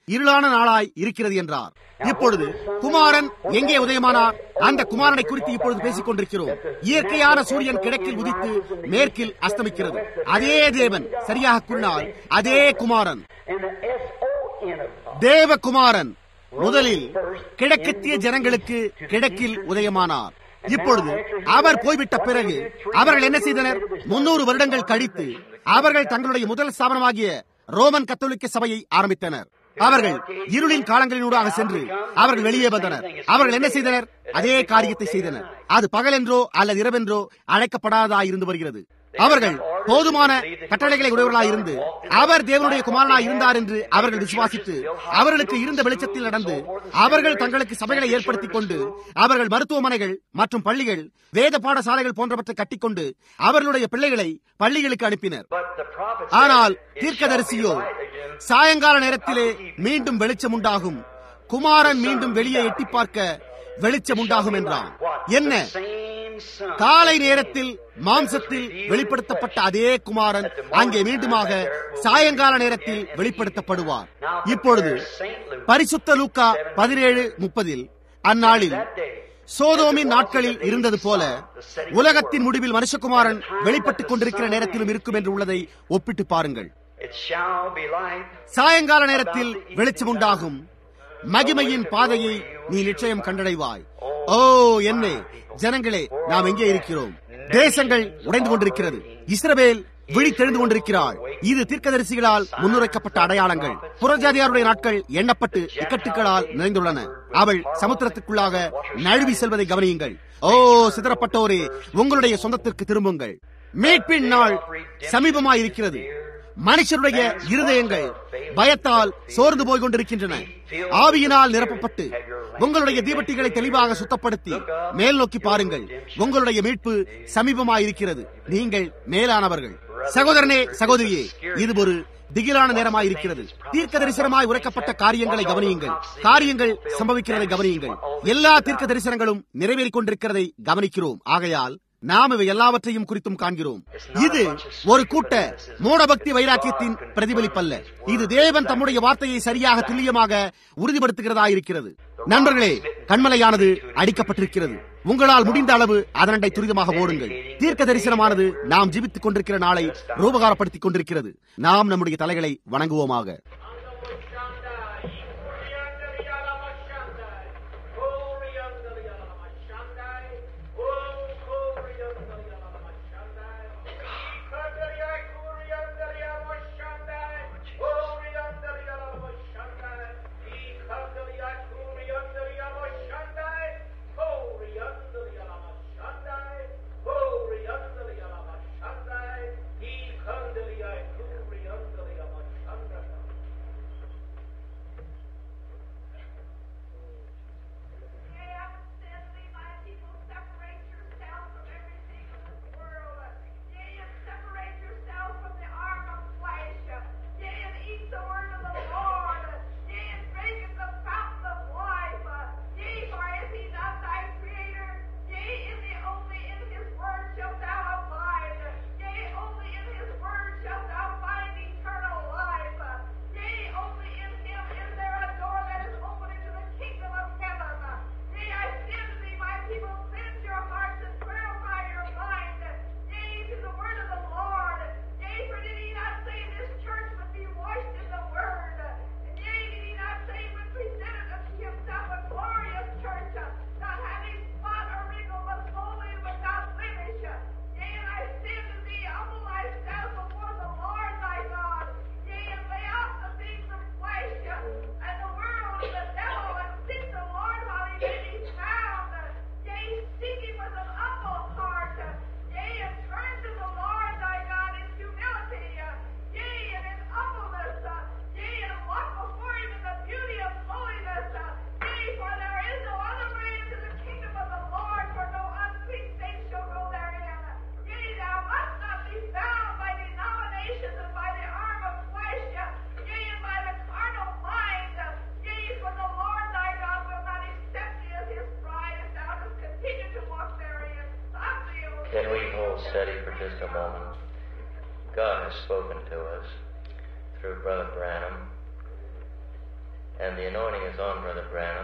இருளான நாளாய் இருக்கிறது என்றார். இப்பொழுது குமாரன் எங்கே உதயமானார்? அந்த குமாரனை குறித்து இப்பொழுது பேசிக் கொண்டிருக்கிறோம். இயற்கையான சூரியன் கிழக்கில் உதித்து மேற்கில் அஸ்தமிக்கிறது. அதே தேவன், சரியாக கூறினால் அதே குமாரன், தேவகுமாரன் முதலில் கிழக்கத்திய ஜனங்களுக்கு கிழக்கில் உதயமானார். இப்பொழுது அவர் போய்விட்ட பிறகு அவர்கள் என்ன செய்தனர்? முன்னூறு வருடங்கள் கழித்து அவர்கள் தங்களுடைய முதல் ஸ்தாபனமாகிய ரோமன் கத்தோலிக்க சபையை ஆரம்பித்தனர். அவர்கள் இருளின் காலங்களினூடாக சென்று அவர்கள் வெளியே வந்தனர். அவர்கள் என்ன செய்தனர்? அதே காரியத்தை செய்தனர். அது பகலென்றோ அல்லது இரவென்றோ அழைக்கப்படாததாய் இருந்து வருகிறது. அவர்கள் போதுமான கட்டளைகளை உடையவர்களாய் இருந்து அவர் தேவனுடைய குமாரனாய் இருந்தார் என்று அவர்கள் விசுவாசித்து அவர்களுக்கு இருந்த வெளிச்சத்தில் நடந்து அவர்கள் தங்களுக்கு சபைகளை ஏற்படுத்திக் கொண்டு அவர்கள் மருத்துவமனைகள் மற்றும் பள்ளிகள், வேத பாடசாலைகள் போன்றவற்றை கட்டிக்கொண்டு அவர்களுடைய பிள்ளைகளை பள்ளிகளுக்கு அனுப்பினர். ஆனால் தீர்க்கதரிசியோ சாயங்கால நேரத்திலே மீண்டும் வெளிச்சம் உண்டாகும், குமாரன் மீண்டும் வெளியே எட்டி பார்க்க வெளிச்சம் உண்டாகும் என்றான். என்ன? காலை நேரத்தில் மாம்சத்தில் வெளிப்படுத்தப்பட்ட அதே குமாரன் அங்கே மீண்டுமாக சாயங்கால நேரத்தில் வெளிப்படுத்தப்படுவார். இப்பொழுது பரிசுத்த லூக்கா பதினேழு முப்பதில் அந்நாளில் சோதோமின் நாட்களில் இருந்தது போல உலகத்தின் முடிவில் மனுஷகுமாரன் வெளிப்பட்டுக் கொண்டிருக்கிற நேரத்திலும் இருக்கும் என்று உள்ளதை ஒப்பிட்டு பாருங்கள். சாயங்கால நேரத்தில் வெளிச்சம் உண்டாகும், மகிமையின் பாதையை நீ நிச்சயம் கண்டடைவாய். ஓ என்ன ஜனங்களே, நாம் எங்கே இருக்கிறோம்? தேசங்கள் உடைந்து கொண்டிருக்கிறது. இஸ்ரவேல் விழித்தெழுந்து கொண்டிருக்கிறாள். இது தீர்க்கதரிசிகளால் முன்னுரைக்கப்பட்ட அடையாளங்கள். புறஜாதியாருடைய நாட்கள் எண்ணப்பட்டு இக்கட்டுகளால் நிறைந்துள்ளன. அவள் சமுத்திரத்துக்குள்ளாக நழுவி செல்வதை கவனியுங்கள். ஓ சிதறப்பட்டோரே, உங்களுடைய சொந்தத்திற்கு திரும்புங்கள். மீட்பின் நாள் சமீபமாயிருக்கிறது. மனுஷருடைய இருதயங்கள் பயத்தால் சோர்ந்து போய் கொண்டிருக்கின்றன. ஆவியினால் நிரப்பப்பட்டு உங்களுடைய தீபட்டிகளை தெளிவாக சுத்தப்படுத்தி மேல் நோக்கி பாருங்கள். உங்களுடைய மீட்பு சமீபமாயிருக்கிறது. நீங்கள் மேலானவர்கள். சகோதரனே, சகோதரியே, இது ஒரு திகிலான நேரமாயிருக்கிறது. தீர்க்க தரிசனமாய் உரைக்கப்பட்ட காரியங்களை கவனியுங்கள். காரியங்கள் சம்பவிக்கிறதை கவனியுங்கள். எல்லா தீர்க்க தரிசனங்களும் நிறைவேறிக் கொண்டிருக்கிறதை கவனிக்கிறோம். ஆகையால் நாம் இவை எல்லாவற்றையும் குறித்தும் காண்கிறோம். இது ஒரு கூட்ட மூடபக்தி வைராக்கியத்தின் பிரதிபலிப்பல்ல. இது தேவன் தம்முடைய வார்த்தையை சரியாக துல்லியமாக உறுதிப்படுத்துகிறதாயிருக்கிறது. நண்பர்களே, கண்மலையானது அடிக்கப்பட்டிருக்கிறது. உங்களால் முடிந்த அளவு அதனண்டை துரிதமாக ஓடுங்கள். தீர்க்க தரிசனமானது நாம் ஜீவித்துக் கொண்டிருக்கிற நாளை ரூபகாரப்படுத்திக் கொண்டிருக்கிறது. நாம் நம்முடைய தலைகளை வணங்குவோமாக. Can we hold steady for just a moment? God has spoken to us through Brother Branham. and the anointing is on Brother Branham,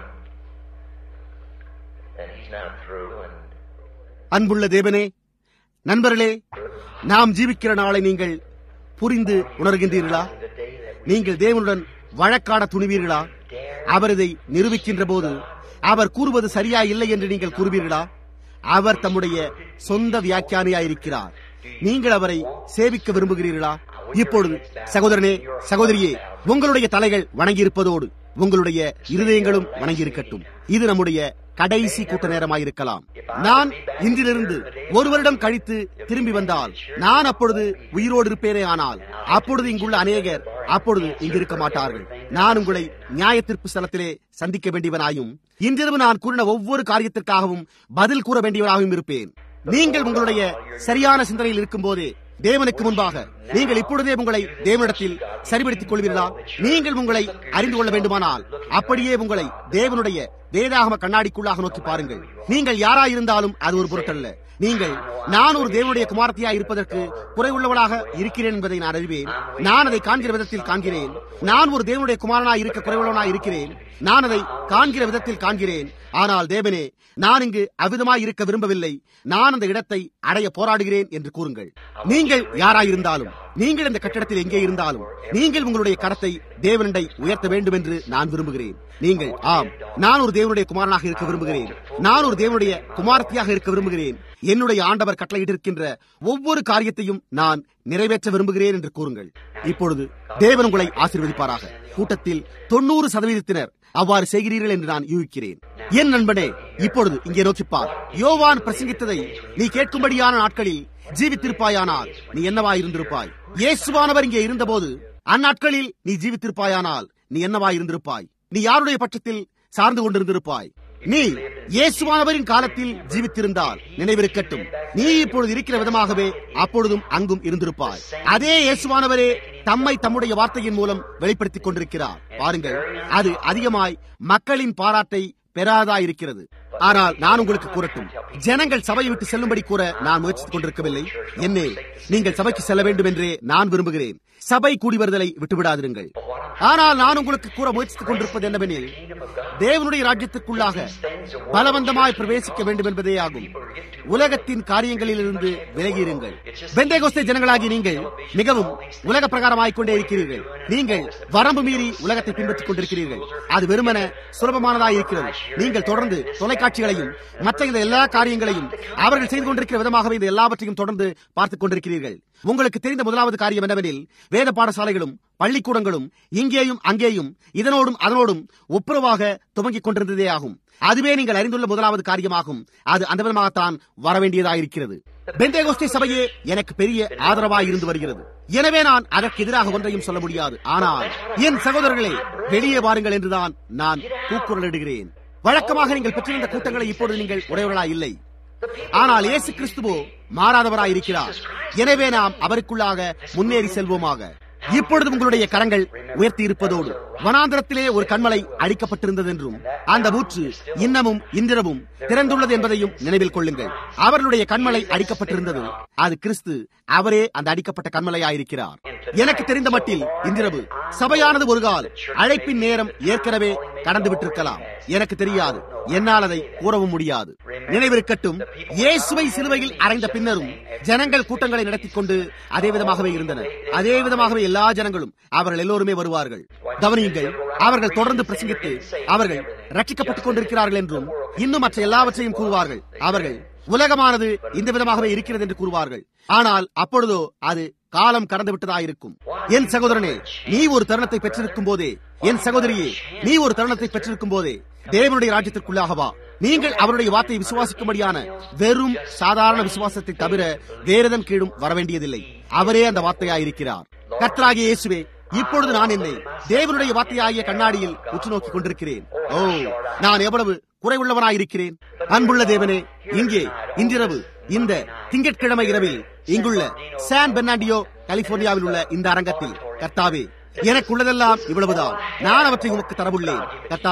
and he's now through. And அன்புள்ள தேவனே, நண்பர்களே, நாம் ஜீவிக்கிற நாளை நீங்கள் புரிந்து உணர்கின்றீர்களா? நீங்கள் தேவனுடன் வழக்காட துணிவீர்களா? அவர் இதை நிரூபிக்கின்ற போது அவர் கூறுவது சரியா இல்லை என்று நீங்கள் கூறுவீர்களா? அவர் தம்முடைய சொந்த வியாக்கியானியாயிருக்கிறார். நீங்கள் அவரை சேவிக்க விரும்புகிறீர்களா? இப்பொழுது சகோதரனே, சகோதரியே, உங்களுடைய தலைகள் வணங்கியிருப்பதோடு உங்களுடைய இருதயங்களும் வணங்கியிருக்கட்டும். இது நம்முடைய கடைசி கூட்ட நேரமாயிருக்கலாம். நான் இன்றிலிருந்து ஒரு வருடம் கழித்து திரும்பி வந்தால் நான் அப்பொழுது உயிரோடு இருப்பேனே. ஆனால் அப்பொழுது இங்குள்ள அநேகர் அப்பொழுது இங்கு இருக்க மாட்டார்கள். நான் உங்களை நியாய தீர்ப்பு ஸ்தலத்திலே சந்திக்க வேண்டியவனாயும் இன்றிரவு நான் கூறின ஒவ்வொரு காரியத்திற்காகவும் பதில் கூற வேண்டியவனாகவும் இருப்பேன். நீங்கள் உங்களுடைய சரியான சிந்தனையில் இருக்கும் போதே தேவனுக்கு முன்பாக நீங்கள் இப்பொழுதே உங்களை தேவனிடத்தில் சரிபடுத்திக் கொள்வீர்களா? நீங்கள் உங்களை அறிந்து கொள்ள வேண்டுமானால் அப்படியே உங்களை தேவனுடைய வேதாகம கண்ணாடிக்குள்ளாக நோக்கி பாருங்கள். நீங்கள் யாராயிருந்தாலும் அது ஒரு பொருட்டல்ல. நீங்கள் நான் ஒரு தேவனுடைய குமாரத்தியா இருப்பதற்கு குறைவுள்ளவளாக இருக்கிறேன் என்பதை நான் அறிவேன். நான் அதை காண்கிற விதத்தில் காண்கிறேன். நான் ஒரு தேவனுடைய குமாரனாய் இருக்க குறைவுள்ளவனாய் இருக்கிறேன். நான் அதை காண்கிற விதத்தில் காண்கிறேன். ஆனால் தேவனே, நான் இங்கு அவ்விதமாய் இருக்க விரும்பவில்லை. நான் அந்த இடத்தை அடைய போராடுகிறேன் என்று கூறுங்கள். நீங்கள் யாராயிருந்தாலும், நீங்கள் இந்த கட்டிடத்தில் எங்கே இருந்தாலும், நீங்கள் உங்களுடைய கரத்தை தேவனண்டை உயர்த்த வேண்டும் என்று நான் விரும்புகிறேன். நீங்கள் ஆம், நான் ஒரு தேவனுடைய குமாரனாக இருக்க விரும்புகிறேன். நான் ஒரு தேவனுடைய குமாரத்தியாக இருக்க விரும்புகிறேன். என்னுடைய ஆண்டவர் கட்டளையிட்டிருக்கின்ற ஒவ்வொரு காரியத்தையும் நான் நிறைவேற்ற விரும்புகிறேன் என்று கூறுங்கள். இப்பொழுது தேவன் உங்களை ஆசீர்வதிப்பாராக. கூட்டத்தில் தொண்ணூறு சதவீதத்தினர் அவ்வாறு செய்கிறீர்கள் என்று நான் யூகிக்கிறேன். என் நண்பனே, இப்பொழுது இங்கே நோக்கிப்பார். யோவான் பிரசங்கித்ததை நீ கேட்கும்படியான நாட்களில் ஜீவித்திருப்பாயானால் நீ என்னவாயிருந்திருப்பாய்? இயேசுவானவர் இங்கே இருந்தபோது அந்நாட்களில் நீ ஜீவித்திருப்பாயானால் நீ என்னவாயிருந்திருப்பாய்? நீ யாருடைய பட்சத்தில் சார்ந்து கொண்டிருந்திருப்பாய்? நீ இயேசுவானவரின் காலத்தில் ஜீவித்திருந்தால் நினைவிருக்கட்டும், நீ இப்பொழுது இருக்கிற விதமாகவே அப்பொழுதும் அங்கும் இருந்திருப்பாய். அதே இயேசுவானவரே தம்மை தம்முடைய வார்த்தையின் மூலம் வெளிப்படுத்திக் கொண்டிருக்கிறார். பாருங்கள், அது அதிகமாய் மக்களின் பாராட்டை பெறாதா இருக்கிறது. ஆனால் நான் உங்களுக்கு கூறட்டும், ஜனங்கள் சபையை விட்டு செல்லும்படி கூற நான் முயற்சித்துக் கொண்டிருக்கவில்லை. என்னே, நீங்கள் சபைக்கு செல்ல வேண்டும் என்றே நான் விரும்புகிறேன். சபை கூடி வருதலை விட்டுவிடாதிருங்கள். ஆனால் நான் உங்களுக்கு கூற முயற்சித்துக் கொண்டிருப்பது என்னவெனில், தேவனுடைய ராஜ்யத்திற்குள்ளாக பலவந்தமாய் பிரவேசிக்க வேண்டும் என்பதே ஆகும். உலகத்தின் காரியங்களிலிருந்து விலகியிருங்கள். பெந்தேகோஸ்தே ஜனங்களாகி நீங்கள் மிகவும் உலக பிரகாரமாய்க் கொண்டே இருக்கிறீர்கள். நீங்கள் வரம்பு மீறி உலகத்தை பின்பற்றிக் கொண்டிருக்கிறீர்கள். அது வெறுமன சுலபமானதாய் இருக்கிறது. நீங்கள் தொடர்ந்து தொலைக்காட்சிகளையும் மற்ற இந்த எல்லா காரியங்களையும் அவர்கள் செய்து கொண்டிருக்கிற விதமாகவே இந்த எல்லாவற்றையும் தொடர்ந்து பார்த்துக் கொண்டிருக்கிறீர்கள். உங்களுக்கு தெரிந்த முதலாவது காரியம் என்னவெனில், வேத பாடசாலைகளும் பள்ளிக்கூடங்களும் இங்கேயும் அங்கேயும் இதனோடும் அதனோடும் ஒப்புரவாக துவங்கிக் கொண்டிருந்ததே ஆகும். அதுவே நீங்கள் அறிந்துள்ள முதலாவது காரியமாகும். அது அந்த விதமாகத்தான் வரவேண்டியதாயிருக்கிறது. பெந்தேகோஸ்தே சபையே எனக்கு பெரிய ஆதரவாய் இருந்து வருகிறது. எனவே நான் அதற்கு எதிராக ஒன்றையும் சொல்ல முடியாது. ஆனால் என் சகோதரர்களே, வெளியே வாருங்கள் என்றுதான் நான் கூக்குரலிடுகிறேன். வழக்கமாக நீங்கள் பெற்றிருந்த கூட்டங்களை இப்பொழுது நீங்கள் உடையவர்களாய் இல்லை. ஆனால் இயேசு கிறிஸ்துவோ மாறாதவராயிருக்கிறார். எனவே நாம் அவருக்குள்ளாக முன்னேறி செல்வோமாக. இப்பொழுது உங்களுடைய கரங்கள் உயர்த்தி இருப்பதோடு வனாந்திரத்திலே ஒரு கண்மலை அடிக்கப்பட்டிருந்தது என்றும் அந்த ஊற்று இன்னமும் இன்றிரவும் திறந்துள்ளது என்பதையும் நினைவில் கொள்ளுங்கள். அவர்களுடைய கண்மலை அடிக்கப்பட்டிருந்தது. அது கிறிஸ்து. அவரே அந்த அடிக்கப்பட்ட கண்மலையாயிருக்கிறார். எனக்கு தெரிந்த மட்டில் இன்றிரவு சபையானது ஒரு கால் அழைப்பின் நேரம் ஏற்கனவே கடந்து விட்டிருக்கலாம். எனக்கு தெரியாது, என்னால் அதை கூறவும் முடியாது. நினைவிருக்கட்டும், இயேசுவை சிலுவையில் அறைந்த பின்னரும் ஜனங்கள் கூட்டங்களை நடத்திக் கொண்டு அதே விதமாகவே இருந்தனர். அதே விதமாகவே எல்லா ஜனங்களும் அவர்கள் எல்லோருமே வருவார்கள். கவனியுங்கள், அவர்கள் தொடர்ந்து பிரசங்கித்து அவர்கள் ரட்சிக்கப்பட்டுக் கொண்டிருக்கிறார்கள் என்றும் இன்னும் மற்ற எல்லாவற்றையும் கூறுவார்கள். அவர்கள் உலகமானது இந்த விதமாகவே இருக்கிறது என்று கூறுவார்கள். ஆனால் அப்பொழுதோ அது காலம் கடந்து விட்டதாயிருக்கும். என் சகோதரனே, நீ ஒரு தருணத்தை பெற்றிருக்கும் போதே, என் சகோதரியே, நீ ஒரு தருணத்தை பெற்றிருக்கும் போதே தேவனுடைய ராஜ்யத்திற்குள்ளாகவா. நீங்கள் அவருடைய வார்த்தையை விசுவாசிக்கும்படியான வெறும் சாதாரண விசுவாசத்தை தவிர வேறெதன் கீழும் வரவேண்டியதில்லை. அவரே அந்த வார்த்தையாயிருக்கிறார். கர்த்தராகிய இயேசுவே, இப்பொழுது நான் என்னை தேவனுடைய வார்த்தையாகிய கண்ணாடியில் உற்று நோக்கிக் கொண்டிருக்கிறேன். ஓ, நான் எவ்வளவு குறைவுள்ளவனாயிருக்கிறேன். அன்புள்ள தேவனே, இங்கே இன்றிரவு இந்த திங்கட்கிழமை இரவில் இங்குள்ள சான் பெர்னாண்டியோ கலிபோர்னியாவில் உள்ள இந்த அரங்கத்தில், கர்த்தாவே, எனக்கு உள்ளதெல்லாம் இவ்வளவுதான். நான் அவற்றை உமக்கு தரவுள்ளேன். கர்த்தாவே,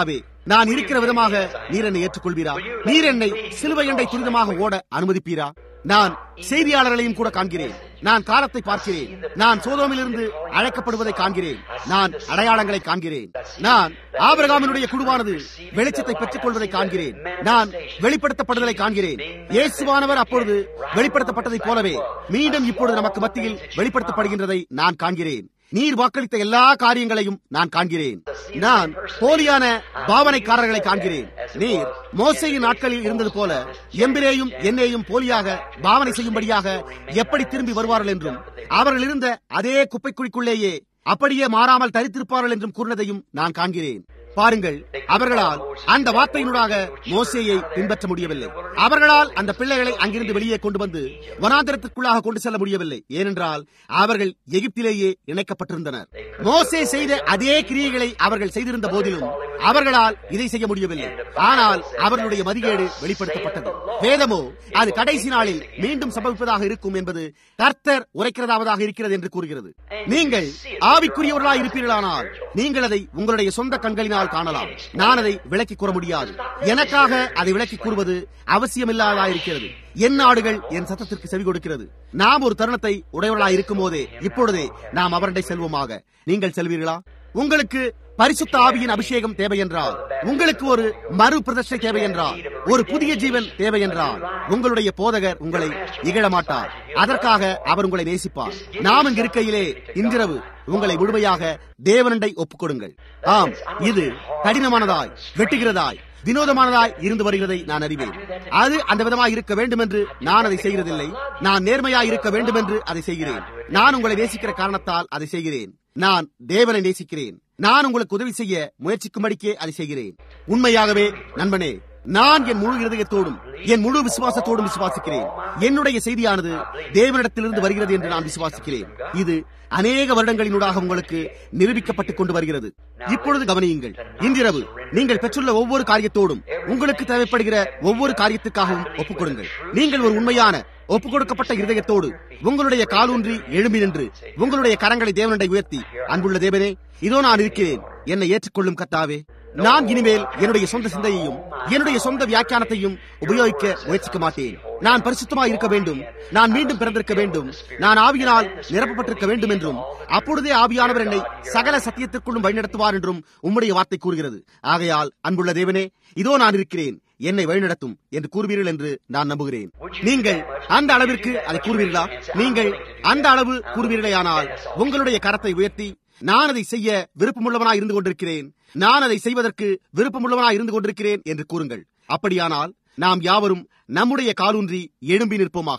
நான் இருக்கிற விதமாக நீர் என்னை ஏற்றுக்கொள்வீரா? நீர் என்னை சிலுவை எண்ணை துரிதமாக ஓட அனுமதிப்பீரா? நான் செய்தியாளர்களையும் கூட காண்கிறேன். நான் காலத்தை பார்க்கிறேன். நான் சோதோமிலிருந்து அழைக்கப்படுவதை காண்கிறேன். நான் அடையாளங்களை காண்கிறேன். நான் ஆபிரகாமினுடைய குழுவானது வெளிச்சத்தை பெற்றுக் கொள்வதை காண்கிறேன். நான் வெளிப்படுத்தப்படுவதை காண்கிறேன். இயேசுவானவர் அப்பொழுது வெளிப்படுத்தப்பட்டதைப் போலவே மீண்டும் இப்பொழுது நமக்கு மத்தியில் வெளிப்படுத்தப்படுகின்றதை நான் காண்கிறேன். நீர் வாக்களித்த எல்லா காரியங்களையும் நான் காண்கிறேன். நான் போலியான பாவனைக்காரர்களை காண்கிறேன். நீர் மோசேயின் நாட்களில் இருந்தது போல எம்பிரேயும் என்னையும் போலியாக பாவனை செய்யும்படியாக எப்படி திரும்பி வருவார்கள் என்றும் அவர்கள் இருந்த அதே குப்பைக்குழிக்குள்ளேயே அப்படியே மாறாமல் தரித்திருப்பார்கள் என்றும் கூறினதையும் நான் காண்கிறேன். பாருங்கள், அவர்களால் அந்த வார்த்தையினூடாக மோசேயை பின்பற்ற முடியவில்லை. அவர்களால் அந்த பிள்ளைகளை அங்கிருந்து வெளியே கொண்டு வந்து வனாந்திரத்திற்குள்ளாக கொண்டு செல்ல முடியவில்லை. ஏனென்றால் அவர்கள் எகிப்திலேயே இணைக்கப்பட்டிருந்தனர். மோசே செய்த அதே கிரியைகளை அவர்கள் செய்திருந்த போதிலும் அவர்களால் இதை செய்ய முடியவில்லை. ஆனால் அவர்களுடைய மதிகேடு வெளிப்படுத்தப்பட்டது. வேதமோ அது கடைசி நாளில் மீண்டும் சம்பவிப்பதாக இருக்கும் என்பது கர்த்தர் உரைக்கிறதாவதாக இருக்கிறது என்று கூறுகிறது. நீங்கள் ஆவிக்குரியவர்களாய் இருப்பீர்களானால் நீங்கள் அதை உங்களுடைய சொந்த கண்களினால் காணலாம். நான் அதை விளக்கி கூற முடியாது. எனக்காக அதை விளக்கி கூறுவது அவசியமில்லாததாயிருக்கிறது. என் நாடுகள் என் சத்தத்திற்கு செவி கொடுக்கிறது. நாம் ஒரு தருணத்தை உடையவர்களாய் இருக்கும் போதே இப்பொழுதே நாம் அவரண்டை செல்வோமாக. நீங்கள் செல்வீர்களா? உங்களுக்கு பரிசுத்த ஆவியின் அபிஷேகம் தேவை என்றால், உங்களுக்கு ஒரு மறு பிரதிஷ்டை தேவை என்றால், ஒரு புதிய ஜீவன் தேவை என்றால், உங்களுடைய போதகர் உங்களை இகழ மாட்டார். அதற்காக அவர் உங்களை நேசிப்பார். நாம் இங்கு இருக்கையிலே இன்றிரவு உங்களை முழுமையாக தேவனண்டை ஒப்புக் கொடுங்கள். ஆம், இது கடினமானதாய், வெட்டுகிறதாய், வினோதமானதாய் இருந்து வருகிறதை நான் அறிவேன். அது அந்த விதமாய் இருக்க வேண்டும் என்று நான் அதை செய்கிறதில்லை. நான் நேர்மையாய் இருக்க வேண்டும் என்று அதை செய்கிறேன். நான் உங்களை நேசிக்கிற காரணத்தால் அதை செய்கிறேன். நான் தேவனை நேசிக்கிறேன். நான் உங்களுக்கு உதவி செய்ய முயற்சிக்கும்படிக்கே அதை செய்கிறேன். உண்மையாகவே நண்பனே, நான் என் முழு இருதயத்தோடும் என் முழு விசுவாசத்தோடும் விசுவாசிக்கிறேன். என்னுடைய செய்தியானது தேவனிடத்திலிருந்து வருகிறது என்று நான் விசுவாசிக்கிறேன். இது அநேக வருடங்களினூடாக உங்களுக்கு நிரூபிக்கப்பட்டுக் கொண்டு வருகிறது. இப்பொழுது கவனியுங்கள். இன்றிரவு நீங்கள் பெற்றுள்ள ஒவ்வொரு காரியத்தோடும் உங்களுக்கு தேவைப்படுகிற ஒவ்வொரு காரியத்துக்காகவும் ஒப்புக் கொடுங்கள். நீங்கள் ஒரு உண்மையான ஒப்புக் கொடுக்கப்பட்ட இருதயத்தோடு உங்களுடைய காலூன்றி எழும்பி நின்று உங்களுடைய கரங்களை தேவனண்டை உயர்த்தி, அன்புள்ள தேவனே, இதோ நான் இருக்கிறேன், என்னை ஏற்றுக்கொள்ளும் கர்த்தாவே. நான் இனிமேல் என்னுடைய சொந்த சிந்தையையும் என்னுடைய சொந்த வியாக்கியானத்தையும் உபயோகிக்க முயற்சிக்க மாட்டேன். நான் பரிசுத்தமாய் இருக்க வேண்டும். நான் மீண்டும் பிறந்திருக்க வேண்டும். நான் ஆவியினால் நிரப்பப்பட்டிருக்க வேண்டும் என்றும் அப்பொழுதே ஆவியானவர் என்னை சகல சத்தியத்திற்குள்ளும் வழிநடத்துவார் என்றும் உம்முடைய வார்த்தை கூறுகிறது. ஆகையால் அன்புள்ள தேவனே, இதோ நான் இருக்கிறேன், என்னை வழிநடத்தும் என்று கூறுவீர்கள் என்று நான் நம்புகிறேன். நீங்கள் அந்த அளவிற்கு அதை கூறுவீர்களா? நீங்கள் அந்த அளவு கூறுவீர்களேயானால் உங்களுடைய கரத்தை உயர்த்தி, நான் அதை செய்ய விருப்பமுள்ளவனாய் இருந்து கொண்டிருக்கிறேன், நான் அதை செய்வதற்கு விருப்பமுள்ளவனாய் இருந்து கொண்டிருக்கிறேன் என்று கூறுங்கள். அப்படியானால் நாம் யாவரும் நம்முடைய காலூன்றி எழும்பி நிற்போமாக.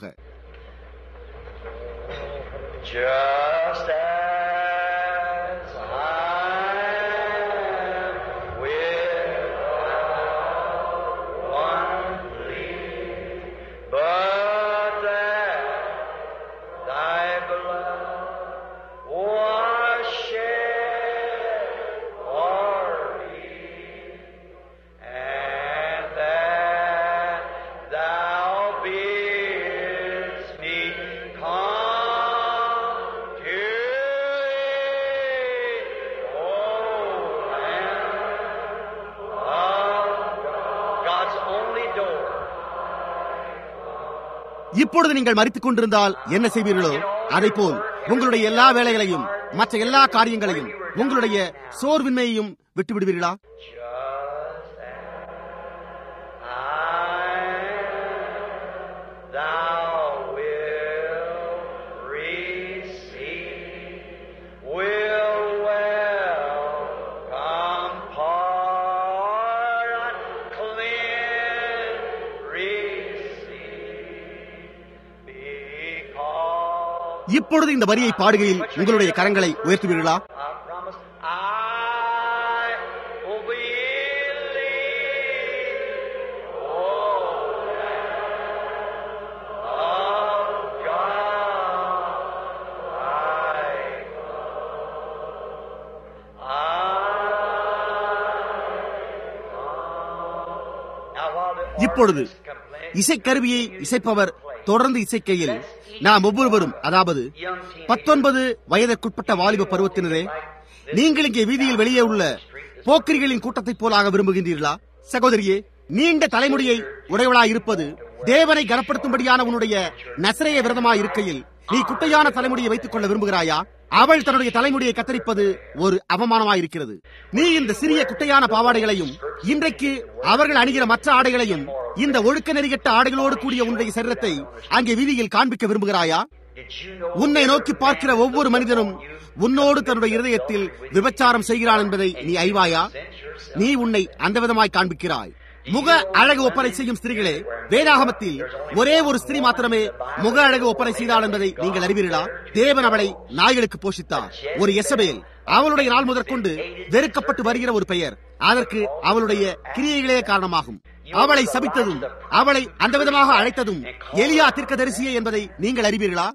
Just as I am without one plea, but that thy blood was shed for me, and that thou bidst me come to thee, O Lamb of God's only door. இப்பொழுது நீங்கள் மரித்துக் கொண்டிருந்தால் என்ன செய்வீர்களோ அதை போல் உங்களுடைய எல்லா வேலைகளையும் மற்ற எல்லா காரியங்களையும் உங்களுடைய சோர்வின்மையையும் விட்டுவிடுவீர்களா? Just as I am, thou wilt receive, will welcome pardon, cleanse, receive, because இப்பொழுது இந்த வரியை பாடுகையில் உங்களுடைய கரங்களை உயர்த்துவீர்களா? I promise I will believe, oh Lamb of God, I I Now while the இப்பொழுது organ is complaining, இசைக்கருவியை இசைப்பவர் தொடர்ந்து இசைக்கையில் நாம் ஒவ்வொருவரும், அதாவது பத்தொன்பது வயதிற்குட்பட்ட வாலிப பருவத்தினரே, நீங்கள் இங்கே வீதியில் வெளியே உள்ள போக்கிரிகளின் கூட்டத்தைப் போலாக விரும்புகின்றீர்களா? சகோதரியே, நீண்ட தலைமுடியை உடையவளாய் இருப்பது தேவனை கனப்படுத்தும்படியான உன்னுடைய நசரேய விரதமாய் இருக்கையில் நீ குட்டையான தலைமுடியை வைத்துக் கொள்ள விரும்புகிறாயா? அவள் தன்னுடைய தலைமுடியை கத்தரிப்பது ஒரு அவமானமாயிருக்கிறது. நீ இந்த சிறிய குட்டையான பாவாடைகளையும் இன்றைக்கு அவர்கள் அணிகிற மற்ற ஆடைகளையும் இந்த ஒழுக்க நெறிகட்ட ஆடைகளோடு கூடிய உன்னுடைய சரீரத்தை அங்கே வீதியில் காண்பிக்க விரும்புகிறாயா? உன்னை நோக்கி பார்க்கிற ஒவ்வொரு மனிதனும் உன்னோடு தன்னுடைய இருதயத்தில் விபச்சாரம் செய்கிறான் என்பதை நீ அறிவாயா? நீ உன்னை அந்த விதமாய் காண்பிக்கிறாய். முக அழகு ஒப்பனை செய்யும் ஸ்திரீகளே, வேதாகமத்தில் ஒரே ஒரு ஸ்திரீ மாத்திரமே முக அழகு ஒப்பனை செய்தாள் என்பதை நீங்கள் அறிவீர்களா? தேவன் அவளை நாய்களுக்கு போஷித்தார். ஒரு எசபேல், அவளுடைய நாள் முதற்கொண்டு வெறுக்கப்பட்டு வருகிற ஒரு பெயர். அதற்கு அவளுடைய கிரியைகளே காரணமாகும். அவளை சபித்ததும் அவளை அந்த விதமாக அழைத்ததும் எலியா தீர்க்கதரிசியே என்பதை நீங்கள் அறிவீர்களா?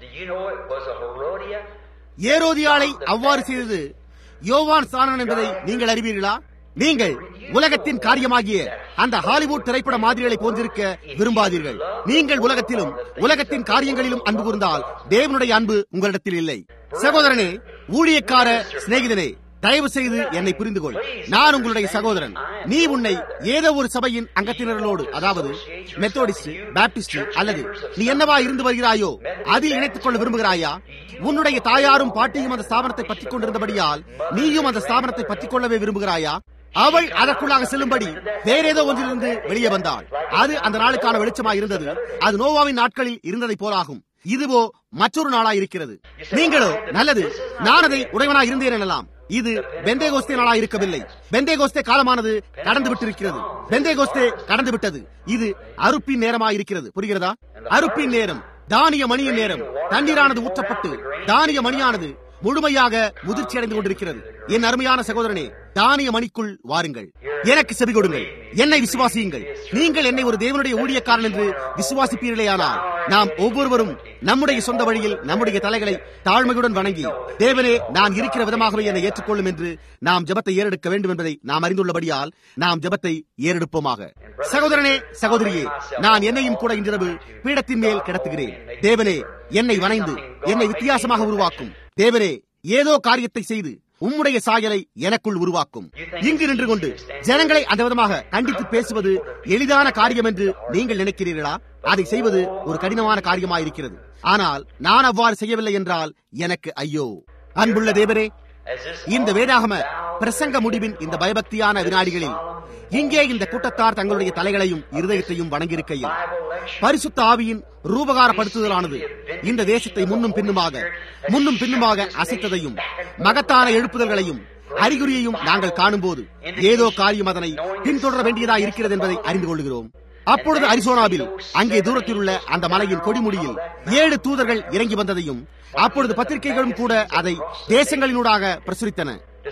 ஏரோதியாளை அவ்வாறு செய்தது யோவான் ஸ்நானன் என்பதை நீங்கள் அறிவீர்களா? நீங்கள் உலகத்தின் காரியமாகிய அந்த ஹாலிவுட் திரைப்பட மாதிரிகளை போன்றிருக்க விரும்பாதீர்கள். நீங்கள் உலகத்திலும் உலகத்தின் காரியங்களிலும் அன்பு கூர்ந்தால் தேவனுடைய அன்பு உங்களிடத்தில் இல்லை. சகோதரனே, ஊழியக்கார சிநேகிதனே, தயவு செய்து என்னை புரிந்து கொள். நான் உங்களுடைய சகோதரன். நீ உன்னை ஏதோ ஒரு சபையின் அங்கத்தினர்களோடு, அதாவது மெத்தோடிஸ்ட், பாப்டிஸ்ட் அல்லது நீ என்னவா இருந்து வருகிறாயோ அதில் இணைத்துக் கொள்ள விரும்புகிறாயா? உன்னுடைய தாயாரும் பாட்டியும் அந்த ஸ்தாபனத்தை பற்றிக் கொண்டிருந்தபடியால் நீயும் அந்த ஸ்தாபனத்தை பற்றிக் கொள்ளவே விரும்புகிறாயா? அவள் அதற்குள்ளாக செல்லும்படி வேறேதோ ஒன்றிலிருந்து வெளியே வந்தாள். அது அந்த நாளுக்கான வெளிச்சமாய் இருந்தது. அது நோவாவின் நாட்களில் இருந்ததை போலாகும். இதுவோ மற்றொரு நாளாய் இருக்கிறது. நீங்களோ, நல்லது, நான் அதை உடையவனாய் இருந்தேன் எனலாம். இது பெந்தேகோஸ்தே நாளாய் இருக்கவில்லை. பெந்தேகோஸ்தே காலமானது கடந்து விட்டிருக்கிறது. பெந்தேகோஸ்தே கடந்து விட்டது. இது அறுப்பின் நேரமாய் இருக்கிறது. புரிகிறதா? அறுப்பின் நேரம், தானிய மணியின் நேரம். தண்ணீரானது ஊற்றப்பட்டு தானிய மணியானது முழுமையாக முதிர்ச்சி அடைந்து கொண்டிருக்கிறது. என் அருமையான சகோதரனே, தானிய மணிக்குள் வாருங்கள். எனக்கு செவி கொடுங்கள். என்னை விசுவாசியுங்கள். நீங்கள் என்னை ஒரு தேவனுடைய ஊழியக்காரன் என்று விசுவாசிப்பீர்களேயானால் நாம் ஒவ்வொருவரும் நம்முடைய சொந்த வழியில் நம்முடைய தலைகளை தாழ்மையுடன் வணங்கி, தேவனே, நான் இருக்கிற விதமாகவே என்னை ஏற்றுக்கொள்ளும் என்று நாம் ஜெபத்தை ஏறெடுக்க வேண்டும் என்பதை நாம் அறிந்துள்ளபடியால் நாம் ஜெபத்தை ஏறெடுப்போமாக. சகோதரனே, சகோதரியே, நான் என்னையும் கூட இன்றிரவு பீடத்தின் மேல் கிடத்துகிறேன். தேவனே, என்னை வணைந்து என்னை வித்தியாசமாக உருவாக்கும். தேவனே, ஏதோ காரியத்தை செய்து உம்முடைய சாயலை எனக்குள் உருவாக்கும். இங்கு நின்று கொண்டு ஜனங்களை அந்த விதமாக கண்டித்து பேசுவது எளிதான காரியம் என்று நீங்கள் நினைக்கிறீர்களா? அதை செய்வது ஒரு கடினமான காரியமாயிருக்கிறது. ஆனால் நான் அவ்வாறு செய்யவில்லை என்றால் எனக்கு ஐயோ. அன்புள்ள தேவரே, இந்த வேதாகம பிரசங்க முடிவின் இந்த பயபக்தியான வினாடிகளில் இங்கே இந்த கூட்டத்தார் தங்களுடைய தலைகளையும் இருதயத்தையும் வணங்கியிருக்கையில் பரிசுத்த ஆவியின் ரூபகாரப்படுத்துதலானது இந்த தேசத்தை முன்னும் பின்னுமாக முன்னும் பின்னுமாக அசைத்ததையும் மகத்தான எழுப்புதல்களையும் அறிகுறியையும் நாங்கள் காணும்போது ஏதோ காரியம் அதனை பின்தொடர வேண்டியதாக இருக்கிறது என்பதை அறிந்து கொள்கிறோம். அப்பொழுது அரிசோனாவில் அங்கே தூரத்தில் உள்ள அந்த மலையின் கொடிமுடியில் ஏழு தூதர்கள் இறங்கி வந்ததையும் அப்பொழுது பத்திரிகைகளும் கூட அதை தேசங்களினூடாக பிரசுரித்தன.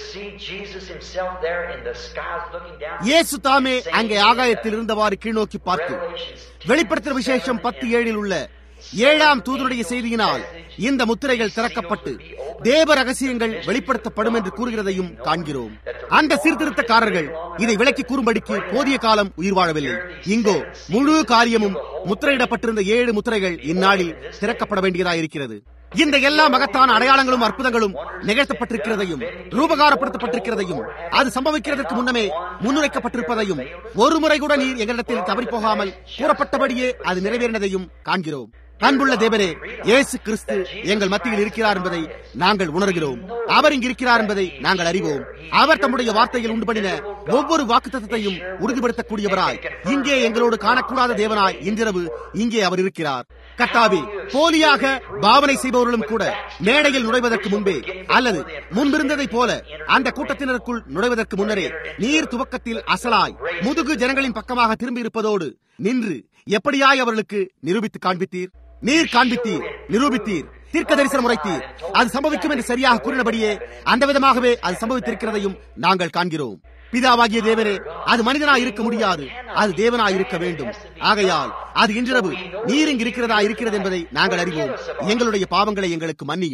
இயேசு தாமே அங்கே ஆகாயத்தில் இருந்தவாறு கீழ்நோக்கி பார்த்து வெளிப்படுத்தின விசேஷம் பத்து ஏழில் உள்ள ஏழாம் தூதருடைய செய்தியினால் இந்த முத்திரைகள் திறக்கப்பட்டு தேவ ரகசியங்கள் வெளிப்படுத்தப்படும் என்று கூறுகிறதையும் காண்கிறோம். அந்த சீர்திருத்தக்காரர்கள் இதை விளக்கி கூறும்படிக்கு போதிய காலம் உயிர் வாழவில்லை. இங்கோ முழு காரியமும் முத்திரையிடப்பட்டிருந்த ஏழு முத்திரைகள் இந்நாளில் திறக்கப்பட வேண்டியதாயிருக்கிறது. இந்த எல்லா மகத்தான அடையாளங்களும் அற்புதங்களும் நிகழ்த்தப்பட்டிருக்கிறதையும் ரூபகாரப்படுத்தப்பட்டிருக்கிறதையும் அது சம்பவிக்கிறதற்கு முன்னமே முன்னுரைக்கப்பட்டிருப்பதையும் ஒரு முறை கூட நீர் எங்களிடத்தில் தவறி போகாமல் கூறப்பட்டபடியே அது நிறைவேறினதையும் காண்கிறோம். அன்புள்ள தேவனே, இயேசு கிறிஸ்து எங்கள் மத்தியில் இருக்கிறார் என்பதை நாங்கள் உணர்கிறோம். அவர் இங்கு இருக்கிறார் என்பதை நாங்கள் அறிவோம். அவர் தம்முடைய வார்த்தையில் உண்டு பண்ணின ஒவ்வொரு வாக்குத்தத்தத்தையும் உறுதிப்படுத்தக்கூடியவராய் இங்கே எங்களோடு காணக்கூடாத தேவனாய் இன்றிரவு இங்கே அவர் இருக்கிறார். கர்த்தாவே, போலியாக பாவனை செய்பவர்களும் கூட மேடையில் நுழைவதற்கு முன்பே அல்லது முன்பிருந்ததை போல அந்த கூட்டத்தினருக்குள் நுழைவதற்கு முன்னரே நீர் துவக்கத்தில் அசலாய் முதுகு ஜனங்களின் பக்கமாக திரும்பி இருப்பதோடு நின்று எப்படியாய் அவர்களுக்கு நிரூபித்து காண்பித்தீர். நீர் காண்பித்தீர், நிரூபித்தீர், தீர்க்க தரிசனம் உரைத்தீர். அது சம்பவிக்கும் என்று சரியாக கூறினபடியே அந்த விதமாகவே அது சம்பவித்திருக்கிறதையும் நாங்கள் காண்கிறோம். பிதாவாகிய தேவனே, அது மனிதனாய் இருக்க முடியாது, அது தேவனாய் இருக்க வேண்டும். ஆகையால் அது இன்றிரவு நீர் இங்கு இருக்கிறதா இருக்கிறது என்பதை நாங்கள் அறிவோம். எங்களுடைய பாவங்களை எங்களுக்கு மன்னியும்.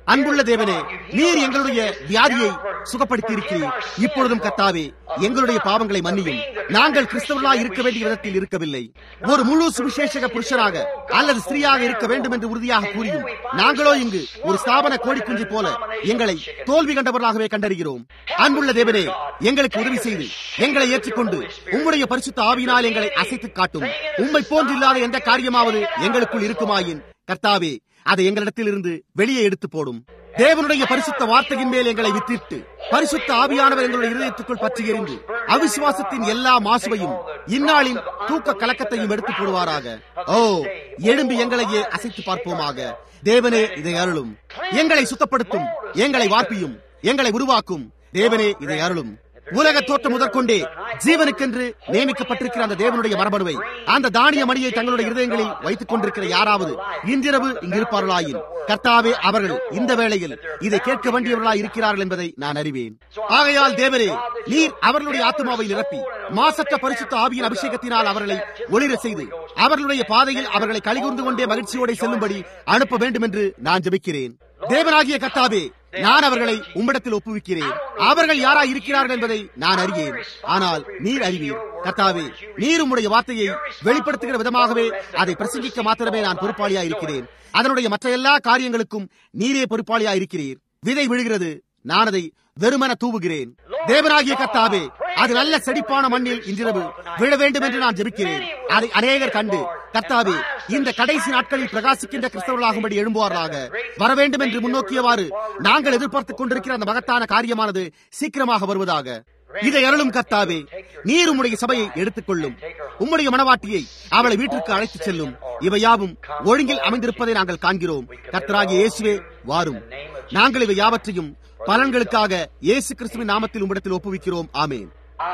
அன்புள்ள தேவனே, நீர் எங்களுடைய வியாதியை சுகப்படுத்தி இருக்கிறீர். இப்பொழுதும் கர்த்தாவே, எங்களுடைய பாவங்களை மன்னியும். நாங்கள் கிறிஸ்தவர்களாய் இருக்க வேண்டிய விதத்தில் இருக்கவில்லை. ஒரு முழு சுவிசேஷக புருஷராக அல்லது ஸ்திரீயாக இருக்க வேண்டும் என்று உறுதியாக கூறியும் நாங்களோ இங்கு ஒரு ஸ்தாபன கோழிக்குஞ்சு போல எங்களை தோல்வி கண்டவர்களாகவே கண்டறிகிறோம். அன்புள்ள தேவனே, எங்களுக்கு உதவி செய்து எங்களை ஏற்றுக்கொண்டு உம்முடைய பரிசுத்த ஆவியினால் எங்களை அசைத்து காட்டும். உம்மை போன்றில்லாத எந்த காரியமாவது எங்களுக்குள் இருக்குமாயின் கர்த்தாவே, அதை எங்களிடத்தில் இருந்து வெளியே எடுத்து போடும். தேவனுடைய பரிசுத்த வார்த்தையின் மேல் எங்களை வித்திட்டு பரிசுத்த ஆவியானவர் எங்களுடைய இதயத்துக்குள் பற்றி எறிந்து அவிசுவாசத்தின் எல்லா மாசுவையும் இந்நாளின் தூக்க கலக்கத்தையும் எடுத்து போடுவாராக. ஓ, எழும்பி எங்களையே அசைத்து பார்ப்போமாக. தேவனே, இதை அருளும். எங்களை சுத்தப்படுத்தும், எங்களை வார்ப்பியும், எங்களை உருவாக்கும். தேவனே, இதை அருளும். உலக தோற்றம் முதற்கொண்டே ஜீவனுக்கென்று நியமிக்கப்பட்டிருக்கிற அந்த தேவனுடைய மரபணுவை, அந்த தானிய மணியை தங்களுடைய இருதயங்களில் வைத்துக் கொண்டிருக்கிற யாராவது இன்றிரவு இங்கு இருப்பார்களாயின் கர்த்தாவே, அவர்கள் இந்த வேளையில் இதை கேட்க வேண்டியவர்களாய் இருக்கிறார்கள் என்பதை நான் அறிவேன். ஆகையால் தேவரே, நீர் அவர்களுடைய ஆத்மாவை நிரப்பி மாசற்ற பரிசுத்த ஆவியின் அபிஷேகத்தினால் அவர்களை ஒளிர செய்து அவர்களுடைய பாதையில் அவர்களை கலிகூர்ந்து கொண்டே மகிழ்ச்சியோடு செல்லும்படி அனுப்ப வேண்டும் என்று நான் ஜெபிக்கிறேன். தேவனாகிய கர்த்தாவே, நான் அவர்களை உம்மிடத்தில் ஒப்புவிக்கிறேன். அவர்கள் யாராய் இருக்கிறார்கள் என்பதை நான் அறியேன், ஆனால் நீர் அறிவீர். கர்த்தாவே, நீர் உம்முடைய வார்த்தையை வெளிப்படுத்துகிற விதமாகவே அதை பிரசங்கிக்க மாத்திரமே நான் பொறுப்பாளியா இருக்கிறேன். அதனுடைய மற்ற எல்லா காரியங்களுக்கும் நீரே பொறுப்பாளியா இருக்கிறீர். விதை விழுகிறது, நான் அதை வெறுமன தூவுகிறேன். தேவனாகிய கர்த்தாவே, அது நல்ல செழிப்பான மண்ணில் இன்றிரவு விழ வேண்டும் என்று நான் ஜெபிக்கிறேன். அதை அநேகர் கண்டு கர்த்தாவே, இந்த கடைசி நாட்களில் பிரகாசிக்கின்ற கிறிஸ்தவர்களாகும்படி எழும்புவார்களாக. வர வேண்டும் என்று முன்னோக்கியவாறு நாங்கள் எதிர்பார்த்துக் கொண்டிருக்கிற அந்த மகத்தான காரியமானது சீக்கிரமாக வருவதாக. இதை அருளும் கர்த்தாவே. நீர் உம்முடைய சபையை எடுத்துக் கொள்ளும். உம்முடைய மனவாட்டியை அவளை வீட்டிற்கு அழைத்துச் செல்லும். இவையாவும் ஒழுங்கில் அமைந்திருப்பதை நாங்கள் காண்கிறோம். கர்த்தராகிய இயேசுவே, வாரும். நாங்கள் இவை யாவற்றையும் பலன்களுக்காக இயேசு கிறிஸ்துவின் நாமத்தில் உம்மிடத்தில் ஒப்புவிக்கிறோம். ஆமென்.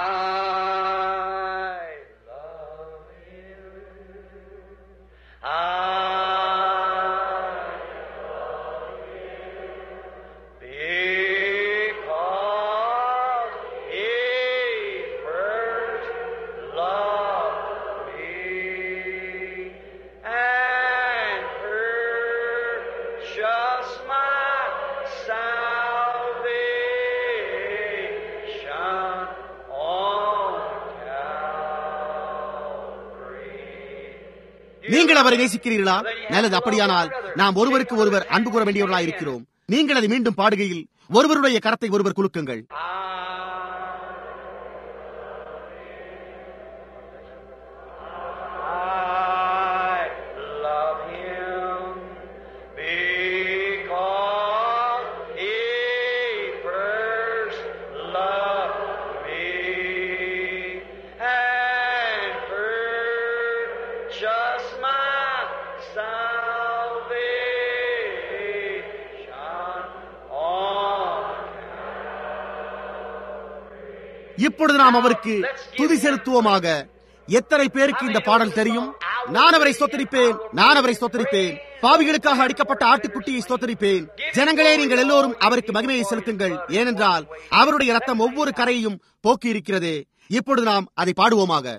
நீங்கள் அவரை நேசிக்கிறீர்களா? நல்லது. அப்படியானால் நாம் ஒருவருக்கு ஒருவர் அன்பு கூற வேண்டியவர்களாக இருக்கிறோம். நீங்கள் அதை மீண்டும் பாடுகையில் ஒருவருடைய கரத்தை ஒருவர் குலுக்குங்கள். இப்பொழுது நாம் அவருக்கு துதி செலுத்துவோமாக. எத்தனை பேருக்கு இந்த பாடல் தெரியும்? நான் அவரை ஸ்தோத்திரிப்பேன், நான் அவரை ஸ்தோத்திரிப்பேன். பாவிகளுக்காக அடிக்கப்பட்ட ஆட்டுக்குட்டியை ஸ்தோத்திரிப்பேன். ஜனங்களே, நீங்கள் எல்லோரும் அவருக்கு மகிமையை செலுத்துங்கள். ஏனென்றால் அவருடைய ரத்தம் ஒவ்வொரு கரையையும் போக்கி இருக்கிறதே. இப்பொழுது நாம் அதை பாடுவோமாக.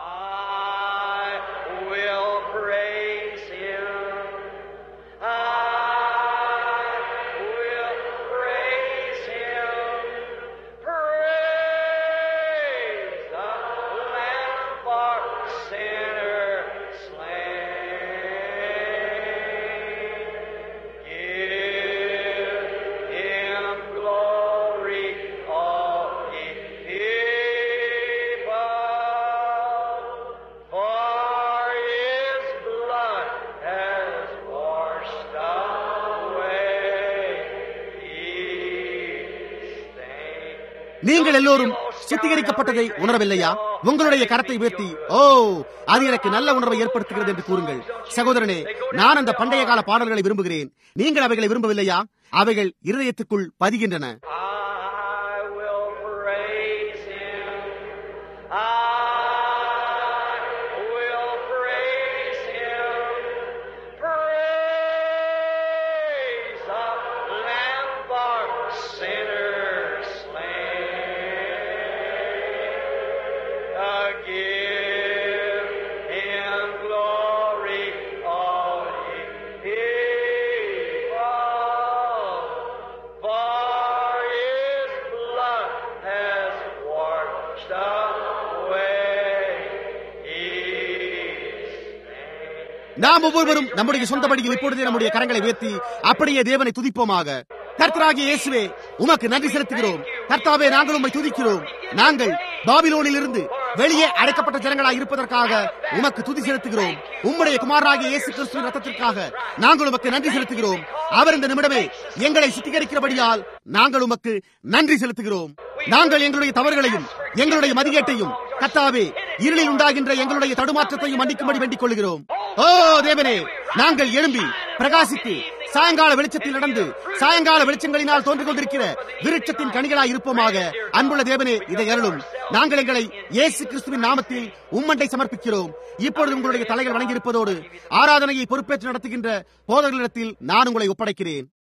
நீங்கள் எல்லோரும் சுத்திகரிக்கப்பட்டதை உணரவில்லையா? உங்களுடைய கரத்தை உயர்த்தி, ஓ, அது எனக்கு நல்ல உணர்வை ஏற்படுத்துகிறது என்று கூறுங்கள். சகோதரனே, நான் அந்த பண்டைய கால பாடல்களை விரும்புகிறேன். நீங்கள் அவைகளை விரும்பவில்லையா? அவைகள் இருதயத்துக்குள் பதிகின்றன. நாம் ஒவ்வொருவரும் நம்முடைய சொந்த படியில் இப்பொழுதே நம்முடைய கரங்களை உயர்த்தி அப்படியே தேவனை துதிப்போமாக. கர்த்தராகிய இயேசுவே, உமக்கு நன்றி செலுத்துகிறோம். கர்த்தாவே, நாங்கள் உம்மை துதிக்கிறோம். நாங்கள் பாபிலோனில் இருந்து வெளியே அடைக்கப்பட்ட ஜனங்களாய் இருப்பதற்காக உமக்கு துதி செலுத்துகிறோம். உம்முடைய குமாரனாகிய இயேசு கிறிஸ்துவின் ரத்தத்திற்காக நாங்கள் உமக்கு நன்றி செலுத்துகிறோம். அவர் இந்த நிமிடமே எங்களை சுத்திகரிக்கிறபடியால் நாங்கள் உமக்கு நன்றி செலுத்துகிறோம். நாங்கள் எங்களுடைய தவறுகளையும் எங்களுடைய மதிகேட்டையும் கர்த்தாவே, இருளில் உண்டாகின்ற எங்களுடைய தடுமாற்றத்தையும் மன்னிக்கும்படி வேண்டிக் கொள்கிறோம். ஓ தேவனே, நாங்கள் எழும்பி பிரகாசித்து சாயங்கால வெளிச்சத்தில் நடந்து சாயங்கால வெளிச்சங்களினால் தோன்றிக் கொண்டிருக்கிற விருட்சத்தின் கனிகளாய் இருப்போமாக. அன்புள்ள தேவனே, இதை அருளும். நாங்கள் எங்களை இயேசு கிறிஸ்துவின் நாமத்தில் உம்மண்டை சமர்ப்பிக்கிறோம். இப்பொழுது உங்களுடைய தலைகள் வணங்கி இருப்பதோடு ஆராதனையை பொறுப்பேற்று நடத்துகின்ற போதகர்களிடத்தில் நான் உங்களை ஒப்படைக்கிறேன்.